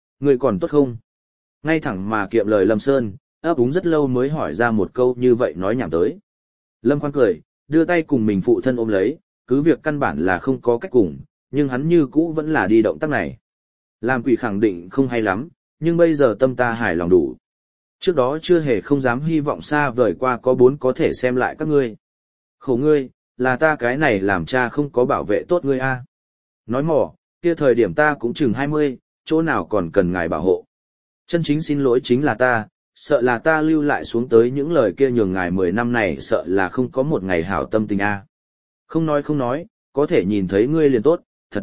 còn tốt không? Ngay thẳng mà kiệm lời Lâm Sơn, ấp úng rất lâu mới hỏi ra một câu như vậy nói nhảm tới. Lâm Khoan cười, đưa tay cùng mình phụ thân ôm lấy, cứ việc căn bản là không có cách cùng, nhưng hắn như cũ vẫn là đi động tác này. Làm quỷ khẳng định không hay lắm, nhưng bây giờ tâm ta hài lòng đủ. Trước đó chưa hề không dám hy vọng xa vời qua có 4 có thể xem lại các ngươi. Khổ ngươi, là ta cái này làm cha không có bảo vệ tốt ngươi a. Nói mỏ, kia thời điểm ta cũng chừng 20, chỗ nào còn cần ngài bảo hộ. Chân chính xin lỗi chính là ta, sợ là ta lưu lại xuống tới những lời kia nhường ngài 10 năm này sợ là không có một ngày hảo tâm tình a. Không nói, có thể nhìn thấy ngươi liền tốt, thật.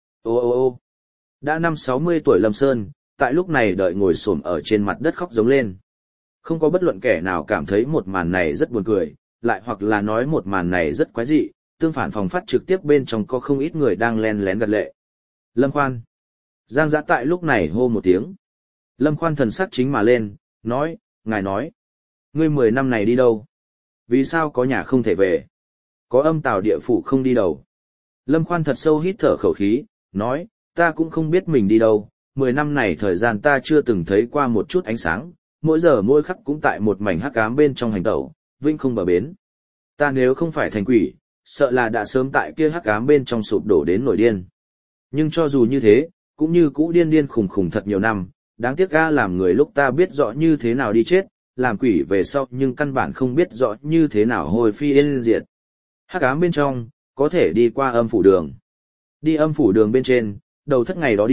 Ô. Đã 60 tuổi Lâm Sơn, tại lúc này đợi ngồi xổm ở trên mặt đất khóc giống lên. Không có bất luận kẻ nào cảm thấy một màn này rất buồn cười, lại hoặc là nói một màn này rất quái dị, tương phản phòng phát trực tiếp bên trong có không ít người đang len lén gật lệ. Lâm Khoan. Giang Dã tại lúc này hô một tiếng. Lâm Khoan thần sắc chính mà lên, nói, ngài nói. Ngươi 10 năm này đi đâu? Vì sao có nhà không thể về? Có âm tào địa phủ không đi đâu? Lâm Khoan thật sâu hít thở khẩu khí, nói, ta cũng không biết mình đi đâu, 10 năm này thời gian ta chưa từng thấy qua một chút ánh sáng, mỗi giờ mỗi khắc cũng tại một mảnh hắc ám bên trong hành tẩu, vĩnh không bờ bến. Ta nếu không phải thành quỷ, sợ là đã sớm tại kia hắc ám bên trong sụp đổ đến nổi điên. Nhưng cho dù như thế, cũng như cũ điên khùng thật nhiều năm, đáng tiếc ga làm người lúc ta biết rõ như thế nào đi chết, làm quỷ về sau nhưng căn bản không biết rõ như thế nào hồi phi yên diệt. Hắc ám bên trong, có thể đi qua âm phủ đường. Đi âm phủ đường bên trên, đầu thất ngày đó đi,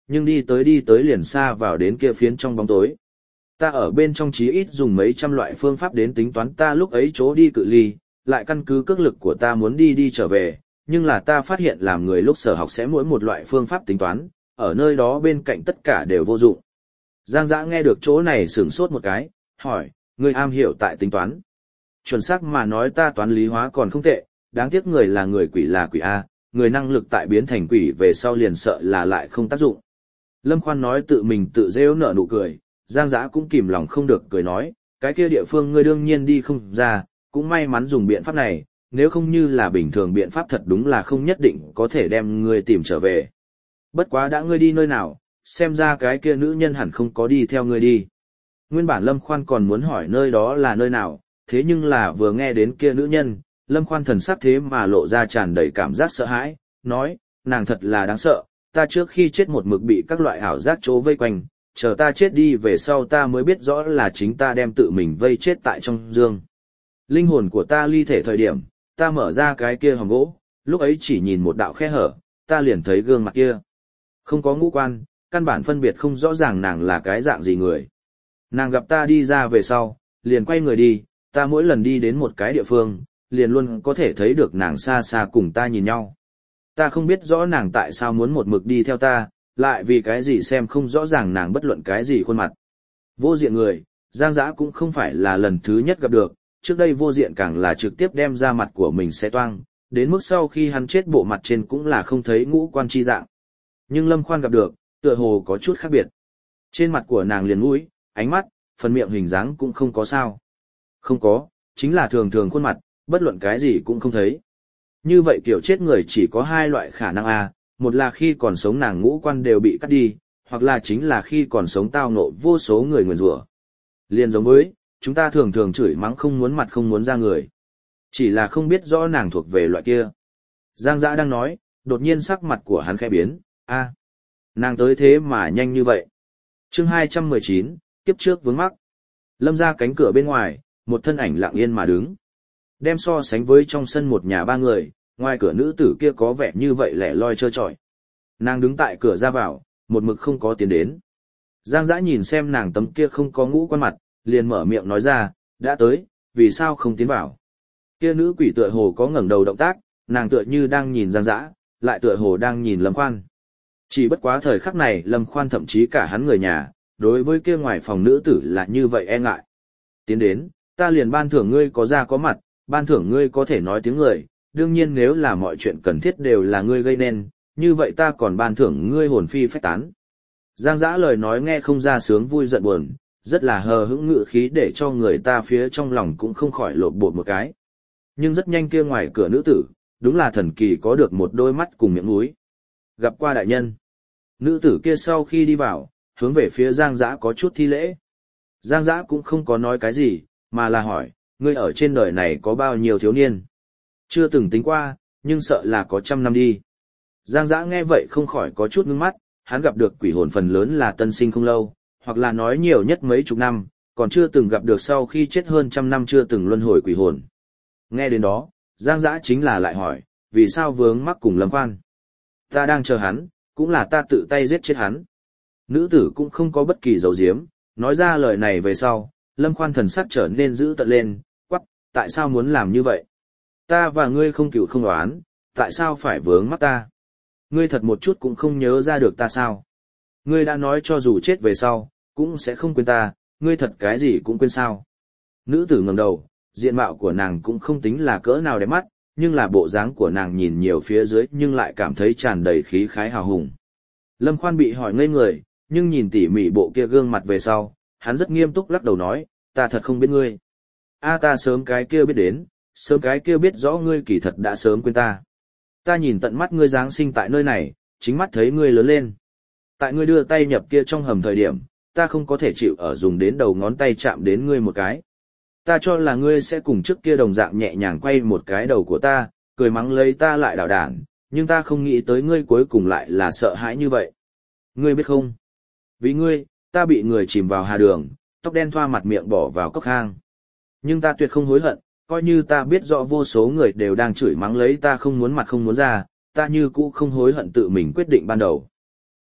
nhưng đi tới liền xa vào đến kia phiến trong bóng tối. Ta ở bên trong chí ít dùng mấy trăm loại phương pháp đến tính toán ta lúc ấy chỗ đi cự ly, lại căn cứ cước lực của ta muốn đi trở về, nhưng là ta phát hiện làm người lúc sở học sẽ mỗi một loại phương pháp tính toán, ở nơi đó bên cạnh tất cả đều vô dụng. Giang Dã nghe được chỗ này sửng sốt một cái, hỏi, ngươi am hiểu tại tính toán. Chuẩn xác mà nói ta toán lý hóa còn không tệ, đáng tiếc người là quỷ A, người năng lực tại biến thành quỷ về sau liền sợ là lại không tác dụng. Lâm Khoan nói tự mình tự rêu nở nụ cười, Giang Dã cũng kìm lòng không được cười nói, cái kia địa phương ngươi đương nhiên đi không ra, cũng may mắn dùng biện pháp này, nếu không như là bình thường biện pháp thật đúng là không nhất định có thể đem ngươi tìm trở về. Bất quá đã ngươi đi nơi nào, xem ra cái kia nữ nhân hẳn không có đi theo ngươi đi. Nguyên bản Lâm Khoan còn muốn hỏi nơi đó là nơi nào, thế nhưng là vừa nghe đến kia nữ nhân, Lâm Khoan thần sắc thế mà lộ ra tràn đầy cảm giác sợ hãi, nói, nàng thật là đáng sợ, ta trước khi chết một mực bị các loại ảo giác chỗ vây quanh, chờ ta chết đi về sau ta mới biết rõ là chính ta đem tự mình vây chết tại trong dương. Linh hồn của ta ly thể thời điểm, ta mở ra cái kia hòm gỗ, lúc ấy chỉ nhìn một đạo khe hở, ta liền thấy gương mặt kia. Không có ngũ quan, căn bản phân biệt không rõ ràng nàng là cái dạng gì người. Nàng gặp ta đi ra về sau, liền quay người đi, ta mỗi lần đi đến một cái địa phương, liền luôn có thể thấy được nàng xa xa cùng ta nhìn nhau. Ta không biết rõ nàng tại sao muốn một mực đi theo ta, lại vì cái gì xem không rõ ràng nàng bất luận cái gì khuôn mặt. Vô diện người, Giang Dã cũng không phải là lần thứ nhất gặp được, trước đây vô diện càng là trực tiếp đem ra mặt của mình xé toang, đến mức sau khi hắn chết bộ mặt trên cũng là không thấy ngũ quan chi dạng. Nhưng Lâm Khoan gặp được, tựa hồ có chút khác biệt. Trên mặt của nàng liền mũi, ánh mắt, phần miệng hình dáng cũng không có sao. Không có, chính là thường thường khuôn mặt, bất luận cái gì cũng không thấy. Như vậy kiểu chết người chỉ có hai loại khả năng A, một là khi còn sống nàng ngũ quan đều bị cắt đi, hoặc là chính là khi còn sống tao ngộ vô số người nguyền rủa. Liền giống với, chúng ta thường thường chửi mắng không muốn mặt không muốn ra người. Chỉ là không biết rõ nàng thuộc về loại kia. Giang Dã đang nói, đột nhiên sắc mặt của hắn khẽ biến, a, nàng tới thế mà nhanh như vậy. Chương 219, kiếp trước vướng mắc. Lâm ra cánh cửa bên ngoài, một thân ảnh lặng yên mà đứng. Đem so sánh với trong sân một nhà ba người, ngoài cửa nữ tử kia có vẻ như vậy lẻ loi trơ trọi. Nàng đứng tại cửa ra vào, một mực không có tiến đến. Giang Dã nhìn xem nàng tấm kia không có ngũ quan mặt, liền mở miệng nói ra, đã tới, vì sao không tiến vào. Kia nữ quỷ tựa hồ có ngẩng đầu động tác, nàng tựa như đang nhìn Giang Dã, lại tựa hồ đang nhìn Lâm Khoan. Chỉ bất quá thời khắc này Lâm Khoan thậm chí cả hắn người nhà, đối với kia ngoài phòng nữ tử là như vậy e ngại. Tiến đến, ta liền ban thưởng ngươi có da có mặt, ban thưởng ngươi có thể nói tiếng người, đương nhiên nếu là mọi chuyện cần thiết đều là ngươi gây nên, như vậy ta còn ban thưởng ngươi hồn phi phách tán. Giang Dã lời nói nghe không ra sướng vui giận buồn, rất là hờ hững ngự khí để cho người ta phía trong lòng cũng không khỏi lột bột một cái. Nhưng rất nhanh kia ngoài cửa nữ tử, đúng là thần kỳ có được một đôi mắt cùng miệng mũi. Gặp qua đại nhân. Nữ tử kia sau khi đi vào, hướng về phía Giang Dã có chút thi lễ. Giang Dã cũng không có nói cái gì, mà là hỏi, ngươi ở trên đời này có bao nhiêu thiếu niên? Chưa từng tính qua, nhưng sợ là có 100 năm đi. Giang Dã nghe vậy không khỏi có chút ngưng mắt, hắn gặp được quỷ hồn phần lớn là tân sinh không lâu, hoặc là nói nhiều nhất mấy chục năm, còn chưa từng gặp được sau khi chết hơn 100 năm chưa từng luân hồi quỷ hồn. Nghe đến đó, Giang Dã chính là lại hỏi, vì sao vướng mắc cùng Lâm Khoan? Ta đang chờ hắn, cũng là ta tự tay giết chết hắn. Nữ tử cũng không có bất kỳ dấu diếm, nói ra lời này về sau, Lâm Khoan thần sắc trở nên dữ tợn lên, quắc, tại sao muốn làm như vậy? Ta và ngươi không cựu không đoán, tại sao phải vướng mắc ta? Ngươi thật một chút cũng không nhớ ra được ta sao? Ngươi đã nói cho dù chết về sau, cũng sẽ không quên ta, ngươi thật cái gì cũng quên sao? Nữ tử ngẩng đầu, diện mạo của nàng cũng không tính là cỡ nào đẹp mắt, nhưng là bộ dáng của nàng nhìn nhiều phía dưới nhưng lại cảm thấy tràn đầy khí khái hào hùng. Lâm Khoan bị hỏi ngây người, nhưng nhìn tỉ mỉ bộ kia gương mặt về sau, hắn rất nghiêm túc lắc đầu nói, ta thật không biết ngươi. Ta sớm cái kia biết đến, sớm cái kia biết rõ ngươi kỳ thật đã sớm quên ta. Ta nhìn tận mắt ngươi giáng sinh tại nơi này, chính mắt thấy ngươi lớn lên. Tại ngươi đưa tay nhập kia trong hầm thời điểm, ta không có thể chịu ở dùng đến đầu ngón tay chạm đến ngươi một cái. Ta cho là ngươi sẽ cùng trước kia đồng dạng nhẹ nhàng quay một cái đầu của ta, cười mắng lấy ta lại đảo đản, nhưng ta không nghĩ tới ngươi cuối cùng lại là sợ hãi như vậy. Ngươi biết không? Vì ngươi, ta bị người chìm vào hà đường, tóc đen thoa mặt miệng bỏ vào cốc hang. Nhưng ta tuyệt không hối hận, coi như ta biết rõ vô số người đều đang chửi mắng lấy ta không muốn mặt không muốn ra, ta như cũ không hối hận tự mình quyết định ban đầu.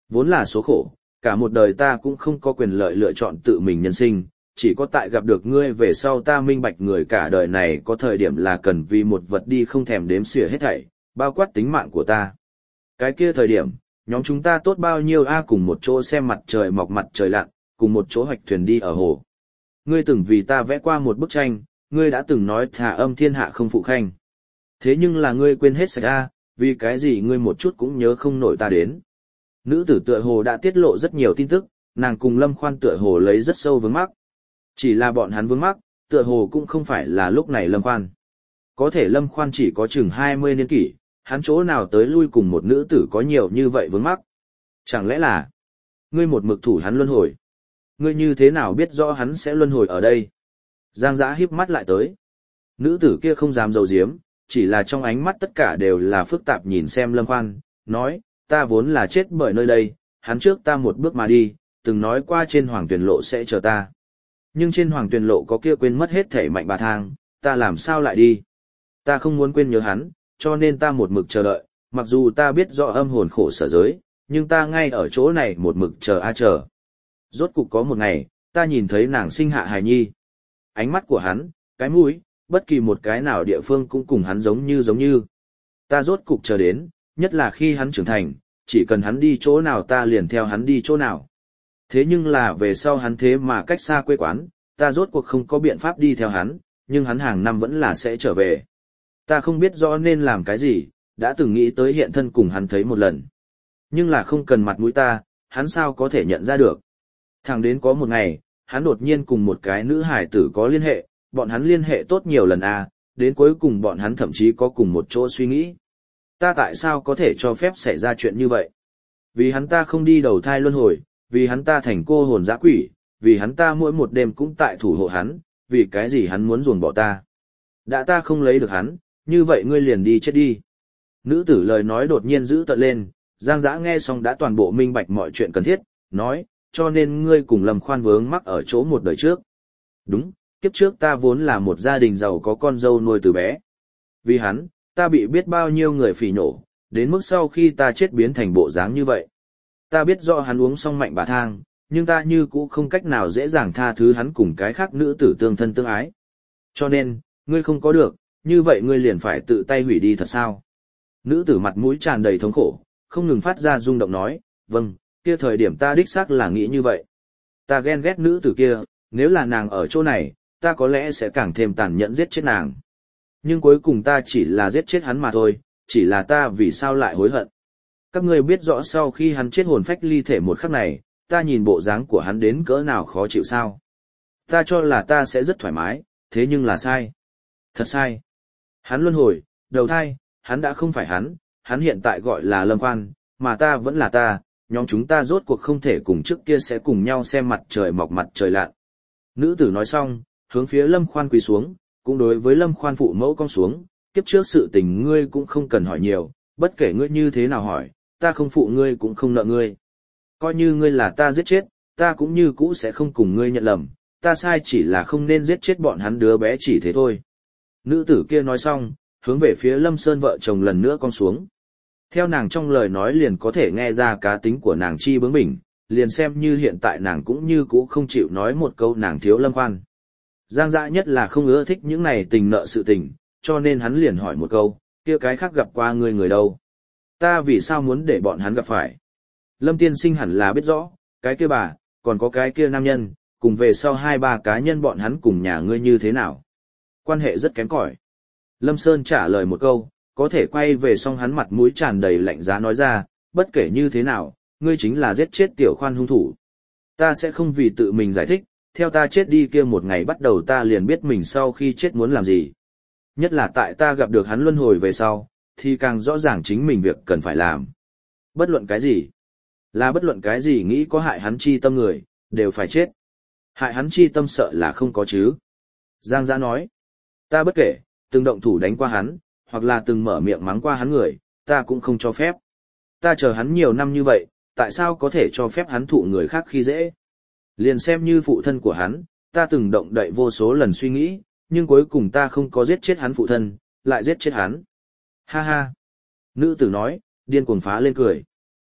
Vốn là số khổ, cả một đời ta cũng không có quyền lợi lựa chọn tự mình nhân sinh, chỉ có tại gặp được ngươi về sau ta minh bạch người cả đời này có thời điểm là cần vì một vật đi không thèm đếm xỉa hết thảy, bao quát tính mạng của ta. Cái kia thời điểm, nhóm chúng ta tốt bao nhiêu cùng một chỗ xem mặt trời mọc mặt trời lặn, cùng một chỗ hoạch thuyền đi ở hồ. Ngươi từng vì ta vẽ qua một bức tranh, ngươi đã từng nói thả âm thiên hạ không phụ khanh. Thế nhưng là ngươi quên hết sạch vì cái gì ngươi một chút cũng nhớ không nổi ta đến. Nữ tử tựa hồ đã tiết lộ rất nhiều tin tức, nàng cùng Lâm Khoan tựa hồ lấy rất sâu vướng mắc. Chỉ là bọn hắn vướng mắc, tựa hồ cũng không phải là lúc này Lâm Khoan. Có thể Lâm Khoan chỉ có chừng 20 niên kỷ, hắn chỗ nào tới lui cùng một nữ tử có nhiều như vậy vướng mắc. Chẳng lẽ là, ngươi một mực thủ hắn luân hồi? Ngươi như thế nào biết rõ hắn sẽ luân hồi ở đây? Giang Dã híp mắt lại tới. Nữ tử kia không dám giấu giếm, chỉ là trong ánh mắt tất cả đều là phức tạp nhìn xem Lâm Khoan, nói, ta vốn là chết bởi nơi đây, hắn trước ta một bước mà đi, từng nói qua trên hoàng tuyển lộ sẽ chờ ta. Nhưng trên hoàng tuyển lộ có kia quên mất hết thể mạnh bà thang, ta làm sao lại đi? Ta không muốn quên nhớ hắn, cho nên ta một mực chờ đợi, mặc dù ta biết rõ âm hồn khổ sở giới, nhưng ta ngay ở chỗ này một mực chờ chờ. Rốt cục có một ngày, ta nhìn thấy nàng sinh hạ hài nhi. Ánh mắt của hắn, cái mũi, bất kỳ một cái nào địa phương cũng cùng hắn giống như. Ta rốt cục chờ đến, nhất là khi hắn trưởng thành, chỉ cần hắn đi chỗ nào ta liền theo hắn đi chỗ nào. Thế nhưng là về sau hắn thế mà cách xa quê quán, ta rốt cuộc không có biện pháp đi theo hắn, nhưng hắn hàng năm vẫn là sẽ trở về. Ta không biết rõ nên làm cái gì, đã từng nghĩ tới hiện thân cùng hắn thấy một lần. Nhưng là không cần mặt mũi ta, hắn sao có thể nhận ra được. Thẳng đến có một ngày, hắn đột nhiên cùng một cái nữ hải tử có liên hệ, bọn hắn liên hệ tốt nhiều lần đến cuối cùng bọn hắn thậm chí có cùng một chỗ suy nghĩ. Ta tại sao có thể cho phép xảy ra chuyện như vậy? Vì hắn ta không đi đầu thai luân hồi, vì hắn ta thành cô hồn dã quỷ, vì hắn ta mỗi một đêm cũng tại thủ hộ hắn, vì cái gì hắn muốn ruồng bỏ ta. Đã ta không lấy được hắn, như vậy ngươi liền đi chết đi. Nữ tử lời nói đột nhiên giữ tợn lên, Giang Dã nghe xong đã toàn bộ minh bạch mọi chuyện cần thiết, nói, cho nên ngươi cùng Lâm Khoan vướng mắc ở chỗ một đời trước. Đúng, kiếp trước ta vốn là một gia đình giàu có con dâu nuôi từ bé. Vì hắn, ta bị biết bao nhiêu người phỉ nhổ, đến mức sau khi ta chết biến thành bộ dáng như vậy. Ta biết rõ hắn uống xong mạnh bà thang, nhưng ta như cũ không cách nào dễ dàng tha thứ hắn cùng cái khác nữ tử tương thân tương ái. Cho nên, ngươi không có được, như vậy ngươi liền phải tự tay hủy đi thật sao? Nữ tử mặt mũi tràn đầy thống khổ, không ngừng phát ra rung động nói, vâng, kia thời điểm ta đích xác là nghĩ như vậy. Ta ghen ghét nữ tử kia, nếu là nàng ở chỗ này, ta có lẽ sẽ càng thêm tàn nhẫn giết chết nàng. Nhưng cuối cùng ta chỉ là giết chết hắn mà thôi, chỉ là ta vì sao lại hối hận. Các ngươi biết rõ sau khi hắn chết hồn phách ly thể một khắc này, ta nhìn bộ dáng của hắn đến cỡ nào khó chịu sao. Ta cho là ta sẽ rất thoải mái, thế nhưng là sai. Thật sai. Hắn luân hồi, đầu thai, hắn đã không phải hắn hiện tại gọi là Lâm Khoan, mà ta vẫn là ta, nhóm chúng ta rốt cuộc không thể cùng trước kia sẽ cùng nhau xem mặt trời mọc mặt trời lặn. Nữ tử nói xong, hướng phía Lâm Khoan quỳ xuống, cũng đối với Lâm Khoan phụ mẫu cong xuống, kiếp trước sự tình ngươi cũng không cần hỏi nhiều, bất kể ngươi như thế nào hỏi, ta không phụ ngươi cũng không nợ ngươi. Coi như ngươi là ta giết chết, ta cũng như cũ sẽ không cùng ngươi nhận lầm, ta sai chỉ là không nên giết chết bọn hắn đứa bé chỉ thế thôi. Nữ tử kia nói xong, hướng về phía Lâm Sơn vợ chồng lần nữa cong xuống. Theo nàng trong lời nói liền có thể nghe ra cá tính của nàng chi bướng bỉnh, liền xem như hiện tại nàng cũng như cũ không chịu nói một câu nàng thiếu Lâm Khoan. Giang Dã nhất là không ưa thích những này tình nợ sự tình, cho nên hắn liền hỏi một câu, kia cái khác gặp qua ngươi người đâu? Ta vì sao muốn để bọn hắn gặp phải? Lâm tiên sinh hẳn là biết rõ, cái kia bà, còn có cái kia nam nhân, cùng về sau 2-3 cá nhân bọn hắn cùng nhà ngươi như thế nào? Quan hệ rất kém cỏi. Lâm Sơn trả lời một câu, có thể quay về xong hắn mặt mũi tràn đầy lạnh giá nói ra, bất kể như thế nào, ngươi chính là giết chết Tiểu Khoan hung thủ. Ta sẽ không vì tự mình giải thích, theo ta chết đi kia một ngày bắt đầu ta liền biết mình sau khi chết muốn làm gì. Nhất là tại ta gặp được hắn luân hồi về sau, thì càng rõ ràng chính mình việc cần phải làm. Bất luận cái gì, là bất luận cái gì nghĩ có hại hắn chi tâm người, đều phải chết. Hại hắn chi tâm sợ là không có chứ. Giang Dã nói, ta bất kể, từng động thủ đánh qua hắn, hoặc là từng mở miệng mắng qua hắn người, ta cũng không cho phép. Ta chờ hắn nhiều năm như vậy, tại sao có thể cho phép hắn thụ người khác khi dễ? Liền xem như phụ thân của hắn, ta từng động đậy vô số lần suy nghĩ, nhưng cuối cùng ta không có giết chết hắn phụ thân, lại giết chết hắn. Ha ha. Nữ tử nói, điên cuồng phá lên cười.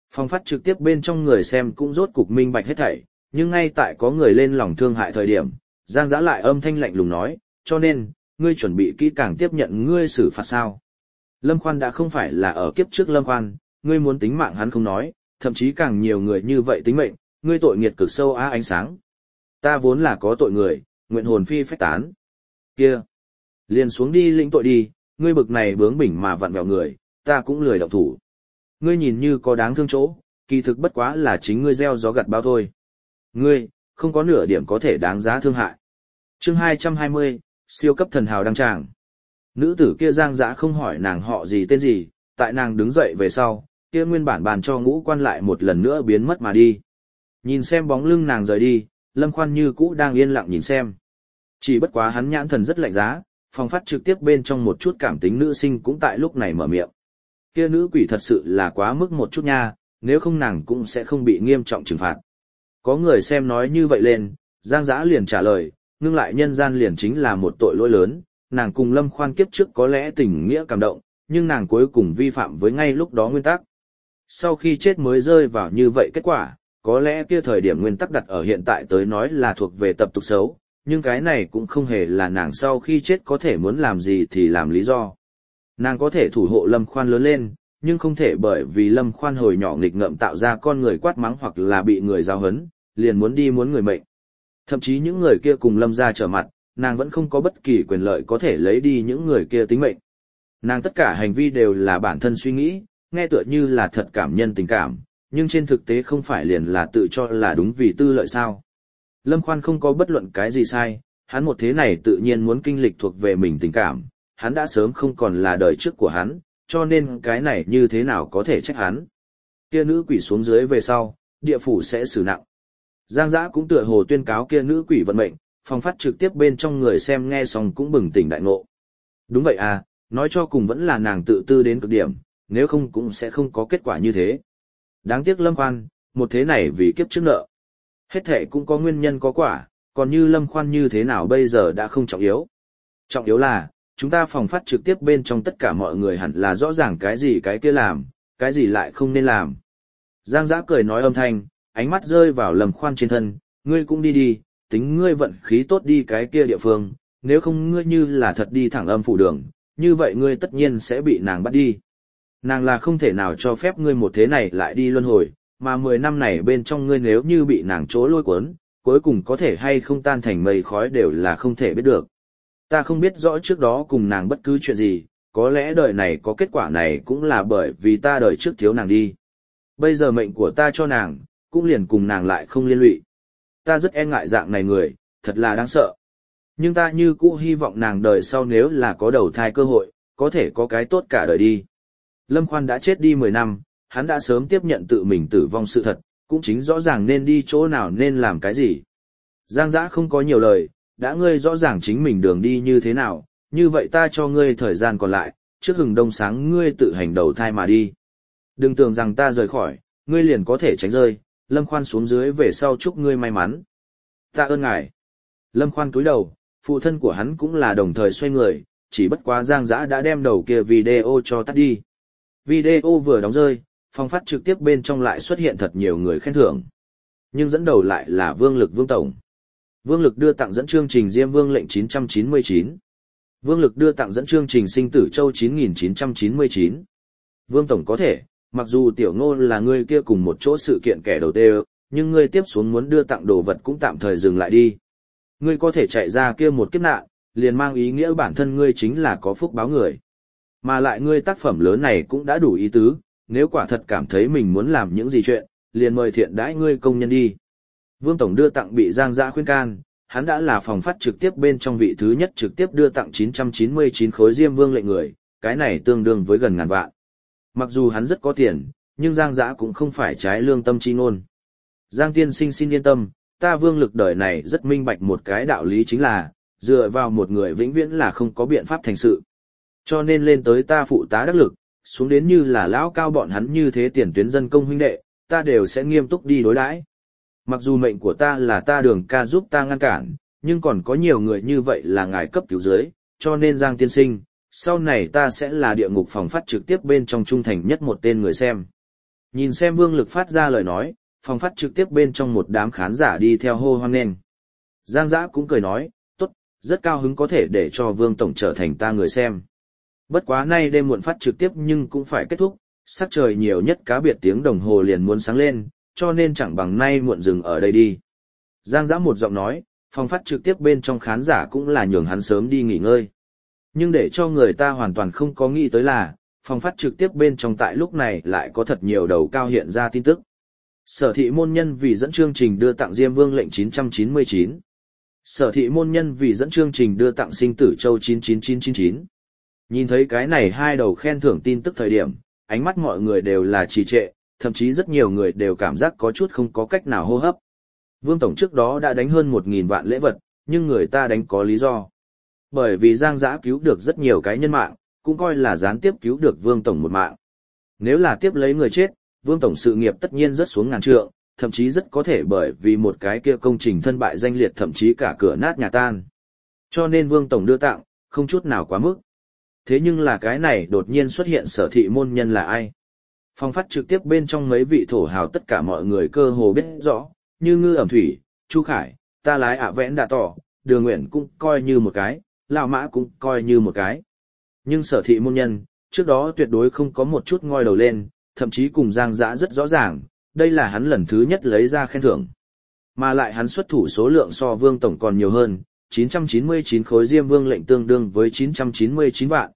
Phòng phát trực tiếp bên trong người xem cũng rốt cục minh bạch hết thảy, nhưng ngay tại có người lên lòng thương hại thời điểm, Giang Dã lại âm thanh lạnh lùng nói, cho nên, ngươi chuẩn bị kỹ càng tiếp nhận ngươi xử phạt sao. Lâm Khoan đã không phải là ở kiếp trước Lâm Khoan, ngươi muốn tính mạng hắn không nói, thậm chí càng nhiều người như vậy tính mệnh, ngươi tội nghiệt cực sâu á ánh sáng. Ta vốn là có tội người, nguyện hồn phi phách tán. Kia, liền xuống đi lĩnh tội đi, ngươi bực này bướng bỉnh mà vặn vẹo người, ta cũng lười động thủ. Ngươi nhìn như có đáng thương chỗ, kỳ thực bất quá là chính ngươi gieo gió gặt bão thôi. Ngươi, không có nửa điểm có thể đáng giá thương hại. Chương 220, siêu cấp thần hào đăng tràng. Nữ tử kia Giang Dã không hỏi nàng họ gì tên gì, tại nàng đứng dậy về sau, kia nguyên bản bàn cho Ngũ Quan lại một lần nữa biến mất mà đi. Nhìn xem bóng lưng nàng rời đi, Lâm Khoan như cũ đang yên lặng nhìn xem. Chỉ bất quá hắn nhãn thần rất lạnh giá, phòng phát trực tiếp bên trong một chút cảm tính nữ sinh cũng tại lúc này mở miệng. Kia nữ quỷ thật sự là quá mức một chút nha, nếu không nàng cũng sẽ không bị nghiêm trọng trừng phạt. Có người xem nói như vậy lên, Giang Dã liền trả lời, ngưng lại nhân gian liền chính là một tội lỗi lớn, nàng cùng Lâm Khoan kiếp trước có lẽ tình nghĩa cảm động, nhưng nàng cuối cùng vi phạm với ngay lúc đó nguyên tắc. Sau khi chết mới rơi vào như vậy kết quả, có lẽ kia thời điểm nguyên tắc đặt ở hiện tại tới nói là thuộc về tập tục xấu, nhưng cái này cũng không hề là nàng sau khi chết có thể muốn làm gì thì làm lý do. Nàng có thể thủ hộ Lâm Khoan lớn lên, nhưng không thể bởi vì Lâm Khoan hồi nhỏ nghịch ngợm tạo ra con người quát mắng hoặc là bị người giao hấn, liền muốn đi muốn người mệnh. Thậm chí những người kia cùng Lâm gia trở mặt, nàng vẫn không có bất kỳ quyền lợi có thể lấy đi những người kia tính mệnh. Nàng tất cả hành vi đều là bản thân suy nghĩ, nghe tựa như là thật cảm nhân tình cảm, nhưng trên thực tế không phải liền là tự cho là đúng vì tư lợi sao. Lâm Khoan không có bất luận cái gì sai, hắn một thế này tự nhiên muốn kinh lịch thuộc về mình tình cảm, hắn đã sớm không còn là đời trước của hắn, cho nên cái này như thế nào có thể trách hắn. Kia nữ quỷ xuống dưới về sau, địa phủ sẽ xử nặng. Giang Dã cũng tựa hồ tuyên cáo kia nữ quỷ vận mệnh, phòng phát trực tiếp bên trong người xem nghe xong cũng bừng tỉnh đại ngộ. Đúng vậy à, nói cho cùng vẫn là nàng tự tư đến cực điểm, nếu không cũng sẽ không có kết quả như thế. Đáng tiếc Lâm Khoan, một thế này vì kiếp trước nợ. Hết thể cũng có nguyên nhân có quả, còn như Lâm Khoan như thế nào bây giờ đã không trọng yếu. Trọng yếu là, chúng ta phòng phát trực tiếp bên trong tất cả mọi người hẳn là rõ ràng cái gì cái kia làm, cái gì lại không nên làm. Giang Dã cười nói âm thanh, ánh mắt rơi vào Lâm Khoan trên thân, ngươi cũng đi đi, tính ngươi vận khí tốt đi cái kia địa phương, nếu không ngươi như là thật đi thẳng âm phủ đường, như vậy ngươi tất nhiên sẽ bị nàng bắt đi. Nàng là không thể nào cho phép ngươi một thế này lại đi luân hồi, mà 10 năm này bên trong ngươi nếu như bị nàng trố lôi cuốn, cuối cùng có thể hay không tan thành mây khói đều là không thể biết được. Ta không biết rõ trước đó cùng nàng bất cứ chuyện gì, có lẽ đời này có kết quả này cũng là bởi vì ta đời trước thiếu nàng đi. Bây giờ mệnh của ta cho nàng, cũng liền cùng nàng lại không liên lụy. Ta rất e ngại dạng này người, thật là đáng sợ. Nhưng ta như cũ hy vọng nàng đời sau nếu là có đầu thai cơ hội, có thể có cái tốt cả đời đi. Lâm Khoan đã chết đi 10 năm, hắn đã sớm tiếp nhận tự mình tử vong sự thật, cũng chính rõ ràng nên đi chỗ nào nên làm cái gì. Giang Dã không có nhiều lời, đã ngươi rõ ràng chính mình đường đi như thế nào, như vậy ta cho ngươi thời gian còn lại, trước hừng đông sáng ngươi tự hành đầu thai mà đi. Đừng tưởng rằng ta rời khỏi, ngươi liền có thể tránh rơi, Lâm Khoan xuống dưới về sau chúc ngươi may mắn. Tạ ơn ngài. Lâm Khoan cúi đầu, phụ thân của hắn cũng là đồng thời xoay người, chỉ bất quá Giang Dã đã đem đầu kia video cho tắt đi. Video vừa đóng rơi, phòng phát trực tiếp bên trong lại xuất hiện thật nhiều người khen thưởng. Nhưng dẫn đầu lại là Vương Lực Vương Tổng. Vương Lực đưa tặng dẫn chương trình Diêm Vương lệnh 999. Vương Lực đưa tặng dẫn chương trình Sinh Tử Châu 9999. Vương Tổng có thể, mặc dù Tiểu Ngô là người kia cùng một chỗ sự kiện kẻ đầu tiên, nhưng ngươi tiếp xuống muốn đưa tặng đồ vật cũng tạm thời dừng lại đi. Ngươi có thể chạy ra kia một kiếp nạn, liền mang ý nghĩa bản thân ngươi chính là có phúc báo người. Mà lại ngươi tác phẩm lớn này cũng đã đủ ý tứ, nếu quả thật cảm thấy mình muốn làm những gì chuyện, liền mời thiện đãi ngươi công nhân đi. Vương Tổng đưa tặng bị Giang Dã khuyên can, hắn đã là phòng phát trực tiếp bên trong vị thứ nhất trực tiếp đưa tặng 999 khối Diêm Vương lệnh người, cái này tương đương với gần ngàn vạn. Mặc dù hắn rất có tiền, nhưng Giang Dã cũng không phải trái lương tâm chi ngôn. Giang tiên sinh xin yên tâm, ta Vương Lực đời này rất minh bạch một cái đạo lý chính là, dựa vào một người vĩnh viễn là không có biện pháp thành sự. Cho nên lên tới ta phụ tá đắc lực, xuống đến như là lão cao bọn hắn như thế tiền tuyến dân công huynh đệ, ta đều sẽ nghiêm túc đi đối đãi. Mặc dù mệnh của ta là ta Đường ca giúp ta ngăn cản, nhưng còn có nhiều người như vậy là ngài cấp cứu dưới, cho nên Giang tiên sinh, sau này ta sẽ là địa ngục phòng phát trực tiếp bên trong trung thành nhất một tên người xem. Nhìn xem Vương Lực phát ra lời nói, phòng phát trực tiếp bên trong một đám khán giả đi theo hô hoan nghênh. Giang Dã cũng cười nói, tốt, rất cao hứng có thể để cho Vương Tổng trở thành ta người xem. Bất quá nay đêm muộn phát trực tiếp nhưng cũng phải kết thúc, sắc trời nhiều nhất cá biệt tiếng đồng hồ liền muốn sáng lên, cho nên chẳng bằng nay muộn dừng ở đây đi. Giang Dã một giọng nói, phòng phát trực tiếp bên trong khán giả cũng là nhường hắn sớm đi nghỉ ngơi. Nhưng để cho người ta hoàn toàn không có nghĩ tới là, phòng phát trực tiếp bên trong tại lúc này lại có thật nhiều đầu cao hiện ra tin tức. Sở thị môn nhân vì dẫn chương trình đưa tặng Diêm Vương lệnh 999. Sở thị môn nhân vì dẫn chương trình đưa tặng Sinh Tử Châu 99999. Nhìn thấy cái này hai đầu khen thưởng tin tức thời điểm, ánh mắt mọi người đều là trì trệ, thậm chí rất nhiều người đều cảm giác có chút không có cách nào hô hấp. Vương Tổng trước đó đã đánh hơn 1.000 vạn lễ vật, nhưng người ta đánh có lý do. Bởi vì Giang Dã cứu được rất nhiều cái nhân mạng, cũng coi là gián tiếp cứu được Vương Tổng một mạng. Nếu là tiếp lấy người chết, Vương Tổng sự nghiệp tất nhiên rất xuống ngàn trượng, thậm chí rất có thể bởi vì một cái kia công trình thân bại danh liệt thậm chí cả cửa nát nhà tan. Cho nên Vương Tổng đưa tặng, không chút nào quá mức. Thế nhưng là cái này đột nhiên xuất hiện sở thị môn nhân là ai? Phong phát trực tiếp bên trong mấy vị thổ hào tất cả mọi người cơ hồ biết rõ, như Ngư Ẩm Thủy, Chu Khải, ta lái ạ vẽn đã tỏ, Đường Nguyện cũng coi như một cái, Lão Mã cũng coi như một cái. Nhưng sở thị môn nhân, trước đó tuyệt đối không có một chút ngoi đầu lên, thậm chí cùng Giang Dã rất rõ ràng, đây là hắn lần thứ nhất lấy ra khen thưởng. Mà lại hắn xuất thủ số lượng so Vương Tổng còn nhiều hơn, 999 khối Diêm Vương lệnh tương đương với 999 vạn,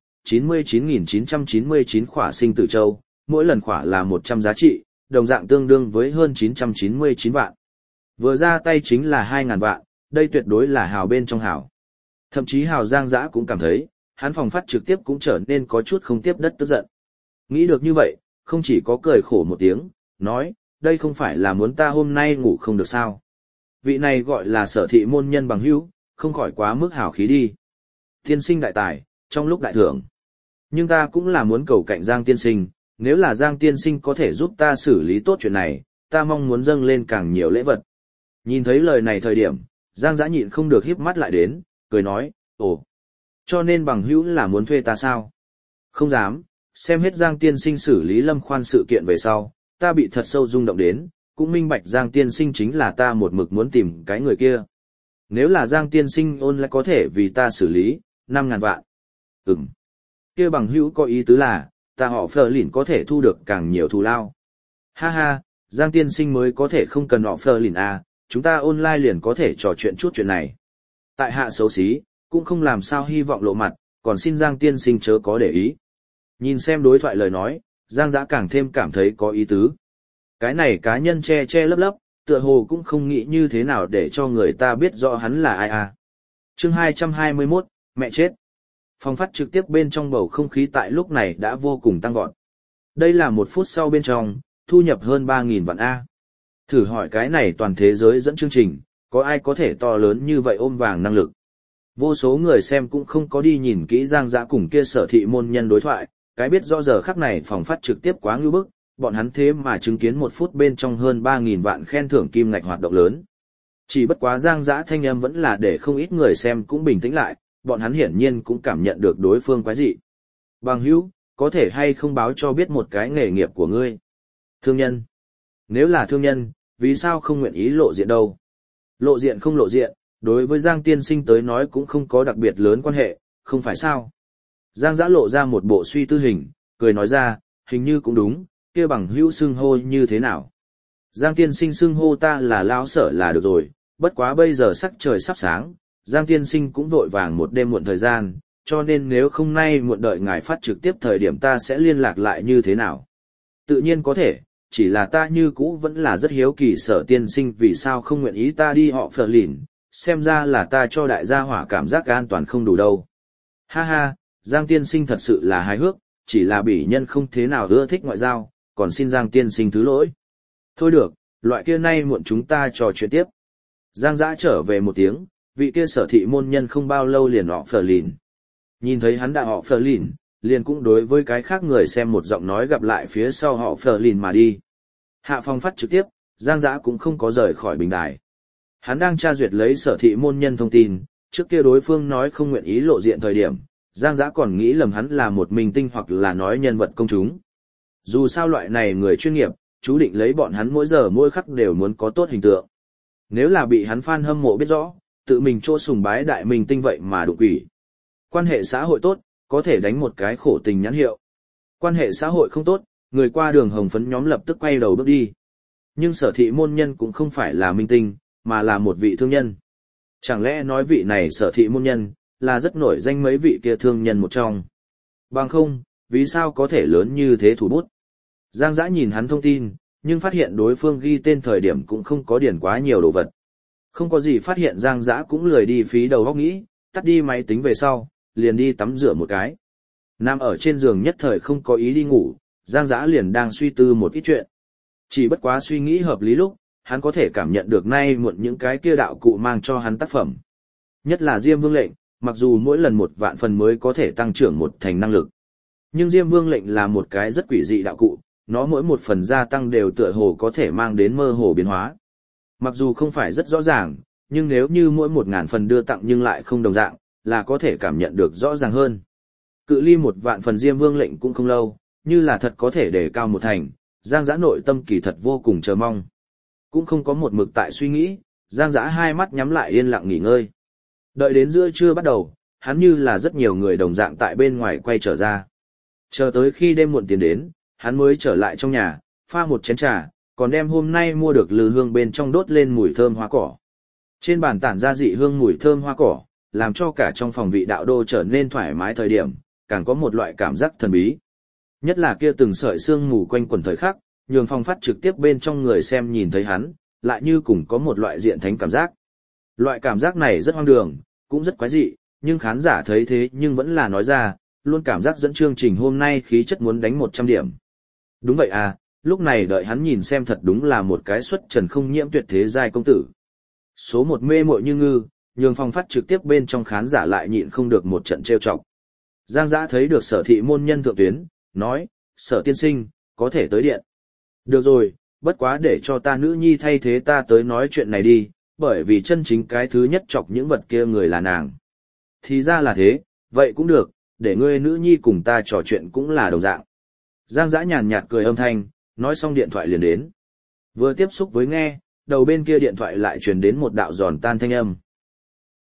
99.999 khỏa Sinh Tử Châu, mỗi lần khỏa là 100 giá trị, đồng dạng tương đương với hơn 999 vạn. Vừa ra tay chính là 2.000 vạn, đây tuyệt đối là hào bên trong hào. Thậm chí hào Giang Dã cũng cảm thấy, hắn phòng phát trực tiếp cũng trở nên có chút không tiếp đất tức giận. Nghĩ được như vậy, không chỉ có cười khổ một tiếng, nói, đây không phải là muốn ta hôm nay ngủ không được sao. Vị này gọi là sở thị môn nhân bằng hữu, không khỏi quá mức hào khí đi. Tiên sinh đại tài, trong lúc đại thưởng. Nhưng ta cũng là muốn cầu cạnh Giang tiên sinh, nếu là Giang tiên sinh có thể giúp ta xử lý tốt chuyện này, ta mong muốn dâng lên càng nhiều lễ vật. Nhìn thấy lời này thời điểm, Giang Dã nhịn không được híp mắt lại đến, cười nói, ồ, cho nên bằng hữu là muốn thuê ta sao? Không dám, xem hết Giang tiên sinh xử lý Lâm Khoan sự kiện về sau, ta bị thật sâu rung động đến, cũng minh bạch Giang tiên sinh chính là ta một mực muốn tìm cái người kia. Nếu là Giang tiên sinh ôn lại có thể vì ta xử lý, 5.000 vạn. Kia bằng hữu có ý tứ là, ta họ Phờ Lìn có thể thu được càng nhiều thù lao. Ha ha, Giang tiên sinh mới có thể không cần họ Phờ Lìn à, chúng ta online liền có thể trò chuyện chút chuyện này. Tại hạ xấu xí, cũng không làm sao hy vọng lộ mặt, còn xin Giang tiên sinh chớ có để ý. Nhìn xem đối thoại lời nói, Giang Dã càng thêm cảm thấy có ý tứ. Cái này cá nhân che che lấp lấp, tựa hồ cũng không nghĩ như thế nào để cho người ta biết rõ hắn là ai à. Chương 221, mẹ chết. Phòng phát trực tiếp bên trong bầu không khí tại lúc này đã vô cùng tăng vọt. Đây là 1 phút sau bên trong, thu nhập hơn 3.000 vạn A. Thử hỏi cái này toàn thế giới dẫn chương trình, có ai có thể to lớn như vậy ôm vàng năng lực. Vô số người xem cũng không có đi nhìn kỹ Giang Dã cùng kia sở thị môn nhân đối thoại, cái biết rõ giờ khắc này phòng phát trực tiếp quá ngưu bức, bọn hắn thế mà chứng kiến 1 phút bên trong hơn 3.000 vạn khen thưởng kim ngạch hoạt động lớn. Chỉ bất quá Giang Dã thanh âm vẫn là để không ít người xem cũng bình tĩnh lại, bọn hắn hiển nhiên cũng cảm nhận được đối phương quái dị. Bằng hữu, có thể hay không báo cho biết một cái nghề nghiệp của ngươi? Thương nhân. Nếu là thương nhân, vì sao không nguyện ý lộ diện đâu? Lộ diện không lộ diện, đối với Giang tiên sinh tới nói cũng không có đặc biệt lớn quan hệ, không phải sao? Giang Dã lộ ra một bộ suy tư hình, cười nói ra, hình như cũng đúng, kia bằng hữu xưng hô như thế nào? Giang tiên sinh xưng hô ta là lão sở là được rồi, bất quá bây giờ sắc trời sắp sáng, Giang tiên sinh cũng vội vàng một đêm muộn thời gian, cho nên nếu không nay muộn đợi ngài phát trực tiếp thời điểm ta sẽ liên lạc lại như thế nào? Tự nhiên có thể, chỉ là ta như cũ vẫn là rất hiếu kỳ sở tiên sinh vì sao không nguyện ý ta đi họ Phờ Lìn, xem ra là ta cho đại gia hỏa cảm giác an toàn không đủ đâu. Ha ha, Giang tiên sinh thật sự là hài hước, chỉ là bỉ nhân không thế nào ưa thích ngoại giao, còn xin Giang tiên sinh thứ lỗi. Thôi được, loại kia nay muộn chúng ta trò chuyện tiếp. Giang Dã trở về một tiếng, vị kia sở thị môn nhân không bao lâu liền họ Phờ Lìn. Nhìn thấy hắn đã họ Phờ Lìn, liền cũng đối với cái khác người xem một giọng nói gặp lại phía sau họ Phờ Lìn mà đi. Hạ phòng phát trực tiếp, Giang Dã cũng không có rời khỏi bình đài. Hắn đang tra duyệt lấy sở thị môn nhân thông tin, trước kia đối phương nói không nguyện ý lộ diện thời điểm, Giang Dã còn nghĩ lầm hắn là một minh tinh hoặc là nói nhân vật công chúng. Dù sao loại này người chuyên nghiệp, chú định lấy bọn hắn mỗi giờ mỗi khắc đều muốn có tốt hình tượng. Nếu là bị hắn fan hâm mộ biết rõ, tự mình chỗ sùng bái đại minh tinh vậy mà đụng quỷ. Quan hệ xã hội tốt, có thể đánh một cái khổ tình nhãn hiệu. Quan hệ xã hội không tốt, người qua đường hồng phấn nhóm lập tức quay đầu bước đi. Nhưng Sở Thị môn nhân cũng không phải là minh tinh, mà là một vị thương nhân. Chẳng lẽ nói vị này Sở Thị môn nhân, là rất nổi danh mấy vị kia thương nhân một trong. Bằng không, vì sao có thể lớn như thế thủ bút. Giang Dã nhìn hắn thông tin, nhưng phát hiện đối phương ghi tên thời điểm cũng không có điển quá nhiều đồ vật. Không có gì phát hiện Giang Dã cũng lười đi phí đầu óc nghĩ, tắt đi máy tính về sau, liền đi tắm rửa một cái. Nằm ở trên giường nhất thời không có ý đi ngủ, Giang Dã liền đang suy tư một ít chuyện. Chỉ bất quá suy nghĩ hợp lý lúc, hắn có thể cảm nhận được nay muộn những cái kia đạo cụ mang cho hắn tác phẩm. Nhất là Diêm Vương lệnh, mặc dù mỗi lần 1 vạn phần mới có thể tăng trưởng 1 thành năng lực. Nhưng Diêm Vương lệnh là một cái rất quỷ dị đạo cụ, nó mỗi 1 phần gia tăng đều tựa hồ có thể mang đến mơ hồ biến hóa. Mặc dù không phải rất rõ ràng, nhưng nếu như mỗi 1000 phần đưa tặng nhưng lại không đồng dạng, là có thể cảm nhận được rõ ràng hơn. Cự ly 1 vạn phần Diêm Vương lệnh cũng không lâu, như là thật có thể đề cao 1 thành, Giang Dã nội tâm kỳ thật vô cùng chờ mong. Cũng không có một mực tại suy nghĩ, Giang Dã hai mắt nhắm lại yên lặng nghỉ ngơi. Đợi đến giữa trưa bắt đầu, hắn như là rất nhiều người đồng dạng tại bên ngoài quay trở ra. Chờ tới khi đêm muộn tiến đến, hắn mới trở lại trong nhà, pha một chén trà, còn đem hôm nay mua được lư hương bên trong đốt lên mùi thơm hoa cỏ. Trên bàn tản ra dị hương mùi thơm hoa cỏ, làm cho cả trong phòng vị đạo đô trở nên thoải mái thời điểm, càng có một loại cảm giác thần bí. Nhất là kia từng sợi sương mù quanh quần thời khắc, nhường phòng phát trực tiếp bên trong người xem nhìn thấy hắn, lại như cùng có một loại diện thánh cảm giác. Loại cảm giác này rất hoang đường, cũng rất quái dị, nhưng khán giả thấy thế nhưng vẫn là nói ra, luôn cảm giác dẫn chương trình hôm nay khí chất muốn đánh 100 điểm. Đúng vậy à, lúc này đợi hắn nhìn xem thật đúng là một cái xuất trần không nhiễm tuyệt thế giai công tử. Số 1 mê muội như ngư, nhường phòng phát trực tiếp bên trong khán giả lại nhịn không được một trận trêu chọc. Giang Dã thấy được Sở Thị môn nhân thượng tuyến, nói, Sở tiên sinh, có thể tới điện. Được rồi, bất quá để cho ta nữ nhi thay thế ta tới nói chuyện này đi, bởi vì chân chính cái thứ nhất chọc những vật kia người là nàng. Thì ra là thế, vậy cũng được, để ngươi nữ nhi cùng ta trò chuyện cũng là đồng dạng. Giang Dã nhàn nhạt cười âm thanh, nói xong điện thoại liền đến. Vừa tiếp xúc với nghe, đầu bên kia điện thoại lại truyền đến một đạo giòn tan thanh âm.